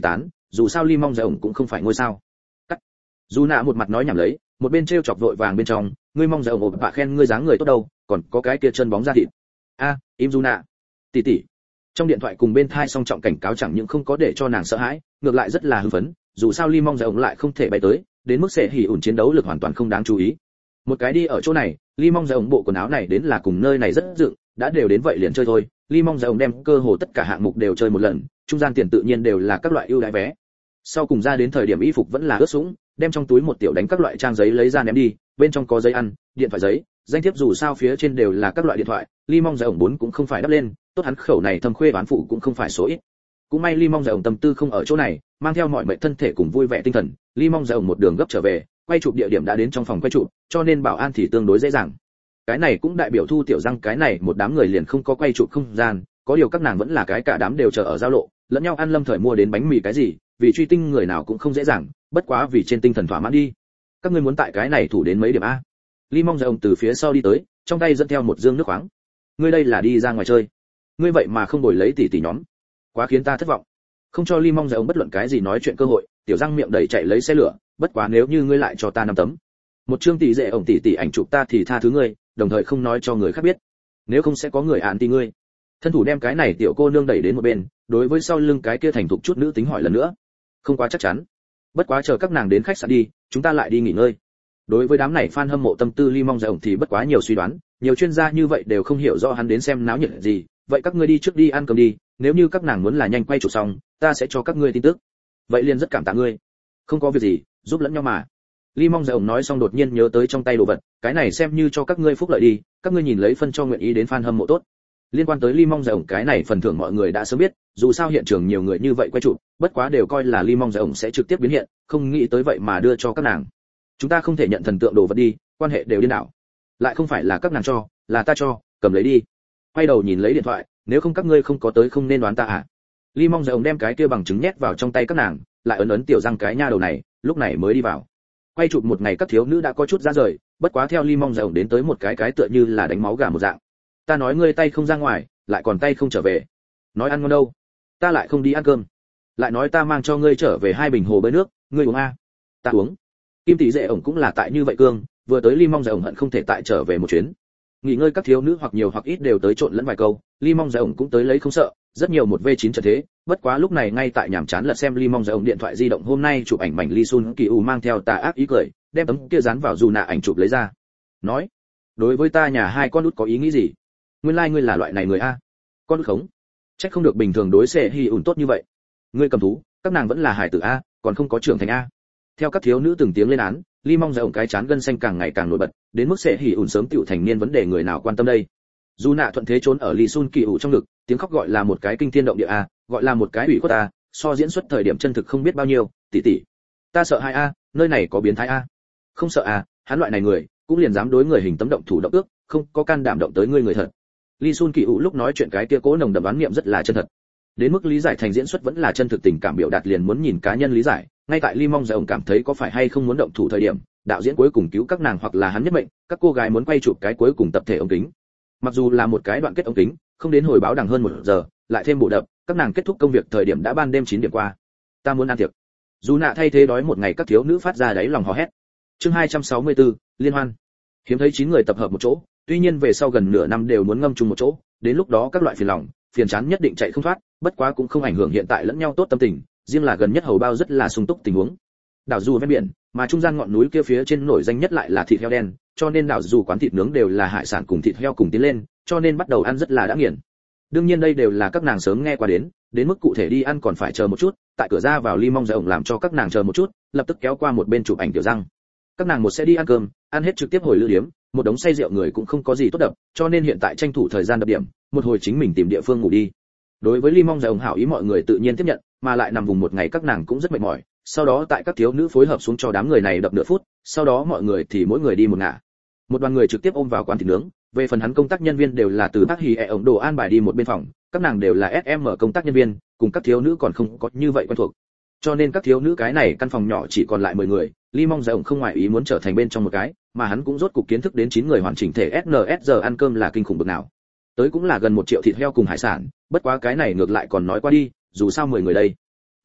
S1: dù sao Ly Mong Giai ổng cũng không phải ngôi sao. Cắt. Dù nạ một mặt nói nhảm lấy, một bên trêu chọc vội vàng bên trong, ngươi Mong Giai ổng ộp bạ khen ngươi dáng người tốt đâu, còn có cái kia chân bóng da thịt. Im Dù nạ. Tỷ tỷ. Trong điện thoại cùng bên thai song trọng cảnh cáo chẳng những không có để cho nàng sợ hãi, ngược lại rất là hưng phấn, dù sao Ly Mong Giai ổng lại không thể bay tới, đến mức sẽ hỉ ủn chiến đấu lực hoàn toàn không đáng chú ý. Một cái đi ở chỗ này, Ly Mong Giai ổng bộ quần áo này đến là cùng nơi này rất dựng, đã đều đến vậy liền chơi thôi. Ly Mong Giai ổng đem cơ hồ tất cả hạng mục đều chơi một lần, trung gian tiền tự nhiên đều là các loại ưu đãi vé. Sau cùng ra đến thời điểm y phục vẫn là ướt sũng, đem trong túi một tiểu đánh các loại trang giấy lấy ra ném đi, bên trong có giấy ăn, điện thoại giấy, danh thiếp dù sao phía trên đều là các loại điện thoại, Ly Mong Giai ổng bốn cũng không phải đắp lên, tốt hắn khẩu này thâm khuê bán phụ cũng không phải số ít. Cũng may Ly Mong Giai ổng tâm tư không ở chỗ này, mang theo mọi mệnh thân thể cùng vui vẻ tinh thần, Ly Mong Giai ổng một đường gấp trở về, quay chụp địa điểm đã đến trong phòng quay chụp, cho nên bảo an thì tương đối dễ dàng. Cái này cũng đại biểu Thu Tiểu Giang cái này một đám người liền không có quay chụp không gian, có điều các nàng vẫn là cái cả đám đều chờ ở giao lộ, lẫn nhau ăn lâm thời mua đến bánh mì cái gì, vì truy tinh người nào cũng không dễ dàng, bất quá vì trên tinh thần thỏa mãn đi. Các ngươi muốn tại cái này thủ đến mấy điểm a? Ly Mong Giai ổng từ phía sau đi tới, trong tay dẫn theo một dương nước khoáng. Ngươi đây là đi ra ngoài chơi? Ngươi vậy mà không bồi lấy tỷ tỷ nhóm, quá khiến ta thất vọng. Không cho Ly Mong Giai ổng bất luận cái gì nói chuyện cơ hội, Tiểu Giang miệng đầy chạy lấy xe lửa, bất quá nếu như ngươi lại cho ta 5 tấm, một chương tỷ dệ ổng tỷ ảnh chụp ta thì tha thứ ngươi, đồng thời không nói cho người khác biết, nếu không sẽ có người án tỷ ngươi. Thân thủ đem cái này tiểu cô nương đẩy đến một bên, đối với sau lưng cái kia thành thục chút nữ tính hỏi lần nữa. Không quá chắc chắn, bất quá chờ các nàng đến khách sạn đi, chúng ta lại đi nghỉ ngơi. Đối với đám này fan hâm mộ tâm tư Ly Mong Giai ổng thì bất quá nhiều suy đoán, nhiều chuyên gia như vậy đều không hiểu rõ hắn đến xem náo nhiệt gì, vậy các ngươi đi trước đi ăn cơm đi, nếu như các nàng muốn là nhanh quay chụp xong, ta sẽ cho các ngươi tin tức. Vậy liền rất cảm tạ ngươi. Không có việc gì, giúp lẫn nhau mà. Ly Mong Giai ổng nói xong đột nhiên nhớ tới trong tay đồ vật, cái này xem như cho các ngươi phúc lợi đi, các ngươi nhìn lấy phân cho nguyện ý đến fan hâm mộ tốt. Liên quan tới Ly Mong Giai ổng cái này phần thưởng mọi người đã sớm biết, dù sao hiện trường nhiều người như vậy quay chụp, bất quá đều coi là Ly Mong Giai ổng sẽ trực tiếp biến hiện, không nghĩ tới vậy mà đưa cho các nàng. Chúng ta không thể nhận thần tượng đồ vật đi, quan hệ đều điên đảo. Lại không phải là các nàng cho, là ta cho, cầm lấy đi. Quay đầu nhìn lấy điện thoại, nếu không các ngươi không có tới không nên đoán ta à. Ly Mong Giai ổng đem cái kia bằng chứng nhét vào trong tay các nàng, lại ấn Tiểu Giang cái nha đầu này, lúc này mới đi vào. Quay chụp một ngày các thiếu nữ đã có chút ra rời, bất quá theo Ly Mong Giai ổng đến tới một cái tựa như là đánh máu gà một dạng. Ta nói ngươi tay không ra ngoài, lại còn tay không trở về. Nói ăn ngon đâu, ta lại không đi ăn cơm. Lại nói ta mang cho ngươi trở về 2 bình hồ bơi nước, ngươi uống a. Ta uống. Kim tỷ dệ ổng cũng là tại như vậy cương, vừa tới Ly Mong Giai ổng hận không thể tại trở về một chuyến. Nghỉ ngơi các thiếu nữ hoặc nhiều hoặc ít đều tới trộn lẫn vài câu, Ly Mong Giai ổng cũng tới lấy không sợ, rất nhiều một V9 trận thế, bất quá lúc này ngay tại nhàm chán lật xem Ly Mong Giai ổng điện thoại di động hôm nay chụp ảnh mảnh Ly Sun Kỳ U mang theo tà ác ý cười, đem tấm kia dán vào dù nạ ảnh chụp lấy ra. Nói, đối với ta nhà hai con út có ý nghĩ gì? Nguyên lai ngươi là loại này người a. Con út khống. Chắc không được bình thường đối sẽ hi ủn tốt như vậy. Ngươi cầm thú, các nàng vẫn là hài tử a, còn không có trưởng thành a. Theo các thiếu nữ từng tiếng lên án, Ly Mong Giai ổng cái chán gân xanh càng ngày càng nổi bật, đến mức sẽ hỉ ủn sớm tiểu thành niên vấn đề người nào quan tâm đây. Dù nạ thuận thế trốn ở Ly Sun Kỳ ủ trong ngực, tiếng khóc gọi là một cái kinh thiên động địa a, gọi là một cái ủy khuất a, so diễn xuất thời điểm chân thực không biết bao nhiêu, tỷ tỷ. Ta sợ hai a, nơi này có biến thái a. Không sợ a, hắn loại này người, cũng liền dám đối người hình tấm động thủ động ước, không có can đảm động tới người thật. Ly Sun Kỳ ủ lúc nói chuyện cái kia cố nồng đậm đoán niệm rất là chân thật. Đến mức lý giải thành diễn xuất vẫn là chân thực tình cảm biểu đạt liền muốn nhìn cá nhân lý giải, ngay tại Ly Mong Giai ổng cảm thấy có phải hay không muốn động thủ thời điểm, đạo diễn cuối cùng cứu các nàng hoặc là hắn nhất mệnh, các cô gái muốn quay chụp cái cuối cùng tập thể ống kính. Mặc dù là một cái đoạn kết ống kính, không đến hồi báo đằng hơn 1 giờ, lại thêm bộ đập, các nàng kết thúc công việc thời điểm đã ban đêm 9 điểm qua. Ta muốn ăn tiệc. Dù nạ thay thế đói một ngày các thiếu nữ phát ra đáy lòng hò hét. Chương 264, liên hoan. Hiếm thấy 9 người tập hợp một chỗ, tuy nhiên về sau gần nửa năm đều muốn ngâm chung một chỗ, đến lúc đó các loại phiền lòng, phiền chán nhất định chạy không thoát, bất quá cũng không ảnh hưởng hiện tại lẫn nhau tốt tâm tình, riêng là gần nhất hầu bao rất là sung túc tình huống. Đảo dù ven biển, mà trung gian ngọn núi kia phía trên nổi danh nhất lại là thịt heo đen, cho nên đảo dù quán thịt nướng đều là hải sản cùng thịt heo cùng tiến lên, cho nên bắt đầu ăn rất là đã nghiền. Đương nhiên đây đều là các nàng sớm nghe qua đến mức cụ thể đi ăn còn phải chờ một chút, tại cửa ra vào Ly Mong Giai ổng làm cho các nàng chờ một chút, lập tức kéo qua một bên chụp ảnh Tiểu Giang. Các nàng một sẽ đi ăn cơm, ăn hết trực tiếp hồi lữ điếm, một đống say rượu người cũng không có gì tốt đập, cho nên hiện tại tranh thủ thời gian đập điểm, một hồi chính mình tìm địa phương ngủ đi. Đối với Ly Mong Giai ổng hảo ý mọi người tự nhiên tiếp nhận, mà lại nằm vùng một ngày các nàng cũng rất mệt mỏi, sau đó tại các thiếu nữ phối hợp xuống cho đám người này đập nửa phút, sau đó mọi người thì mỗi người đi một ngả. Một đoàn người trực tiếp ôm vào quán thịt nướng, về phần hắn công tác nhân viên đều là từ Bác Hỉ ổng đồ an bài đi một bên phòng, các nàng đều là SM công tác nhân viên, cùng các thiếu nữ còn không có như vậy quen thuộc. Cho nên các thiếu nữ cái này căn phòng nhỏ chỉ còn lại 10 người, Ly Mong Giai ổng không ngoài ý muốn trở thành bên trong một cái, mà hắn cũng rốt cục kiến thức đến 9 người hoàn chỉnh thể SNSD ăn cơm là kinh khủng bực nào. Tới cũng là gần 1 triệu thịt heo cùng hải sản, bất quá cái này ngược lại còn nói qua đi, dù sao 10 người đây.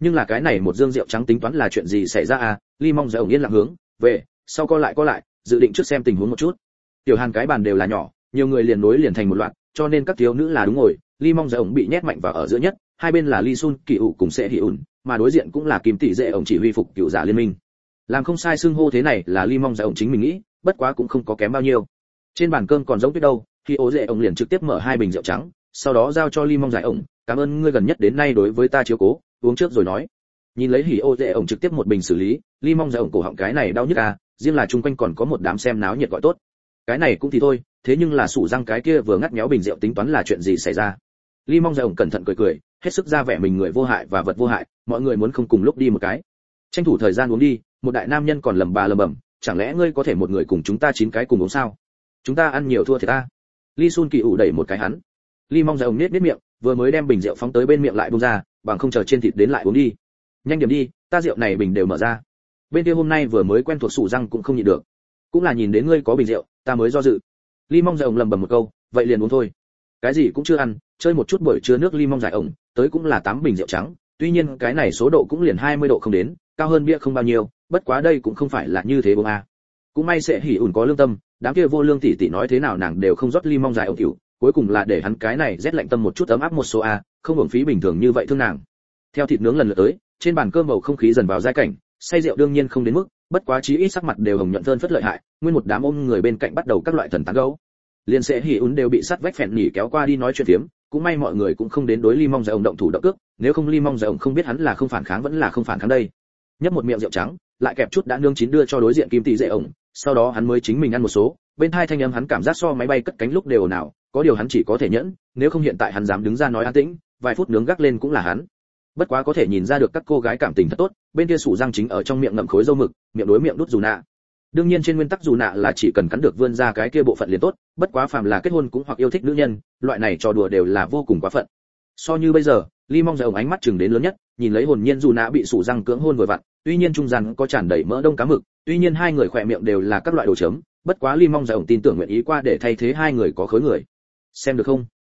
S1: Nhưng là cái này một dương rượu trắng tính toán là chuyện gì xảy ra à? Ly Mong Dầu yên lặng hướng về sau co lại, dự định trước xem tình huống một chút. Tiểu Hàn cái bàn đều là nhỏ, nhiều người liền nối liền thành một loạt, cho nên các thiếu nữ là đúng ngồi. Ly Mong Dầu bị nhét mạnh vào ở giữa nhất, hai bên là Ly Sun Kỳ ủ cùng Sẽ Hỉ ủn, mà đối diện cũng là Kim Tỷ Dệ ổng chỉ huy phục cựu giả liên minh. Làm không sai xưng hô thế này là Ly Mong Dầu chính mình nghĩ, bất quá cũng không có kém bao nhiêu. Trên bàn cơm còn giống tuyết đâu, khi ố Dệ ổng liền trực tiếp mở hai bình rượu trắng, sau đó giao cho Ly Mong Giải ổng, cảm ơn ngươi gần nhất đến nay đối với ta chiếu cố, uống trước rồi nói. Nhìn lấy Hỉ Ô Dệ ổng trực tiếp một bình xử lý, Ly Mong Giải ổng cổ họng cái này đau nhức à, riêng là chung quanh còn có một đám xem náo nhiệt gọi tốt. Cái này cũng thì thôi, thế nhưng là sủ răng cái kia vừa ngắt méo bình rượu tính toán là chuyện gì xảy ra. Ly Mong Giải ổng cẩn thận cười, hết sức ra vẻ mình người vô hại và vật vô hại, mọi người muốn không cùng lúc đi một cái. Tranh thủ thời gian uống đi, một đại nam nhân còn lẩm bẩm, chẳng lẽ ngươi có thể một người cùng chúng ta 9 cái cùng uống sao? Chúng ta ăn nhiều thua thì ta. Ly Sun Kỳ ủ đẩy một cái hắn. Ly Mong Giải ổng nhếch miệng, vừa mới đem bình rượu phóng tới bên miệng lại buông ra, bằng không chờ trên thịt đến lại uống đi. Nhanh điểm đi, ta rượu này bình đều mở ra. Bên kia hôm nay vừa mới quen thuộc sủ răng cũng không nhịn được. Cũng là nhìn đến ngươi có bình rượu, ta mới do dự. Ly Mong Giải ổng lẩm bẩm một câu, vậy liền uống thôi. Cái gì cũng chưa ăn, chơi một chút buổi trưa nước Ly Mong Giải ổng, tới cũng là 8 bình rượu trắng, tuy nhiên cái này số độ cũng liền 20 độ không đến, cao hơn bia không bao nhiêu, bất quá đây cũng không phải là như thế bông a. Cũng may Sẽ Hỉ ủn có lương tâm, đám kia vô lương tỷ tỷ nói thế nào nàng đều không rót Ly Mong Giải ổng tiểu, cuối cùng là để hắn cái này rét lạnh tâm một chút ấm áp một số a, không hưởng phí bình thường như vậy thương nàng. Theo thịt nướng lần lượt tới, trên bàn cơm bầu không khí dần vào giai cảnh, say rượu đương nhiên không đến mức, bất quá chí ít sắc mặt đều hồng nhuận phơn phất lợi hại, nguyên một đám ôm người bên cạnh bắt đầu các loại thần tán gẫu. Liên Sẽ Hỉ ủn đều bị sắt vách phèn nhỉ kéo qua đi nói chuyện phiếm, cũng may mọi người cũng không đến đối Ly Mong Giải ổng động thủ động cước, nếu không Ly Mong Giải ổng không biết hắn là không phản kháng vẫn là không phản kháng đây. Nhấp một miệng rượu trắng, lại kẹp chút đã nướng chín đưa cho đối diện Kim Tỷ Dệ ổng, sau đó hắn mới chính mình ăn một số, bên hai thanh âm hắn cảm giác so máy bay cất cánh lúc đều ồn ào, có điều hắn chỉ có thể nhẫn, nếu không hiện tại hắn dám đứng ra nói an tĩnh, vài phút nướng gác lên cũng là hắn. Bất quá có thể nhìn ra được các cô gái cảm tình thật tốt, bên kia sủ răng chính ở trong miệng ngậm khối dâu mực, miệng đối miệng đút dù nạ. Đương nhiên trên nguyên tắc dù nạ là chỉ cần cắn được vươn ra cái kia bộ phận liền tốt, bất quá phàm là kết hôn cũng hoặc yêu thích nữ nhân, loại này trò đùa đều là vô cùng quá phận. So như bây giờ, Ly Mong Giải ổng ánh mắt chừng đến lớn nhất, nhìn lấy hồn nhiên dù nạ bị sủ răng cưỡng hôn vừa vặn, tuy nhiên trung gian có tràn đầy mỡ đông cá mực, tuy nhiên hai người khỏe miệng đều là các loại đồ chấm, bất quá Ly Mong Giải ổng tin tưởng nguyện ý qua để thay thế hai người có khối người. Xem được không?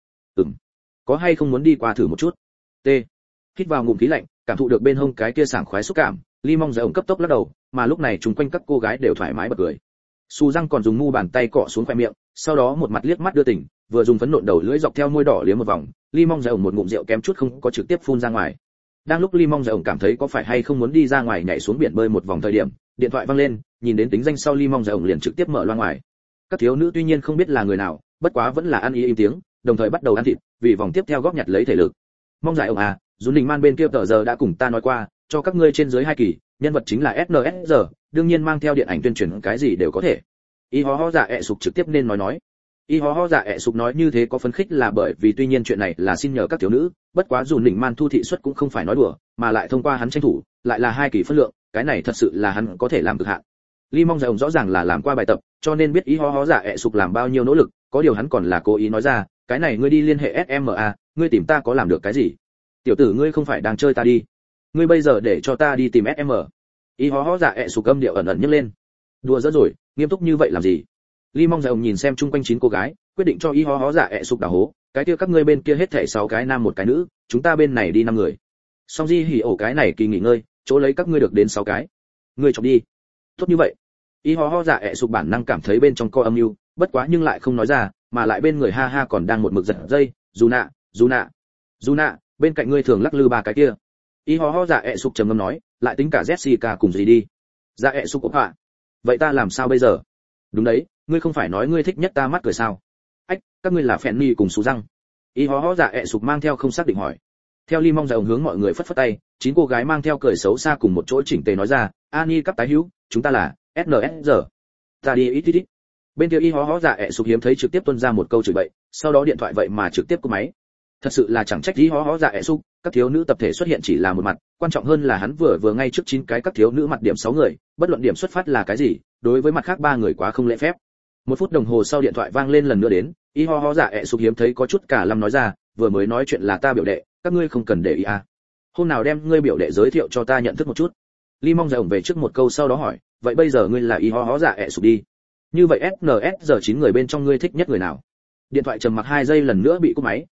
S1: Có hay không muốn đi qua thử một chút? T. Hít vào ngụm khí lạnh, cảm thụ được bên hông cái kia sảng khoái xúc cảm, Ly Mong Giải ổng cấp tốc lắc đầu, mà lúc này chúng quanh các cô gái đều thoải mái bật cười. Su răng còn dùng mu bàn tay cọ xuống khóe miệng, sau đó một mặt liếc mắt đưa tỉnh, vừa dùng phấn nộn đầu lưỡi dọc theo môi đỏ liếm một vòng, Ly Mong Giải ổng một ngụm rượu kém chút không có trực tiếp phun ra ngoài. Đang lúc Ly Mong Giải ổng cảm thấy có phải hay không muốn đi ra ngoài nhảy xuống biển bơi một vòng thời điểm, điện thoại vang lên, nhìn đến tính danh sau Ly Mong Giải ổng liền trực tiếp mở loa ngoài. Các thiếu nữ tuy nhiên không biết là người nào, bất quá vẫn là ăn ý im tiếng, đồng thời bắt đầu ăn thịt, vì vòng tiếp theo góp nhặt lấy thể lực. Mong Giải ổng à, Dũng Đình Man bên kia tờ giờ đã cùng ta nói qua, cho các ngươi trên dưới 2 kỳ, nhân vật chính là SNSD, đương nhiên mang theo điện ảnh tuyên truyền cái gì đều có thể. Y ho dạ ẹ sục trực tiếp nên nói. Y ho dạ ẹ sục nói như thế có phấn khích là bởi vì tuy nhiên chuyện này là xin nhờ các thiếu nữ, bất quá dù Đình Man thu thị suất cũng không phải nói đùa, mà lại thông qua hắn tranh thủ, lại là 2 kỳ phân lượng, cái này thật sự là hắn có thể làm cực hạn. Ly Mong Giải ổng rõ ràng là làm qua bài tập, cho nên biết Y ho dạ ẹ sục làm bao nhiêu nỗ lực, có điều hắn còn là cố ý nói ra, cái này ngươi đi liên hệ SMA, ngươi tìm ta có làm được cái gì? Tiểu tử ngươi không phải đang chơi ta đi? Ngươi bây giờ để cho ta đi tìm SM. Y ho dạ ẹ sục âm điệu ẩn ẩn nhấc lên. Đùa giỡn rồi, nghiêm túc như vậy làm gì? Ly Mong Giải ổng nhìn xem chung quanh 9 cô gái, quyết định cho Y ho dạ ẹ sục đào hố, cái kia các ngươi bên kia hết thảy 6 cái nam một cái nữ, chúng ta bên này đi 5 người. Song Di hỉ ổ cái này kỳ nghỉ ngơi, chỗ lấy các ngươi được đến 6 cái. Ngươi chọc đi. Tốt như vậy. Y ho dạ ẹ sục bản năng cảm thấy bên trong co âm mưu, bất quá nhưng lại không nói ra, mà lại bên người ha ha còn đang một mực giật dây, dù nạ, bên cạnh ngươi thường lắc lư 3 cái kia. Y ho dạ ẹ sục trầm ngâm nói, lại tính cả Jessica cùng gì đi. Dạ ẹ sục ốp hạ. Vậy ta làm sao bây giờ? Đúng đấy, ngươi không phải nói ngươi thích nhất ta mắt cười sao? Ách, các ngươi là Fanny cùng Sú răng. Y ho dạ ẹ sục mang theo không xác định hỏi. Theo Ly Mong Giải ổng hướng mọi người phất phất tay, 9 cô gái mang theo cười xấu xa cùng một chỗ chỉnh tề nói ra, Ani cấp tái hữu, chúng ta là SNSD. Ta đi ít. Bên kia Y ho dạ ẹ sục hiếm thấy trực tiếp tuôn ra một câu chửi bậy, sau đó điện thoại vậy mà trực tiếp cúp máy. Thật sự là chẳng trách Y ho dạ ẹ sục, các thiếu nữ tập thể xuất hiện chỉ là một mặt, quan trọng hơn là hắn vừa ngay trước 9 cái các thiếu nữ mặt điểm 6 người, bất luận điểm xuất phát là cái gì, đối với mặt khác 3 người quá không lễ phép. 1 phút đồng hồ sau điện thoại vang lên lần nữa đến, Y ho dạ ẹ sục hiếm thấy có chút cả lâm nói ra, vừa mới nói chuyện là ta biểu đệ, các ngươi không cần để ý à. Hôm nào đem ngươi biểu đệ giới thiệu cho ta nhận thức một chút. Ly Mong Giải ổng về trước một câu sau đó hỏi, vậy bây giờ ngươi là Y ho dạ ẹ sục đi. Như vậy SNS giờ 9 người bên trong ngươi thích nhất người nào? Điện thoại trầm mặc 2 giây lần nữa bị cúp máy,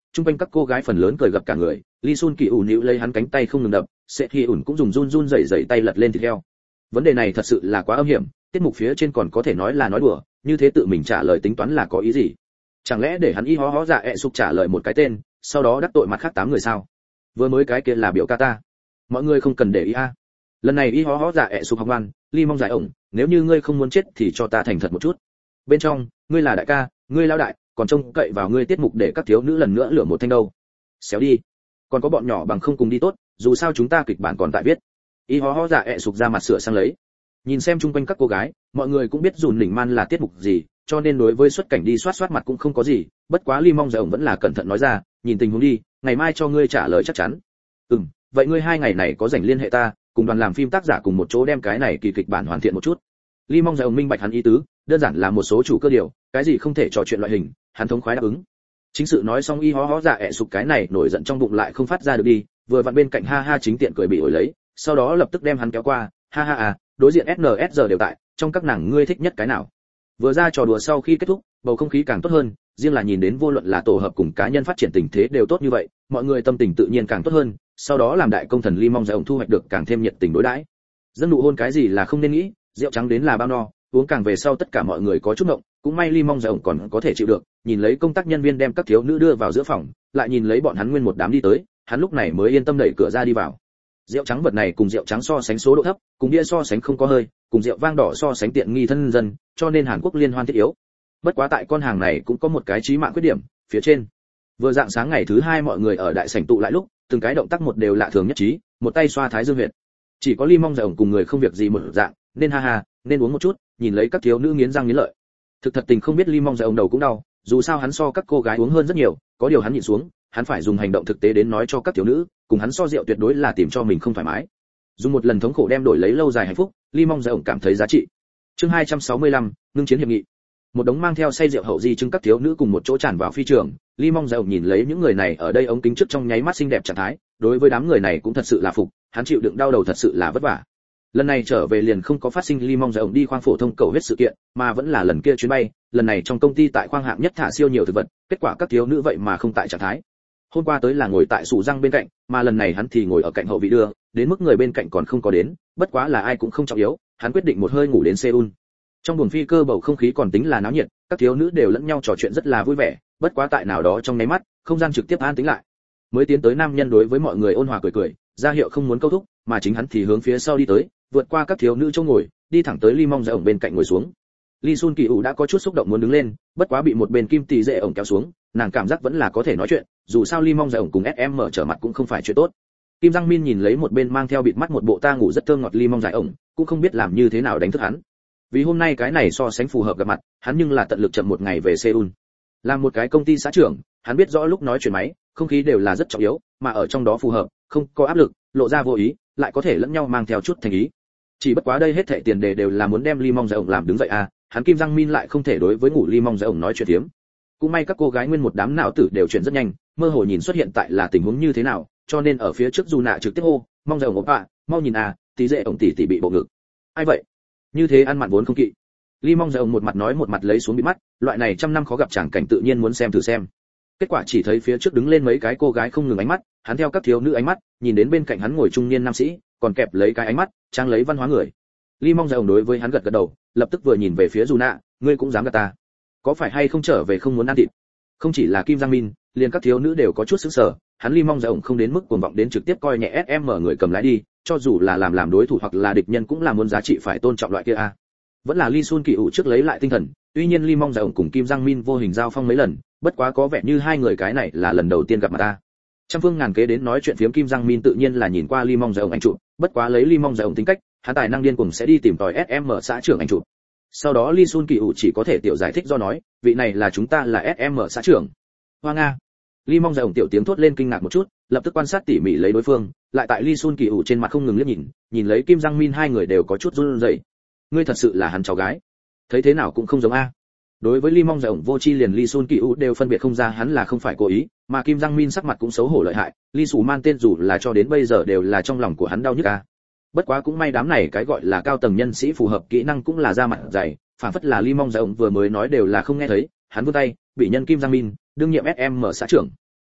S1: chung quanh các cô gái phần lớn cười gập cả người. Lee Sun Kỳ ủ níu lấy hắn cánh tay không ngừng đập, Sệ Hy ủn cũng dùng run run rẩy rẩy tay lật lên thịt heo. Vấn đề này thật sự là quá âm hiểm, tiết mục phía trên còn có thể nói là nói đùa, như thế tự mình trả lời tính toán là có ý gì? Chẳng lẽ để hắn y hó hó dạ ẹ sục trả lời một cái tên, sau đó đắc tội mặt khác 8 người sao? Vừa mới cái kia là biểu ca ta. Mọi người không cần để ý a. Lần này y hó hó dạ ẹ sục học ngoan, Ly mong giải ổng, nếu như ngươi không muốn chết thì cho ta thành thật một chút. Bên trong, ngươi là đại ca, ngươi lao đại, còn trông cậy vào ngươi tiết mục để các thiếu nữ lần nữa lửa một thanh đâu. Xéo đi. Còn có bọn nhỏ bằng không cùng đi tốt, dù sao chúng ta kịch bản còn tại viết. Y hó hó dạ ẹ sục ra mặt sửa sang lấy. Nhìn xem chung quanh các cô gái, mọi người cũng biết dùn lỉnh man là tiết mục gì, cho nên đối với xuất cảnh đi soát mặt cũng không có gì, bất quá Ly mong giải ổng vẫn là cẩn thận nói ra, nhìn tình huống đi, ngày mai cho ngươi trả lời chắc chắn. Vậy ngươi 2 ngày này có rảnh liên hệ ta, cùng đoàn làm phim tác giả cùng một chỗ đem cái này kỳ kịch bản hoàn thiện một chút. Ly mong giải ổng minh bạch hắn ý tứ, đơn giản là một số chủ cơ điều, cái gì không thể trò chuyện loại hình, hắn thống khoái đáp ứng. Chính sự nói xong y hó hó dạ ẹ sục cái này nổi giận trong bụng lại không phát ra được đi, vừa vặn bên cạnh ha ha chính tiện cười bị ổi lấy, sau đó lập tức đem hắn kéo qua, ha ha à, đối diện SNSD đều tại, trong các nàng ngươi thích nhất cái nào? Vừa ra trò đùa sau khi kết thúc, bầu không khí càng tốt hơn, riêng là nhìn đến vô luận là tổ hợp cùng cá nhân phát triển tình thế đều tốt như vậy, mọi người tâm tình tự nhiên càng tốt hơn, sau đó làm đại công thần Ly mong giải ổng thu hoạch được càng thêm nhiệt tình đối đãi. Dân nụ hôn cái gì là không nên nghĩ, rượu trắng đến là bao no, uống càng về sau tất cả mọi người có chút ngộng, cũng may Ly mong giải ổng còn có thể chịu được, nhìn lấy công tác nhân viên đem các thiếu nữ đưa vào giữa phòng, lại nhìn lấy bọn hắn nguyên một đám đi tới, hắn lúc này mới yên tâm đẩy cửa ra đi vào. Rượu trắng vật này cùng rượu trắng so sánh số độ thấp, cùng bia so sánh không có hơi, cùng rượu vang đỏ so sánh tiện nghi thân dân, cho nên Hàn Quốc liên hoan thiết yếu. Bất quá tại con hàng này cũng có một cái chí mạng khuyết điểm, phía trên. Vừa dạng sáng ngày thứ 2 mọi người ở đại sảnh tụ lại lúc, từng cái động tác một đều lạ thường nhất trí, một tay xoa thái dương huyệt. Chỉ có Ly mong giải ổng cùng người không việc gì một dạng, nên ha ha, nên uống một chút, nhìn lấy các thiếu nữ nghiến răng nghiến lợi. Thực thật tình không biết Ly mong giải ổng đầu cũng đau, dù sao hắn so các cô gái uống hơn rất nhiều, có điều hắn nhịn xuống, hắn phải dùng hành động thực tế đến nói cho các thiếu nữ, cùng hắn so rượu tuyệt đối là tìm cho mình không thoải mái. Dùng một lần thống khổ đem đổi lấy lâu dài hạnh phúc, Ly mong giải ổng cảm thấy giá trị. Chương 265, ngưng chiến hiệp nghị. Một đống mang theo say rượu hậu di chứng các thiếu nữ cùng một chỗ tràn vào phi trường, Ly mong giải ổng nhìn lấy những người này ở đây ống kính trước trong nháy mắt xinh đẹp trạng thái, đối với đám người này cũng thật sự là phục, hắn chịu đựng đau đầu thật sự là vất vả. Lần này trở về liền không có phát sinh Ly mong giải ổng đi khoang phổ thông cầu hết sự kiện, mà vẫn là lần kia chuyến bay, lần này trong công ty tại khoang hạng nhất thả siêu nhiều thực vật, kết quả các thiếu nữ vậy mà không tại trạng thái. Hôm qua tới là ngồi tại sủ răng bên cạnh, mà lần này hắn thì ngồi ở cạnh hậu vị đưa, đến mức người bên cạnh còn không có đến, bất quá là ai cũng không trọng yếu, hắn quyết định một hơi ngủ đến Seoul. Trong buồng phi cơ bầu không khí còn tính là náo nhiệt, các thiếu nữ đều lẫn nhau trò chuyện rất là vui vẻ, bất quá tại nào đó trong nháy mắt, không gian trực tiếp an tĩnh lại. Mới tiến tới nam nhân đối với mọi người ôn hòa cười cười, ra hiệu không muốn câu thúc, mà chính hắn thì hướng phía sau đi tới, vượt qua các thiếu nữ chỗ ngồi, đi thẳng tới Ly mong giải ổng bên cạnh ngồi xuống. Lee Sun Kỳ ủ đã có chút xúc động muốn đứng lên, bất quá bị một bên Kim Tỷ Dệ ổng kéo xuống, nàng cảm giác vẫn là có thể nói chuyện, dù sao Lee mong giải ổng cùng SM trở mặt cũng không phải chuyện tốt. Kim Giang Min nhìn lấy một bên mang theo bịt mắt một bộ ta ngủ rất thơm ngọt Lee mong giải ổng, cũng không biết làm như thế nào đánh thức hắn. Vì hôm nay cái này so sánh phù hợp gặp mặt, hắn nhưng là tận lực chậm một ngày về Seoul. Làm một cái công ty xã trưởng, hắn biết rõ lúc nói chuyện máy, không khí đều là rất trọng yếu, mà ở trong đó phù hợp, không có áp lực, lộ ra vô ý, lại có thể lẫn nhau mang theo chút thành ý. Chỉ bất quá đây hết thảy tiền đề đều là muốn đem Lee mong giải ổng làm đứng dậy à, hắn Kim Giang Min lại không thể đối với ngủ Lee mong giải ổng nói chuyện tiếm. Cũng may các cô gái nguyên một đám não tử đều chuyển rất nhanh, mơ hồ nhìn xuất hiện tại là tình huống như thế nào, cho nên ở phía trước dù nạ trực tiếp hô, mong giải ổng oppa, mau nhìn à, tí dệ ổng tỷ tỷ bị bộ ngực. Ai vậy? Như thế ăn mặn vốn không kỵ. Lee mong giải ổng một mặt nói một mặt lấy xuống bịt mắt, loại này trăm năm khó gặp chẳng cảnh tự nhiên muốn xem thử xem. Kết quả chỉ thấy phía trước đứng lên mấy cái cô gái không ngừng ánh mắt, hắn theo các thiếu nữ ánh mắt, nhìn đến bên cạnh hắn ngồi trung niên nam sĩ, còn kẹp lấy cái ánh mắt, trang lấy văn hóa người. Lee mong giải ổng đối với hắn gật gật đầu, lập tức vừa nhìn về phía dù nạ, ngươi cũng dám gạt ta? Có phải hay không trở về không muốn ăn thịt? Không chỉ là Kim Giang Min, liền các thiếu nữ đều có chút sững sờ, hắn Lee mong giải ổng không đến mức cuồng vọng đến trực tiếp coi nhẹ SM người cầm lái đi, cho dù là làm đối thủ hoặc là địch nhân cũng là muốn giá trị phải tôn trọng loại kia a. Vẫn là Lee Sun Kỳ ủ trước lấy lại tinh thần, tuy nhiên Lee mong giải ổng cùng Kim Giang Min vô hình giao phong mấy lần, bất quá có vẻ như hai người cái này là lần đầu tiên gặp mặt ta. Trăm phương ngàn kế đến nói chuyện phiếm Kim Giang Min tự nhiên là nhìn qua Lee mong giải ổng anh chụp, bất quá lấy Lee mong giải ổng tính cách, hắn tài năng điên cuồng sẽ đi tìm tòi SM xã trưởng anh chụp. Sau đó Lee Sun Kỳ ủ chỉ có thể tiểu giải thích do nói, vị này là chúng ta là SM xã trưởng. Hoa Nga. Lee mong giải ổng tiểu tiếng thốt lên kinh ngạc một chút, lập tức quan sát tỉ mỉ lấy đối phương, lại tại Lee Sun Kỳ ủ trên mặt không ngừng liếc nhìn lấy Kim Giang Min hai người đều có chút run rẩy. Ngươi thật sự là hắn cháu gái? Thấy thế nào cũng không giống a. Đối với Lee mong giải ổng vô chi liền Lee Sun Kỳ ủ đều phân biệt không ra hắn là không phải cố ý, mà Kim Giang Min sắc mặt cũng xấu hổ lợi hại, Lee Sủ Man tên dù là cho đến bây giờ đều là trong lòng của hắn đau nhức a. Bất quá cũng may đám này cái gọi là cao tầng nhân sĩ phù hợp kỹ năng cũng là ra mặt dày, phản phất là Lee mong giải ổng vừa mới nói đều là không nghe thấy, hắn vươn tay, bị nhân Kim Giang Min, đương nhiệm SM xã trưởng.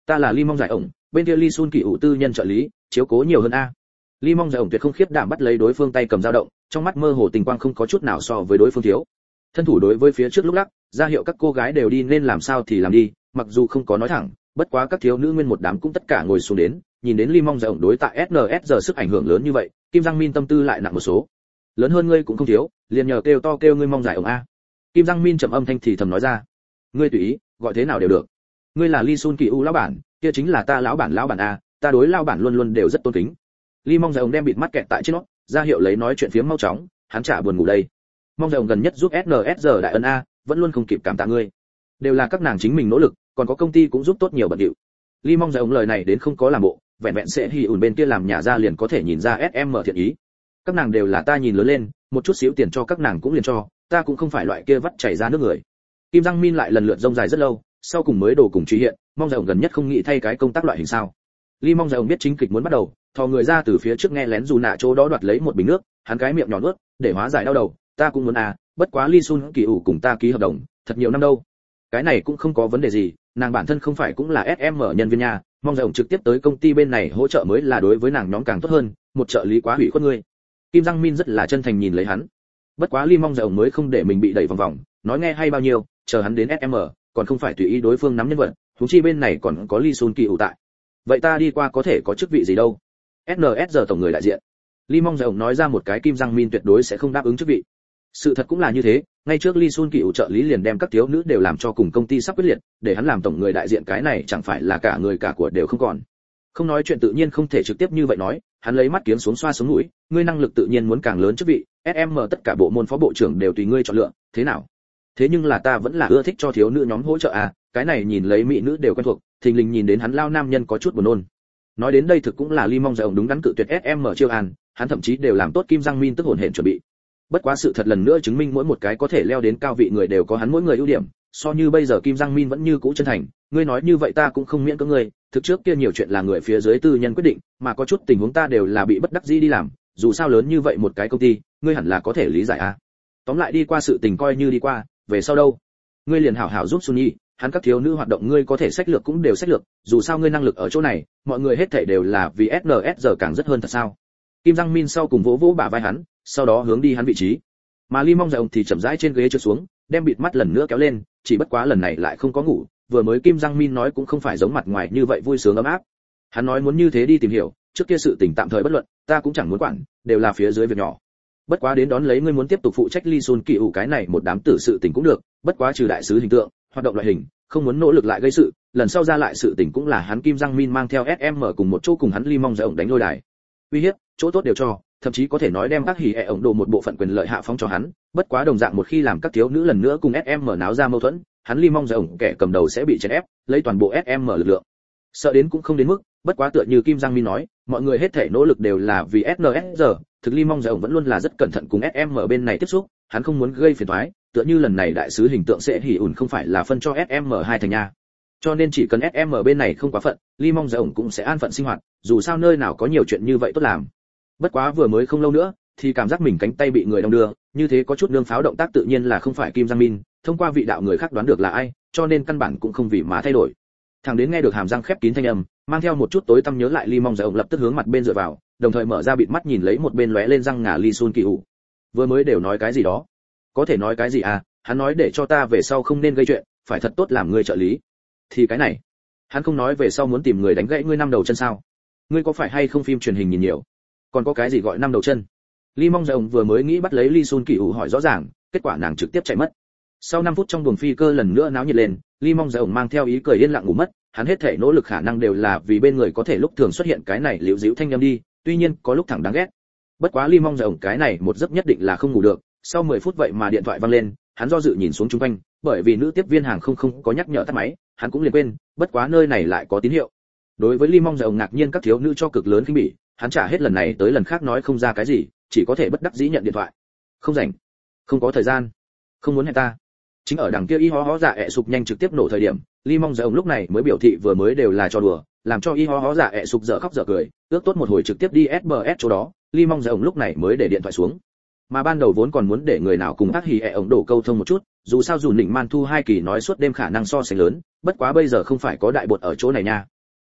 S1: Ta là Ly Mong Giải ổng, bên kia Ly Sun Kỳ ủ tư nhân trợ lý, chiếu cố nhiều hơn a. Ly Mong Giải ổng tuyệt không khiếp đảm bắt lấy đối phương tay cầm dao động, trong mắt mơ hồ tình quang không có chút nào so với đối phương thiếu. Thân thủ đối với phía trước lúc lắc, ra hiệu các cô gái đều đi nên làm sao thì làm đi, mặc dù không có nói thẳng, bất quá các thiếu nữ nguyên một đám cũng tất cả ngồi xuống đến, nhìn đến Ly Mong Giải ổng đối tại SNS giờ sức ảnh hưởng lớn như vậy, Kim Giang Min tâm tư lại nặng một số. Lớn hơn ngươi cũng không thiếu, liền nhờ kêu to kêu ngươi Mong Giải ổng a. Kim Giang Min trầm âm thanh thì thầm nói ra. Ngươi tùy ý, gọi thế nào đều được. Ngươi là Ly Sun Kỳ U lão bản, kia chính là ta lão bản a, ta đối lão bản luôn luôn đều rất tôn kính. Ly Mong Giải ổng đem bịt mắt kẹt tại trên nó, ra hiệu lấy nói chuyện phiếm mau chóng, hắn chả buồn ngủ đây. Mong Giải ổng gần nhất giúp SNS giờ đại ân a, vẫn luôn không kịp cảm tạ ngươi. Đều là các nàng chính mình nỗ lực, còn có công ty cũng giúp tốt nhiều bận điệu. Ly Mong Giải ổng lời này đến không có làm bộ, vẹn vẹn sẽ hì ủn bên kia làm nhà ra liền có thể nhìn ra SM thiện ý. Các nàng đều là ta nhìn lớn lên, một chút xíu tiền cho các nàng cũng liền cho, ta cũng không phải loại kia vắt chảy ra nước người. Kim Giang Min lại lần lượt rông dài rất lâu, sau cùng mới đồ cùng truy hiện, Mong Giải ổng gần nhất không nghĩ thay cái công tác loại hình sao. Ly Mong Giải ổng biết chính kịch muốn bắt đầu, thò người ra từ phía trước nghe lén dù nạ chỗ đó đoạt lấy một bình nước, hắn cái miệng nhỏ nuốt, để hóa giải đau đầu, ta cũng muốn à, bất quá Ly Sun Kỳ ủ cùng ta ký hợp đồng, thật nhiều năm đâu. Cái này cũng không có vấn đề gì, nàng bản thân không phải cũng là SM nhân viên nhà, Mong Giải ổng trực tiếp tới công ty bên này hỗ trợ mới là đối với nàng nhóm càng tốt hơn, một trợ lý quá hủy khuất ngươi. Kim Giang Min rất là chân thành nhìn lấy hắn. Bất quá Ly Mong Giải ổng mới không để mình bị đẩy vòng vòng, nói nghe hay bao nhiêu, chờ hắn đến SM, còn không phải tùy ý đối phương nắm nhân vật, huống chi bên này còn có Ly Sun Kỳ ủ tại. Vậy ta đi qua có thể có chức vị gì đâu? SNS giờ tổng người đại diện. Ly Mong Giải ổng nói ra một cái Kim Giang Min tuyệt đối sẽ không đáp ứng chức vị. Sự thật cũng là như thế, ngay trước Ly Sun Kỳ ủ trợ lý liền đem các thiếu nữ đều làm cho cùng công ty sắp quyết liệt, để hắn làm tổng người đại diện cái này chẳng phải là cả người cả của đều không còn. Không nói chuyện tự nhiên không thể trực tiếp như vậy nói, hắn lấy mắt kiếm xuống xoa xuống mũi, ngươi năng lực tự nhiên muốn càng lớn chức vị, SM tất cả bộ môn phó bộ trưởng đều tùy ngươi chọn lựa, thế nào? Thế nhưng là ta vẫn là ưa thích cho thiếu nữ nhóm hỗ trợ à, cái này nhìn lấy mỹ nữ đều quen thuộc, thình lình nhìn đến hắn lao nam nhân có chút buồn nôn. Nói đến đây thực cũng là Ly Mong Giải ổng đúng đắn cự tuyệt SM chiêu an, hắn thậm chí đều làm tốt Kim Giang Min tức hồn hển chuẩn bị. Bất quá sự thật lần nữa chứng minh mỗi một cái có thể leo đến cao vị người đều có hắn mỗi người ưu điểm, so như bây giờ Kim Giang Min vẫn như cũ chân thành, ngươi nói như vậy ta cũng không miễn cưỡng ngươi, thực trước kia nhiều chuyện là người phía dưới tư nhân quyết định, mà có chút tình huống ta đều là bị bất đắc dĩ đi làm, dù sao lớn như vậy một cái công ty, ngươi hẳn là có thể lý giải à. Tóm lại đi qua sự tình coi như đi qua, về sau đâu? Ngươi liền hảo hảo giúp Sunny, hắn các thiếu nữ hoạt động ngươi có thể sách lược cũng đều sách lược, dù sao ngươi năng lực ở chỗ này, mọi người hết thảy đều là vì SNS giờ càng rất hơn thật sao? Kim Giang Min sau cùng vỗ vỗ bả vai hắn, sau đó hướng đi hắn vị trí. Mà Ly Mong Giải ổng thì chậm rãi trên ghế trượt xuống, đem bịt mắt lần nữa kéo lên, chỉ bất quá lần này lại không có ngủ, vừa mới Kim Giang Min nói cũng không phải giống mặt ngoài như vậy vui sướng ấm áp. Hắn nói muốn như thế đi tìm hiểu, trước kia sự tình tạm thời bất luận, ta cũng chẳng muốn quản, đều là phía dưới việc nhỏ. Bất quá đến đón lấy ngươi muốn tiếp tục phụ trách Ly Sun Kỳ ủ cái này một đám tử sự tình cũng được, bất quá trừ đại sứ hình tượng, hoạt động loại hình, không muốn nỗ lực lại gây sự, lần sau ra lại sự tình cũng là hắn Kim Giang Min mang theo SM cùng một chỗ cùng hắn Ly Mong Giải ổng đánh lôi đài. Uy hiếp, chỗ tốt đều cho, thậm chí có thể nói đem các hỉ ẻ ổng đồ một bộ phận quyền lợi hạ phóng cho hắn, bất quá đồng dạng một khi làm các thiếu nữ lần nữa cùng SM náo ra mâu thuẫn, hắn Ly Mong Giải ổng kẻ cầm đầu sẽ bị chèn ép, lấy toàn bộ SM lực lượng. Sợ đến cũng không đến mức, bất quá tựa như Kim Giang Min nói, mọi người hết thể nỗ lực đều là vì SNS giờ, thực Ly Mong Giải ổng vẫn luôn là rất cẩn thận cùng SM bên này tiếp xúc, hắn không muốn gây phiền toái, tựa như lần này đại sứ hình tượng sẽ hỉ ủn không phải là phân cho SM hai thành nha. Cho nên chỉ cần SM bên này không quá phận, Ly Mong Giải ổng cũng sẽ an phận sinh hoạt, dù sao nơi nào có nhiều chuyện như vậy tốt làm. Bất quá vừa mới không lâu nữa, thì cảm giác mình cánh tay bị người đong đưa, như thế có chút nương pháo động tác tự nhiên là không phải Kim Giang Min, thông qua vị đạo người khác đoán được là ai, cho nên căn bản cũng không vì mà thay đổi. Thằng đến nghe được hàm răng khép kín thanh âm, mang theo một chút tối tăm nhớ lại Ly Mong Giải ổng lập tức hướng mặt bên dựa vào, đồng thời mở ra bịt mắt nhìn lấy một bên lóe lên răng ngà Ly Sun Kỳ ủ. Vừa mới đều nói cái gì đó? Có thể nói cái gì à? Hắn nói để cho ta về sau không nên gây chuyện, phải thật tốt làm người trợ lý. Thì cái này, hắn không nói về sau muốn tìm người đánh gãy ngươi năm đầu chân sao? Ngươi có phải hay không phim truyền hình nhìn nhiều? Còn có cái gì gọi năm đầu chân? Ly Mong Giải ổng vừa mới nghĩ bắt lấy Ly Sun Kỳ ủ hỏi rõ ràng, kết quả nàng trực tiếp chạy mất. Sau 5 phút trong buồng phi cơ lần nữa náo nhiệt lên, Ly Mong Giải ổng mang theo ý cười yên lặng ngủ mất, hắn hết thể nỗ lực khả năng đều là vì bên người có thể lúc thường xuất hiện cái này liễu díu thanh âm đi, tuy nhiên có lúc thẳng đáng ghét. Bất quá Ly Mong Giải ổng cái này một giấc nhất định là không ngủ được, sau 10 phút vậy mà điện thoại vang lên, hắn do dự nhìn xuống chung quanh, bởi vì nữ tiếp viên hàng không có nhắc nhở tắt máy, hắn cũng liền quên, bất quá nơi này lại có tín hiệu. Đối với Ly Mong Giải ổng ngạc nhiên các thiếu nữ cho cực lớn khinh bỉ, hắn trả hết lần này tới lần khác nói không ra cái gì, chỉ có thể bất đắc dĩ nhận điện thoại. Không rảnh, không có thời gian, không muốn hẹn ta. Chính ở đằng kia y ho ho dạ ẹ sụp nhanh trực tiếp nổ thời điểm, Ly Mong Giải ổng lúc này mới biểu thị vừa mới đều là trò đùa, làm cho y ho ho dạ ẹ sụp dở khóc dở cười, ước tốt một hồi trực tiếp đi SBS chỗ đó, Ly Mong Giải ổng lúc này mới để điện thoại xuống. Mà ban đầu vốn còn muốn để người nào cùng tác hỉ ẹ ổng đổ câu thông một chút, dù sao dù Nịnh Man Thu 2 kỳ nói suốt đêm khả năng so sánh lớn, bất quá bây giờ không phải có đại bột ở chỗ này nha.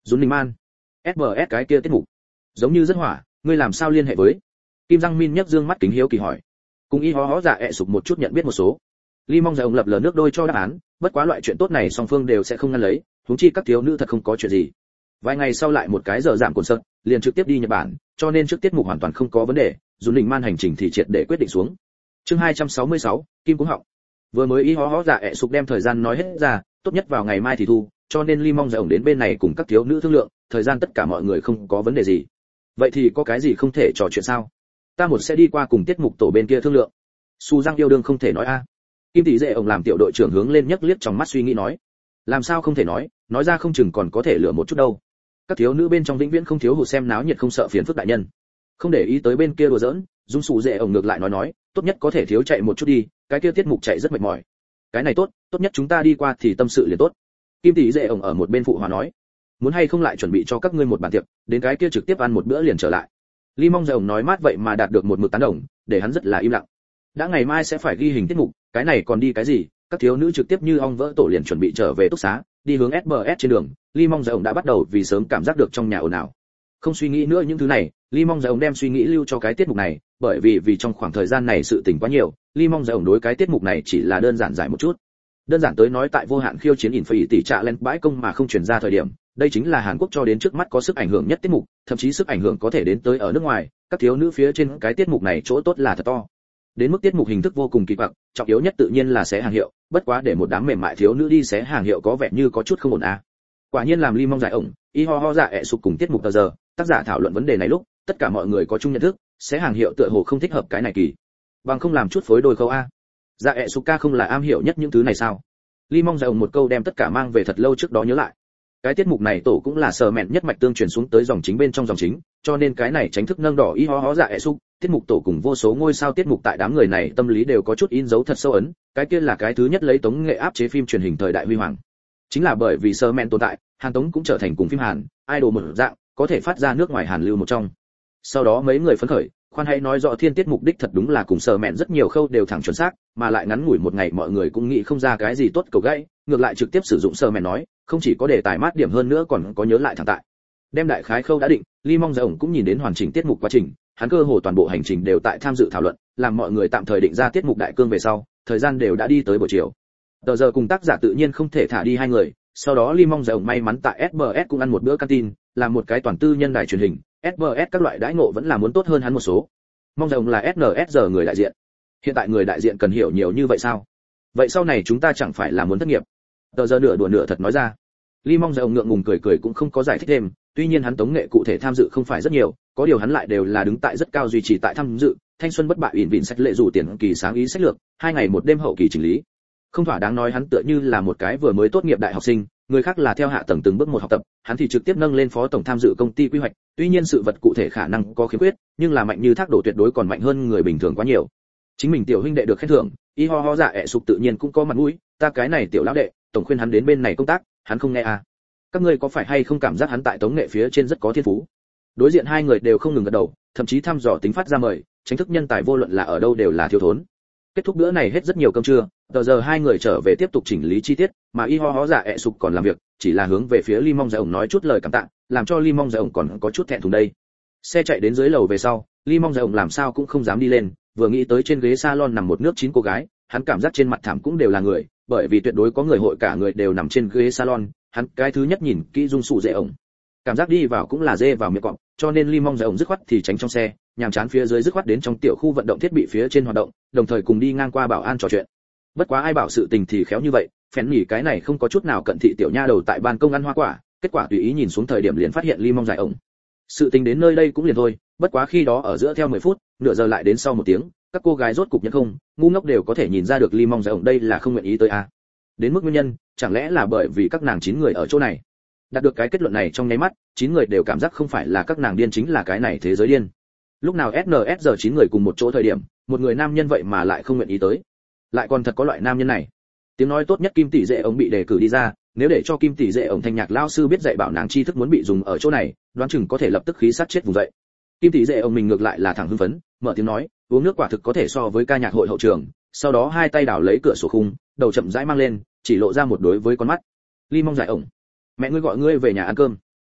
S1: Dũng Ninh Man. SBS cái kia tiết mục. Giống như rất hỏa, ngươi làm sao liên hệ với? Kim Giang Min nhấc dương mắt kính hiếu kỳ hỏi. Cùng y hó dạ ẹ sụp một chút nhận biết một số. Ly mong rằng ông lập lờ nước đôi cho đáp án, bất quá loại chuyện tốt này song phương đều sẽ không ngăn lấy, huống chi các thiếu nữ thật không có chuyện gì. Vài ngày sau lại một cái giờ giảm cồn sợt, liền trực tiếp đi Nhật Bản, cho nên trước tiết mục hoàn toàn không có vấn đề, Dũng Ninh Man hành trình thì triệt để quyết định xuống. Chương 266, Kim Cúng Họng. Vừa mới y hó dạ ẹ sụp đem thời gian nói hết ra, tốt nhất vào ngày mai thì thu, cho nên Ly mong rằng ông đến bên này cùng các thiếu nữ thương lượng, thời gian tất cả mọi người không có vấn đề gì. Vậy thì có cái gì không thể trò chuyện sao? Ta một sẽ đi qua cùng tiết mục tổ bên kia thương lượng. Su Giang yêu đương không thể nói a. Kim tỷ dệ ông làm tiểu đội trưởng hướng lên nhấc liếc trong mắt suy nghĩ nói, làm sao không thể nói ra không chừng còn có thể lựa một chút đâu. Các thiếu nữ bên trong vĩnh viễn không thiếu hụt xem náo nhiệt không sợ phiền phức đại nhân. Không để ý tới bên kia đùa giỡn, Dung Sủ dệ ông ngược lại nói, tốt nhất có thể thiếu chạy một chút đi, cái kia tiết mục chạy rất mệt mỏi. Cái này tốt nhất chúng ta đi qua thì tâm sự liền tốt. Kim tỷ dệ ông ở một bên phụ hòa nói, muốn hay không lại chuẩn bị cho các ngươi một bàn tiệc, đến cái kia trực tiếp ăn một bữa liền trở lại. Ly mong rằng nói mát vậy mà đạt được một mực tán đồng, để hắn rất là im lặng. Đã ngày mai sẽ phải ghi hình tiết mục, cái này còn đi cái gì? Các thiếu nữ trực tiếp như ong vỡ tổ liền chuẩn bị trở về túc xá, đi hướng SBS trên đường. Ly mong rằng đã bắt đầu vì sớm cảm giác được trong nhà ồn ào. Không suy nghĩ nữa những thứ này, Ly mong rằng đem suy nghĩ lưu cho cái tiết mục này, bởi vì trong khoảng thời gian này sự tình quá nhiều, Ly mong rằng đối cái tiết mục này chỉ là đơn giản giải một chút. Đơn giản tới nói tại vô hạn khiêu chiến tỷ trạ lên bãi công mà không truyền ra thời điểm, đây chính là Hàn Quốc cho đến trước mắt có sức ảnh hưởng nhất tiết mục, thậm chí sức ảnh hưởng có thể đến tới ở nước ngoài, các thiếu nữ phía trên cái tiết mục này chỗ tốt là thật to. Đến mức tiết mục hình thức vô cùng kỳ quặc, trọng yếu nhất tự nhiên là xé hàng hiệu, bất quá để một đám mềm mại thiếu nữ đi xé hàng hiệu có vẻ như có chút không ổn à. Quả nhiên làm Ly mong giải ổng, y ho dạ ẹ sụp cùng tiết mục tờ giờ, tác giả thảo luận vấn đề này lúc, tất cả mọi người có chung nhận thức, xé hàng hiệu tựa hồ không thích hợp cái này kỳ. Bằng không làm chút phối đôi câu a. Dạ ẹ sụp ca không là am hiểu nhất những thứ này sao? Ly mong giải ổng một câu đem tất cả mang về thật lâu trước đó nhớ lại. Cái tiết mục này tổ cũng là sờ mẹn nhất mạch tương truyền xuống tới dòng chính bên trong dòng chính, cho nên cái này tránh thức nâng đỏ y ho dạ ẹ sụp, tiết mục tổ cùng vô số ngôi sao tiết mục tại đám người này tâm lý đều có chút in dấu thật sâu ấn, cái kia là cái thứ nhất lấy tống nghệ áp chế phim truyền hình thời đại huy hoàng. Chính là bởi vì sờ mẹn tồn tại, Hàn Tống cũng trở thành cùng phim Hàn, idol một dạng, có thể phát ra nước ngoài Hàn lưu một trong. Sau đó mấy người phấn khởi, khoan hãy nói rõ thiên tiết mục đích thật đúng là cùng sờ mẹn rất nhiều khâu đều thẳng chuẩn xác, mà lại ngắn ngủi một ngày mọi người cũng nghĩ không ra cái gì tốt cầu gãy, ngược lại trực tiếp sử dụng sờ mẹn nói, không chỉ có đề tài mát điểm hơn nữa còn có nhớ lại thẳng tại. Đem đại khái khâu đã định, Ly mong rồng cũng nhìn đến hoàn chỉnh tiết mục quá trình, hắn cơ hồ toàn bộ hành trình đều tại tham dự thảo luận, làm mọi người tạm thời định ra tiết mục đại cương về sau, thời gian đều đã đi tới buổi chiều. Tờ giờ cùng tác giả tự nhiên không thể thả đi hai người, sau đó Ly mong rồng may mắn tại SBS cũng ăn một bữa canteen, làm một cái toàn tư nhân đài truyền hình, SBS các loại đãi ngộ vẫn là muốn tốt hơn hắn một số. Mong rồng là SNSD người đại diện. Hiện tại người đại diện cần hiểu nhiều như vậy sao? Vậy sau này chúng ta chẳng phải là muốn thất nghiệp? Tờ giờ nửa đùa nửa thật nói ra. Ly mong rồng ngượng ngùng cười cười cũng không có giải thích thêm, tuy nhiên hắn tống nghệ cụ thể tham dự không phải rất nhiều, có điều hắn lại đều là đứng tại rất cao duy trì tại tham dự, thanh xuân bất bại ỉn vịn sách lệ rủ tiền kỳ sáng ý sách lược, 2 ngày một đêm hậu kỳ chỉnh lý. Không thỏa đáng nói hắn tựa như là một cái vừa mới tốt nghiệp đại học sinh, người khác là theo hạ tầng từng bước một học tập, hắn thì trực tiếp nâng lên phó tổng tham dự công ty quy hoạch, tuy nhiên sự vật cụ thể khả năng có khiếm khuyết, nhưng là mạnh như thác đổ tuyệt đối còn mạnh hơn người bình thường quá nhiều. Chính mình tiểu huynh đệ được khen thưởng, y ho ho dạ ẹ sụp tự nhiên cũng có mặt mũi, ta cái này tiểu lão đệ, tổng khuyên hắn đến bên này công tác, hắn không nghe à. Các ngươi có phải hay không cảm giác hắn tại tống nghệ phía trên rất có thiên phú? Đối diện hai người đều không ngừng gật đầu, thậm chí thăm dò tính phát ra mời, tránh thức nhân tài vô luận là ở đâu đều là thiếu thốn. Kết thúc bữa này hết rất nhiều cơm trưa, tờ giờ hai người trở về tiếp tục chỉnh lý chi tiết, mà y ho ho dạ ẹ sụp còn làm việc, chỉ là hướng về phía Ly mong dạ ổng nói chút lời cảm tạ, làm cho Ly mong dạ ổng còn có chút thẹn thùng đây. Xe chạy đến dưới lầu về sau, Ly mong dạ ổng làm sao cũng không dám đi lên, vừa nghĩ tới trên ghế salon nằm một nước chín cô gái, hắn cảm giác trên mặt thảm cũng đều là người, bởi vì tuyệt đối có người hội cả người đều nằm trên ghế salon, hắn cái thứ nhất nhìn kỹ dung sụ dễ ổng, cảm giác đi vào cũng là dê vào miệng cọp, cho nên Ly mong dạ ổng dứt khoát thì tránh trong xe, nhàm chán phía dưới dứt khoát đến trong tiểu khu vận động thiết bị phía trên hoạt động, đồng thời cùng đi ngang qua bảo an trò chuyện. Bất quá ai bảo sự tình thì khéo như vậy, phèn nhỉ cái này không có chút nào cận thị tiểu nha đầu tại ban công ăn hoa quả, kết quả tùy ý nhìn xuống thời điểm liền phát hiện Ly mong dài ổng. Sự tình đến nơi đây cũng liền thôi, bất quá khi đó ở giữa theo 10 phút, nửa giờ lại đến sau 1 tiếng, các cô gái rốt cục nhận không, ngu ngốc đều có thể nhìn ra được Ly mong dài ổng đây là không nguyện ý tới a. Đến mức nguyên nhân, chẳng lẽ là bởi vì các nàng 9 người ở chỗ này. Đạt được cái kết luận này trong nháy mắt, 9 người đều cảm giác không phải là các nàng điên chính là cái này thế giới điên. Lúc nào SNS giờ 9 người cùng một chỗ thời điểm, một người nam nhân vậy mà lại không nguyện ý tới. Lại còn thật có loại nam nhân này. Tiếng nói tốt nhất Kim tỷ dệ ổng bị đề cử đi ra, nếu để cho Kim tỷ dệ ổng thanh nhạc lao sư biết dạy bảo nàng tri thức muốn bị dùng ở chỗ này, đoán chừng có thể lập tức khí sát chết vùng dậy. Kim tỷ dệ ổng mình ngược lại là thẳng hưng phấn, mở tiếng nói, uống nước quả thực có thể so với ca nhạc hội hậu trường, sau đó hai tay đảo lấy cửa sổ khung, đầu chậm rãi mang lên, chỉ lộ ra một đối với con mắt. Ly mong giải ổng, mẹ ngươi gọi ngươi về nhà ăn cơm.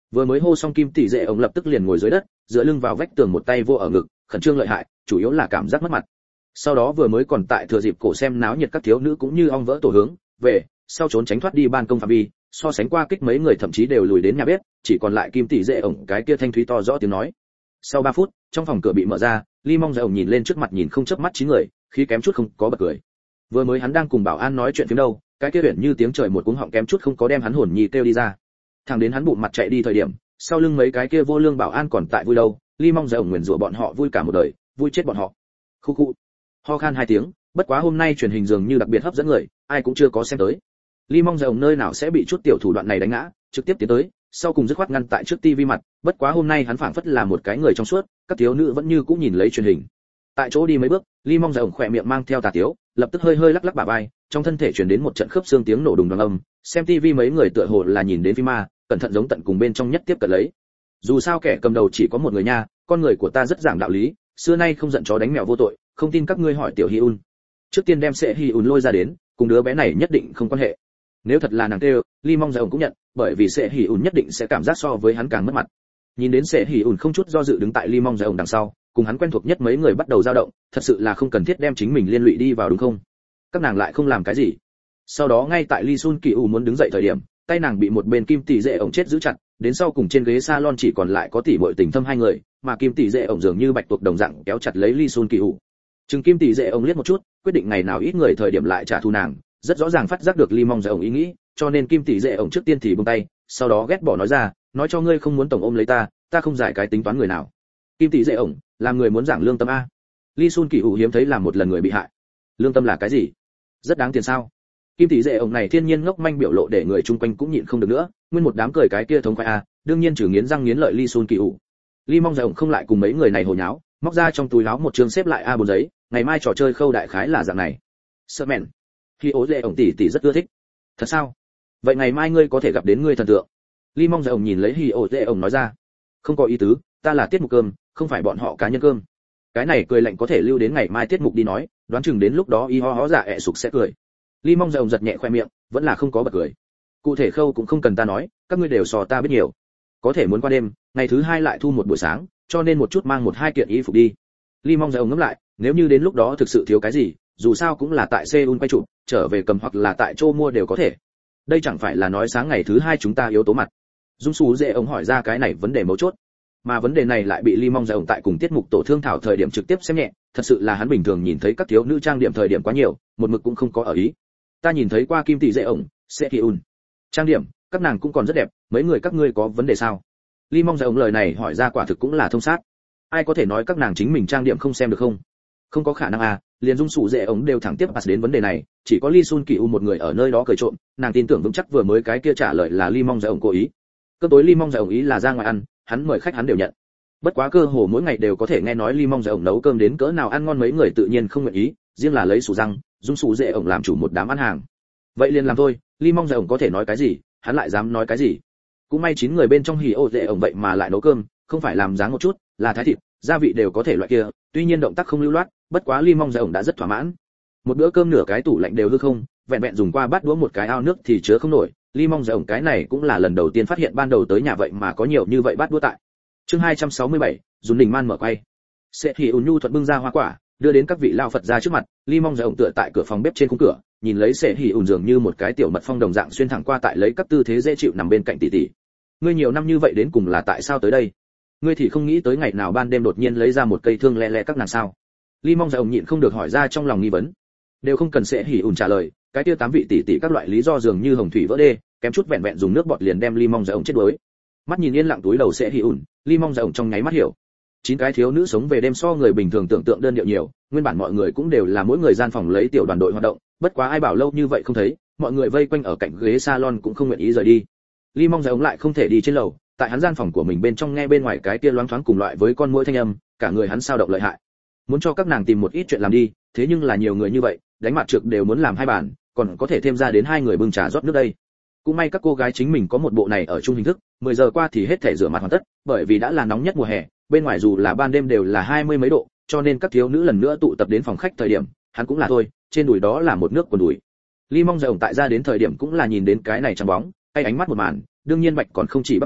S1: Vừa mới hô xong Kim tỷ dệ ổng lập tức liền ngồi dưới đất, dựa lưng vào vách tường một tay vô ở ngực, khẩn trương lợi hại, chủ yếu là cảm giác mất mặt. Sau đó vừa mới còn tại thừa dịp cổ xem náo nhiệt các thiếu nữ cũng như ong vỡ tổ hướng về sau trốn tránh thoát đi ban công phạm vi, so sánh qua kích mấy người thậm chí đều lùi đến nhà bếp, chỉ còn lại Kim tỷ dệ ổng cái kia thanh thúy to rõ tiếng nói. Sau 3 phút, trong phòng cửa bị mở ra, Ly Mong dậy ổng nhìn lên trước mặt nhìn không chớp mắt 9 người, khí kém chút không có bật cười. Vừa mới hắn đang cùng bảo an nói chuyện phía đâu, cái kia huyền như tiếng trời một cuống họng kém chút không có đem hắn hồn nhi kêu đi ra. Thằng đến hắn bụng mặt chạy đi thời điểm, sau lưng mấy cái kia vô lương bảo an còn tại vui đâu, Ly Mong dậy ổng nguyền rủa bọn họ vui cả một đời, vui chết bọn họ. Khu khu. Ho khan 2 tiếng, bất quá hôm nay truyền hình dường như đặc biệt hấp dẫn người, ai cũng chưa có xem tới. Ly Mong dậy ổng nơi nào sẽ bị chút tiểu thủ đoạn này đánh ngã, trực tiếp tiến tới, sau cùng dứt khoát ngăn tại trước tivi mặt, bất quá hôm nay hắn phảng phất là một cái người trong suốt, các thiếu nữ vẫn như cũng nhìn lấy truyền hình. Tại chỗ đi mấy bước, Ly Mong dậy ổng khỏe miệng mang theo tà tiếu, lập tức hơi hơi lắc lắc bả vai, trong thân thể truyền đến một trận khớp xương tiếng nổ đùng đoàng âm, xem tivi mấy người tựa hồ là nhìn đến phim ma, cẩn thận giống tận cùng bên trong nhất tiếp cận lấy. Dù sao kẻ cầm đầu chỉ có một người nha, con người của ta rất giảng đạo lý, xưa nay không giận chó đánh mèo vô tội, không tin các ngươi hỏi tiểu Hi-un. Trước tiên đem sẽ Hi-un lôi ra đến, cùng đứa bé này nhất định không quan hệ. Nếu thật là nàng tê, Ly Mong dậy ổng cũng nhận, bởi vì sẽ Hi-un nhất định sẽ cảm giác so với hắn càng mất mặt. Nhìn đến sẽ Hi-un không chút do dự đứng tại Ly Mong dậy ổng đằng sau, cùng hắn quen thuộc nhất mấy người bắt đầu dao động, thật sự là không cần thiết đem chính mình liên lụy đi vào đúng không? Các nàng lại không làm cái gì. Sau đó ngay tại Lee Sun Ki-u muốn đứng dậy thời điểm, tay nàng bị một bên Kim tỷ dệ ổng chết giữ chặt, đến sau cùng trên ghế salon chỉ còn lại có tỷ muội tình thâm hai người, mà Kim tỷ dệ ổng dường như bạch tuộc đồng dạng kéo chặt lấy Lee Sun Ki-u. Trừng Kim tỷ dệ ổng liếc một chút, quyết định ngày nào ít người thời điểm lại trả thù nàng, rất rõ ràng phát giác được Lee Mong dậy ổng ý nghĩ, cho nên Kim tỷ dệ ổng trước tiên thì buông tay, sau đó ghét bỏ nói ra, nói cho ngươi không muốn tổng ôm lấy ta, ta không giải cái tính toán người nào. Kim tỷ dệ ổng, làm người muốn giảng lương tâm a. Lee Sun Ki-u hiếm thấy làm một lần người bị hại. Lương tâm là cái gì? Rất đáng tiền sao? Kim tỷ dệ ổng này thiên nhiên ngốc manh biểu lộ để người chung quanh cũng nhịn không được nữa, nguyên một đám cười cái kia thống khoái a, đương nhiên trừ nghiến răng nghiến lợi Lee Sun Ki-u. Lee Mong dậy ổng không lại cùng mấy người này hồ nháo, móc ra trong túi áo một chương xếp lại A4 giấy, ngày mai trò chơi khâu đại khái là dạng này. Sợ mèn. Khi ố dệ ổng tỷ rất ưa thích. Thật sao? Vậy ngày mai ngươi có thể gặp đến ngươi thần tượng. Lee Mong dậy ổng nhìn lấy Hi ố dệ ổng nói ra. Không có ý tứ, ta là tiết mục cơm, không phải bọn họ cá nhân cơm. Cái này cười lạnh có thể lưu đến ngày mai tiết mục đi nói, đoán chừng đến lúc đó y ho ho dạ ẹ sục sẽ cười. Ly Mong dậy ổng giật nhẹ khoe miệng, vẫn là không có bật cười. Cụ thể khâu cũng không cần ta nói, các ngươi đều so ta biết nhiều. Có thể muốn qua đêm, ngày thứ 2 lại thu một buổi sáng, cho nên một chút mang 1-2 kiện y phục đi. Ly Mong dậy ổng ngẫm lại, nếu như đến lúc đó thực sự thiếu cái gì, dù sao cũng là tại Seoul quay chụp, trở về cầm hoặc là tại Châu mua đều có thể. Đây chẳng phải là nói sáng ngày thứ 2 chúng ta yếu tố mặt. Dung Sú dễ ổng hỏi ra cái này vấn đề mấu chốt. Mà vấn đề này lại bị Ly Mong dậy ổng tại cùng tiết mục tổ thương thảo thời điểm trực tiếp xem nhẹ, thật sự là hắn bình thường nhìn thấy các thiếu nữ trang điểm thời điểm quá nhiều, một mực cũng không có ở ý. Ta nhìn thấy qua Kim tỷ dễ ổng, Seoul. Trang điểm, các nàng cũng còn rất đẹp, mấy người các ngươi có vấn đề sao? Ly Mong dậy ổng lời này hỏi ra quả thực cũng là thông sát. Ai có thể nói các nàng chính mình trang điểm không xem được không? Không có khả năng à, liền Dung Sú dễ ổng đều thẳng tiếp pass đến vấn đề này, chỉ có Lee Sun Ki-u một người ở nơi đó cười trộm, nàng tin tưởng vững chắc vừa mới cái kia trả lời là Ly Mong dậy ổng cố ý. Cơm tối Ly Mong dậy ổng ý là ra ngoài ăn, hắn mời khách hắn đều nhận. Bất quá cơ hồ mỗi ngày đều có thể nghe nói Ly Mong dậy ổng nấu cơm đến cỡ nào ăn ngon mấy người tự nhiên không nguyện ý, riêng là lấy sủ răng, Dung Sú dễ ổng làm chủ một đám ăn hàng. Vậy liền làm thôi, Ly Mong dậy ổng có thể nói cái gì, hắn lại dám nói cái gì? Cũng may 9 người bên trong Hỉ Ô dễ ổng vậy mà lại nấu cơm, không phải làm dáng một chút, là thái thịt, gia vị đều có thể loại kia, tuy nhiên động tác không lưu loát, bất quá Ly Mong dậy ổng đã rất thỏa mãn. Một bữa cơm nửa cái tủ lạnh đều hư không, vẹn vẹn dùng qua bát đũa một cái ao nước thì chứa không nổi, Ly Mong dậy ổng cái này cũng là lần đầu tiên phát hiện ban đầu tới nhà vậy mà có nhiều như vậy bát đũa tại. Chương 267, Dùn Đình Man mở quay. Sẽ Hỉ Ún Nhu thuận bưng ra hoa quả, đưa đến các vị lao Phật ra trước mặt, Ly Mong dậy ổng tựa tại cửa phòng bếp trên khung cửa, nhìn lấy Sẽ Hỉ Ún dường như một cái tiểu mật phong đồng dạng xuyên thẳng qua tại lấy các tư thế dễ chịu nằm bên cạnh tỷ tỷ. Ngươi nhiều năm như vậy đến cùng là tại sao tới đây? Ngươi thì không nghĩ tới ngày nào ban đêm đột nhiên lấy ra một cây thương le le các nàng sao? Ly Mong dậy ổng nhịn không được hỏi ra trong lòng nghi vấn. Đều không cần Sẽ Hỉ Ún trả lời, cái kia 8 vị tỷ tỷ các loại lý do dường như hồng thủy vỡ đê, kém chút vẹn vẹn dùng nước bọt liền đem Ly Mong dậy ổng chết đuối. Mắt nhìn yên lặng túi đầu Sẽ Hỉ Ún, Ly Mong dậy ổng trong nháy mắt hiểu. 9 cái thiếu nữ sống về đêm so người bình thường tưởng tượng đơn điệu nhiều, nguyên bản mọi người cũng đều là mỗi người gian phòng lấy tiểu đoàn đội hoạt động, bất quá ai bảo lâu như vậy không thấy, mọi người vây quanh ở cạnh ghế salon cũng không nguyện ý rời đi. Ly Mong dậy ổng lại không thể đi trên lầu, tại hắn gian phòng của mình bên trong nghe bên ngoài cái kia loáng thoáng cùng loại với con muỗi thanh âm, cả người hắn sao động lợi hại. Muốn cho các nàng tìm một ít chuyện làm đi, thế nhưng là nhiều người như vậy, đánh mặt trược đều muốn làm 2 bàn, còn có thể thêm ra đến 2 người bưng trà rót nước đây. Cũng may các cô gái chính mình có một bộ này ở chung hình thức, 10 giờ qua thì hết thể rửa mặt hoàn tất, bởi vì đã là nóng nhất mùa hè, bên ngoài dù là ban đêm đều là 20 mấy độ, cho nên các thiếu nữ lần nữa tụ tập đến phòng khách thời điểm, hắn cũng là thôi, trên đùi đó là một nước quần đùi. Ly Mong dậy ổng tại ra đến thời điểm cũng là nhìn đến cái này trắng bóng, hay ánh mắt một màn, đương nhiên bạch còn không chỉ bắt đùi,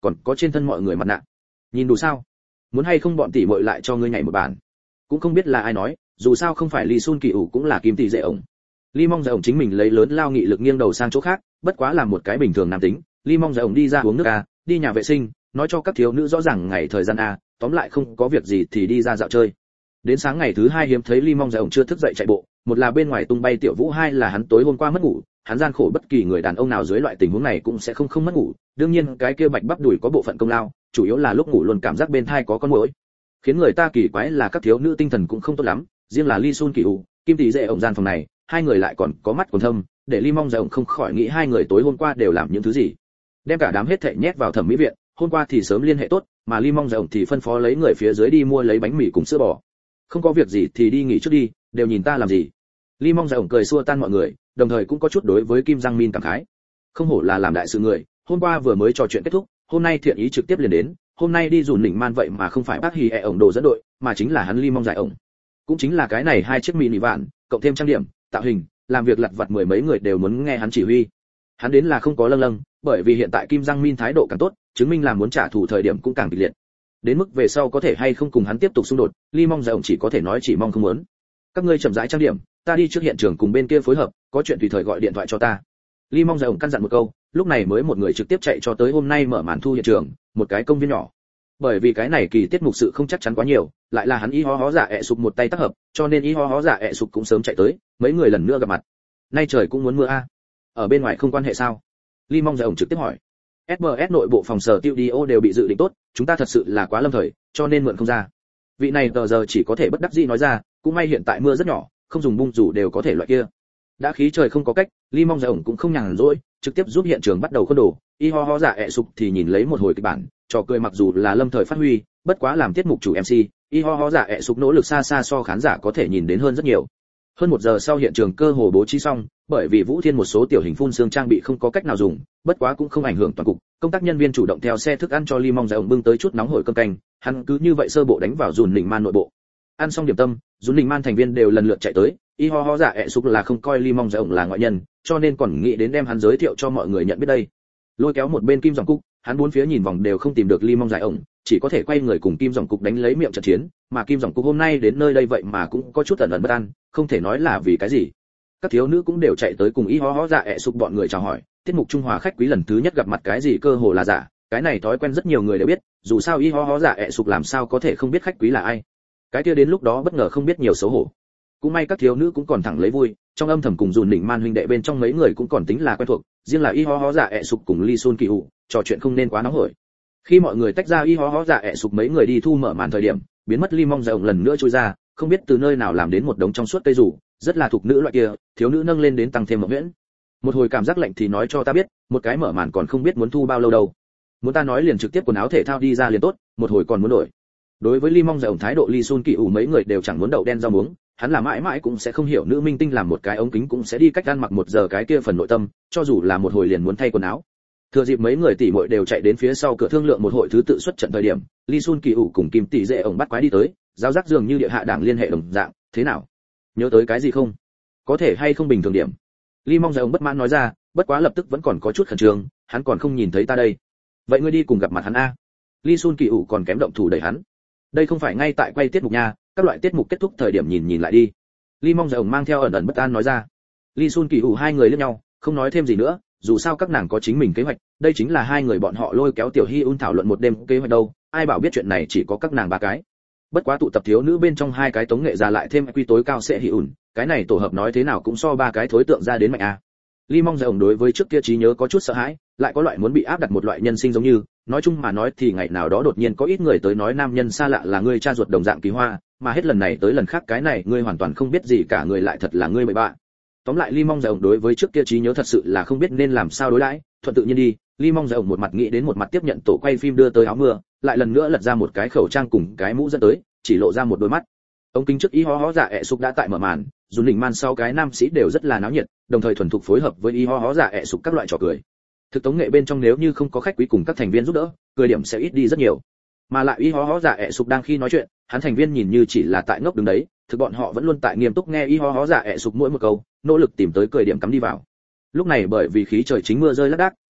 S1: còn có trên thân mọi người mặt nạ. Nhìn đủ sao? Muốn hay không bọn tỷ muội lại cho ngươi nhảy một bản. Cũng không biết là ai nói, dù sao không phải Lee Sun Kỳ ủ cũng là kim tỷ dễ ổng. Lee mong dạy ổng chính mình lấy lớn lao nghị lực nghiêng đầu sang chỗ khác, bất quá là một cái bình thường nam tính. Lee mong dạy ổng đi ra uống nước a, đi nhà vệ sinh, nói cho các thiếu nữ rõ ràng ngày thời gian a, tóm lại không có việc gì thì đi ra dạo chơi. Đến sáng ngày thứ hai hiếm thấy Lee mong dạy ổng chưa thức dậy chạy bộ, một là bên ngoài tung bay tiểu vũ, hai là hắn tối hôm qua mất ngủ. Hắn gian khổ bất kỳ người đàn ông nào dưới loại tình huống này cũng sẽ không mất ngủ, đương nhiên cái kia bạch bắp đùi có bộ phận công lao, chủ yếu là lúc ngủ luôn cảm giác bên thai có con muỗi. Khiến người ta kỳ quái là các thiếu nữ tinh thần cũng không tốt lắm, riêng là Lee Sun Kỳ ủ, kim tỷ dễ ổng gian phòng này, hai người lại còn có mắt còn thâm, để Lee mong dạy ổng không khỏi nghĩ hai người tối hôm qua đều làm những thứ gì. Đem cả đám hết thảy nhét vào thẩm mỹ viện, hôm qua thì sớm liên hệ tốt, mà Lee mong dạy ổng thì phân phó lấy người phía dưới đi mua lấy bánh mì cùng sữa bò. Không có việc gì thì đi nghỉ trước đi, đều nhìn ta làm gì. Lee mong dạy ổng cười xua tan mọi người, đồng thời cũng có chút đối với Kim Giang Min cảm khái. Không hổ là làm đại sự người, hôm qua vừa mới trò chuyện kết thúc, hôm nay thiện ý trực tiếp liền đến, hôm nay đi dùn đỉnh man vậy mà không phải bác hì ổng đồ dẫn đội, mà chính là hắn Lee mong dạy ổng. Cũng chính là cái này hai chiếc mini vạn, cộng thêm trang điểm, tạo hình, làm việc lặt vặt mười mấy người đều muốn nghe hắn chỉ huy. Hắn đến là không có lâng lâng, bởi vì hiện tại Kim Giang Min thái độ càng tốt, chứng minh là muốn trả thù thời điểm cũng càng kịch liệt. Đến mức về sau có thể hay không cùng hắn tiếp tục xung đột, Lee mong dạy ổng chỉ có thể nói chỉ mong không muốn. Các ngươi chậm rãi trang điểm, ta đi trước hiện trường cùng bên kia phối hợp, có chuyện tùy thời gọi điện thoại cho ta. Lee mong dạy ổng căn dặn một câu, lúc này mới một người trực tiếp chạy cho tới hôm nay mở màn thu hiện trường, một cái công viên nhỏ. Bởi vì cái này kỳ tiết mục sự không chắc chắn quá nhiều, lại là hắn y ho hó giả ẹ sụp một tay tác hợp, cho nên y ho hó giả ẹ sụp cũng sớm chạy tới, mấy người lần nữa gặp mặt. Nay trời cũng muốn mưa a. Ở bên ngoài không quan hệ sao? Lee mong dạy ổng trực tiếp hỏi. SBS nội bộ phòng sở studio đều bị dự định tốt, chúng ta thật sự là quá lâm thời, cho nên mượn không ra. Vị này tờ giờ chỉ có thể bất đắc dĩ nói ra, cũng may hiện tại mưa rất nhỏ, không dùng bung rủ đều có thể loại kia. Đã khí trời không có cách, Lee mong dạy ổng cũng không nhàn rỗi, trực tiếp giúp hiện trường bắt đầu khuôn đồ. Y ho ho giả ẹ sụp thì nhìn lấy một hồi kịch bản, trò cười mặc dù là lâm thời phát huy, bất quá làm tiết mục chủ MC, Y ho ho giả ẹ sụp nỗ lực xa xa so khán giả có thể nhìn đến hơn rất nhiều. Hơn một giờ sau hiện trường cơ hồ bố trí xong, bởi vì Vũ Thiên một số tiểu hình phun xương trang bị không có cách nào dùng, bất quá cũng không ảnh hưởng toàn cục. Công tác nhân viên chủ động theo xe thức ăn cho Lee mong dạy ổng bưng tới chút nóng hổi cơm canh, hắn cứ như vậy sơ bộ đánh vào dùn đỉnh man nội bộ. Ăn xong điểm tâm, dùn đỉnh man thành viên đều lần lượt chạy tới, Y ho ho giả ẹ sụp là không coi Lee mong dạy ổng là ngoại nhân, cho nên còn nghĩ đến đem hắn giới thiệu cho mọi người nhận biết đây. Lôi kéo một bên Kim Dòng Cục, hắn bốn phía nhìn vòng đều không tìm được Lee mong dạy ổng, chỉ có thể quay người cùng Kim Dòng Cục đánh lấy miệng trận chiến, mà Kim Dòng Cục hôm nay đến nơi đây vậy mà cũng có chút ẩn ẩn bất an, không thể nói là vì cái gì. Các thiếu nữ cũng đều chạy tới cùng Y ho ho dạ ẹ sụp bọn người chào hỏi, tiết mục Trung Hòa khách quý lần thứ nhất gặp mặt cái gì cơ hồ là giả, cái này thói quen rất nhiều người đều biết, dù sao Y ho ho dạ ẹ sụp làm sao có thể không biết khách quý là ai. Cái kia đến lúc đó bất ngờ không biết nhiều xấu hổ. Cũng may các thiếu nữ cũng còn thẳng lấy vui, trong âm thầm cùng dùn đỉnh man huynh đệ bên trong mấy người cũng còn tính là quen thuộc, riêng là Y ho ho dạ ẹ sụp cùng Lee Sun Kỳ ủ, trò chuyện không nên quá nóng hổi. Khi mọi người tách ra Y ho ho dạ ẹ sụp mấy người đi thu mở màn thời điểm, biến mất Lee mong dạy ổng lần nữa trôi ra, không biết từ nơi nào làm đến một đống trong suốt cây rủ, rất là thuộc nữ loại kia, thiếu nữ nâng lên đến tăng thêm một huyễn. Một hồi cảm giác lạnh thì nói cho ta biết, một cái mở màn còn không biết muốn thu bao lâu đâu. Muốn ta nói liền trực tiếp quần áo thể thao đi ra liền tốt, một hồi còn muốn đổi. Đối với Lee mong dạy ổng thái độ Lee Sun Kỳ ủ mấy người đều chẳng muốn đậu đen rau muống, hắn là mãi mãi cũng sẽ không hiểu nữ minh tinh làm một cái ống kính cũng sẽ đi cách ăn mặc một giờ cái kia phần nội tâm, cho dù là một hồi liền muốn thay quần áo. Thừa dịp mấy người tỷ muội đều chạy đến phía sau cửa thương lượng một hội thứ tự xuất trận thời điểm, Lee Sun Kỳ ủ cùng Kim tỷ dễ ổng bắt quái đi tới, giáo giác dường như địa hạ đảng liên hệ đồng dạng, thế nào? Nhớ tới cái gì không? Có thể hay không bình thường điểm? Lee mong dạy ổng bất mãn nói ra, bất quá lập tức vẫn còn có chút khẩn trương, hắn còn không nhìn thấy ta đây. Vậy ngươi đi cùng gặp mặt hắn a. Lee Sun Kỳ ủ còn kém động thủ đẩy hắn. Đây không phải ngay tại quay tiết mục nha, các loại tiết mục kết thúc thời điểm nhìn lại đi. Lee mong dạy ổng mang theo ẩn ẩn bất an nói ra. Lee Sun Kỳ ủ hai người liếc nhau, không nói thêm gì nữa, dù sao các nàng có chính mình kế hoạch, đây chính là hai người bọn họ lôi kéo Tiểu Hi Un thảo luận một đêm kế hoạch đâu, ai bảo biết chuyện này chỉ có các nàng ba cái. Bất quá tụ tập thiếu nữ bên trong hai cái tống nghệ ra lại thêm quy tối cao sẽ Hi Un, cái này tổ hợp nói thế nào cũng so ba cái thối tượng ra đến mạnh a. Lee mong dạy ổng đối với trước kia trí nhớ có chút sợ hãi, lại có loại muốn bị áp đặt một loại nhân sinh giống như, nói chung mà nói thì ngày nào đó đột nhiên có ít người tới nói nam nhân xa lạ là ngươi cha ruột đồng dạng Kỳ Hoa, mà hết lần này tới lần khác cái này ngươi hoàn toàn không biết gì cả người lại thật là ngươi bậy bạ. Tóm lại Lee mong dạy ổng đối với trước kia trí nhớ thật sự là không biết nên làm sao đối đãi, thuận tự nhiên đi. Lee mong dạy ổng một mặt nghĩ đến một mặt tiếp nhận tổ quay phim đưa tới áo mưa, lại lần nữa lật ra một cái khẩu trang cùng cái mũ dẫn tới, chỉ lộ ra một đôi mắt. Ống kính trước Y ho hó dạ ẹ sụp đã tại mở màn, dùn đỉnh man sau cái nam sĩ đều rất là náo nhiệt, đồng thời thuần thục phối hợp với Y ho hó dạ ẹ sụp các loại trò cười. Thực tống nghệ bên trong nếu như không có khách quý cùng các thành viên giúp đỡ, cười điểm sẽ ít đi rất nhiều. Mà lại Y ho hó dạ ẹ sụp đang khi nói chuyện, hắn thành viên nhìn như chỉ là tại ngốc đứng đấy, thực bọn họ vẫn luôn tại nghiêm túc nghe Y ho hó dạ ẹ sụp mỗi một câu, nỗ lực tìm tới cười điểm cắm đi vào. Lúc này bởi vì khí trời chính mưa rơi lác đác,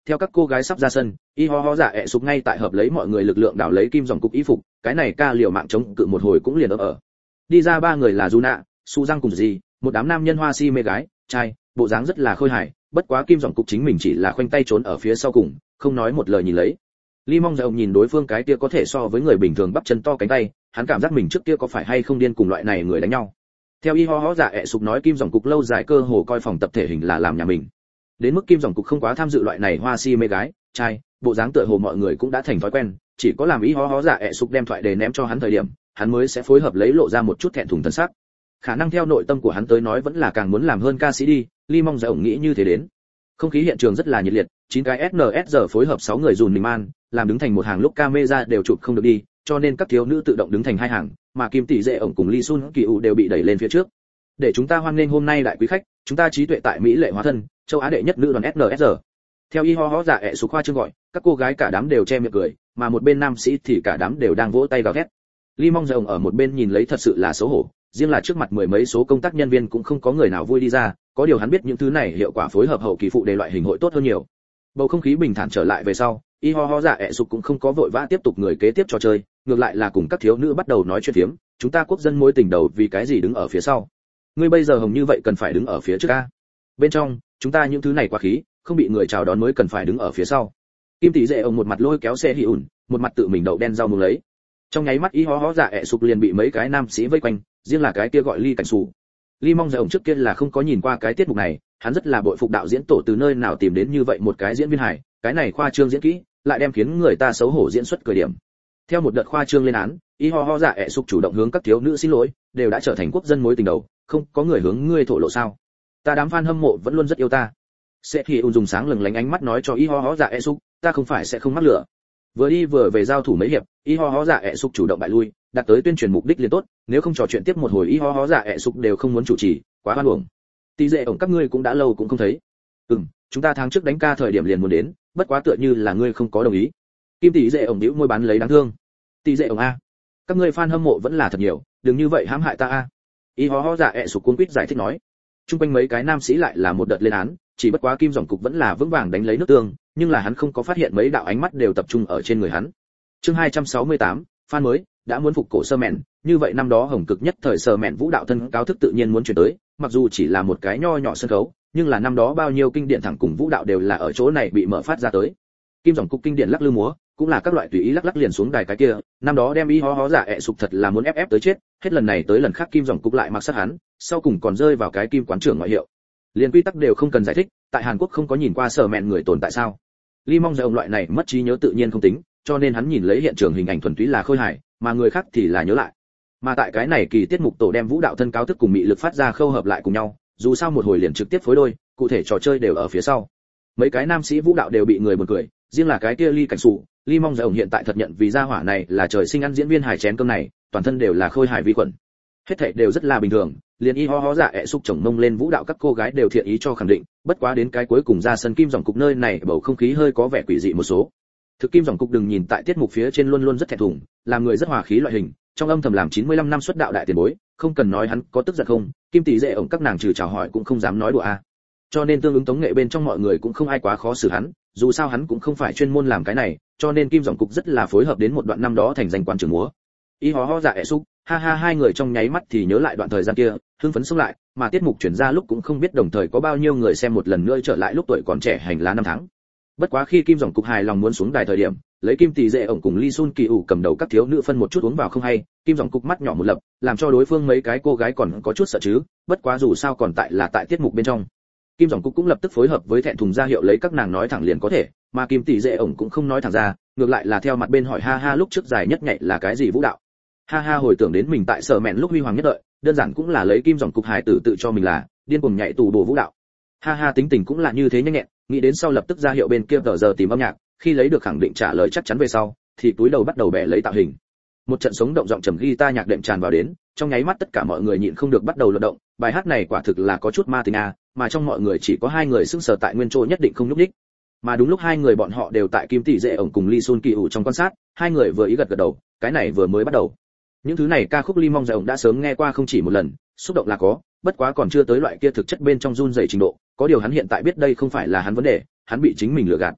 S1: theo các cô gái sắp ra sân, y ho ho dạ ẹ sụp ngay tại hợp lấy mọi người lực lượng đảo lấy kim dòng cục y phục, cái này ca liều mạng chống cự một hồi cũng liền ở. Đi ra ba người là Juna, Su Giang cùng gì, một đám nam nhân hoa si mê gái, trai, bộ dáng rất là khôi hài, bất quá kim dòng cục chính mình chỉ là khoanh tay trốn ở phía sau cùng, không nói một lời nhìn lấy. Ly Mong Dầu nhìn đối phương cái kia có thể so với người bình thường bắp chân to cánh tay, hắn cảm giác mình trước kia có phải hay không điên cùng loại này người đánh nhau. Theo y ho ho dạ ẹ sụp nói kim dòng cục lâu dài cơ hồ coi phòng tập thể hình là làm nhà mình. Đến mức kim dòng cục không quá tham dự loại này hoa si mê gái, trai, bộ dáng tựa hồ mọi người cũng đã thành thói quen, chỉ có làm y ho ho dạ ẹ sụp đem thoại đề ném cho hắn thời điểm, hắn mới sẽ phối hợp lấy lộ ra một chút thẹn thùng thần sắc. Khả năng theo nội tâm của hắn tới nói vẫn là càng muốn làm hơn ca sĩ đi, Ly Mong Dầu nghĩ như thế đến. Không khí hiện trường rất là nhiệt liệt, 9 cái SNSD phối hợp 6 người dùn mình man, làm đứng thành một hàng lúc camera đều chụp không được đi, cho nên các thiếu nữ tự động đứng thành hai hàng, mà Kim Tỷ Dệ ổng cùng Lee Sun Kỳ U đều bị đẩy lên phía trước. Để chúng ta hoan nghênh hôm nay đại quý khách, chúng ta trí tuệ tại Mỹ lệ hóa thân, châu Á đệ nhất nữ đoàn SNSD. Theo y ho ho dạ ẹ sụp khoa trương gọi, các cô gái cả đám đều che miệng cười, mà một bên nam sĩ thì cả đám đều đang vỗ tay gào thét. Lee Mong Dầu ở một bên nhìn lấy thật sự là xấu hổ, riêng là trước mặt mười mấy số công tác nhân viên cũng không có người nào vui đi ra, có điều hắn biết những thứ này hiệu quả phối hợp hậu kỳ phụ đề loại hình hội tốt hơn nhiều. Bầu không khí bình thản trở lại về sau, y ho ho dạ ẹ sụp cũng không có vội vã tiếp tục người kế tiếp trò chơi, ngược lại là cùng các thiếu nữ bắt đầu nói chuyện phiếm, chúng ta quốc dân mối tình đầu vì cái gì đứng ở phía sau, ngươi bây giờ hồng như vậy cần phải đứng ở phía trước a, bên trong chúng ta những thứ này quá khí, không bị người chào đón mới cần phải đứng ở phía sau. Kim Tỷ Dệ ông một mặt lôi kéo xe hì ủn, một mặt tự mình đậu đen rau muống lấy. Trong nháy mắt y ho ho dạ ẹ sụp liền bị mấy cái nam sĩ vây quanh, riêng là cái kia gọi Ly Cảnh Sủ. Ly Mong Dầu ông trước kia là không có nhìn qua cái tiết mục này, hắn rất là bội phục đạo diễn tổ từ nơi nào tìm đến như vậy một cái diễn viên hài, cái này khoa trương diễn kỹ, lại đem khiến người ta xấu hổ diễn xuất cười điểm. Theo một đợt khoa trương lên án, y ho ho dạ ẹ sụp chủ động hướng các thiếu nữ xin lỗi, đều đã trở thành quốc dân mối tình đầu, không có người hướng ngươi thổ lộ sao? Ta đám fan hâm mộ vẫn luôn rất yêu ta. Sẽ thì dùng sáng lừng lánh ánh mắt nói cho y ho ho dạ ẹ sụp, ta không phải sẽ không mắc lửa. Vừa đi vừa về giao thủ mấy hiệp, y ho ho dạ ẹ sụp chủ động bại lui, đạt tới tuyên truyền mục đích liền tốt, nếu không trò chuyện tiếp một hồi y ho ho dạ ẹ sụp đều không muốn chủ trì, quá hoan uổng. Tỷ Dệ ổng các ngươi cũng đã lâu cũng không thấy. Chúng ta tháng trước đánh ca thời điểm liền muốn đến, bất quá tựa như là ngươi không có đồng ý. Kim Tỷ Dệ ổng bĩu môi bán lấy đáng thương. Tỷ Dệ ổng a, các ngươi fan hâm mộ vẫn là thật nhiều, đừng như vậy hãm hại ta a. Y ho ho dạ ẹ sụp cuống quýt giải thích nói. Trung quanh mấy cái nam sĩ lại là một đợt lên án, chỉ bất quá Kim dòng cục vẫn là vững vàng đánh lấy nước tương, nhưng là hắn không có phát hiện mấy đạo ánh mắt đều tập trung ở trên người hắn. Chương 268, fan mới đã muốn phục cổ sơ mẹn, như vậy năm đó hồng cực nhất thời sơ mẹn vũ đạo thân cao thức tự nhiên muốn chuyển tới, mặc dù chỉ là một cái nho nhỏ sân khấu, nhưng là năm đó bao nhiêu kinh điển thẳng cùng vũ đạo đều là ở chỗ này bị mở phát ra tới. Kim dòng cục kinh điển lắc lư múa, cũng là các loại tùy ý lắc lắc liền xuống đài cái kia, năm đó đem y ho ho dạ ẹ sụp thật là muốn ép tới chết, hết lần này tới lần khác Kim dòng cục lại mặc sát hắn, sau cùng còn rơi vào cái kim quán trưởng ngoại hiệu. Liên quy tắc đều không cần giải thích, tại Hàn Quốc không có nhìn qua sở mẹn người tồn tại sao? Ly Mong Dầu loại này mất trí nhớ tự nhiên không tính, cho nên hắn nhìn lấy hiện trường hình ảnh thuần túy là khôi hài, mà người khác thì là nhớ lại. Mà tại cái này kỳ tiết mục tổ đem vũ đạo thân cao thức cùng mị lực phát ra khâu hợp lại cùng nhau, dù sao một hồi liền trực tiếp phối đôi, cụ thể trò chơi đều ở phía sau. Mấy cái nam sĩ vũ đạo đều bị người buồn cười, riêng là cái kia Ly Cảnh Sủ, Ly Mong Dầu hiện tại thật nhận vì gia hỏa này là trời sinh ăn diễn viên hài chén cơm này, toàn thân đều là khôi hài vi khuẩn. Hết thảy đều rất là bình thường, liền y ho ho dạ ẹ xúc chồng mông lên vũ đạo các cô gái đều thiện ý cho khẳng định, bất quá đến cái cuối cùng ra sân Kim dòng cục nơi này bầu không khí hơi có vẻ quỷ dị một số. Thực Kim dòng cục đừng nhìn tại tiết mục phía trên luôn luôn rất thẹn thùng, làm người rất hòa khí loại hình, trong âm thầm làm 95 năm xuất đạo đại tiền bối, không cần nói hắn có tức giận không, Kim Tỷ Dệ ổng các nàng trừ chào hỏi cũng không dám nói đùa a. Cho nên tương ứng tống nghệ bên trong mọi người cũng không ai quá khó xử hắn, dù sao hắn cũng không phải chuyên môn làm cái này, cho nên Kim dòng cục rất là phối hợp đến một đoạn năm đó thành danh quan trưởng múa. Y ho ho dạ ẹ xúc, ha ha, hai người trong nháy mắt thì nhớ lại đoạn thời gian kia, hưng phấn xông lại, mà tiết mục chuyển ra lúc cũng không biết đồng thời có bao nhiêu người xem một lần nữa trở lại lúc tuổi còn trẻ hành lá năm tháng. Bất quá khi Kim dòng cục hài lòng muốn xuống đài thời điểm, lấy Kim Tỷ Dệ ổng cùng Lee Sun Kỳ ủ cầm đầu các thiếu nữ phân một chút uống vào không hay, Kim dòng cục mắt nhỏ một lập, làm cho đối phương mấy cái cô gái còn có chút sợ chứ, bất quá dù sao còn tại tiết mục bên trong. Kim dòng cục cũng lập tức phối hợp với thẹn thùng ra hiệu lấy các nàng nói thẳng liền có thể, mà Kim Tỷ Dệ ổng cũng không nói thẳng ra, ngược lại là theo mặt bên hỏi ha ha lúc trước dài nhất nhảy là cái gì vũ đạo. Ha ha hồi tưởng đến mình tại sở mẹn lúc huy hoàng nhất đợi, đơn giản cũng là lấy Kim dòng cục hài tử tự cho mình là điên cuồng nhảy tù bổ vũ đạo. Ha ha tính tình cũng là như thế nhanh nhẹn, nghĩ đến sau lập tức ra hiệu bên kia tờ giờ tìm âm nhạc, khi lấy được khẳng định trả lời chắc chắn về sau, thì túi đầu bắt đầu bẻ lấy tạo hình. Một trận sống động giọng trầm guitar nhạc đệm tràn vào đến, trong nháy mắt tất cả mọi người nhịn không được bắt đầu luận động, bài hát này quả thực là có chút ma tính a, mà trong mọi người chỉ có hai người sững sờ tại nguyên chỗ nhất định không nhúc nhích. Mà đúng lúc hai người bọn họ đều tại Kim Tỷ Dệ ổng cùng Lee Sun Kỳ ủ trong quan sát, hai người vừa ý gật gật đầu, cái này vừa mới bắt đầu. Những thứ này ca khúc Lee Mong Dầu ổng đã sớm nghe qua không chỉ một lần, xúc động là có, bất quá còn chưa tới loại kia thực chất bên trong run rẩy trình độ, có điều hắn hiện tại biết đây không phải là hắn vấn đề, hắn bị chính mình lừa gạt.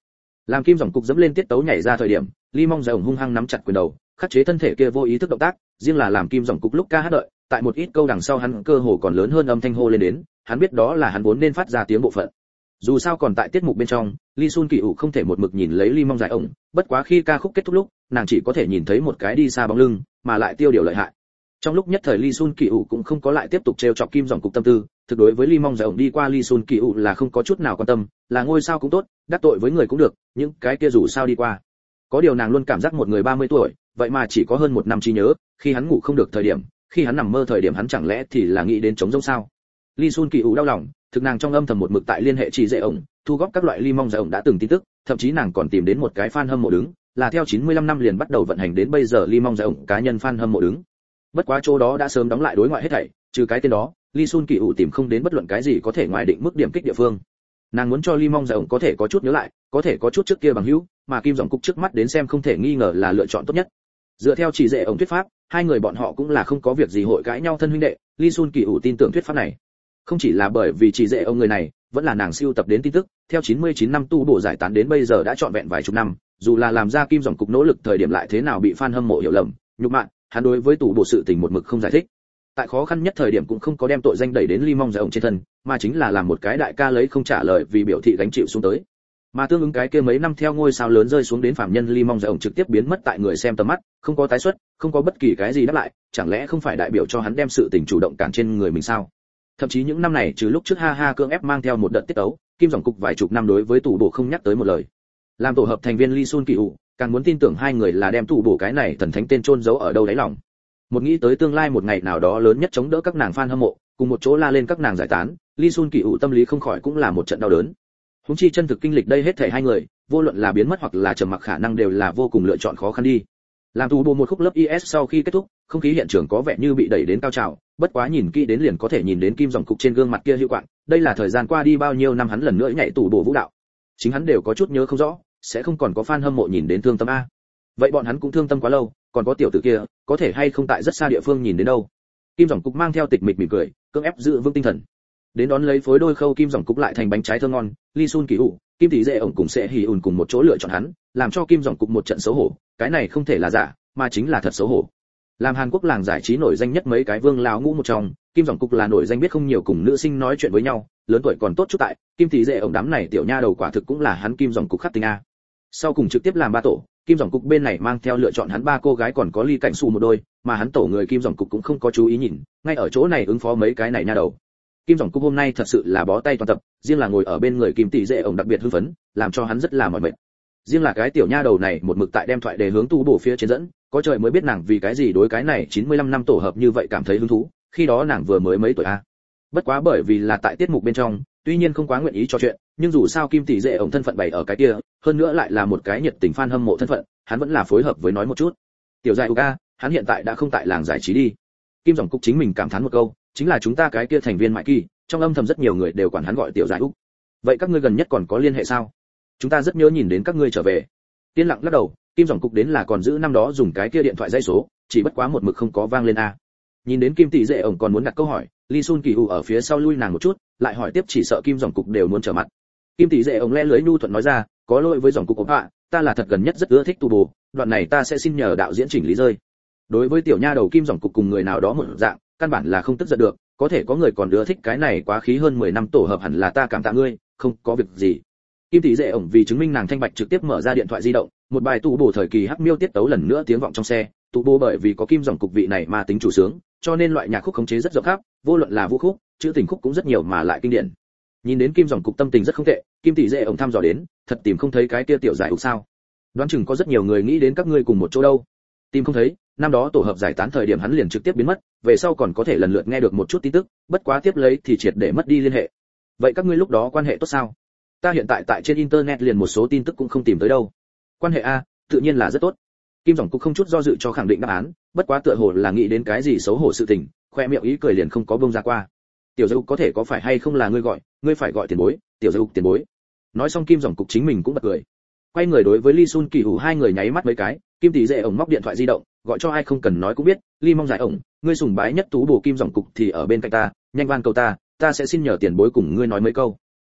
S1: Làm Kim Dòng Cục dẫm lên tiết tấu nhảy ra thời điểm, Ly Mong Giải ổng hung hăng nắm chặt quyền đầu, khắc chế thân thể kia vô ý thức động tác, riêng là làm Kim Dòng Cục lúc ca hát đợi, tại một ít câu đằng sau hắn cơ hồ còn lớn hơn âm thanh hô lên đến, hắn biết đó là hắn vốn nên phát ra tiếng bộ phận. Dù sao còn tại tiết mục bên trong, Lee Sun Kỳ ủ không thể một mực nhìn lấy Ly Mong Giải ổng, bất quá khi ca khúc kết thúc lúc, nàng chỉ có thể nhìn thấy một cái đi xa bóng lưng, mà lại tiêu điều lợi hại. Trong lúc nhất thời Lee Sun Kỳ ủ cũng không có lại tiếp tục trêu chọc Kim Dòng Cục tâm tư, thực đối với Ly Mong Giải ổng đi qua Lee Sun Kỳ ủ là không có chút nào quan tâm, là ngôi sao cũng tốt, đắc tội với người cũng được, những cái kia dù sao đi qua. Có điều nàng luôn cảm giác một người 30 tuổi, vậy mà chỉ có hơn một năm trí nhớ, khi hắn ngủ không được thời điểm, khi hắn nằm mơ thời điểm hắn chẳng lẽ thì là nghĩ đến trống rỗng sao? Lee Sun Kỳ ủ đau lòng, thực nàng trong âm thầm một mực tại liên hệ chỉ dễ ổng, thu góp các loại Ly Mong Giải ổng đã từng tin tức, thậm chí nàng còn tìm đến một cái fan hâm mộ đứng, là theo 95 năm liền bắt đầu vận hành đến bây giờ Ly Mong Giải ổng cá nhân fan hâm mộ đứng. Bất quá chỗ đó đã sớm đóng lại đối ngoại hết thảy, trừ cái tên đó, Lee Sun Kỳ ủ tìm không đến bất luận cái gì có thể ngoài định mức điểm kích địa phương. Nàng muốn cho Ly Mong Giải ổng có thể có chút nhớ lại, có thể có chút trước kia bằng hữu, mà Kim Dòng Cục trước mắt đến xem không thể nghi ngờ là lựa chọn tốt nhất. Dựa theo chỉ dễ ổng thuyết pháp, hai người bọn họ cũng là không có việc gì hội cãi nhau thân huynh đệ, Lee Sun Kỳ ủ tin tưởng thuyết pháp này. Không chỉ là bởi vì chỉ dễ ông người này, vẫn là nàng siêu tập đến tin tức, theo 99 năm tu bổ giải tán đến bây giờ đã trọn vẹn vài chục năm, dù là làm ra Kim Dòng Cục nỗ lực thời điểm lại thế nào bị fan hâm mộ hiểu lầm, nhục mạ, hắn đối với tủ bổ sự tình một mực không giải thích. Tại khó khăn nhất thời điểm cũng không có đem tội danh đẩy đến Ly Mong Giải ổng trên thân, mà chính là làm một cái đại ca lấy không trả lời vì biểu thị gánh chịu xuống tới. Mà tương ứng cái kia mấy năm theo ngôi sao lớn rơi xuống đến phạm nhân Ly Mong Giải ổng trực tiếp biến mất tại người xem tầm mắt, không có tái xuất, không có bất kỳ cái gì đáp lại, chẳng lẽ không phải đại biểu cho hắn đem sự tình chủ động cản trên người mình sao? Thậm chí những năm này trừ lúc trước ha ha cưỡng ép mang theo một đợt tiết tấu, Kim Dòng Cục vài chục năm đối với tủ bổ không nhắc tới một lời. Làm tổ hợp thành viên Lee Sun Kỳ ủ, càng muốn tin tưởng hai người là đem tủ bổ cái này thần thánh tên chôn giấu ở đâu đáy lòng. Một nghĩ tới tương lai một ngày nào đó lớn nhất chống đỡ các nàng fan hâm mộ, cùng một chỗ la lên các nàng giải tán, Lee Sun Kỳ ủ tâm lý không khỏi cũng là một trận đau đớn. Huống chi chân thực kinh lịch đây hết thảy hai người, vô luận là biến mất hoặc là trầm mặc khả năng đều là vô cùng lựa chọn khó khăn đi. Làm tủ bổ một khúc lớp IS sau khi kết thúc, không khí hiện trường có vẻ như bị đẩy đến cao trào, bất quá nhìn kỹ đến liền có thể nhìn đến Kim Dòng Cục trên gương mặt kia hữu quạng, đây là thời gian qua đi bao nhiêu năm hắn lần nữa nhảy tủ bổ vũ đạo. Chính hắn đều có chút nhớ không rõ, sẽ không còn có fan hâm mộ nhìn đến thương tâm a. Vậy bọn hắn cũng thương tâm quá lâu, còn có tiểu tử kia, có thể hay không tại rất xa địa phương nhìn đến đâu. Kim Dòng Cục mang theo tịch mịch mỉm cười, cưỡng ép giữ vững tinh thần. Đến đón lấy phối đôi khâu Kim Dòng Cục lại thành bánh trái thơm ngon, Lee Sun Kỳ ủ, Kim Tỷ Dệ ổng cùng sẽ hỉ ùn cùng một chỗ lựa chọn hắn, làm cho Kim Dòng Cục một trận xấu hổ, cái này không thể là giả, mà chính là thật xấu hổ. Làm Hàn Quốc làng giải trí nổi danh nhất mấy cái vương lão ngũ một trong, Kim Dòng Cục là nổi danh biết không nhiều cùng nữ sinh nói chuyện với nhau, lớn tuổi còn tốt chút tại, Kim Tỷ Dệ ổng đám này tiểu nha đầu quả thực cũng là hắn Kim Dòng Cục khắc tinh a. Sau cùng trực tiếp làm ba tổ, Kim Dòng Cục bên này mang theo lựa chọn hắn ba cô gái còn có Ly Cảnh Su một đôi, mà hắn tổ người Kim Dòng Cục cũng không có chú ý nhìn, ngay ở chỗ này ứng phó mấy cái này nha đầu. Kim Dòng Cục hôm nay thật sự là bó tay toàn tập, riêng là ngồi ở bên người Kim Tỷ Dệ ổng đặc biệt hưng phấn, làm cho hắn rất là mỏi mệt. Riêng là cái tiểu nha đầu này một mực tại đem thoại đề hướng tu bổ phía trên dẫn, có trời mới biết nàng vì cái gì đối cái này 95 năm tổ hợp như vậy cảm thấy hứng thú, khi đó nàng vừa mới mấy tuổi a. Bất quá bởi vì là tại tiết mục bên trong, tuy nhiên không quá nguyện ý trò chuyện, nhưng dù sao Kim Tỷ Dệ ổng thân phận bày ở cái kia, hơn nữa lại là một cái nhiệt tình fan hâm mộ thân phận, hắn vẫn là phối hợp với nói một chút. Tiểu Giải Uga, hắn hiện tại đã không tại làng giải trí đi. Kim Dòng Cục chính mình cảm thán một câu, chính là chúng ta cái kia thành viên Mại Kỳ, trong âm thầm rất nhiều người đều quản hắn gọi Tiểu Giải Úc. Vậy các ngươi gần nhất còn có liên hệ sao? Chúng ta rất nhớ nhìn đến các ngươi trở về. Tiên lặng lắc đầu, Kim Dòng Cục đến là còn giữ năm đó dùng cái kia điện thoại dây số, chỉ bất quá một mực không có vang lên a. Nhìn đến Kim Tỷ Dệ ổng còn muốn đặt câu hỏi, Lee Sun Kỳ ủ ở phía sau lui nàng một chút, lại hỏi tiếp chỉ sợ Kim Dòng Cục đều muốn trở mặt. Kim Tỷ Dệ ổng le lưới nhu thuận nói ra, có lỗi với Dòng Cục của bạn, ta là thật gần nhất rất ưa thích tu bổ, đoạn này ta sẽ xin nhờ đạo diễn chỉnh lý rơi. Đối với tiểu nha đầu Kim Dòng Cục cùng người nào đó một dạng, căn bản là không tức giận được, có thể có người còn ưa thích cái này quá khí hơn 10 năm tổ hợp hẳn là ta cảm tạ ngươi, không có việc gì. Kim Tỷ Dệ ổng vì chứng minh nàng thanh bạch trực tiếp mở ra điện thoại di động, một bài tủ bổ thời kỳ hắc miêu tiết tấu lần nữa tiếng vọng trong xe, tủ bổ bởi vì có Kim Dòng Cục vị này mà tính chủ sướng, cho nên loại nhạc khúc khống chế rất rộng khắp, vô luận là vũ khúc, chữ tình khúc cũng rất nhiều mà lại kinh điển. Nhìn đến Kim Dòng Cục tâm tình rất không tệ, Kim Tỷ Dệ ổng thăm dò đến, thật tìm không thấy cái kia tiểu giải ục sao? Đoán chừng có rất nhiều người nghĩ đến các ngươi cùng một chỗ đâu. Tìm không thấy, năm đó tổ hợp giải tán thời điểm hắn liền trực tiếp biến mất, về sau còn có thể lần lượt nghe được một chút tin tức, bất quá tiếp lấy thì triệt để mất đi liên hệ. Vậy các ngươi lúc đó quan hệ tốt sao? Ta hiện tại tại trên internet liền một số tin tức cũng không tìm tới đâu. Quan hệ a, tự nhiên là rất tốt. Kim Dòng Cục không chút do dự cho khẳng định đáp án, bất quá tựa hồ là nghĩ đến cái gì xấu hổ sự tình, khoe miệng ý cười liền không có bông ra qua. Tiểu Dâu có thể có phải hay không là ngươi gọi, ngươi phải gọi tiền bối, Tiểu Dâu tiền bối. Nói xong Kim Dòng Cục chính mình cũng bật cười. Quay người đối với Lee Sun Kỳ ủ hai người nháy mắt mấy cái, Kim Tỷ Dệ ổng móc điện thoại di động, gọi cho ai không cần nói cũng biết, Lee Mong Giải ổng, ngươi sùng bái nhất tú bổ Kim Dòng Cục thì ở bên cạnh ta, nhanh van cầu ta, ta sẽ xin nhờ tiền bối cùng ngươi nói mấy câu.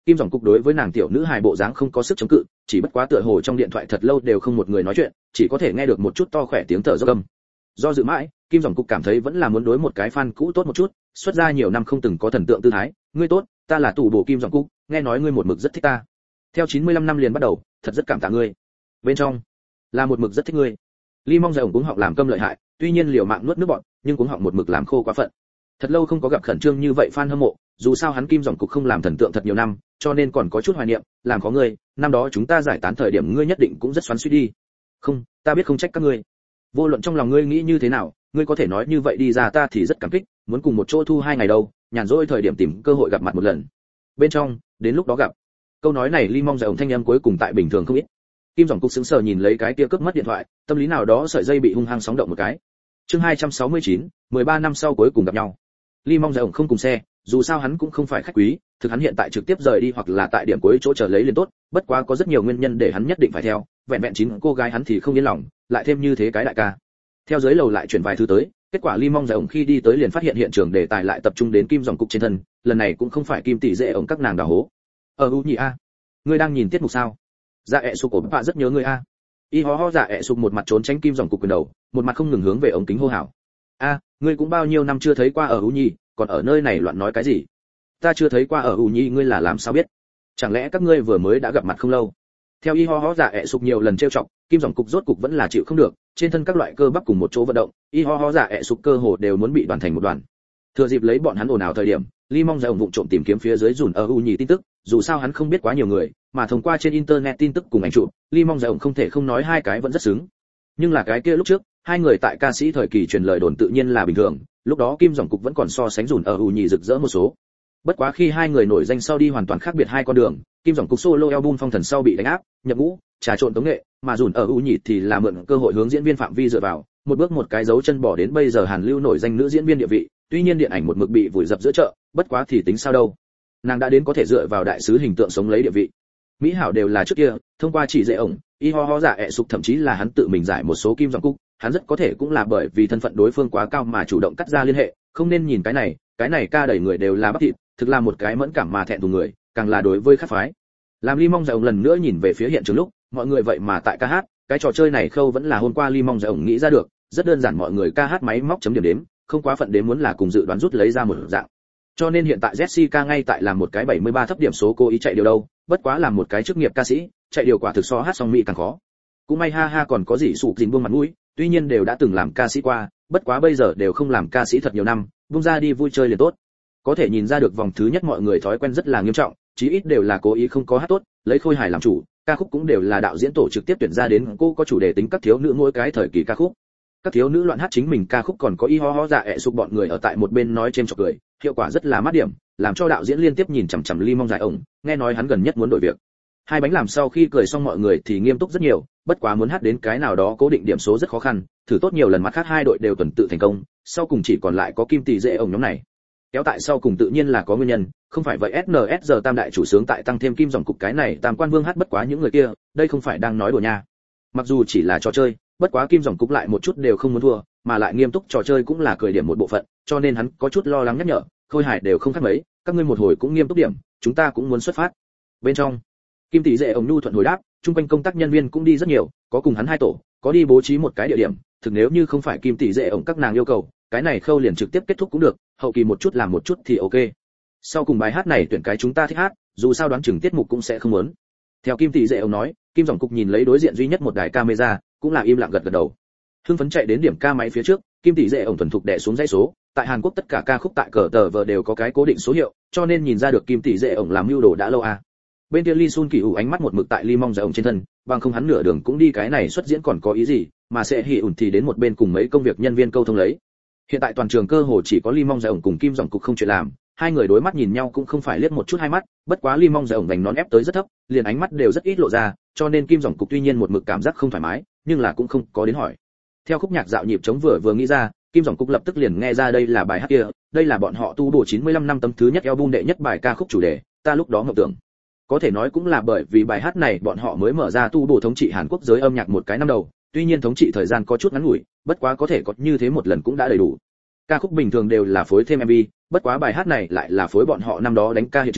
S1: Kim Dòng Cục đối với nàng tiểu nữ hài bộ dáng không có sức chống cự, chỉ bất quá tựa hồ trong điện thoại thật lâu đều không một người nói chuyện, chỉ có thể nghe được một chút to khỏe tiếng thở dốc âm. Do dự mãi, Kim Dòng Cục cảm thấy vẫn là muốn đối một cái fan cũ tốt một chút, xuất ra nhiều năm không từng có thần tượng tư thái, ngươi tốt, ta là tủ bổ Kim Dòng Cục, nghe nói ngươi một mực rất thích ta. Theo 95 năm liền bắt đầu, thật rất cảm tạ ngươi. Bên trong, là một mực rất thích ngươi. Ly Mong Dài ổng cuống họng làm câm lợi hại, tuy nhiên liều mạng nuốt nước bọt, nhưng cuống họng một mực làm khô quá phận. Thật lâu không có gặp khẩn trương như vậy fan hâm mộ, dù sao hắn Kim Dòng Cục không làm thần tượng thật nhiều năm, cho nên còn có chút hoài niệm, làm có ngươi, năm đó chúng ta giải tán thời điểm ngươi nhất định cũng rất xoắn xuýt đi. Không, ta biết không trách các ngươi. Vô luận trong lòng ngươi nghĩ như thế nào, ngươi có thể nói như vậy đi ra ta thì rất cảm kích, muốn cùng một chỗ thu 2 ngày đâu, nhàn rỗi thời điểm tìm cơ hội gặp mặt một lần. Bên trong, đến lúc đó gặp. Câu nói này Ly Mong Dài ổng thanh âm cuối cùng tại bình thường không ít. Kim Dòng Cục sững sờ nhìn lấy cái kia cướp mất điện thoại, tâm lý nào đó sợi dây bị hung hăng sóng động một cái. Chương 269, 13 năm sau cuối cùng gặp nhau. Ly Mong Dài ổng không cùng xe, dù sao hắn cũng không phải khách quý, thực hắn hiện tại trực tiếp rời đi hoặc là tại điểm cuối chỗ chờ lấy liền tốt, bất quá có rất nhiều nguyên nhân để hắn nhất định phải theo, vẹn vẹn 9 cô gái hắn thì không yên lòng, lại thêm như thế cái đại ca. Theo dưới lầu lại chuyển vài thứ tới, kết quả Ly Mong Dài ổng khi đi tới liền phát hiện hiện trường đề tài lại tập trung đến Kim Dòng Cục trên thân, lần này cũng không phải Kim tỷ dễ ổng các nàng đào hố. U nhị a, ngươi đang nhìn tiết mục sao? Dạ ẹ sục ổn bạ rất nhớ ngươi a. Y ho ho dạ ẹ sục một mặt trốn tránh Kim Dòng Cục quyền đầu, một mặt không ngừng hướng về ống kính hô hào. A, ngươi cũng bao nhiêu năm chưa thấy qua U nhị, còn ở nơi này loạn nói cái gì? Ta chưa thấy qua U nhị ngươi là làm sao biết? Chẳng lẽ các ngươi vừa mới đã gặp mặt không lâu? Theo Y ho ho dạ ẹ sục nhiều lần trêu chọc, Kim Dòng Cục rốt cục vẫn là chịu không được, trên thân các loại cơ bắp cùng một chỗ vận động, Y ho ho dạ ẹ sục cơ hồ đều muốn bị đoàn thành một đoàn. Thừa dịp lấy bọn hắn ồn ào thời điểm, Ly Mong Dài ổng vụng trộm tìm kiếm phía dưới dùn U nhị tin tức, dù sao hắn không biết quá nhiều người, mà thông qua trên internet tin tức cùng ảnh chụp, Ly Mong Dài ổng không thể không nói hai cái vẫn rất xứng. Nhưng là cái kia lúc trước, hai người tại ca sĩ thời kỳ truyền lời đồn tự nhiên là bình thường, lúc đó Kim Dòng Cục vẫn còn so sánh dùn U nhị rực rỡ một số. Bất quá khi hai người nổi danh sau đi hoàn toàn khác biệt hai con đường, Kim Dòng Cục solo album phong thần sau bị đánh áp, nhập ngũ, trà trộn tống nghệ, mà dùn U nhị thì là mượn cơ hội hướng diễn viên phạm vi dựa vào, một bước một cái dấu chân bỏ đến bây giờ Hàn Lưu nổi danh nữ diễn viên địa vị, tuy nhiên điện ảnh một mực bị vùi dập giữa chợ, bất quá thì tính sao đâu. Nàng đã đến có thể dựa vào đại sứ hình tượng sống lấy địa vị. Mỹ hảo đều là trước kia, thông qua chỉ dễ ổng, Y ho ho dạ ẹ sục thậm chí là hắn tự mình giải một số Kim Dòng Cục, hắn rất có thể cũng là bởi vì thân phận đối phương quá cao mà chủ động cắt ra liên hệ, không nên nhìn cái này ca đẩy người đều là bắp thịt, thực là một cái mẫn cảm mà thẹn thùng người, càng là đối với khác phái. Làm Ly Mong Dài ổng lần nữa nhìn về phía hiện trường lúc, mọi người vậy mà tại ca hát, cái trò chơi này khâu vẫn là hôm qua Ly Mong Dài ổng nghĩ ra được, rất đơn giản mọi người ca hát máy móc chấm điểm đếm, không quá phận đếm muốn là cùng dự đoán rút lấy ra một dạng. Cho nên hiện tại Jessica ngay tại làm một cái 73 thấp điểm số cố ý chạy điều đâu, bất quá làm một cái chức nghiệp ca sĩ, chạy điều quả thực so hát xong mỹ càng khó. Cũng may ha ha còn có gì sụp dính buông mặt mũi, tuy nhiên đều đã từng làm ca sĩ qua, bất quá bây giờ đều không làm ca sĩ thật nhiều năm, buông ra đi vui chơi liền tốt. Có thể nhìn ra được vòng thứ nhất mọi người thói quen rất là nghiêm trọng, chí ít đều là cố ý không có hát tốt, lấy Khôi Hài làm chủ, ca khúc cũng đều là đạo diễn tổ trực tiếp tuyển ra đến, cô có chủ đề tính các thiếu nữ mỗi cái thời kỳ ca khúc. Các thiếu nữ loạn hát chính mình ca khúc còn có Y ho ho dạ ẹ sục bọn người ở tại một bên nói chêm chọc cười, hiệu quả rất là mát điểm, làm cho đạo diễn liên tiếp nhìn chằm chằm Ly Mong Dài ổng, nghe nói hắn gần nhất muốn đổi việc. Hai bánh làm sau khi cười xong mọi người thì nghiêm túc rất nhiều, bất quá muốn hát đến cái nào đó cố định điểm số rất khó khăn, thử tốt nhiều lần mặt khác hai đội đều tuần tự thành công, sau cùng chỉ còn lại có Kim tỷ dễ ổng nhóm này. Kéo tại sau cùng tự nhiên là có nguyên nhân, không phải vậy SNSD tam đại chủ sướng tại tăng thêm Kim Dòng Cục cái này tam quan vương hát bất quá những người kia, đây không phải đang nói đùa nha. Mặc dù chỉ là trò chơi, bất quá Kim Dòng Cục lại một chút đều không muốn thua, mà lại nghiêm túc trò chơi cũng là cười điểm một bộ phận, cho nên hắn có chút lo lắng nhắc nhở, Khôi Hải đều không khác mấy, các ngươi một hồi cũng nghiêm túc điểm, chúng ta cũng muốn xuất phát. Bên trong, Kim tỷ dễ ổng nhu thuận hồi đáp, trung quanh công tác nhân viên cũng đi rất nhiều, có cùng hắn hai tổ, có đi bố trí một cái địa điểm, thực nếu như không phải Kim tỷ dễ ổng các nàng yêu cầu, cái này khâu liền trực tiếp kết thúc cũng được, hậu kỳ một chút làm một chút thì ok. Sau cùng bài hát này tuyển cái chúng ta thích hát, dù sao đoán chừng tiết mục cũng sẽ không muốn. Theo Kim tỷ dễ ổng nói, Kim Dòng Cục nhìn lấy đối diện duy nhất một đài camera, cũng là im lặng gật gật đầu. Hưng phấn chạy đến điểm ca máy phía trước, Kim tỷ dễ ổng thuần thục đè xuống dãy số, tại Hàn Quốc tất cả ca khúc tại cờ tờ vờ đều có cái cố định số hiệu, cho nên nhìn ra được Kim tỷ dễ ổng làm mưu đồ đã lâu à. Bên kia Lee Sun Kỳ ủ ánh mắt một mực tại Lee Mong Dài ổng trên thân, bằng không hắn nửa đường cũng đi cái này xuất diễn còn có ý gì, mà sẽ hỉ ủn thì đến một bên cùng mấy công việc nhân viên câu thông lấy. Hiện tại toàn trường cơ hồ chỉ có Lee Mong Dài ổng cùng Kim Dòng Cục không chuyện làm, hai người đối mắt nhìn nhau cũng không phải liếc một chút hai mắt, bất quá Lee Mong Dài ổng vành nón ép tới rất thấp, liền ánh mắt đều rất ít lộ ra, cho nên Kim Dòng Cục tuy nhiên một mực cảm giác không thoải mái, nhưng là cũng không có đến hỏi. Theo khúc nhạc dạo nhịp trống vừa nghĩ ra, Kim Dòng Cục lập tức liền nghe ra đây là bài hát kia, đây là bọn họ tu bổ 95 năm tấm thứ nhất album đệ nhất bài ca khúc chủ đề, ta lúc đó ngậm tưởng. Có thể nói cũng là bởi vì bài hát này bọn họ mới mở ra tu bổ thống trị Hàn Quốc giới âm nhạc một cái năm đầu, tuy nhiên thống trị thời gian có chút ngắn ngủi, bất quá có thể có như thế một lần cũng đã đầy đủ. Ca khúc bình thường đều là phối thêm MV, bất quá bài hát này lại là phối bọn họ năm đó đánh ca hiện trường,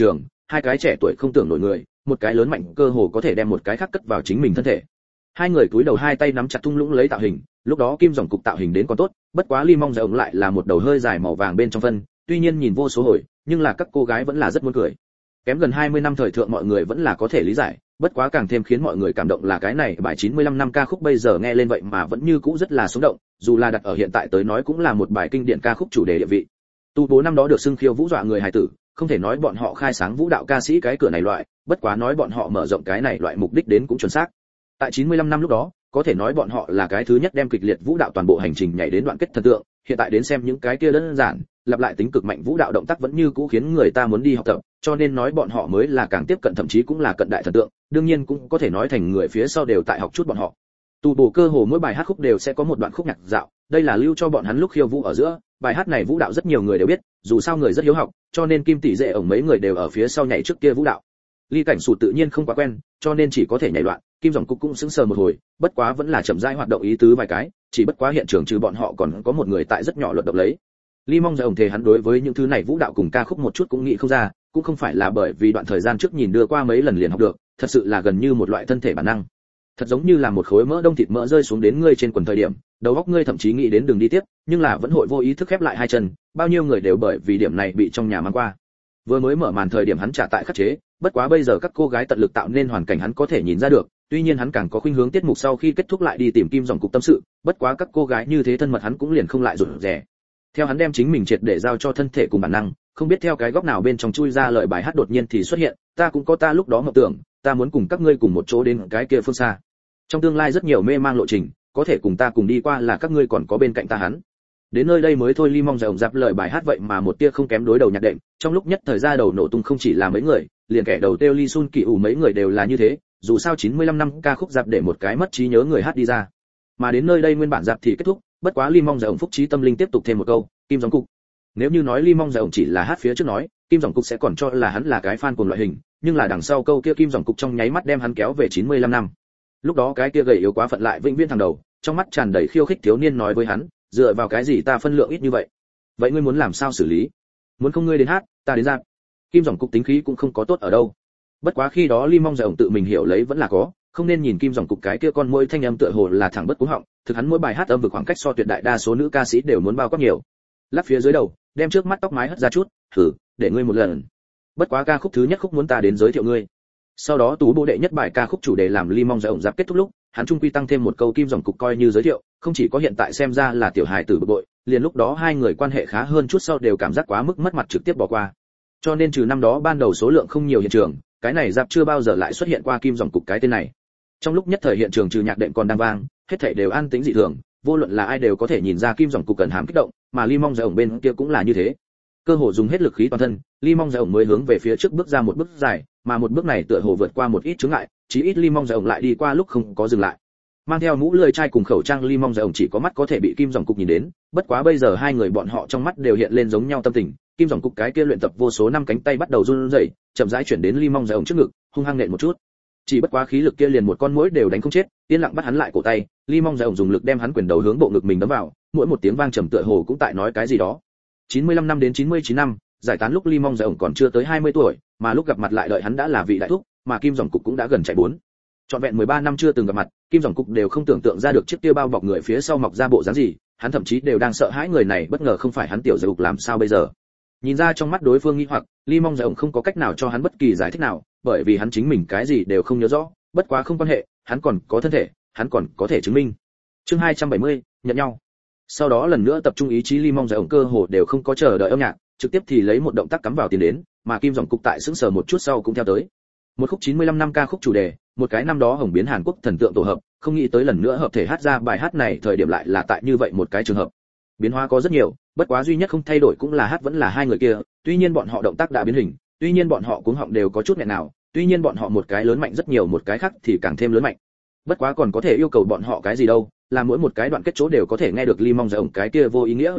S1: hai cái trẻ tuổi không tưởng nổi người, một cái lớn mạnh cơ hồ có thể đem một cái khác cất vào chính mình thân thể. Hai người cúi đầu hai tay nắm chặt thung lũng lấy tạo hình, lúc đó Kim Dòng Cục tạo hình đến còn tốt, bất quá Ly Mong Dòng lại là một đầu hơi dài màu vàng bên trong phân, tuy nhiên nhìn vô số hồi, nhưng là các cô gái vẫn là rất muốn cười. Kém gần 20 năm thời thượng mọi người vẫn là có thể lý giải, bất quá càng thêm khiến mọi người cảm động là cái này bài 95 năm ca khúc bây giờ nghe lên vậy mà vẫn như cũ rất là sống động, dù là đặt ở hiện tại tới nói cũng là một bài kinh điển ca khúc chủ đề địa vị. Tu bố năm đó được xưng khiêu vũ dọa người hài tử, không thể nói bọn họ khai sáng vũ đạo ca sĩ cái cửa này loại, bất quá nói bọn họ mở rộng cái này loại mục đích đến cũng chuẩn xác. Tại 95 năm lúc đó, có thể nói bọn họ là cái thứ nhất đem kịch liệt vũ đạo toàn bộ hành trình nhảy đến đoạn kết thần tượng, hiện tại đến xem những cái kia đơn giản, lặp lại tính cực mạnh vũ đạo động tác vẫn như cũ khiến người ta muốn đi học tập, cho nên nói bọn họ mới là càng tiếp cận thậm chí cũng là cận đại thần tượng, đương nhiên cũng có thể nói thành người phía sau đều tại học chút bọn họ. Tu bổ cơ hồ mỗi bài hát khúc đều sẽ có một đoạn khúc nhạc dạo, đây là lưu cho bọn hắn lúc khiêu vũ ở giữa, bài hát này vũ đạo rất nhiều người đều biết, dù sao người rất hiếu học, cho nên Kim Tỷ Dệ ổng mấy người đều ở phía sau nhảy trước kia vũ đạo. Ly Cảnh Sụt tự nhiên không quá quen, cho nên chỉ có thể nhảy loạn, Kim Dòng Cục cũng sững sờ một hồi, bất quá vẫn là chậm rãi hoạt động ý tứ vài cái, chỉ bất quá hiện trường trừ bọn họ còn có một người tại rất nhỏ luật động lấy. Ly Mong Dòng thề hắn đối với những thứ này vũ đạo cùng ca khúc một chút cũng nghĩ không ra, cũng không phải là bởi vì đoạn thời gian trước nhìn đưa qua mấy lần liền học được, thật sự là gần như một loại thân thể bản năng. Thật giống như là một khối mỡ đông thịt mỡ rơi xuống đến ngươi trên quần thời điểm, đầu óc ngươi thậm chí nghĩ đến đường đi tiếp, nhưng là vẫn hội vô ý thức khép lại hai chân, bao nhiêu người đều bởi vì điểm này bị trong nhà mang qua. Vừa mới mở màn thời điểm hắn trả tại khắc chế, bất quá bây giờ các cô gái tận lực tạo nên hoàn cảnh hắn có thể nhìn ra được, tuy nhiên hắn càng có khuynh hướng tiết mục sau khi kết thúc lại đi tìm Kim Dòng Cục tâm sự, bất quá các cô gái như thế thân mật hắn cũng liền không lại rụt rè. Theo hắn đem chính mình triệt để giao cho thân thể cùng bản năng, không biết theo cái góc nào bên trong chui ra lời bài hát đột nhiên thì xuất hiện, ta cũng có ta lúc đó mộng tưởng, ta muốn cùng các ngươi cùng một chỗ đến cái kia phương xa. Trong tương lai rất nhiều mê mang lộ trình, có thể cùng ta cùng đi qua là các ngươi còn có bên cạnh ta hắn. Đến nơi đây mới thôi Ly Mong Dòng dạp lời bài hát vậy mà một tia không kém đối đầu nhạc đệm, trong lúc nhất thời ra đầu nổ tung không chỉ là mấy người, liền kẻ đầu tiêu Ly Sun Kỳ ủ mấy người đều là như thế, dù sao 95 năm ca khúc dạp để một cái mất trí nhớ người hát đi ra. Mà đến nơi đây nguyên bản dạp thì kết thúc, bất quá Ly Mong Dòng phúc trí tâm linh tiếp tục thêm một câu, Kim Dòng Cục. Nếu như nói Ly Mong Dòng chỉ là hát phía trước nói, Kim Dòng Cục sẽ còn cho là hắn là cái fan cùng loại hình, nhưng là đằng sau câu kia Kim Dòng Cục trong nháy mắt đem hắn kéo về 95 năm. Lúc đó cái kia gầy yếu quá phận lại vĩnh viễn thằng đầu, trong mắt tràn đầy khiêu khích thiếu niên nói với hắn, dựa vào cái gì ta phân lượng ít như vậy? Vậy ngươi muốn làm sao xử lý? Muốn không ngươi đến hát, ta đến ra. Kim Dòng Cục tính khí cũng không có tốt ở đâu. Bất quá khi đó Ly Mong Dòng tự mình hiểu lấy vẫn là có, không nên nhìn Kim Dòng Cục cái kia con môi thanh âm tựa hồ là thẳng bất cú họng, thực hắn mỗi bài hát âm vực khoảng cách so tuyệt đại đa số nữ ca sĩ đều muốn bao quát nhiều. Lắc phía dưới đầu, đem trước mắt tóc mái hất ra chút, thử, để ngươi một lần. Bất quá ca khúc thứ nhất khúc muốn ta đến giới thiệu ngươi. Sau đó tú bộ đệ nhất bài ca khúc chủ đề làm Ly Mong Dòng giáp kết thúc lúc, hắn trung quy tăng thêm một câu Kim Dòng Cục coi như giới thiệu, không chỉ có hiện tại xem ra là tiểu hài tử bực bội, liền lúc đó hai người quan hệ khá hơn chút sau đều cảm giác quá mức mất mặt trực tiếp bỏ qua. Cho nên trừ năm đó ban đầu số lượng không nhiều hiện trường, cái này giáp chưa bao giờ lại xuất hiện qua Kim Dòng Cục cái tên này. Trong lúc nhất thời hiện trường trừ nhạc đệm còn đang vang, hết thảy đều an tĩnh dị thường, vô luận là ai đều có thể nhìn ra Kim Dòng Cục cần hàm kích động, mà Ly Mong Dòng bên kia cũng là như thế. Cơ hồ dùng hết lực khí toàn thân, Ly Mong Dòng mới hướng về phía trước bước ra một bước dài, mà một bước này tựa hồ vượt qua một ít chướng ngại, chí ít Ly Mong Dòng lại đi qua lúc không có dừng lại. Mang theo mũ lưỡi chai cùng khẩu trang Ly Mong Dòng chỉ có mắt có thể bị Kim Dòng Cục nhìn đến, bất quá bây giờ hai người bọn họ trong mắt đều hiện lên giống nhau tâm tình, Kim Dòng Cục cái kia luyện tập vô số năm cánh tay bắt đầu run rẩy, chậm rãi chuyển đến Ly Mong Dòng trước ngực, hung hăng nện một chút. Chỉ bất quá khí lực kia liền một con muỗi đều đánh không chết, yên lặng bắt hắn lại cổ tay, Ly Mong Dòng dùng lực đem hắn quyền đầu hướng bộ ngực mình đấm vào, mỗi một tiếng vang trầm tựa hồ cũng tại nói cái gì đó. 95 năm đến 99 năm, giải tán lúc Ly Mong Dòng còn chưa tới 20 tuổi, mà lúc gặp mặt lại đợi hắn đã là vị đại thúc, mà Kim Dòng Cục cũng đã gần chạy 4. Trọn vẹn 13 năm chưa từng gặp mặt, Kim Dòng Cục đều không tưởng tượng ra được chiếc kia bao bọc người phía sau mọc ra bộ dáng gì, hắn thậm chí đều đang sợ hãi người này bất ngờ không phải hắn tiểu Dòng làm sao bây giờ. Nhìn ra trong mắt đối phương nghi hoặc, Ly Mong Dòng không có cách nào cho hắn bất kỳ giải thích nào, bởi vì hắn chính mình cái gì đều không nhớ rõ, bất quá không quan hệ, hắn còn có thân thể, hắn còn có thể chứng minh. Chương 270, nhận nhau. Sau đó lần nữa tập trung ý chí Ly Mong Dòng cơ hồ đều không có chờ đợi âm nhạc, trực tiếp thì lấy một động tác cắm vào tiền đến, mà Kim Dòng Cục tại sững sờ một chút sau cũng theo tới. Một khúc 95 năm ca khúc chủ đề, một cái năm đó hồng biến Hàn Quốc thần tượng tổ hợp, không nghĩ tới lần nữa hợp thể hát ra bài hát này thời điểm lại là tại như vậy một cái trường hợp. Biến hóa có rất nhiều, bất quá duy nhất không thay đổi cũng là hát vẫn là hai người kia, tuy nhiên bọn họ động tác đã biến hình, tuy nhiên bọn họ cuống họng đều có chút nghẹn nào, tuy nhiên bọn họ một cái lớn mạnh rất nhiều một cái khác thì càng thêm lớn mạnh. Bất quá còn có thể yêu cầu bọn họ cái gì đâu, là mỗi một cái đoạn kết chỗ đều có thể nghe được Ly Mong Dòng cái kia vô ý nghĩa,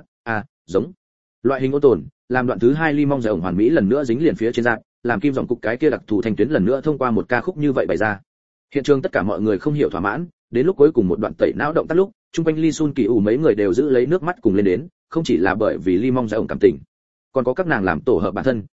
S1: giống. Loại hình ôn tồn, làm đoạn thứ hai Ly Mong Dòng hoàn mỹ lần nữa dính liền phía trên dạng, làm Kim Dòng Cục cái kia đặc thù thanh tuyến lần nữa thông qua một ca khúc như vậy bày ra. Hiện trường tất cả mọi người không hiểu thỏa mãn, đến lúc cuối cùng một đoạn tẩy não động tác lúc, chung quanh Ly Sun Kỳ ủ mấy người đều giữ lấy nước mắt cùng lên đến, không chỉ là bởi vì Ly Mong Dòng cảm tình, còn có các nàng làm tổ hợp bản thân,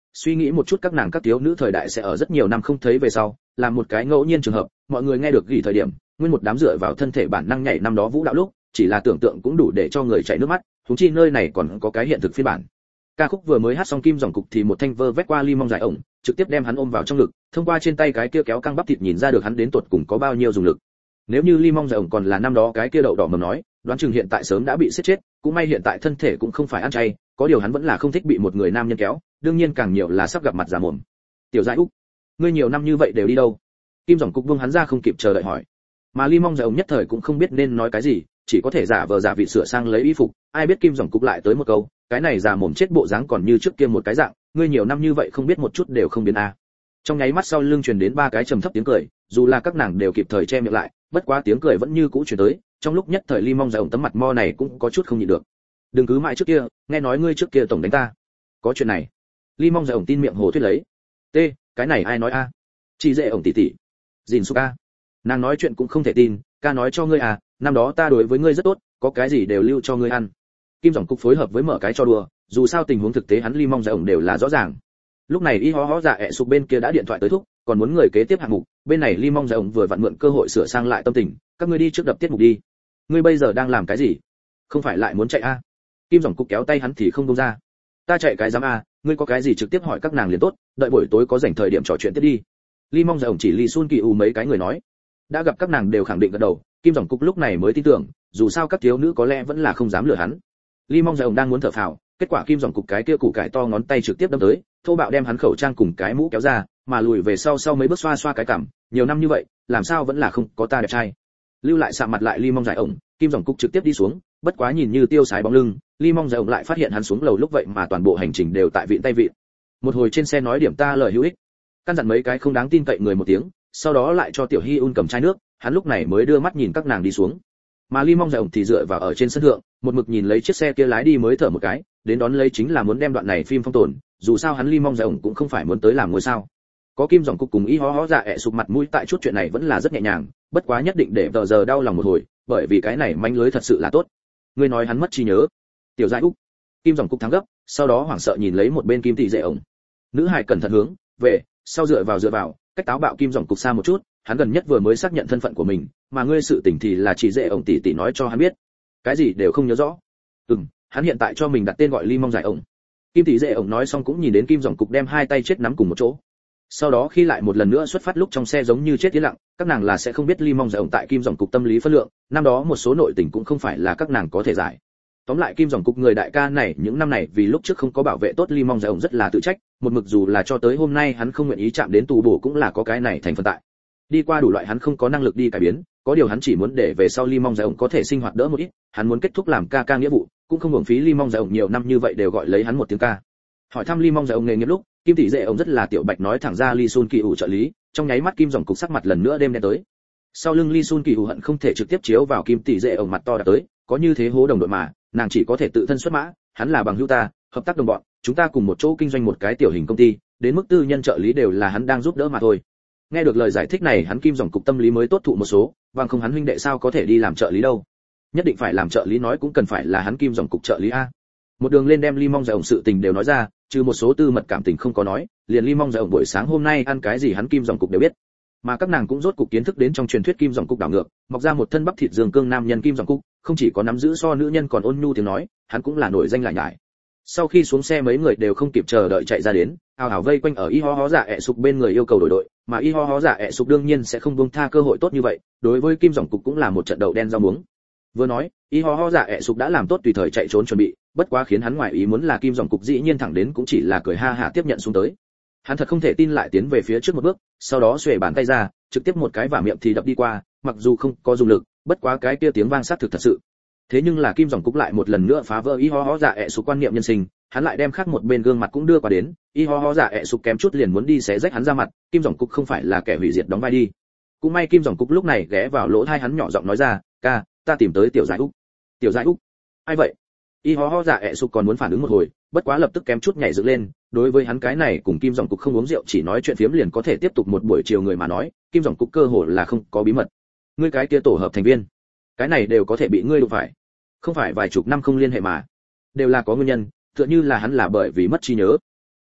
S1: suy nghĩ một chút các nàng các thiếu nữ thời đại sẽ ở rất nhiều năm không thấy về sau, làm một cái ngẫu nhiên trường hợp, mọi người nghe được gỉ thời điểm, nguyên một đám dựa vào thân thể bản năng nhảy năm đó vũ đạo lúc, chỉ là tưởng tượng cũng đủ để cho người chảy nước mắt, huống chi nơi này còn có cái hiện thực phiên bản. Ca khúc vừa mới hát xong Kim Dòng Cục thì một thanh vơ vét qua Ly Mong dài ổng, trực tiếp đem hắn ôm vào trong ngực, thông qua trên tay cái kia kéo căng bắp thịt nhìn ra được hắn đến tuột cùng có bao nhiêu dùng lực. Nếu như Ly Mong dài ổng còn là năm đó cái kia đậu đỏ mầm nói, đoán chừng hiện tại sớm đã bị giết chết, cũng may hiện tại thân thể cũng không phải ăn chay, có điều hắn vẫn là không thích bị một người nam nhân kéo, đương nhiên càng nhiều là sắp gặp mặt già mồm. Tiểu Giải Úc, ngươi nhiều năm như vậy đều đi đâu? Kim Dòng Cục buông hắn ra không kịp chờ đợi hỏi. Mà Ly Mong dài ổng nhất thời cũng không biết nên nói cái gì, chỉ có thể giả vờ giả vị sửa sang lấy y phục, ai biết Kim Dòng Cục lại tới một câu, cái này già mồm chết bộ dáng còn như trước kia một cái dạng, ngươi nhiều năm như vậy không biết một chút đều không biến a. Trong nháy mắt sau lưng truyền đến ba cái trầm thấp tiếng cười, dù là các nàng đều kịp thời che miệng lại, bất quá tiếng cười vẫn như cũ truyền tới, trong lúc nhất thời Ly Mong dài ổng tấm mặt mo này cũng có chút không nhịn được. Đừng cứ mãi trước kia, nghe nói ngươi trước kia tổng đánh ta. Có chuyện này. Ly Mong dài ổng tin miệng hồ thuyết lấy. T, cái này ai nói a? Chị dễ ổng tỷ tỷ. Dìn Su ca. Nàng nói chuyện cũng không thể tin, ca nói cho ngươi à, năm đó ta đối với ngươi rất tốt, có cái gì đều lưu cho ngươi ăn. Kim Dòng Cục phối hợp với mở cái cho đùa, dù sao tình huống thực tế hắn Ly Mong dài ổng đều là rõ ràng. Lúc này y ho dạ ẹ sụp bên kia đã điện thoại tới thúc, còn muốn người kế tiếp hạng mục, bên này Ly Mong dài ổng vừa vặn mượn cơ hội sửa sang lại tâm tình, các ngươi đi trước đập tiết mục đi. Ngươi bây giờ đang làm cái gì? Không phải lại muốn chạy a? Kim Dòng Cục kéo tay hắn thì không buông ra. Ta chạy cái dám a, ngươi có cái gì trực tiếp hỏi các nàng liền tốt, đợi buổi tối có rảnh thời điểm trò chuyện tiếp đi. Ly Mong dài ổng chỉ Ly Sun Kỳ U mấy cái người nói. Đã gặp các nàng đều khẳng định gật đầu, Kim Dòng Cục lúc này mới tin tưởng, dù sao các thiếu nữ có lẽ vẫn là không dám lừa hắn. Ly Mong dài ổng đang muốn thở phào, kết quả Kim Dòng Cục cái kia củ cải to ngón tay trực tiếp đâm tới, thô bạo đem hắn khẩu trang cùng cái mũ kéo ra, mà lùi về sau mấy bước xoa xoa cái cằm, nhiều năm như vậy, làm sao vẫn là không có ta đẹp trai. Lưu lại sạm mặt lại Ly Mong dài ổng, Kim Dòng Cục trực tiếp đi xuống, bất quá nhìn như tiêu sái bóng lưng, Ly Mong dài ổng lại phát hiện hắn xuống lầu lúc vậy mà toàn bộ hành trình đều tại vịn tay vịn. Một hồi trên xe nói điểm ta lời hữu ích, căn dặn mấy cái không đáng tin cậy người một tiếng, sau đó lại cho Tiểu Hi Un cầm chai nước, hắn lúc này mới đưa mắt nhìn các nàng đi xuống. Mà Ly Mong dài ổng thì dựa vào ở trên sân thượng, một mực nhìn lấy chiếc xe kia lái đi mới thở một cái, đến đón lấy chính là muốn đem đoạn này phim phong tồn, dù sao hắn Ly Mong dài ổng cũng không phải muốn tới làm ngôi sao. Có Kim Dòng Cục cùng y ho dạ ẹ sụp mặt mũi tại chút chuyện này vẫn là rất nhẹ nhàng, bất quá nhất định để tờ giờ đau lòng một hồi, bởi vì cái này manh lưới thật sự là tốt. Ngươi nói hắn mất trí nhớ. Tiểu Giải Úc. Kim Dòng Cục thắng gấp, sau đó hoảng sợ nhìn lấy một bên Kim tỷ dễ ổng. Nữ hải cẩn thận hướng về, sau dựa vào, cách táo bạo Kim Dòng Cục xa một chút, hắn gần nhất vừa mới xác nhận thân phận của mình, mà ngươi sự tình thì là chỉ dễ ổng tỷ nói cho hắn biết. Cái gì đều không nhớ rõ. Hắn hiện tại cho mình đặt tên gọi Ly Mong dài ổng. Kim tỷ dễ ổng nói xong cũng nhìn đến Kim Dòng Cục đem hai tay chết nắm cùng một chỗ. Sau đó khi lại một lần nữa xuất phát lúc trong xe giống như chết yên lặng, các nàng là sẽ không biết Ly Mong dài ổng tại Kim Dòng Cục tâm lý phân lượng, năm đó một số nội tình cũng không phải là các nàng có thể giải. Tóm lại Kim Dòng Cục người đại ca này những năm này vì lúc trước không có bảo vệ tốt Ly Mong dài ổng rất là tự trách, một mực dù là cho tới hôm nay hắn không nguyện ý chạm đến tù bổ cũng là có cái này thành phần tại. Đi qua đủ loại hắn không có năng lực đi cải biến, có điều hắn chỉ muốn để về sau Ly Mong dài ổng có thể sinh hoạt đỡ một ít, hắn muốn kết thúc làm ca nghĩa vụ, cũng không hưởng phí Ly Mong dài ổng nhiều năm như vậy đều gọi lấy hắn một tiếng ca. Hỏi thăm Ly Mong dài ổng nghề nghiệp lúc, Kim tỷ dễ ổng rất là tiểu bạch nói thẳng ra Ly Sun Kỳ ủ trợ lý, trong nháy mắt Kim Dòng Cục sắc mặt lần nữa đêm đen tới. Sau lưng Ly Sun Kỳ ủ hận không thể trực tiếp chiếu vào Kim tỷ dễ ổng mặt to đã tới, có như thế hố đồng đội mà, nàng chỉ có thể tự thân xuất mã, hắn là bằng hữu ta, hợp tác đồng bọn, chúng ta cùng một chỗ kinh doanh một cái tiểu hình công ty, đến mức tư nhân trợ lý đều là hắn đang giúp đỡ mà thôi. Nghe được lời giải thích này hắn Kim Dòng Cục tâm lý mới tốt thụ một số, bằng không hắn huynh đệ sao có thể đi làm trợ lý đâu. Nhất định phải làm trợ lý nói cũng cần phải là hắn Kim Dòng Cục trợ lý a. Một đường lên đem Ly Mong dài ổng sự tình đều nói ra, trừ một số tư mật cảm tình không có nói, liền Ly Mong dài ổng buổi sáng hôm nay ăn cái gì hắn Kim Dòng Cục đều biết. Mà các nàng cũng rốt cục kiến thức đến trong truyền thuyết Kim Dòng Cục đảo ngược, mọc ra một thân bắp thịt dương cương nam nhân Kim Dòng Cục, không chỉ có nắm giữ so nữ nhân còn ôn nhu tiếng nói, hắn cũng là nổi danh lại nhải. Sau khi xuống xe mấy người đều không kịp chờ đợi chạy ra đến, ào ào vây quanh ở y ho dạ ẹ sụp bên người yêu cầu đổi đội, mà y ho dạ ẹ sụp đương nhiên sẽ không buông tha cơ hội tốt như vậy, đối với Kim Dòng Cục cũng là một trận đậu đen rau muống. Vừa nói, y ho dạ ẹ sụp đã làm tốt tùy thời chạy trốn chuẩn bị, bất quá khiến hắn ngoài ý muốn là Kim Dòng Cục dĩ nhiên thẳng đến cũng chỉ là cười ha hả tiếp nhận xuống tới. Hắn thật không thể tin lại tiến về phía trước một bước, sau đó xuề bàn tay ra, trực tiếp một cái vả miệng thì đập đi qua, mặc dù không có dùng lực, bất quá cái kia tiếng vang sát thực thật sự. Thế nhưng là Kim Dòng Cục lại một lần nữa phá vỡ y ho dạ ẹ sụp quan niệm nhân sinh, hắn lại đem khác một bên gương mặt cũng đưa qua đến, y ho dạ ẹ sụp kém chút liền muốn đi xé rách hắn ra mặt, Kim Dòng Cục không phải là kẻ hủy diệt đóng vai đi. Cũng may Kim Dòng Cục lúc này ghé vào lỗ tai hắn nhỏ giọng nói ra, ca, ta tìm tới Tiểu Giải Úc. Tiểu Giải Úc? Ai vậy? Y ho dạ ẹ sụp còn muốn phản ứng một hồi, bất quá lập tức kém chút nhảy dựng lên, đối với hắn cái này cùng Kim Dòng Cục không uống rượu chỉ nói chuyện phiếm liền có thể tiếp tục một buổi chiều người mà nói, Kim Dòng Cục cơ hồ là không có bí mật. Ngươi cái kia tổ hợp thành viên, cái này đều có thể bị ngươi đụng phải. Không phải vài chục năm không liên hệ mà, đều là có nguyên nhân, tựa như là hắn là bởi vì mất trí nhớ.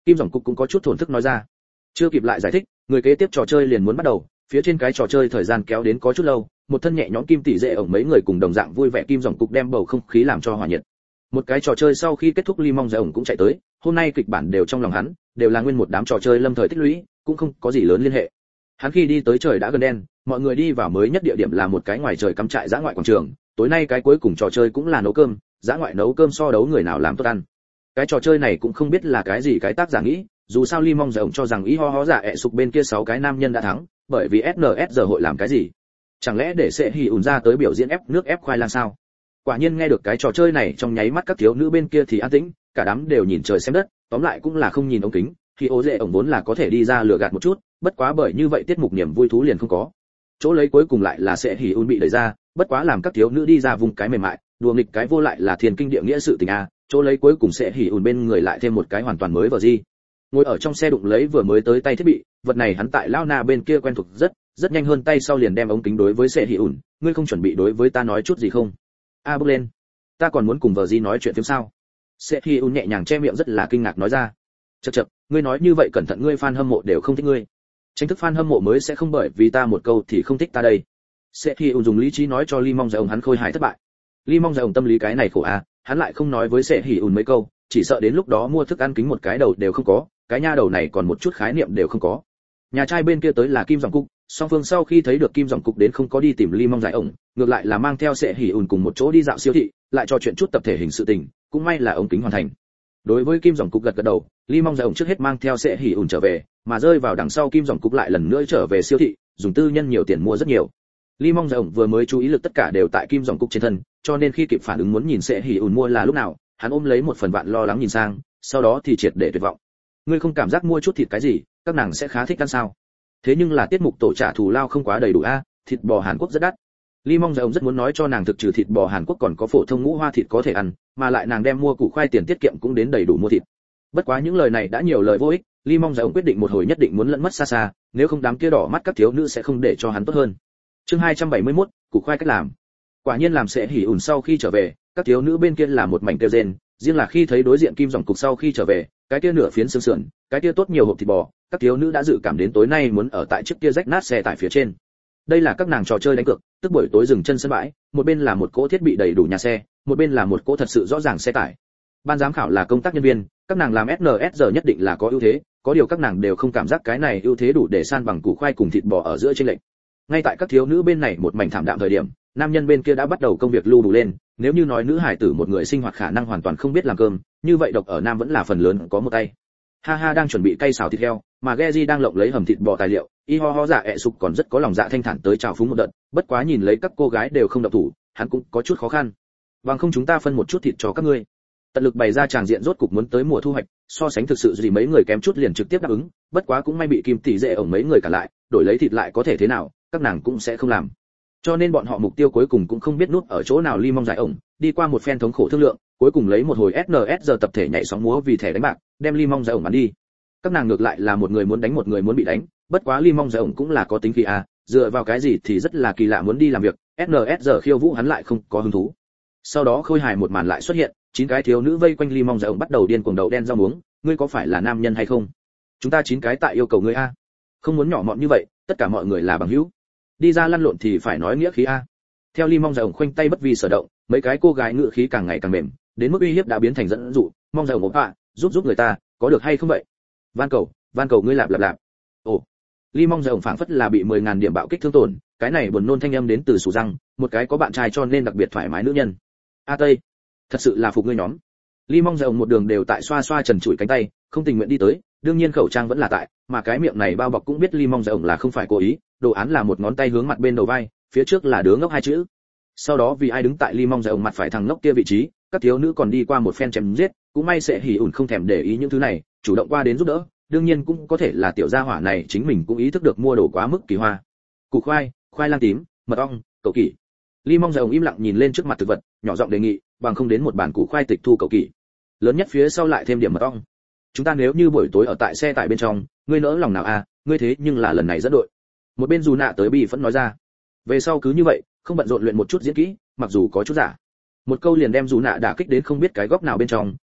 S1: Kim Dòng Cục cũng có chút thổn thức nói ra. Chưa kịp lại giải thích, người kế tiếp trò chơi liền muốn bắt đầu, phía trên cái trò chơi thời gian kéo đến có chút lâu, một thân nhẹ nhõm Kim tỷ dệ ổng mấy người cùng đồng dạng vui vẻ Kim Dòng Cục đem bầu không khí làm cho hòa nhiệt. Một cái trò chơi sau khi kết thúc, Ly Mong dệ ổng cũng chạy tới, hôm nay kịch bản đều trong lòng hắn, đều là nguyên một đám trò chơi lâm thời tích lũy, cũng không có gì lớn liên hệ. Hắn khi đi tới trời đã gần đen, mọi người đi vào mới nhất địa điểm là một cái ngoài trời cắm trại dã ngoại quảng trường, tối nay cái cuối cùng trò chơi cũng là nấu cơm, dã ngoại nấu cơm so đấu người nào làm tốt ăn. Cái trò chơi này cũng không biết là cái gì cái tác giả nghĩ, dù sao Ly Mong dệ ổng cho rằng ý ho ho giả ẹ sục bên kia 6 cái nam nhân đã thắng, bởi vì SNS giờ hội làm cái gì? Chẳng lẽ để sẽ hì ùn ra tới biểu diễn ép nước ép khoai lang sao? Quả nhiên nghe được cái trò chơi này trong nháy mắt các thiếu nữ bên kia thì an tĩnh, cả đám đều nhìn trời xem đất, tóm lại cũng là không nhìn ống kính, khi ố dệ ổng vốn là có thể đi ra lừa gạt một chút, bất quá bởi như vậy tiết mục niềm vui thú liền không có. Chỗ lấy cuối cùng lại là sẽ hì ùn bị đẩy ra, bất quá làm các thiếu nữ đi ra vùng cái mềm mại, đùa nghịch cái vô lại là thiên kinh địa nghĩa sự tình a, chỗ lấy cuối cùng sẽ hì ùn bên người lại thêm một cái hoàn toàn mới vào gì. Ngồi ở trong xe đụng lấy vừa mới tới tay thiết bị, vật này hắn tại Lao Na bên kia quen thuộc rất nhanh hơn tay sau liền đem ống kính đối với sẽ hì ùn, ngươi không chuẩn bị đối với ta nói chút gì không? A bước lên, ta còn muốn cùng vợ gì nói chuyện phim sao? Sẽ hì ùn nhẹ nhàng che miệng rất là kinh ngạc nói ra. Chậc, ngươi nói như vậy cẩn thận ngươi fan hâm mộ đều không thích ngươi. Chính thức fan hâm mộ mới sẽ không bởi vì ta một câu thì không thích ta đây. Sẽ hì ùn dùng lý trí nói cho Ly Mong dệ ổng hắn khôi hài thất bại. Ly Mong dệ ổng tâm lý cái này khổ a, hắn lại không nói với sẽ hì ùn mấy câu, chỉ sợ đến lúc đó mua thức ăn kính một cái đầu đều không có, cái nha đầu này còn một chút khái niệm đều không có. Nhà trai bên kia tới là Kim Dòng Cục, song phương sau khi thấy được Kim Dòng Cục đến không có đi tìm Ly Mong dại ổng, ngược lại là mang theo sẽ hỉ ùn cùng một chỗ đi dạo siêu thị, lại trò chuyện chút tập thể hình sự tình, cũng may là ống kính hoàn thành. Đối với Kim Dòng Cục gật gật đầu, Ly Mong dại ổng trước hết mang theo sẽ hỉ ùn trở về, mà rơi vào đằng sau Kim Dòng Cục lại lần nữa trở về siêu thị, dùng tư nhân nhiều tiền mua rất nhiều. Ly Mong dại ổng vừa mới chú ý lực tất cả đều tại Kim Dòng Cục trên thân, cho nên khi kịp phản ứng muốn nhìn sẽ hỉ ùn mua là lúc nào, hắn ôm lấy một phần vạn lo lắng nhìn sang, sau đó thì triệt để tuyệt vọng. Ngươi không cảm giác mua chút thịt cái gì, các nàng sẽ khá thích ăn sao? Thế nhưng là tiết mục tổ trả thù lao không quá đầy đủ a, thịt bò Hàn Quốc rất đắt. Ly Mong dạy ông rất muốn nói cho nàng thực trừ thịt bò Hàn Quốc còn có phổ thông ngũ hoa thịt có thể ăn, mà lại nàng đem mua củ khoai tiền tiết kiệm cũng đến đầy đủ mua thịt. Bất quá những lời này đã nhiều lời vô ích, Ly Mong dạy ông quyết định một hồi nhất định muốn lẫn mất xa xa, nếu không đám kia đỏ mắt các thiếu nữ sẽ không để cho hắn tốt hơn. Chương 271, củ khoai cách làm. Quả nhiên làm sẽ hỉ ủn sau khi trở về, các thiếu nữ bên kia là một mảnh kêu rên, riêng là khi thấy đối diện Kim Dòng Cục sau khi trở về, cái kia nửa phiến xương sườn, cái kia tốt nhiều hộp thịt bò, các thiếu nữ đã dự cảm đến tối nay muốn ở tại chiếc kia rách nát xe tải phía trên. Đây là các nàng trò chơi đánh cược, tức buổi tối dừng chân sân bãi, một bên là một cỗ thiết bị đầy đủ nhà xe, một bên là một cỗ thật sự rõ ràng xe tải. Ban giám khảo là công tác nhân viên, các nàng làm SNS giờ nhất định là có ưu thế, có điều các nàng đều không cảm giác cái này ưu thế đủ để san bằng củ khoai cùng thịt bò ở giữa chênh lệch. Ngay tại các thiếu nữ bên này một mảnh thảm đạm thời điểm, nam nhân bên kia đã bắt đầu công việc lưu đủ lên, nếu như nói nữ hải tử một người sinh hoạt khả năng hoàn toàn không biết làm cơm, như vậy độc ở nam vẫn là phần lớn có một tay. Ha ha đang chuẩn bị cay xào thịt heo, mà Geji đang lộng lấy hầm thịt bò tài liệu, y ho ho dạ ẹ sục còn rất có lòng dạ thanh thản tới chào phúng một đợt, bất quá nhìn lấy các cô gái đều không động thủ, hắn cũng có chút khó khăn. Bằng không chúng ta phân một chút thịt cho các ngươi. Tận lực bày ra tràng diện rốt cục muốn tới mùa thu hoạch, so sánh thực sự gì mấy người kém chút liền trực tiếp đáp ứng, bất quá cũng may bị Kim tỷ dệ ổng mấy người cả lại, đổi lấy thịt lại có thể thế nào, các nàng cũng sẽ không làm. Cho nên bọn họ mục tiêu cuối cùng cũng không biết nút ở chỗ nào. Ly Mong giải ổng, đi qua một phen thống khổ thương lượng, cuối cùng lấy một hồi SNS giờ tập thể nhảy sóng múa vì thẻ đánh bạc, đem Ly Mong giải ổng bắn đi. Các nàng ngược lại là một người muốn đánh một người muốn bị đánh, bất quá Ly Mong giải ổng cũng là có tính khí a, dựa vào cái gì thì rất là kỳ lạ muốn đi làm việc, SNS giờ khiêu vũ hắn lại không có hứng thú. Sau đó khôi hài một màn lại xuất hiện, 9 cái thiếu nữ vây quanh Ly Mong giải ổng bắt đầu điên cuồng đậu đen rau muống, ngươi có phải là nam nhân hay không? Chúng ta 9 cái tại yêu cầu ngươi a. Không muốn nhỏ mọn như vậy, tất cả mọi người là bằng hữu. Đi ra lăn lộn thì phải nói nghĩa khí a. Theo Ly Mong giải ổng khoanh tay bất vi sở động, mấy cái cô gái ngự khí càng ngày càng mềm, đến mức uy hiếp đã biến thành dẫn dụ, Mong giải ổng ạ, giúp người ta, có được hay không vậy? Van cầu ngươi lạp. Ồ. Ly Mong giải ổng phảng phất là bị 10.000 điểm bạo kích thương tổn, cái này buồn nôn thanh âm đến từ sù răng, một cái có bạn trai cho nên đặc biệt thoải mái nữ nhân. A Tây, thật sự là phục ngươi nhóm. Ly Mong giải ổng một đường đều tại xoa xoa trần trụi cánh tay, không tình nguyện đi tới, đương nhiên khẩu trang vẫn là tại, mà cái miệng này bao bọc cũng biết Ly Mong giải ổng là không phải cố ý, đồ án là một ngón tay hướng mặt bên đầu vai, phía trước là đứa ngốc hai chữ. Sau đó vì ai đứng tại Ly Mong giải ổng mặt phải thằng ngốc kia vị trí, các thiếu nữ còn đi qua một phen chém giết, cũng may sẽ hỉ ủn không thèm để ý những thứ này, chủ động qua đến giúp đỡ, đương nhiên cũng có thể là tiểu gia hỏa này chính mình cũng ý thức được mua đồ quá mức kỳ hoa. Củ khoai, khoai lang tím, mật ong, cậu kỷ. Ly Mong giải ổng im lặng nhìn lên trước mặt thực vật, nhỏ giọng đề nghị, bằng không đến một bàn củ khoai tịch thu cậu kỷ. Lớn nhất phía sau lại thêm điểm mật ong. Chúng ta nếu như buổi tối ở tại xe tải bên trong, ngươi nỡ lòng nào à, ngươi thế nhưng là lần này dẫn đội. Một bên dù nạ tới bị vẫn nói ra. Về sau cứ như vậy, không bận rộn luyện một chút diễn kỹ, mặc dù có chút giả. Một câu liền đem dù nạ đả kích đến không biết cái góc nào bên trong,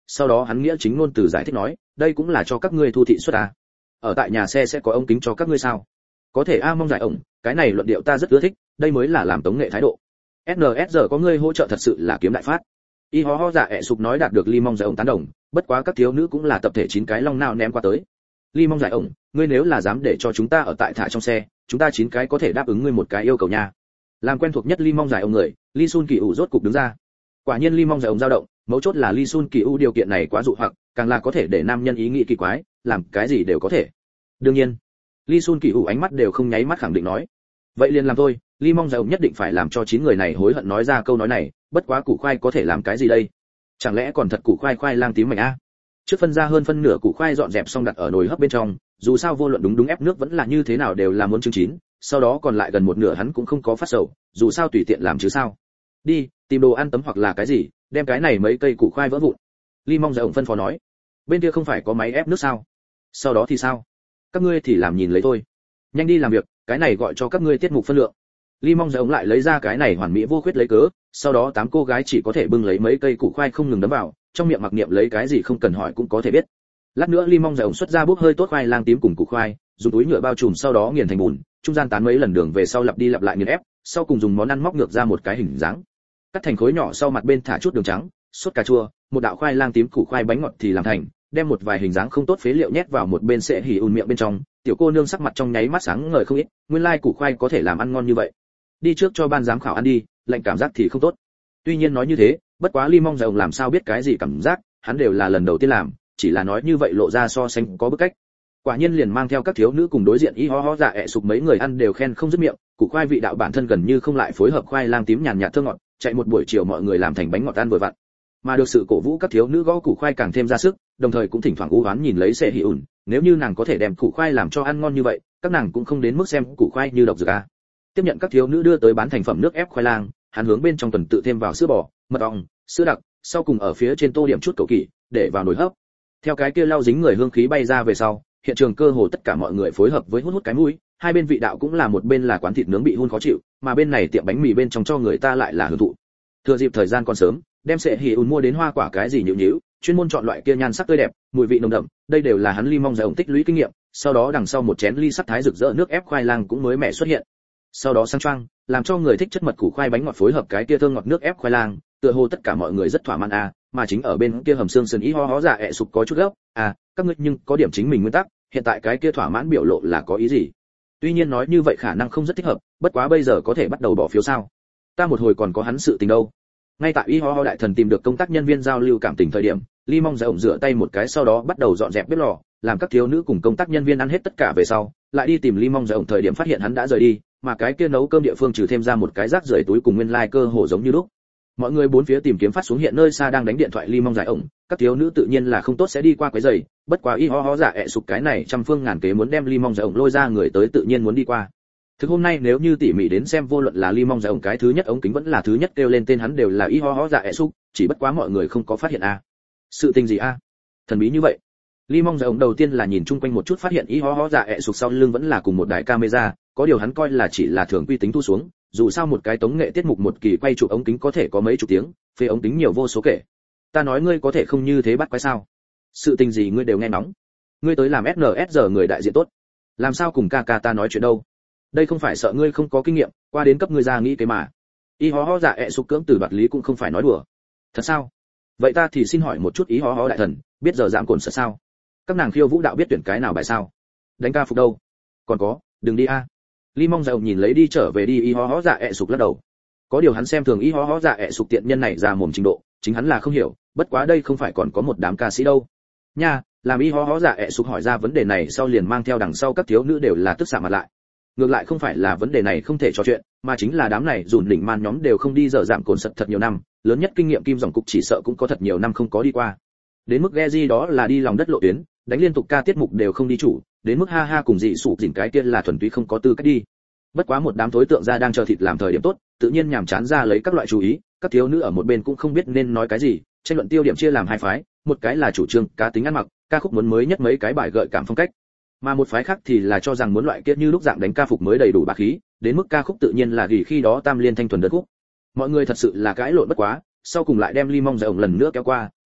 S1: sau đó hắn nghĩa chính ngôn từ giải thích nói, đây cũng là cho các ngươi thu thị suất à. Ở tại nhà xe sẽ có ống kính cho các ngươi sao? Có thể a, mong giải ổng, cái này luận điệu ta rất ưa thích, đây mới là làm tống nghệ thái độ. SNSR có ngươi hỗ trợ thật sự là kiếm đại phát. Y ho ho dạ ẹ sụp nói đạt được Ly mong giải ổng tán đồng, bất quá các thiếu nữ cũng là tập thể 9 cái long nào ném qua tới. Ly mong giải ổng, ngươi nếu là dám để cho chúng ta ở tại thả trong xe, chúng ta 9 cái có thể đáp ứng ngươi một cái yêu cầu nha. Làm quen thuộc nhất Ly mong giải ổng người, Lee Sun Kỳ U rốt cục đứng ra. Quả nhiên Ly mong giải ổng dao động, mấu chốt là Lee Sun Kỳ U điều kiện này quá dụ hoặc, càng là có thể để nam nhân ý nghĩ kỳ quái, làm cái gì đều có thể. Đương nhiên, Lee Sun Kỳ U ánh mắt đều không nháy mắt khẳng định nói, vậy liền làm thôi. Lee mong giải ổng nhất định phải làm cho 9 người này hối hận nói ra câu nói này, bất quá củ khoai có thể làm cái gì đây? Chẳng lẽ còn thật củ khoai lang tím mảnh a? Trước phân ra hơn phân nửa củ khoai dọn dẹp xong đặt ở nồi hấp bên trong, dù sao vô luận đúng ép nước vẫn là như thế nào đều là muốn trứng chín, sau đó còn lại gần một nửa hắn cũng không có phát sầu, dù sao tùy tiện làm chứ sao. Đi, tìm đồ ăn tấm hoặc là cái gì, đem cái này mấy cây củ khoai vỡ vụn. Ly mong giải ổng phân phó nói. Bên kia không phải có máy ép nước sao? Sau đó thì sao? Các ngươi thì làm nhìn lấy thôi. Nhanh đi làm việc, cái này gọi cho các ngươi tiết mục phân lượng. Ly mong giải ổng lại lấy ra cái này hoàn mỹ vô khuyết lấy cớ, sau đó 8 cô gái chỉ có thể bưng lấy mấy cây củ khoai không ngừng đấm vào, trong miệng mặc niệm lấy cái gì không cần hỏi cũng có thể biết. Lát nữa Ly mong giải ổng xuất ra bốc hơi tốt khoai lang tím cùng củ khoai, dùng túi nhựa bao trùm sau đó nghiền thành bùn, trung gian tán mấy lần đường về sau lặp đi lặp lại nghiền ép, sau cùng dùng món ăn móc ngược ra một cái hình dáng. Cắt thành khối nhỏ sau mặt bên thả chút đường trắng, sốt cà chua, một đạo khoai lang tím củ khoai bánh ngọt thì làm thành, đem một vài hình dáng không tốt phế liệu nhét vào một bên sẽ hỉ ùn miệng bên trong, tiểu cô nương sắc mặt trong nháy mắt sáng ngời không ít, nguyên lai củ khoai có thể làm ăn ngon như vậy. Đi trước cho ban giám khảo ăn đi, lạnh cảm giác thì không tốt. Tuy nhiên nói như thế, bất quá Ly mong giải ổng làm sao biết cái gì cảm giác, hắn đều là lần đầu tiên làm, chỉ là nói như vậy lộ ra so sánh có bức cách. Quả nhiên liền mang theo các thiếu nữ cùng đối diện y ho ho dạ ẹ sụp mấy người ăn đều khen không dứt miệng, củ khoai vị đạo bản thân gần như không lại phối hợp khoai lang tím nhàn nhạt thơm ngọt, chạy một buổi chiều mọi người làm thành bánh ngọt ăn vừa vặn. Mà được sự cổ vũ các thiếu nữ gõ củ khoai càng thêm ra sức, đồng thời cũng thỉnh thoảng u oán nhìn lấy Sẽ Hỉ ùn, nếu như nàng có thể đem củ khoai làm cho ăn ngon như vậy, các nàng cũng không đến mức xem củ khoai như độc dược a. Tiếp nhận các thiếu nữ đưa tới bán thành phẩm nước ép khoai lang, hắn hướng bên trong tuần tự thêm vào sữa bò, mật ong, sữa đặc, sau cùng ở phía trên tô điểm chút cầu kỳ, để vào nồi hấp. Theo cái kia lau dính người hương khí bay ra về sau, hiện trường cơ hồ tất cả mọi người phối hợp với hút cái mũi, hai bên vị đạo cũng là một bên là quán thịt nướng bị hun khó chịu, mà bên này tiệm bánh mì bên trong cho người ta lại là hưởng thụ. Thừa dịp thời gian còn sớm, đem Sẽ Hỉ ùn mua đến hoa quả cái gì nhũ nhũ, chuyên môn chọn loại kia nhan sắc tươi đẹp, mùi vị nồng đậm, đây đều là hắn Ly mong giải ổng tích lũy kinh nghiệm, sau đó đằng sau một chén ly sắc thái rực rỡ nước ép khoai lang cũng mới mẻ xuất hiện. Sau đó sang choang, làm cho người thích chất mật củ khoai bánh ngọt phối hợp cái kia thơm ngọt nước ép khoai lang, tựa hồ tất cả mọi người rất thỏa mãn a, mà chính ở bên kia hầm xương sườn ý ho ho dạ ẹ sụp có chút gấp, các ngươi nhưng có điểm chính mình nguyên tắc, hiện tại cái kia thỏa mãn biểu lộ là có ý gì? Tuy nhiên nói như vậy khả năng không rất thích hợp, bất quá bây giờ có thể bắt đầu bỏ phiếu sao? Ta một hồi còn có hắn sự tình đâu. Ngay tại y ho ho đại thần tìm được công tác nhân viên giao lưu cảm tình thời điểm, Ly mong giải ổng rửa tay một cái sau đó bắt đầu dọn dẹp bếp lò, làm các thiếu nữ cùng công tác nhân viên ăn hết tất cả về sau, lại đi tìm Ly mong giải ổng thời điểm phát hiện hắn đã rời đi, mà cái kia nấu cơm địa phương trừ thêm ra một cái rác rưởi túi cùng nguyên lai cơ hồ giống như lúc. Mọi người bốn phía tìm kiếm phát xuống hiện nơi xa đang đánh điện thoại Ly mong giải ổng, các thiếu nữ tự nhiên là không tốt sẽ đi qua quấy rầy, bất quá y ho ho dạ ẹ sụp cái này trăm phương ngàn kế muốn đem Ly mong giải ổng lôi ra người tới tự nhiên muốn đi qua. Thực hôm nay nếu như tỉ mỉ đến xem vô luận là Ly mong giải ổng cái thứ nhất ống kính vẫn là thứ nhất kêu lên tên hắn đều là y ho ho dạ ẹ sụp, chỉ bất quá mọi người không có phát hiện sự tình gì thần bí như vậy. Ly mong giải ổng đầu tiên là nhìn chung quanh một chút phát hiện y ho ho dạ ẹ sụp sau lưng vẫn là cùng một đài camera, có điều hắn coi là chỉ là thường quy tính thu xuống, dù sao một cái tống nghệ tiết mục một kỳ quay chụp ống kính có thể có mấy chục tiếng, phê ống kính nhiều vô số kể. Ta nói ngươi có thể không như thế bắt quái sao? Sự tình gì ngươi đều nghe nóng. Ngươi tới làm SNSD người đại diện tốt, làm sao cùng ca ca ta nói chuyện đâu? Đây không phải sợ ngươi không có kinh nghiệm, qua đến cấp ngươi ra nghĩ cái mà. Y ho ho dạ ẹ sụp cưỡng từ đoạt lý cũng không phải nói đùa. Thật sao? Vậy ta thì xin hỏi một chút ý ho ho đại thần, biết giờ giảm cồn sợ sao? Các nàng khiêu vũ đạo biết tuyển cái nào bài sao? Đánh ca phục đâu? Còn có, đừng đi Ly mong giải ổng nhìn lấy đi trở về đi y ho ho dạ ẹ sụp lắc đầu. Có điều hắn xem thường y ho ho dạ ẹ sụp tiện nhân này ra mồm trình độ, chính hắn là không hiểu, bất quá đây không phải còn có một đám ca sĩ đâu. Nha, làm y ho ho dạ ẹ sụp hỏi ra vấn đề này sau liền mang theo đằng sau các thiếu nữ đều là tức xạ mặt lại. Ngược lại không phải là vấn đề này không thể trò chuyện, mà chính là đám này dùn đỉnh man nhóm đều không đi giờ giảm cồn sật thật nhiều năm, lớn nhất kinh nghiệm kim dòng cục chỉ sợ cũng có thật nhiều năm không có đi qua. Đến mức Geji đó là đi lòng đất lộ tuyến, đánh liên tục ca tiết mục đều không đi chủ, đến mức ha ha cùng dị sụp dỉn cái kia là thuần túy không có tư cách đi. Bất quá một đám tối tượng ra đang chờ thịt làm thời điểm tốt, tự nhiên nhàm chán ra lấy các loại chú ý, các thiếu nữ ở một bên cũng không biết nên nói cái gì, tranh luận tiêu điểm chia làm hai phái, một cái là chủ trương cá tính ăn mặc, ca khúc muốn mới nhất mấy cái bài gợi cảm phong cách, mà một phái khác thì là cho rằng muốn loại kia như lúc dạng đánh ca phục mới đầy đủ bá khí, đến mức ca khúc tự nhiên là gỉ khi đó tam liên thanh thuần đơn khúc. Mọi người thật sự là cãi lộn bất quá, sau cùng lại đem Ly mong giải ổng lần nữa kéo qua,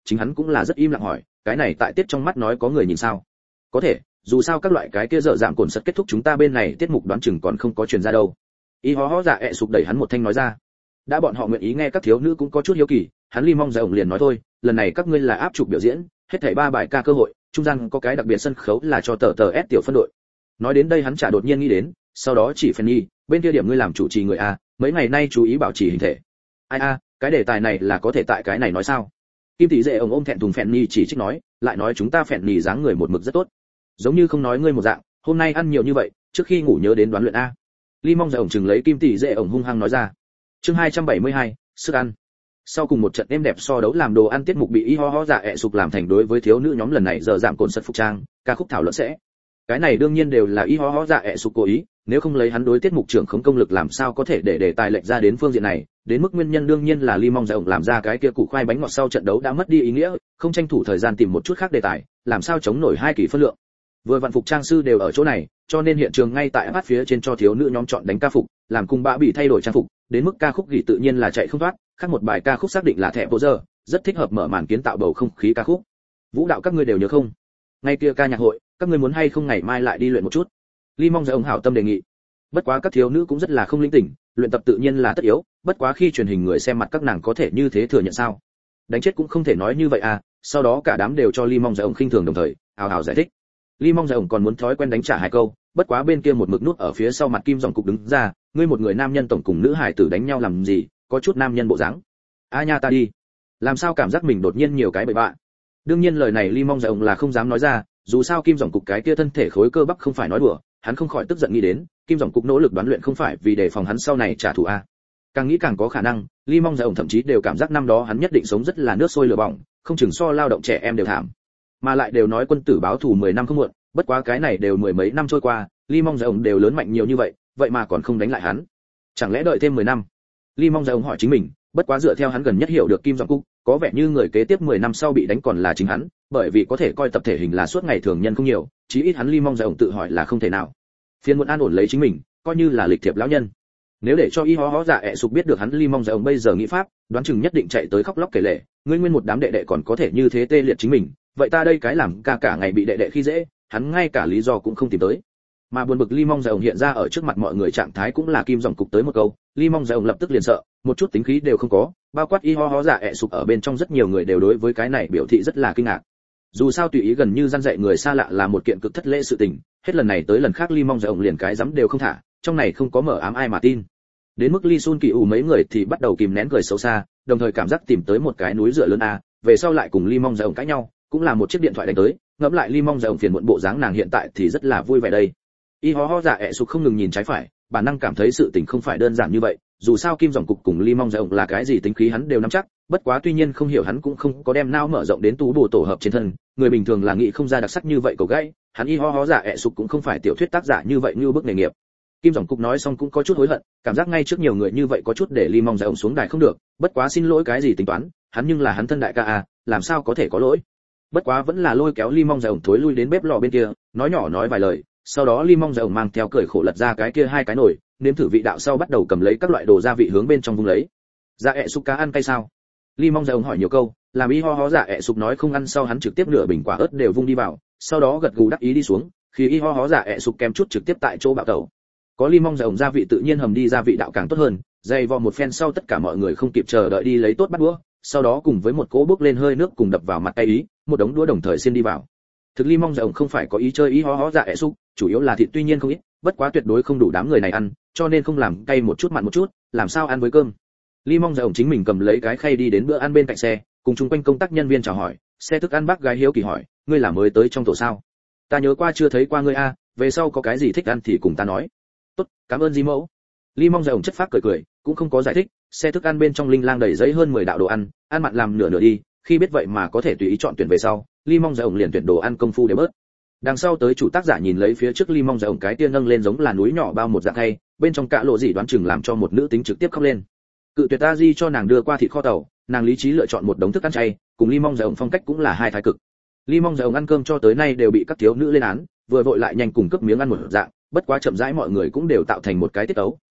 S1: chính hắn cũng là rất im lặng hỏi, cái này tại tiết trong mắt nói có người nhìn sao? Có thể, dù sao các loại cái kia dở dạng cồn sật kết thúc chúng ta bên này tiết mục đoán chừng còn không có truyền ra đâu. Y hó hó dạ ẹ sụp đẩy hắn một thanh nói ra. Đã bọn họ nguyện ý nghe các thiếu nữ cũng có chút hiếu kỳ, hắn ly mong dạ ổng liền nói thôi, lần này các ngươi là áp chụp biểu diễn, hết thảy 3 bài ca cơ hội, trung gian có cái đặc biệt sân khấu là cho tờ S tiểu phân đội. Nói đến đây hắn chả đột nhiên nghĩ đến, sau đó chỉ Fanny, bên kia điểm ngươi làm chủ trì người a, mấy ngày nay chú ý bảo trì hình thể. Ai a, cái đề tài này là có thể tại cái này nói sao? Kim tỷ dệ ổng ôm thẹn thùng Fanny chỉ trích nói, lại nói chúng ta Fanny dáng người một mực rất tốt. Giống như không nói ngươi một dạng, hôm nay ăn nhiều như vậy, trước khi ngủ nhớ đến đoán luyện a. Ly mong dạ ổng chừng lấy Kim tỷ dệ ổng hung hăng nói ra. Chương 272, sức ăn. Sau cùng một trận êm đẹp so đấu làm đồ ăn tiết mục bị y ho ho dạ ẹ sụp làm thành đối với thiếu nữ nhóm lần này giờ giảm cồn sật phục trang, ca khúc thảo luận sẽ. Cái này đương nhiên đều là y ho ho dạ ẹ sụp cố ý, nếu không lấy hắn đối tiết mục trưởng không công lực làm sao có thể để đề tài lệch ra đến phương diện này, đến mức nguyên nhân đương nhiên là Ly mong dạ ổng làm ra cái kia củ khoai bánh ngọt sau trận đấu đã mất đi ý nghĩa, không tranh thủ thời gian tìm một chút khác đề tài, làm sao chống nổi hai kỳ phân lượng. Vừa vạn phục trang sư đều ở chỗ này, cho nên hiện trường ngay tại bát phía trên cho thiếu nữ nhóm chọn đánh ca phục, làm cùng bạ bị thay đổi trang phục, đến mức ca khúc gỉ tự nhiên là chạy không thoát, khác một bài ca khúc xác định là thẻ bộ giờ, rất thích hợp mở màn kiến tạo bầu không khí ca khúc. Vũ đạo các ngươi đều nhớ không? Ngay kia ca nhạc hội, các ngươi muốn hay không ngày mai lại đi luyện một chút? Ly mong dạ ông hảo tâm đề nghị. Bất quá các thiếu nữ cũng rất là không linh tỉnh, luyện tập tự nhiên là tất yếu, bất quá khi truyền hình người xem mặt các nàng có thể như thế thừa nhận sao? Đánh chết cũng không thể nói như vậy à, sau đó cả đám đều cho Ly mong dạ ông khinh thường đồng thời, hào hào giải thích. Ly mong dạ ông còn muốn thói quen đánh trả hai câu, bất quá bên kia một mực nút ở phía sau mặt Kim Dòng cục đứng ra, ngươi một người nam nhân tổng cùng nữ hải tử đánh nhau làm gì, có chút nam nhân bộ dáng. A nha ta đi, làm sao cảm giác mình đột nhiên nhiều cái bậy bạ. Đương nhiên lời này Ly mong dạ ông là không dám nói ra, dù sao Kim Dòng cục cái kia thân thể khối cơ bắp không phải nói đùa, hắn không khỏi tức giận nghĩ đến, Kim Dòng cục nỗ lực đoán luyện không phải vì đề phòng hắn sau này trả thù a. Càng nghĩ càng có khả năng, Ly mong dạ ông thậm chí đều cảm giác năm đó hắn nhất định sống rất là nước sôi lửa bỏng, không chừng so lao động trẻ em đều thảm. Mà lại đều nói quân tử báo thù 10 năm không muộn, bất quá cái này đều mười mấy năm trôi qua, Ly mong dạ ông đều lớn mạnh nhiều như vậy, vậy mà còn không đánh lại hắn. Chẳng lẽ đợi thêm 10 năm? Ly mong dạ ông hỏi chính mình, bất quá dựa theo hắn gần nhất hiểu được Kim Dòng cục, có vẻ như người kế tiếp 10 năm sau bị đánh còn là chính hắn, bởi vì có thể coi tập thể hình là suốt ngày thường nhân không nhiều, chí ít hắn Ly mong dạ ông tự hỏi là không thể nào. Phiền muộn an ổn lấy chính mình, coi như là lịch thiệp lão nhân. Nếu để cho y ho ho dạ ẹ sụp biết được hắn Ly mong dạ ông bây giờ nghĩ pháp, đoán chừng nhất định chạy tới khóc lóc kể lể, ngươi nguyên một đám đệ đệ còn có thể như thế tê liệt chính mình, vậy ta đây cái làm ca cả ngày bị đệ đệ khi dễ, hắn ngay cả lý do cũng không tìm tới. Mà buồn bực Ly mong dạ ông hiện ra ở trước mặt mọi người trạng thái cũng là Kim Dòng cục tới một câu, Ly mong dạ ông lập tức liền sợ, một chút tính khí đều không có, bao quát y ho ho dạ ẹ sụp ở bên trong rất nhiều người đều đối với cái này biểu thị rất là kinh ngạc. Dù sao tùy ý gần như răn dạy người xa lạ là một kiện cực thất lễ sự tình, hết lần này tới lần khác Ly mong dạ ông liền cái dám đều không thả, trong này không có mở ám ai mà tin. Đến mức Ly Sun Kỳ ủ mấy người thì bắt đầu kìm nén cười xấu xa, đồng thời cảm giác tìm tới một cái núi dựa lớn a, về sau lại cùng Ly mong dạ ông cãi nhau, cũng là một chiếc điện thoại đánh tới, ngẫm lại Ly mong dạ ông phiền muộn bộ dáng nàng hiện tại thì rất là vui vẻ đây. Y ho ho dạ ẹ sụp không ngừng nhìn trái phải, bản năng cảm thấy sự tình không phải đơn giản như vậy, dù sao Kim Dòng cục cùng Ly mong dạ ông là cái gì tính khí hắn đều nắm chắc, bất quá tuy nhiên không hiểu hắn cũng không có đem não mở rộng đến tú bổ tổ hợp trên thân, người bình thường là nghĩ không ra đặc sắc như vậy cầu gãy, hắn y ho ho dạ ẹ sụp cũng không phải tiểu thuyết tác giả như vậy như bước nghề nghiệp. Kim Dòng cục nói xong cũng có chút hối hận, cảm giác ngay trước nhiều người như vậy có chút để Ly mong dạ ông xuống đài không được, bất quá xin lỗi cái gì tính toán, hắn nhưng là hắn thân đại ca à, làm sao có thể có lỗi. Bất quá vẫn là lôi kéo Ly mong dạ ông thối lui đến bếp lò bên kia, nói nhỏ nói vài lời, sau đó Ly mong dạ ông mang theo cười khổ lật ra cái kia hai cái nồi, nếm thử vị đạo sau bắt đầu cầm lấy các loại đồ gia vị hướng bên trong vung lấy. Dạ ẹ sụp cá ăn cay sao? Ly mong dạ ông hỏi nhiều câu, làm y ho ho dạ ẹ sụp nói không ăn sau hắn trực tiếp nửa bình quả ớt đều vung đi vào, sau đó gật gù đắc ý đi xuống, khi y ho ho dạ ẹ sụp kém chút trực tiếp tại chỗ bạo tẩu. Có Ly mong dạ ông gia vị tự nhiên hầm đi gia vị đạo càng tốt hơn, dày vò một phen sau tất cả mọi người không kịp chờ đợi đi lấy tốt bát đũa, sau đó cùng với một cỗ bước lên hơi nước cùng đập vào mặt cay ý, một đống đũa đồng thời xiên đi vào. Thực Ly mong dạ ông không phải có ý chơi y ho ho dạ ẹ sụp, chủ yếu là thịt tuy nhiên không ít, bất quá tuyệt đối không đủ đám người này ăn, cho nên không làm cay một chút mặn một chút, làm sao ăn với cơm. Ly mong dạ ông chính mình cầm lấy cái khay đi đến bữa ăn bên cạnh xe, cùng chung quanh công tác nhân viên chào hỏi, xe thức ăn bác gái hiếu kỳ hỏi, ngươi là mới tới trong tổ sao? Ta nhớ qua chưa thấy qua ngươi a, về sau có cái gì thích ăn thì cùng ta nói. Tốt, cảm ơn Di mẫu. Ly mong dạ ông chất phác cười cười, cũng không có giải thích, xe thức ăn bên trong linh lang đầy giấy hơn 10 đạo đồ ăn, ăn mặn làm nửa nửa đi, khi biết vậy mà có thể tùy ý chọn tuyển về sau, Ly mong dạ ông liền tuyển đồ ăn công phu để bớt. Đằng sau tới chủ tác giả nhìn lấy phía trước Ly mong dạ ông cái tiên nâng lên giống là núi nhỏ bao một dạng hay, bên trong cả lộ gì đoán chừng làm cho một nữ tính trực tiếp khóc lên. Cự tuyệt ta Di cho nàng đưa qua thịt kho tàu, nàng lý trí lựa chọn một đống thức ăn chay, cùng Ly mong dạ ông phong cách cũng là hai thái cực. Ly mong dạ ông ăn cơm cho tới nay đều bị các thiếu nữ lên án, vừa vội lại nhanh cùng cướp miếng ăn một dạng, bất quá chậm rãi mọi người cũng đều tạo thành một cái tiết tấu,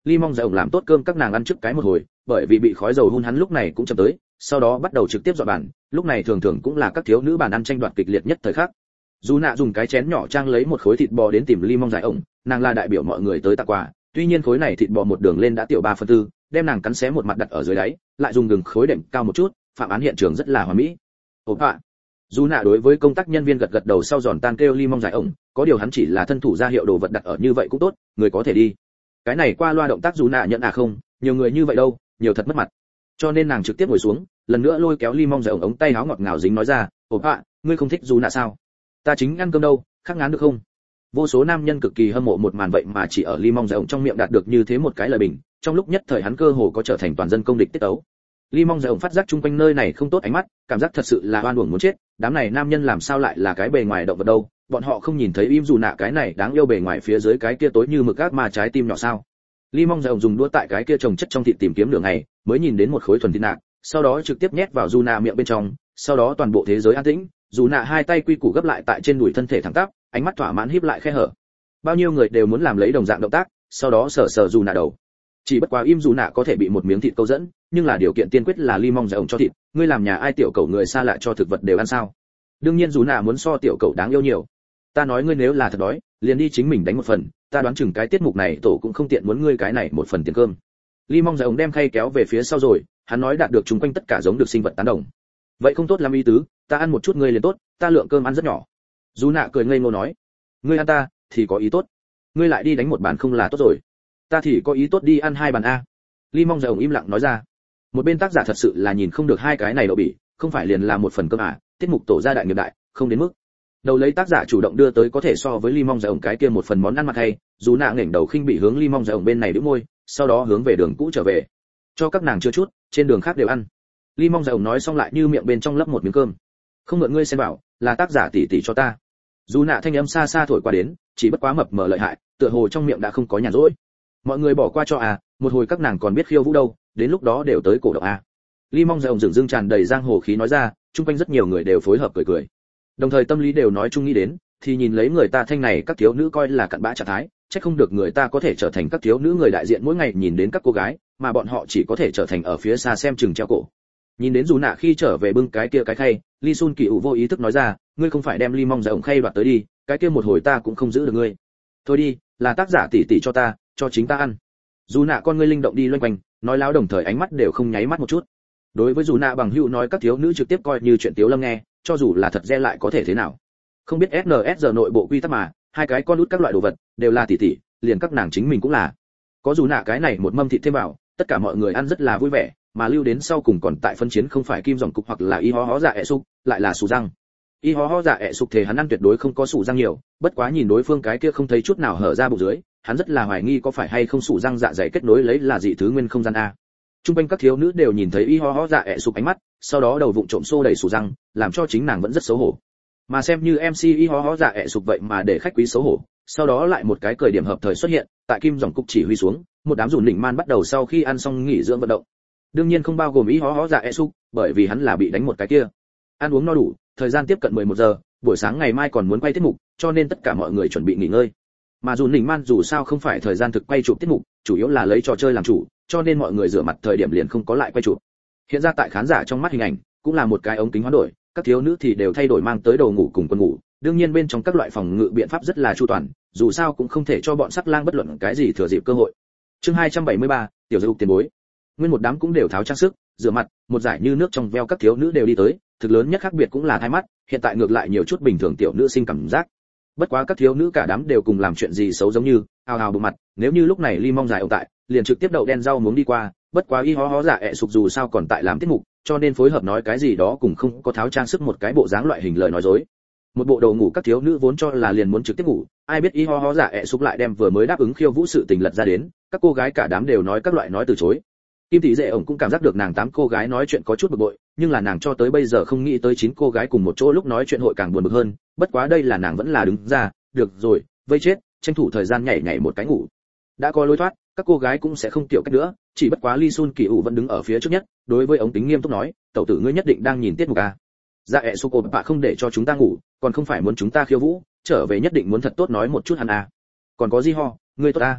S1: Ly Mong Giải ổng làm tốt cơm các nàng ăn trước cái một hồi, bởi vì bị khói dầu hun hắn lúc này cũng chậm tới, sau đó bắt đầu trực tiếp dọn bàn, lúc này thường thường cũng là các thiếu nữ bàn ăn tranh đoạt kịch liệt nhất thời khắc. Dù nạ dùng cái chén nhỏ trang lấy một khối thịt bò đến tìm Ly Mong Giải ổng, nàng là đại biểu mọi người tới tặng quà, tuy nhiên khối này thịt bò một đường lên đã tiểu 3/4, đem nàng cắn xé một mặt đặt ở dưới đáy, lại dùng gừng khối đệm cao một chút, phạm án hiện trường rất là hoàn mỹ. Ổn ạ. Dù nạ đối với công tác nhân viên gật gật đầu sau giòn tan kêu Ly Mong Giải ổng, có điều hắn chỉ là thân thủ ra hiệu đồ vật đặt ở như vậy cũng tốt, người có thể đi. Cái này qua loa động tác dù nạ nhận không, nhiều người như vậy đâu, nhiều thật mất mặt. Cho nên nàng trực tiếp ngồi xuống, lần nữa lôi kéo Ly Mong Giải ổng tay áo ngọt ngào dính nói ra, "Ổn ạ, ngươi không thích dù nạ sao? Ta chính ăn cơm đâu, khác ngán được không?" Vô số nam nhân cực kỳ hâm mộ một màn vậy mà chỉ ở Ly Mong Giải ổng trong miệng đạt được như thế một cái lời bình, trong lúc nhất thời hắn cơ hồ có trở thành toàn dân công địch tiết tấu. Ly Mong Giải ổng phát giác chung quanh nơi này không tốt ánh mắt, cảm giác thật sự là oan uổng muốn chết, đám này nam nhân làm sao lại là cái bề ngoài động vật đâu, bọn họ không nhìn thấy im dù nạ cái này đáng yêu bề ngoài phía dưới cái kia tối như mực ác ma trái tim nhỏ sao? Ly Mong Giải ổng dùng đũa tại cái kia trồng chất trong thịt tìm kiếm nửa ngày, mới nhìn đến một khối thuần thịt nạc, sau đó trực tiếp nhét vào dù nạ miệng bên trong, sau đó toàn bộ thế giới an tĩnh, dù nạ hai tay quy củ gấp lại tại trên đùi thân thể thẳng tắp, ánh mắt thỏa mãn híp lại khe hở. Bao nhiêu người đều muốn làm lấy đồng dạng động tác, sau đó sờ sờ dù nạ đầu. Chỉ bất quá im dù nạ có thể bị một miếng thịt câu dẫn, nhưng là điều kiện tiên quyết là Ly Mong Giải ổng cho thịt, ngươi làm nhà ai tiểu cẩu người xa lạ cho thực vật đều ăn sao? Đương nhiên dù nạ muốn so tiểu cẩu đáng yêu nhiều. Ta nói ngươi nếu là thật đói, liền đi chính mình đánh một phần, ta đoán chừng cái tiết mục này tổ cũng không tiện muốn ngươi cái này một phần tiền cơm. Ly Mong Giải ổng đem khay kéo về phía sau rồi, hắn nói đạt được chúng quanh tất cả giống được sinh vật tán đồng. Vậy không tốt lắm ý tứ, ta ăn một chút ngươi liền tốt, ta lượng cơm ăn rất nhỏ. Dù nạ cười ngây ngô nói, ngươi ăn ta thì có ý tốt, ngươi lại đi đánh một bàn không là tốt rồi, ta thì có ý tốt đi ăn hai bàn a. Ly Mong Giải ổng im lặng nói ra. Một bên tác giả thật sự là nhìn không được hai cái này đậu bỉ, không phải liền là một phần cơm à, tiết mục tổ ra đại nghiệp đại, không đến mức. Đầu lấy tác giả chủ động đưa tới có thể so với Ly Mong Giải ổng cái kia một phần món ăn mặt hay, dù nạ ngẩng đầu khinh bị hướng Ly Mong Giải ổng bên này đĩu môi, sau đó hướng về đường cũ trở về. Cho các nàng chưa chút, trên đường khác đều ăn. Ly Mong Giải ổng nói xong lại như miệng bên trong lấp một miếng cơm. Không mượn ngươi xem bảo, là tác giả tỉ tỉ cho ta. Dù nạ thanh âm xa xa thổi qua đến, chỉ bất quá mập mờ lợi hại, tựa hồ trong miệng đã không có nhàn rỗi. Mọi người bỏ qua cho à, một hồi các nàng còn biết khiêu vũ đâu, đến lúc đó đều tới cổ động à. Ly Mong Giải ổng dửng dưng tràn đầy giang hồ khí nói ra, chung quanh rất nhiều người đều phối hợp cười cười. Đồng thời tâm lý đều nói chung nghĩ đến, thì nhìn lấy người ta thanh này các thiếu nữ coi là cặn bã trạng thái, chắc không được người ta có thể trở thành các thiếu nữ người đại diện mỗi ngày nhìn đến các cô gái, mà bọn họ chỉ có thể trở thành ở phía xa xem chừng treo cổ. Nhìn đến dù nạ khi trở về bưng cái kia cái khay, Ly Sun Kỳ ủ vô ý thức nói ra, ngươi không phải đem Ly Mong Giải ổng khay đoạt tới đi, cái kia một hồi ta cũng không giữ được ngươi. Thôi đi, là tác giả tỉ tỉ cho ta, cho chính ta ăn. Dù nạ con ngươi linh động đi loanh quanh, nói láo đồng thời ánh mắt đều không nháy mắt một chút. Đối với dù nạ bằng hữu nói các thiếu nữ trực tiếp coi như chuyện tiếu lâm nghe, cho dù là thật re lại có thể thế nào. Không biết SNSD nội bộ quy tắc mà, hai cái con út các loại đồ vật đều là tỉ tỉ, liền các nàng chính mình cũng là. Có dù nạ cái này một mâm thịt thêm vào, tất cả mọi người ăn rất là vui vẻ, mà lưu đến sau cùng còn tại phân chiến không phải kim dòng cục hoặc là y hó hó dạ ẹ súc, lại là sù răng. Y hó hó dạ ẹ súc thì hắn ăn tuyệt đối không có sù răng nhiều, bất quá nhìn đối phương cái kia không thấy chút nào hở ra bụng dưới, hắn rất là hoài nghi có phải hay không sù răng dạ dày kết nối lấy là dị thứ nguyên không gian a. Trung quanh các thiếu nữ đều nhìn thấy y ho ho dạ ẹ sụp ánh mắt, sau đó đầu vụng trộm xô đầy sù răng, làm cho chính nàng vẫn rất xấu hổ. Mà xem như MC y ho ho dạ ẹ sụp vậy mà để khách quý xấu hổ, sau đó lại một cái cười điểm hợp thời xuất hiện, tại kim dòng cục chỉ huy xuống, một đám rủn đỉnh man bắt đầu sau khi ăn xong nghỉ dưỡng vận động. Đương nhiên không bao gồm y ho ho dạ ẹ sụp, bởi vì hắn là bị đánh một cái kia. Ăn uống no đủ, thời gian tiếp cận 11 giờ, buổi sáng ngày mai còn muốn quay tiết mục, cho nên tất cả mọi người chuẩn bị nghỉ ngơi. Mà rủn đỉnh man dù sao không phải thời gian thực quay chụp tiết mục, chủ yếu là lấy trò chơi làm chủ, cho nên mọi người rửa mặt thời điểm liền không có lại quay chụp. Hiện ra tại khán giả trong mắt hình ảnh cũng là một cái ống kính hoán đổi, các thiếu nữ thì đều thay đổi mang tới đồ ngủ cùng quần ngủ, đương nhiên bên trong các loại phòng ngự biện pháp rất là chu toàn, dù sao cũng không thể cho bọn sắc lang bất luận cái gì thừa dịp cơ hội. Chương 273, tiểu dư tiền bối. Nguyên một đám cũng đều tháo trang sức, rửa mặt, một giải như nước trong veo các thiếu nữ đều đi tới, thực lớn nhất khác biệt cũng là hai mắt, hiện tại ngược lại nhiều chút bình thường tiểu nữ sinh cảm giác. Bất quá các thiếu nữ cả đám đều cùng làm chuyện gì xấu giống như ào ào bụng mặt, nếu như lúc này Ly Mong Giải ổng tại, liền trực tiếp đậu đen rau muống đi qua, bất quá y hó hó dạ ẹ sụp dù sao còn tại làm tiết mục, cho nên phối hợp nói cái gì đó cùng không có tháo trang sức một cái bộ dáng loại hình lời nói dối. Một bộ đồ ngủ các thiếu nữ vốn cho là liền muốn trực tiếp ngủ, ai biết y hó hó dạ ẹ sụp lại đem vừa mới đáp ứng khiêu vũ sự tình lật ra đến, các cô gái cả đám đều nói các loại nói từ chối. Kim Tỷ Dệ ổng cũng cảm giác được nàng 8 cô gái nói chuyện có chút bực bội, nhưng là nàng cho tới bây giờ không nghĩ tới 9 cô gái cùng một chỗ lúc nói chuyện hội càng buồn bực hơn, bất quá đây là nàng vẫn là đứng ra, được rồi, vây chết, tranh thủ thời gian nhảy nhảy một cái ngủ. Đã có lối thoát, các cô gái cũng sẽ không tiểu cách nữa, chỉ bất quá Ly Sun Kỳ ủ vẫn đứng ở phía trước nhất, đối với ống kính nghiêm túc nói, tẩu tử ngươi nhất định đang nhìn tiết mục à? Dạ ẹ sô cô bạ không để cho chúng ta ngủ, còn không phải muốn chúng ta khiêu vũ, trở về nhất định muốn thật tốt nói một chút hắn à? Còn có Di Ho, ngươi tốt à?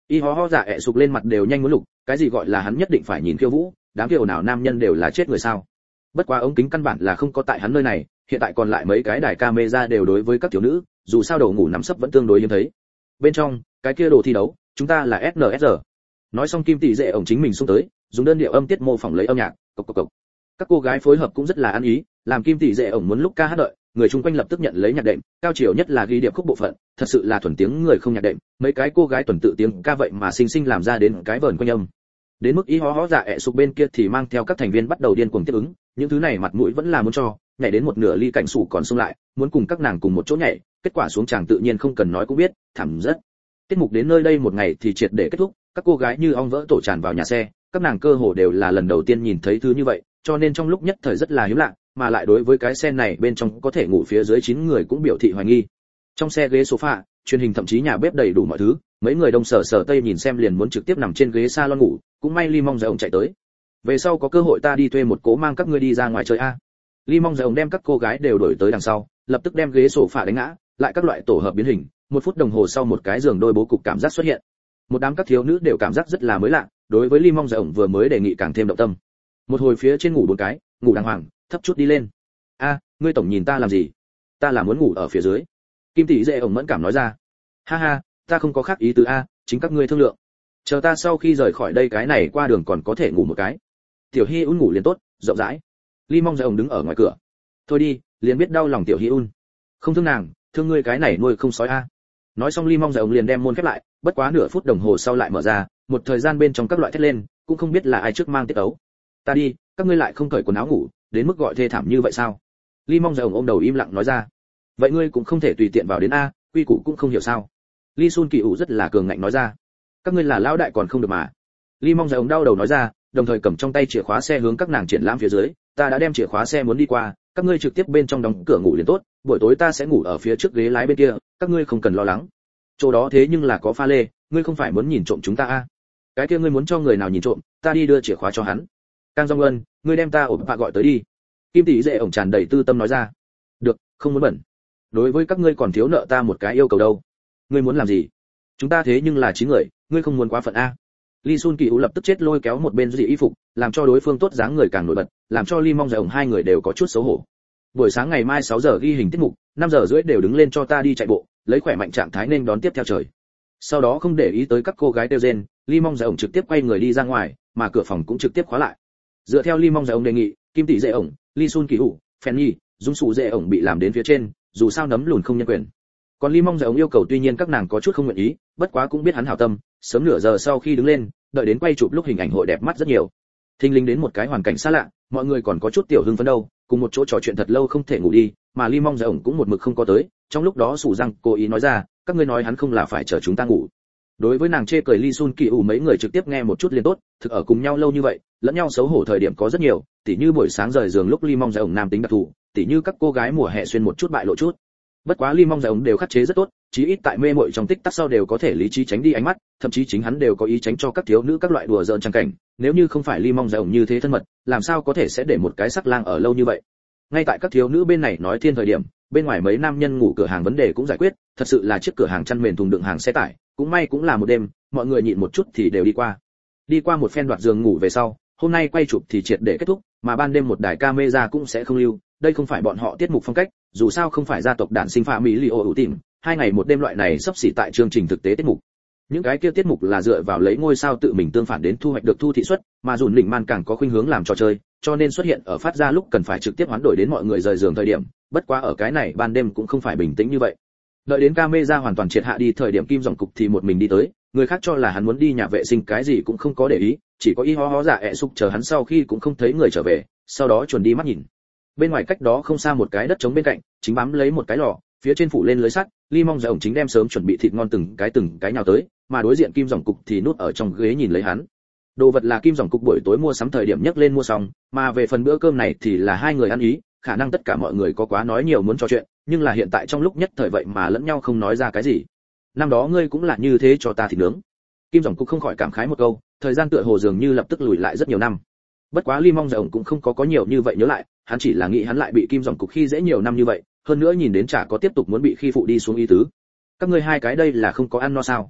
S1: Y ho ho dạ ẹ sụp lên mặt đều nhanh muốn lục, cái gì gọi là hắn nhất định phải nhìn khiêu vũ, đám kiểu nào nam nhân đều là chết người sao? Bất quá ống kính căn bản là không có tại hắn nơi này, hiện tại còn lại mấy cái đài camera đều đối với các thiếu nữ, dù sao đầu ngủ nằm sấp vẫn tương đối hiếm thấy. Bên trong, cái kia đồ thi đấu, chúng ta là SNSD. Nói xong Kim Tỷ Dệ ổng chính mình xông tới, dùng đơn điệu âm tiết mô phỏng lấy âm nhạc, cộc cộc cộc. Các cô gái phối hợp cũng rất là ăn ý, làm Kim Tỷ Dệ ổng muốn lúc ca hát đợi, người chung quanh lập tức nhận lấy nhạc đệm, cao chiều nhất là ghi điệp khúc bộ phận, thật sự là thuần tiếng người không nhạc đệm, mấy cái cô gái tuần tự tiếng ca vậy mà xinh xinh làm ra đến cái vờn quanh âm. Đến mức Y ho ho dạ ẹ sụp bên kia thì mang theo các thành viên bắt đầu điên cuồng tiếp ứng, những thứ này mặt mũi vẫn là muốn cho, nhảy đến một nửa ly cảnh sủ còn xông lại, muốn cùng các nàng cùng một chỗ nhảy, kết quả xuống chàng tự nhiên không cần nói cũng biết, thảm rất. Tiết mục đến nơi đây một ngày thì triệt để kết thúc, các cô gái như ong vỡ tổ tràn vào nhà xe, các nàng cơ hồ đều là lần đầu tiên nhìn thấy thứ như vậy, cho nên trong lúc nhất thời rất là hiếm lạ, mà lại đối với cái xe này bên trong có thể ngủ phía dưới 9 người cũng biểu thị hoài nghi. Trong xe ghế sofa, truyền hình thậm chí nhà bếp đầy đủ mọi thứ, mấy người đông sở sở tây nhìn xem liền muốn trực tiếp nằm trên ghế salon ngủ, cũng may Ly Mong Dạy ổng chạy tới. Về sau có cơ hội ta đi thuê một cố mang các ngươi đi ra ngoài chơi a. Ly Mong Dạy ổng đem các cô gái đều đuổi tới đằng sau, lập tức đem ghế sofa đánh ngã, lại các loại tổ hợp biến hình, 1 phút đồng hồ sau một cái giường đôi bố cục cảm giác xuất hiện. Một đám các thiếu nữ đều cảm giác rất là mới lạ, đối với Ly Mong Dạy ổng vừa mới đề nghị càng thêm động tâm. Một hồi phía trên ngủ 4 cái, ngủ đàng hoàng, thấp chút đi lên. A, ngươi tổng nhìn ta làm gì? Ta là muốn ngủ ở phía dưới. Kim Tỷ Dệ ổng mẫn cảm nói ra. Ha ha, ta không có khác ý tứ a, chính các ngươi thương lượng. Chờ ta sau khi rời khỏi đây cái này qua đường còn có thể ngủ một cái. Tiểu Hi Un ngủ liền tốt, rộng rãi. Ly Mong Dạy ổng đứng ở ngoài cửa. Thôi đi, liền biết đau lòng Tiểu Hi Un. Không thương nàng, thương ngươi cái này nuôi không sói a. Nói xong Ly Mong Dạy ổng liền đem môn khép lại, bất quá nửa phút đồng hồ sau lại mở ra, một thời gian bên trong các loại thét lên, cũng không biết là ai trước mang tiết ấu. Ta đi, các ngươi lại không cởi quần áo ngủ, đến mức gọi thê thảm như vậy sao? Ly Mong Dạy ổng ôm đầu im lặng nói ra. Vậy ngươi cũng không thể tùy tiện vào đến a, quy củ cũng không hiểu sao? Ly Sun Kỳ ủ rất là cường ngạnh nói ra. Các ngươi là lão đại còn không được mà. Ly Mong Dạy ổng đau đầu nói ra, đồng thời cầm trong tay chìa khóa xe hướng các nàng triển lãm phía dưới, ta đã đem chìa khóa xe muốn đi qua, các ngươi trực tiếp bên trong đóng cửa ngủ liền tốt, buổi tối ta sẽ ngủ ở phía trước ghế lái bên kia, các ngươi không cần lo lắng. Chỗ đó thế nhưng là có pha lê, ngươi không phải muốn nhìn trộm chúng ta a? Cái kia ngươi muốn cho người nào nhìn trộm, ta đi đưa chìa khóa cho hắn. Kang Jong Ân, ngươi đem ta ổn bạ gọi tới đi. Kim Tỷ Dệ ổng tràn đầy tư tâm nói ra. Được, không muốn bẩn. Đối với các ngươi còn thiếu nợ ta một cái yêu cầu đâu. Ngươi muốn làm gì? Chúng ta thế nhưng là 9 người, ngươi không muốn quá phận a. Lee Sun Kỳ lập tức chết lôi kéo một bên dị y phục, làm cho đối phương tốt dáng người càng nổi bật, làm cho Lee Mong Dạy ổng hai người đều có chút xấu hổ. Buổi sáng ngày mai 6 giờ ghi hình tiết mục, 5 giờ rưỡi đều đứng lên cho ta đi chạy bộ, lấy khỏe mạnh trạng thái nên đón tiếp theo trời. Sau đó không để ý tới các cô gái kêu rên, Lee Mong Dạy ổng trực tiếp quay người đi ra ngoài, mà cửa phòng cũng trực tiếp khóa lại. Dựa theo Lee Mong Dạy ổng đề nghị, Kim Tỷ Dệ ổng, Lee Sun Kỳ Fanny, Dung Sủ Dệ ổng bị làm đến phía trên, dù sao nấm lùn không nhân quyền. Còn Lee Mong Dạy ổng yêu cầu tuy nhiên các nàng có chút không nguyện ý, bất quá cũng biết hắn hảo tâm, sớm nửa giờ sau khi đứng lên, đợi đến quay chụp lúc hình ảnh hội đẹp mắt rất nhiều. Thinh linh đến một cái hoàn cảnh xa lạ, mọi người còn có chút tiểu hưng phấn đâu, cùng một chỗ trò chuyện thật lâu không thể ngủ đi, mà Lee Mong Dạy ổng cũng một mực không có tới, trong lúc đó Sủ Răng cố ý nói ra, các ngươi nói hắn không là phải chờ chúng ta ngủ. Đối với nàng chê cười Lee Sun Kỳ mấy người trực tiếp nghe một chút liền tốt, thực ở cùng nhau lâu như vậy, lẫn nhau xấu hổ thời điểm có rất nhiều, tỉ như buổi sáng rời giường lúc Lee Mong Dạy ổng nam tính đặc thù, tỉ như các cô gái mùa hè xuyên một chút bại lộ chút. Bất quá Lee Mong Dạy ổng đều khắc chế rất tốt, chí ít tại mê muội trong tích tắc sau đều có thể lý trí tránh đi ánh mắt, thậm chí chính hắn đều có ý tránh cho các thiếu nữ các loại đùa giỡn trang cảnh, nếu như không phải Lee Mong Dạy ổng như thế thân mật, làm sao có thể sẽ để một cái sắc lang ở lâu như vậy. Ngay tại các thiếu nữ bên này nói thiên thời điểm, bên ngoài mấy nam nhân ngủ cửa hàng vấn đề cũng giải quyết, thật sự là chiếc cửa hàng chăn mền thùng đựng hàng xe tải, cũng may cũng là một đêm, mọi người nhịn một chút thì đều đi qua. Đi qua một phen đoạt giường ngủ về sau, hôm nay quay chụp thì triệt để kết thúc, mà ban đêm một đài camera cũng sẽ không lưu, đây không phải bọn họ tiết mục phong cách, dù sao không phải gia tộc đản sinh phạm mỹ li ô ủ tìm, 2 ngày một đêm loại này sắp xỉ tại chương trình thực tế tiết mục. Những cái kia tiết mục là dựa vào lấy ngôi sao tự mình tương phản đến thu hoạch được thu thị suất, mà dùn đỉnh man càng có khuynh hướng làm trò chơi, cho nên xuất hiện ở phát ra lúc cần phải trực tiếp hoán đổi đến mọi người rời giường thời điểm, bất quá ở cái này ban đêm cũng không phải bình tĩnh như vậy. Đợi đến camera hoàn toàn triệt hạ đi thời điểm Kim Dòng Cục thì một mình đi tới, người khác cho là hắn muốn đi nhà vệ sinh cái gì cũng không có để ý, chỉ có Y ho ho dạ ẹ sụp chờ hắn sau khi cũng không thấy người trở về, sau đó chuẩn đi mắt nhìn. Bên ngoài cách đó không xa một cái đất trống bên cạnh, chính bám lấy một cái lò, phía trên phủ lên lưới sắt, Lee Mong Dạy ổng chính đem sớm chuẩn bị thịt ngon từng cái nhào tới, mà đối diện Kim Dòng Cục thì núp ở trong ghế nhìn lấy hắn. Đồ vật là Kim Dòng Cục buổi tối mua sắm thời điểm nhấc lên mua xong, mà về phần bữa cơm này thì là hai người ăn ý, khả năng tất cả mọi người có quá nói nhiều muốn trò chuyện, nhưng là hiện tại trong lúc nhất thời vậy mà lẫn nhau không nói ra cái gì. Năm đó ngươi cũng là như thế cho ta thịt nướng. Kim Dòng Cục không khỏi cảm khái một câu, thời gian tựa hồ dường như lập tức lùi lại rất nhiều năm. Bất quá Lee Mong Dạy ổng cũng không có nhiều như vậy nhớ lại, hắn chỉ là nghĩ hắn lại bị Kim Dòng Cục khi dễ nhiều năm như vậy, hơn nữa nhìn đến chả có tiếp tục muốn bị khi phụ đi xuống ý tứ. Các ngươi hai cái đây là không có ăn no sao?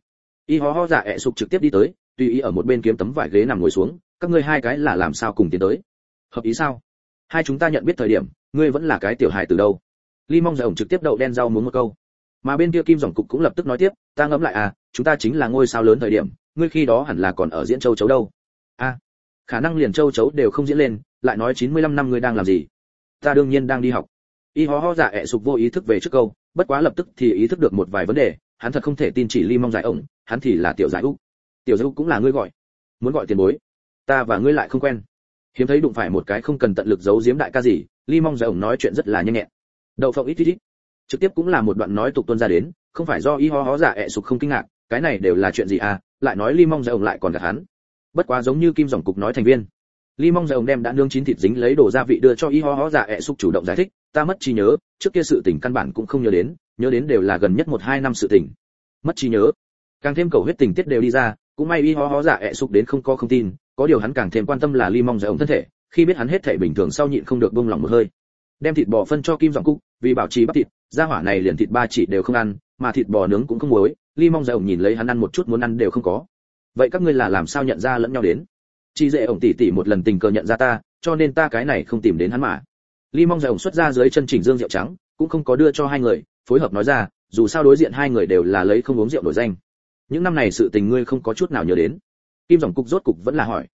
S1: Y ho ho dạ ẹ sụp trực tiếp đi tới, tùy ý ở một bên kiếm tấm vải ghế nằm ngồi xuống, các ngươi hai cái là làm sao cùng tiến tới? Hợp ý sao? Hai chúng ta nhận biết thời điểm, ngươi vẫn là cái tiểu hài từ đâu? Ly Mong Dạ ổng trực tiếp đậu đen rau muống một câu. Mà bên kia Kim Dòng Cục cũng lập tức nói tiếp, ta ngẫm lại à, chúng ta chính là ngôi sao lớn thời điểm, ngươi khi đó hẳn là còn ở diễn châu chấu đâu. A, khả năng liền châu chấu đều không diễn lên, lại nói 95 năm ngươi đang làm gì? Ta đương nhiên đang đi học. Y ho ho dạ ẹ sụp vô ý thức về trước câu, bất quá lập tức thì ý thức được một vài vấn đề, hắn thật không thể tin chỉ Ly Mong Dạ ổng, hắn thì là tiểu giải úc. Tiểu giải úc cũng là ngươi gọi? Muốn gọi tiền bối? Ta và ngươi lại không quen. Hiếm thấy đụng phải một cái không cần tận lực giấu giếm đại ca gì, Ly Mong Dạ ổng nói chuyện rất là nhanh nhẹn. Đậu phộng ít, trực tiếp cũng là một đoạn nói tục tuôn ra đến, không phải do Y ho ho dạ ẹ sụp không kinh ngạc, cái này đều là chuyện gì à, lại nói Ly Mong Dạ ổng lại còn gạt hắn. Bất quá giống như Kim Dòng Cục nói thành viên. Ly Mong Dạ ổng đem đã nướng chín thịt dính lấy đồ gia vị đưa cho Y ho ho dạ ẹ sụp chủ động giải thích, ta mất trí nhớ, trước kia sự tình căn bản cũng không nhớ đến đều là gần nhất 1-2 năm sự tình. Mất trí nhớ, càng thêm cầu huyết tình tiết đều đi ra, cũng may Y ho ho dạ ẹ sụp đến không có không tin, có điều hắn càng thêm quan tâm là Ly Mong Dạ ổng thân thể, khi biết hắn hết thể bình thường sau nhịn không được buông lòng một hơi. Đem thịt bò phân cho Kim Dòng Cục, vì bảo trì bắp thịt, gia hỏa này liền thịt ba chỉ đều không ăn, mà thịt bò nướng cũng không muối, Ly Mong Dạ ổng nhìn lấy hắn ăn một chút muốn ăn đều không có. Vậy các ngươi là làm sao nhận ra lẫn nhau đến? Chị dễ ổng tỷ một lần tình cờ nhận ra ta, cho nên ta cái này không tìm đến hắn mà. Ly Mong Dạ ổng xuất ra dưới chân chỉnh dương rượu trắng, cũng không có đưa cho hai người, phối hợp nói ra, dù sao đối diện hai người đều là lấy không uống rượu nổi danh. Những năm này sự tình ngươi không có chút nào nhớ đến. Kim Dòng Cục rốt cục vẫn là hỏi.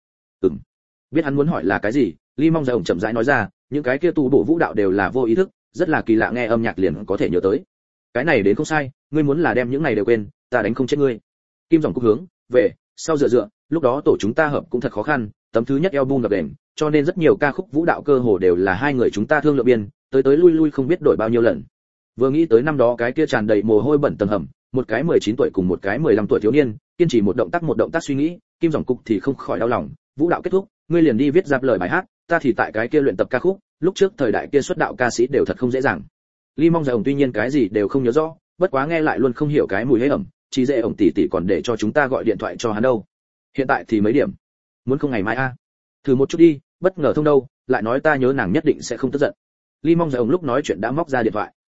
S1: Biết hắn muốn hỏi là cái gì, Ly Mong Dạ ổng chậm rãi nói ra, những cái kia tu bổ vũ đạo đều là vô ý thức, rất là kỳ lạ, nghe âm nhạc liền có thể nhớ tới. Cái này đến không sai, ngươi muốn là đem những này đều quên, ta đánh không chết ngươi. Kim Dòng Cục hướng về sau dựa, lúc đó tổ chúng ta hợp cũng thật khó khăn, tấm thứ nhất album gặp đèn, cho nên rất nhiều ca khúc vũ đạo cơ hồ đều là hai người chúng ta thương lượng biên, tới lui không biết đổi bao nhiêu lần. Vừa nghĩ tới năm đó cái kia tràn đầy mồ hôi bẩn tầng hầm, một cái 19 tuổi cùng một cái 15 tuổi thiếu niên, kiên trì một động tác suy nghĩ, Kim Dòng Cục thì không khỏi đau lòng, vũ đạo kết thúc, ngươi liền đi viết ra lời bài hát, ta thì tại cái kia luyện tập ca khúc, lúc trước thời đại kia xuất đạo ca sĩ đều thật không dễ dàng. Ly Mong Dạ ổng tuy nhiên cái gì đều không nhớ rõ, bất quá nghe lại luôn không hiểu cái mùi hế ẩm, chỉ dễ ổng tỷ còn để cho chúng ta gọi điện thoại cho hắn đâu. Hiện tại thì mấy điểm? Muốn không ngày mai a? Thử một chút đi, bất ngờ thông đâu, lại nói ta nhớ nàng nhất định sẽ không tức giận. Ly Mong Dạ ổng lúc nói chuyện đã móc ra điện thoại.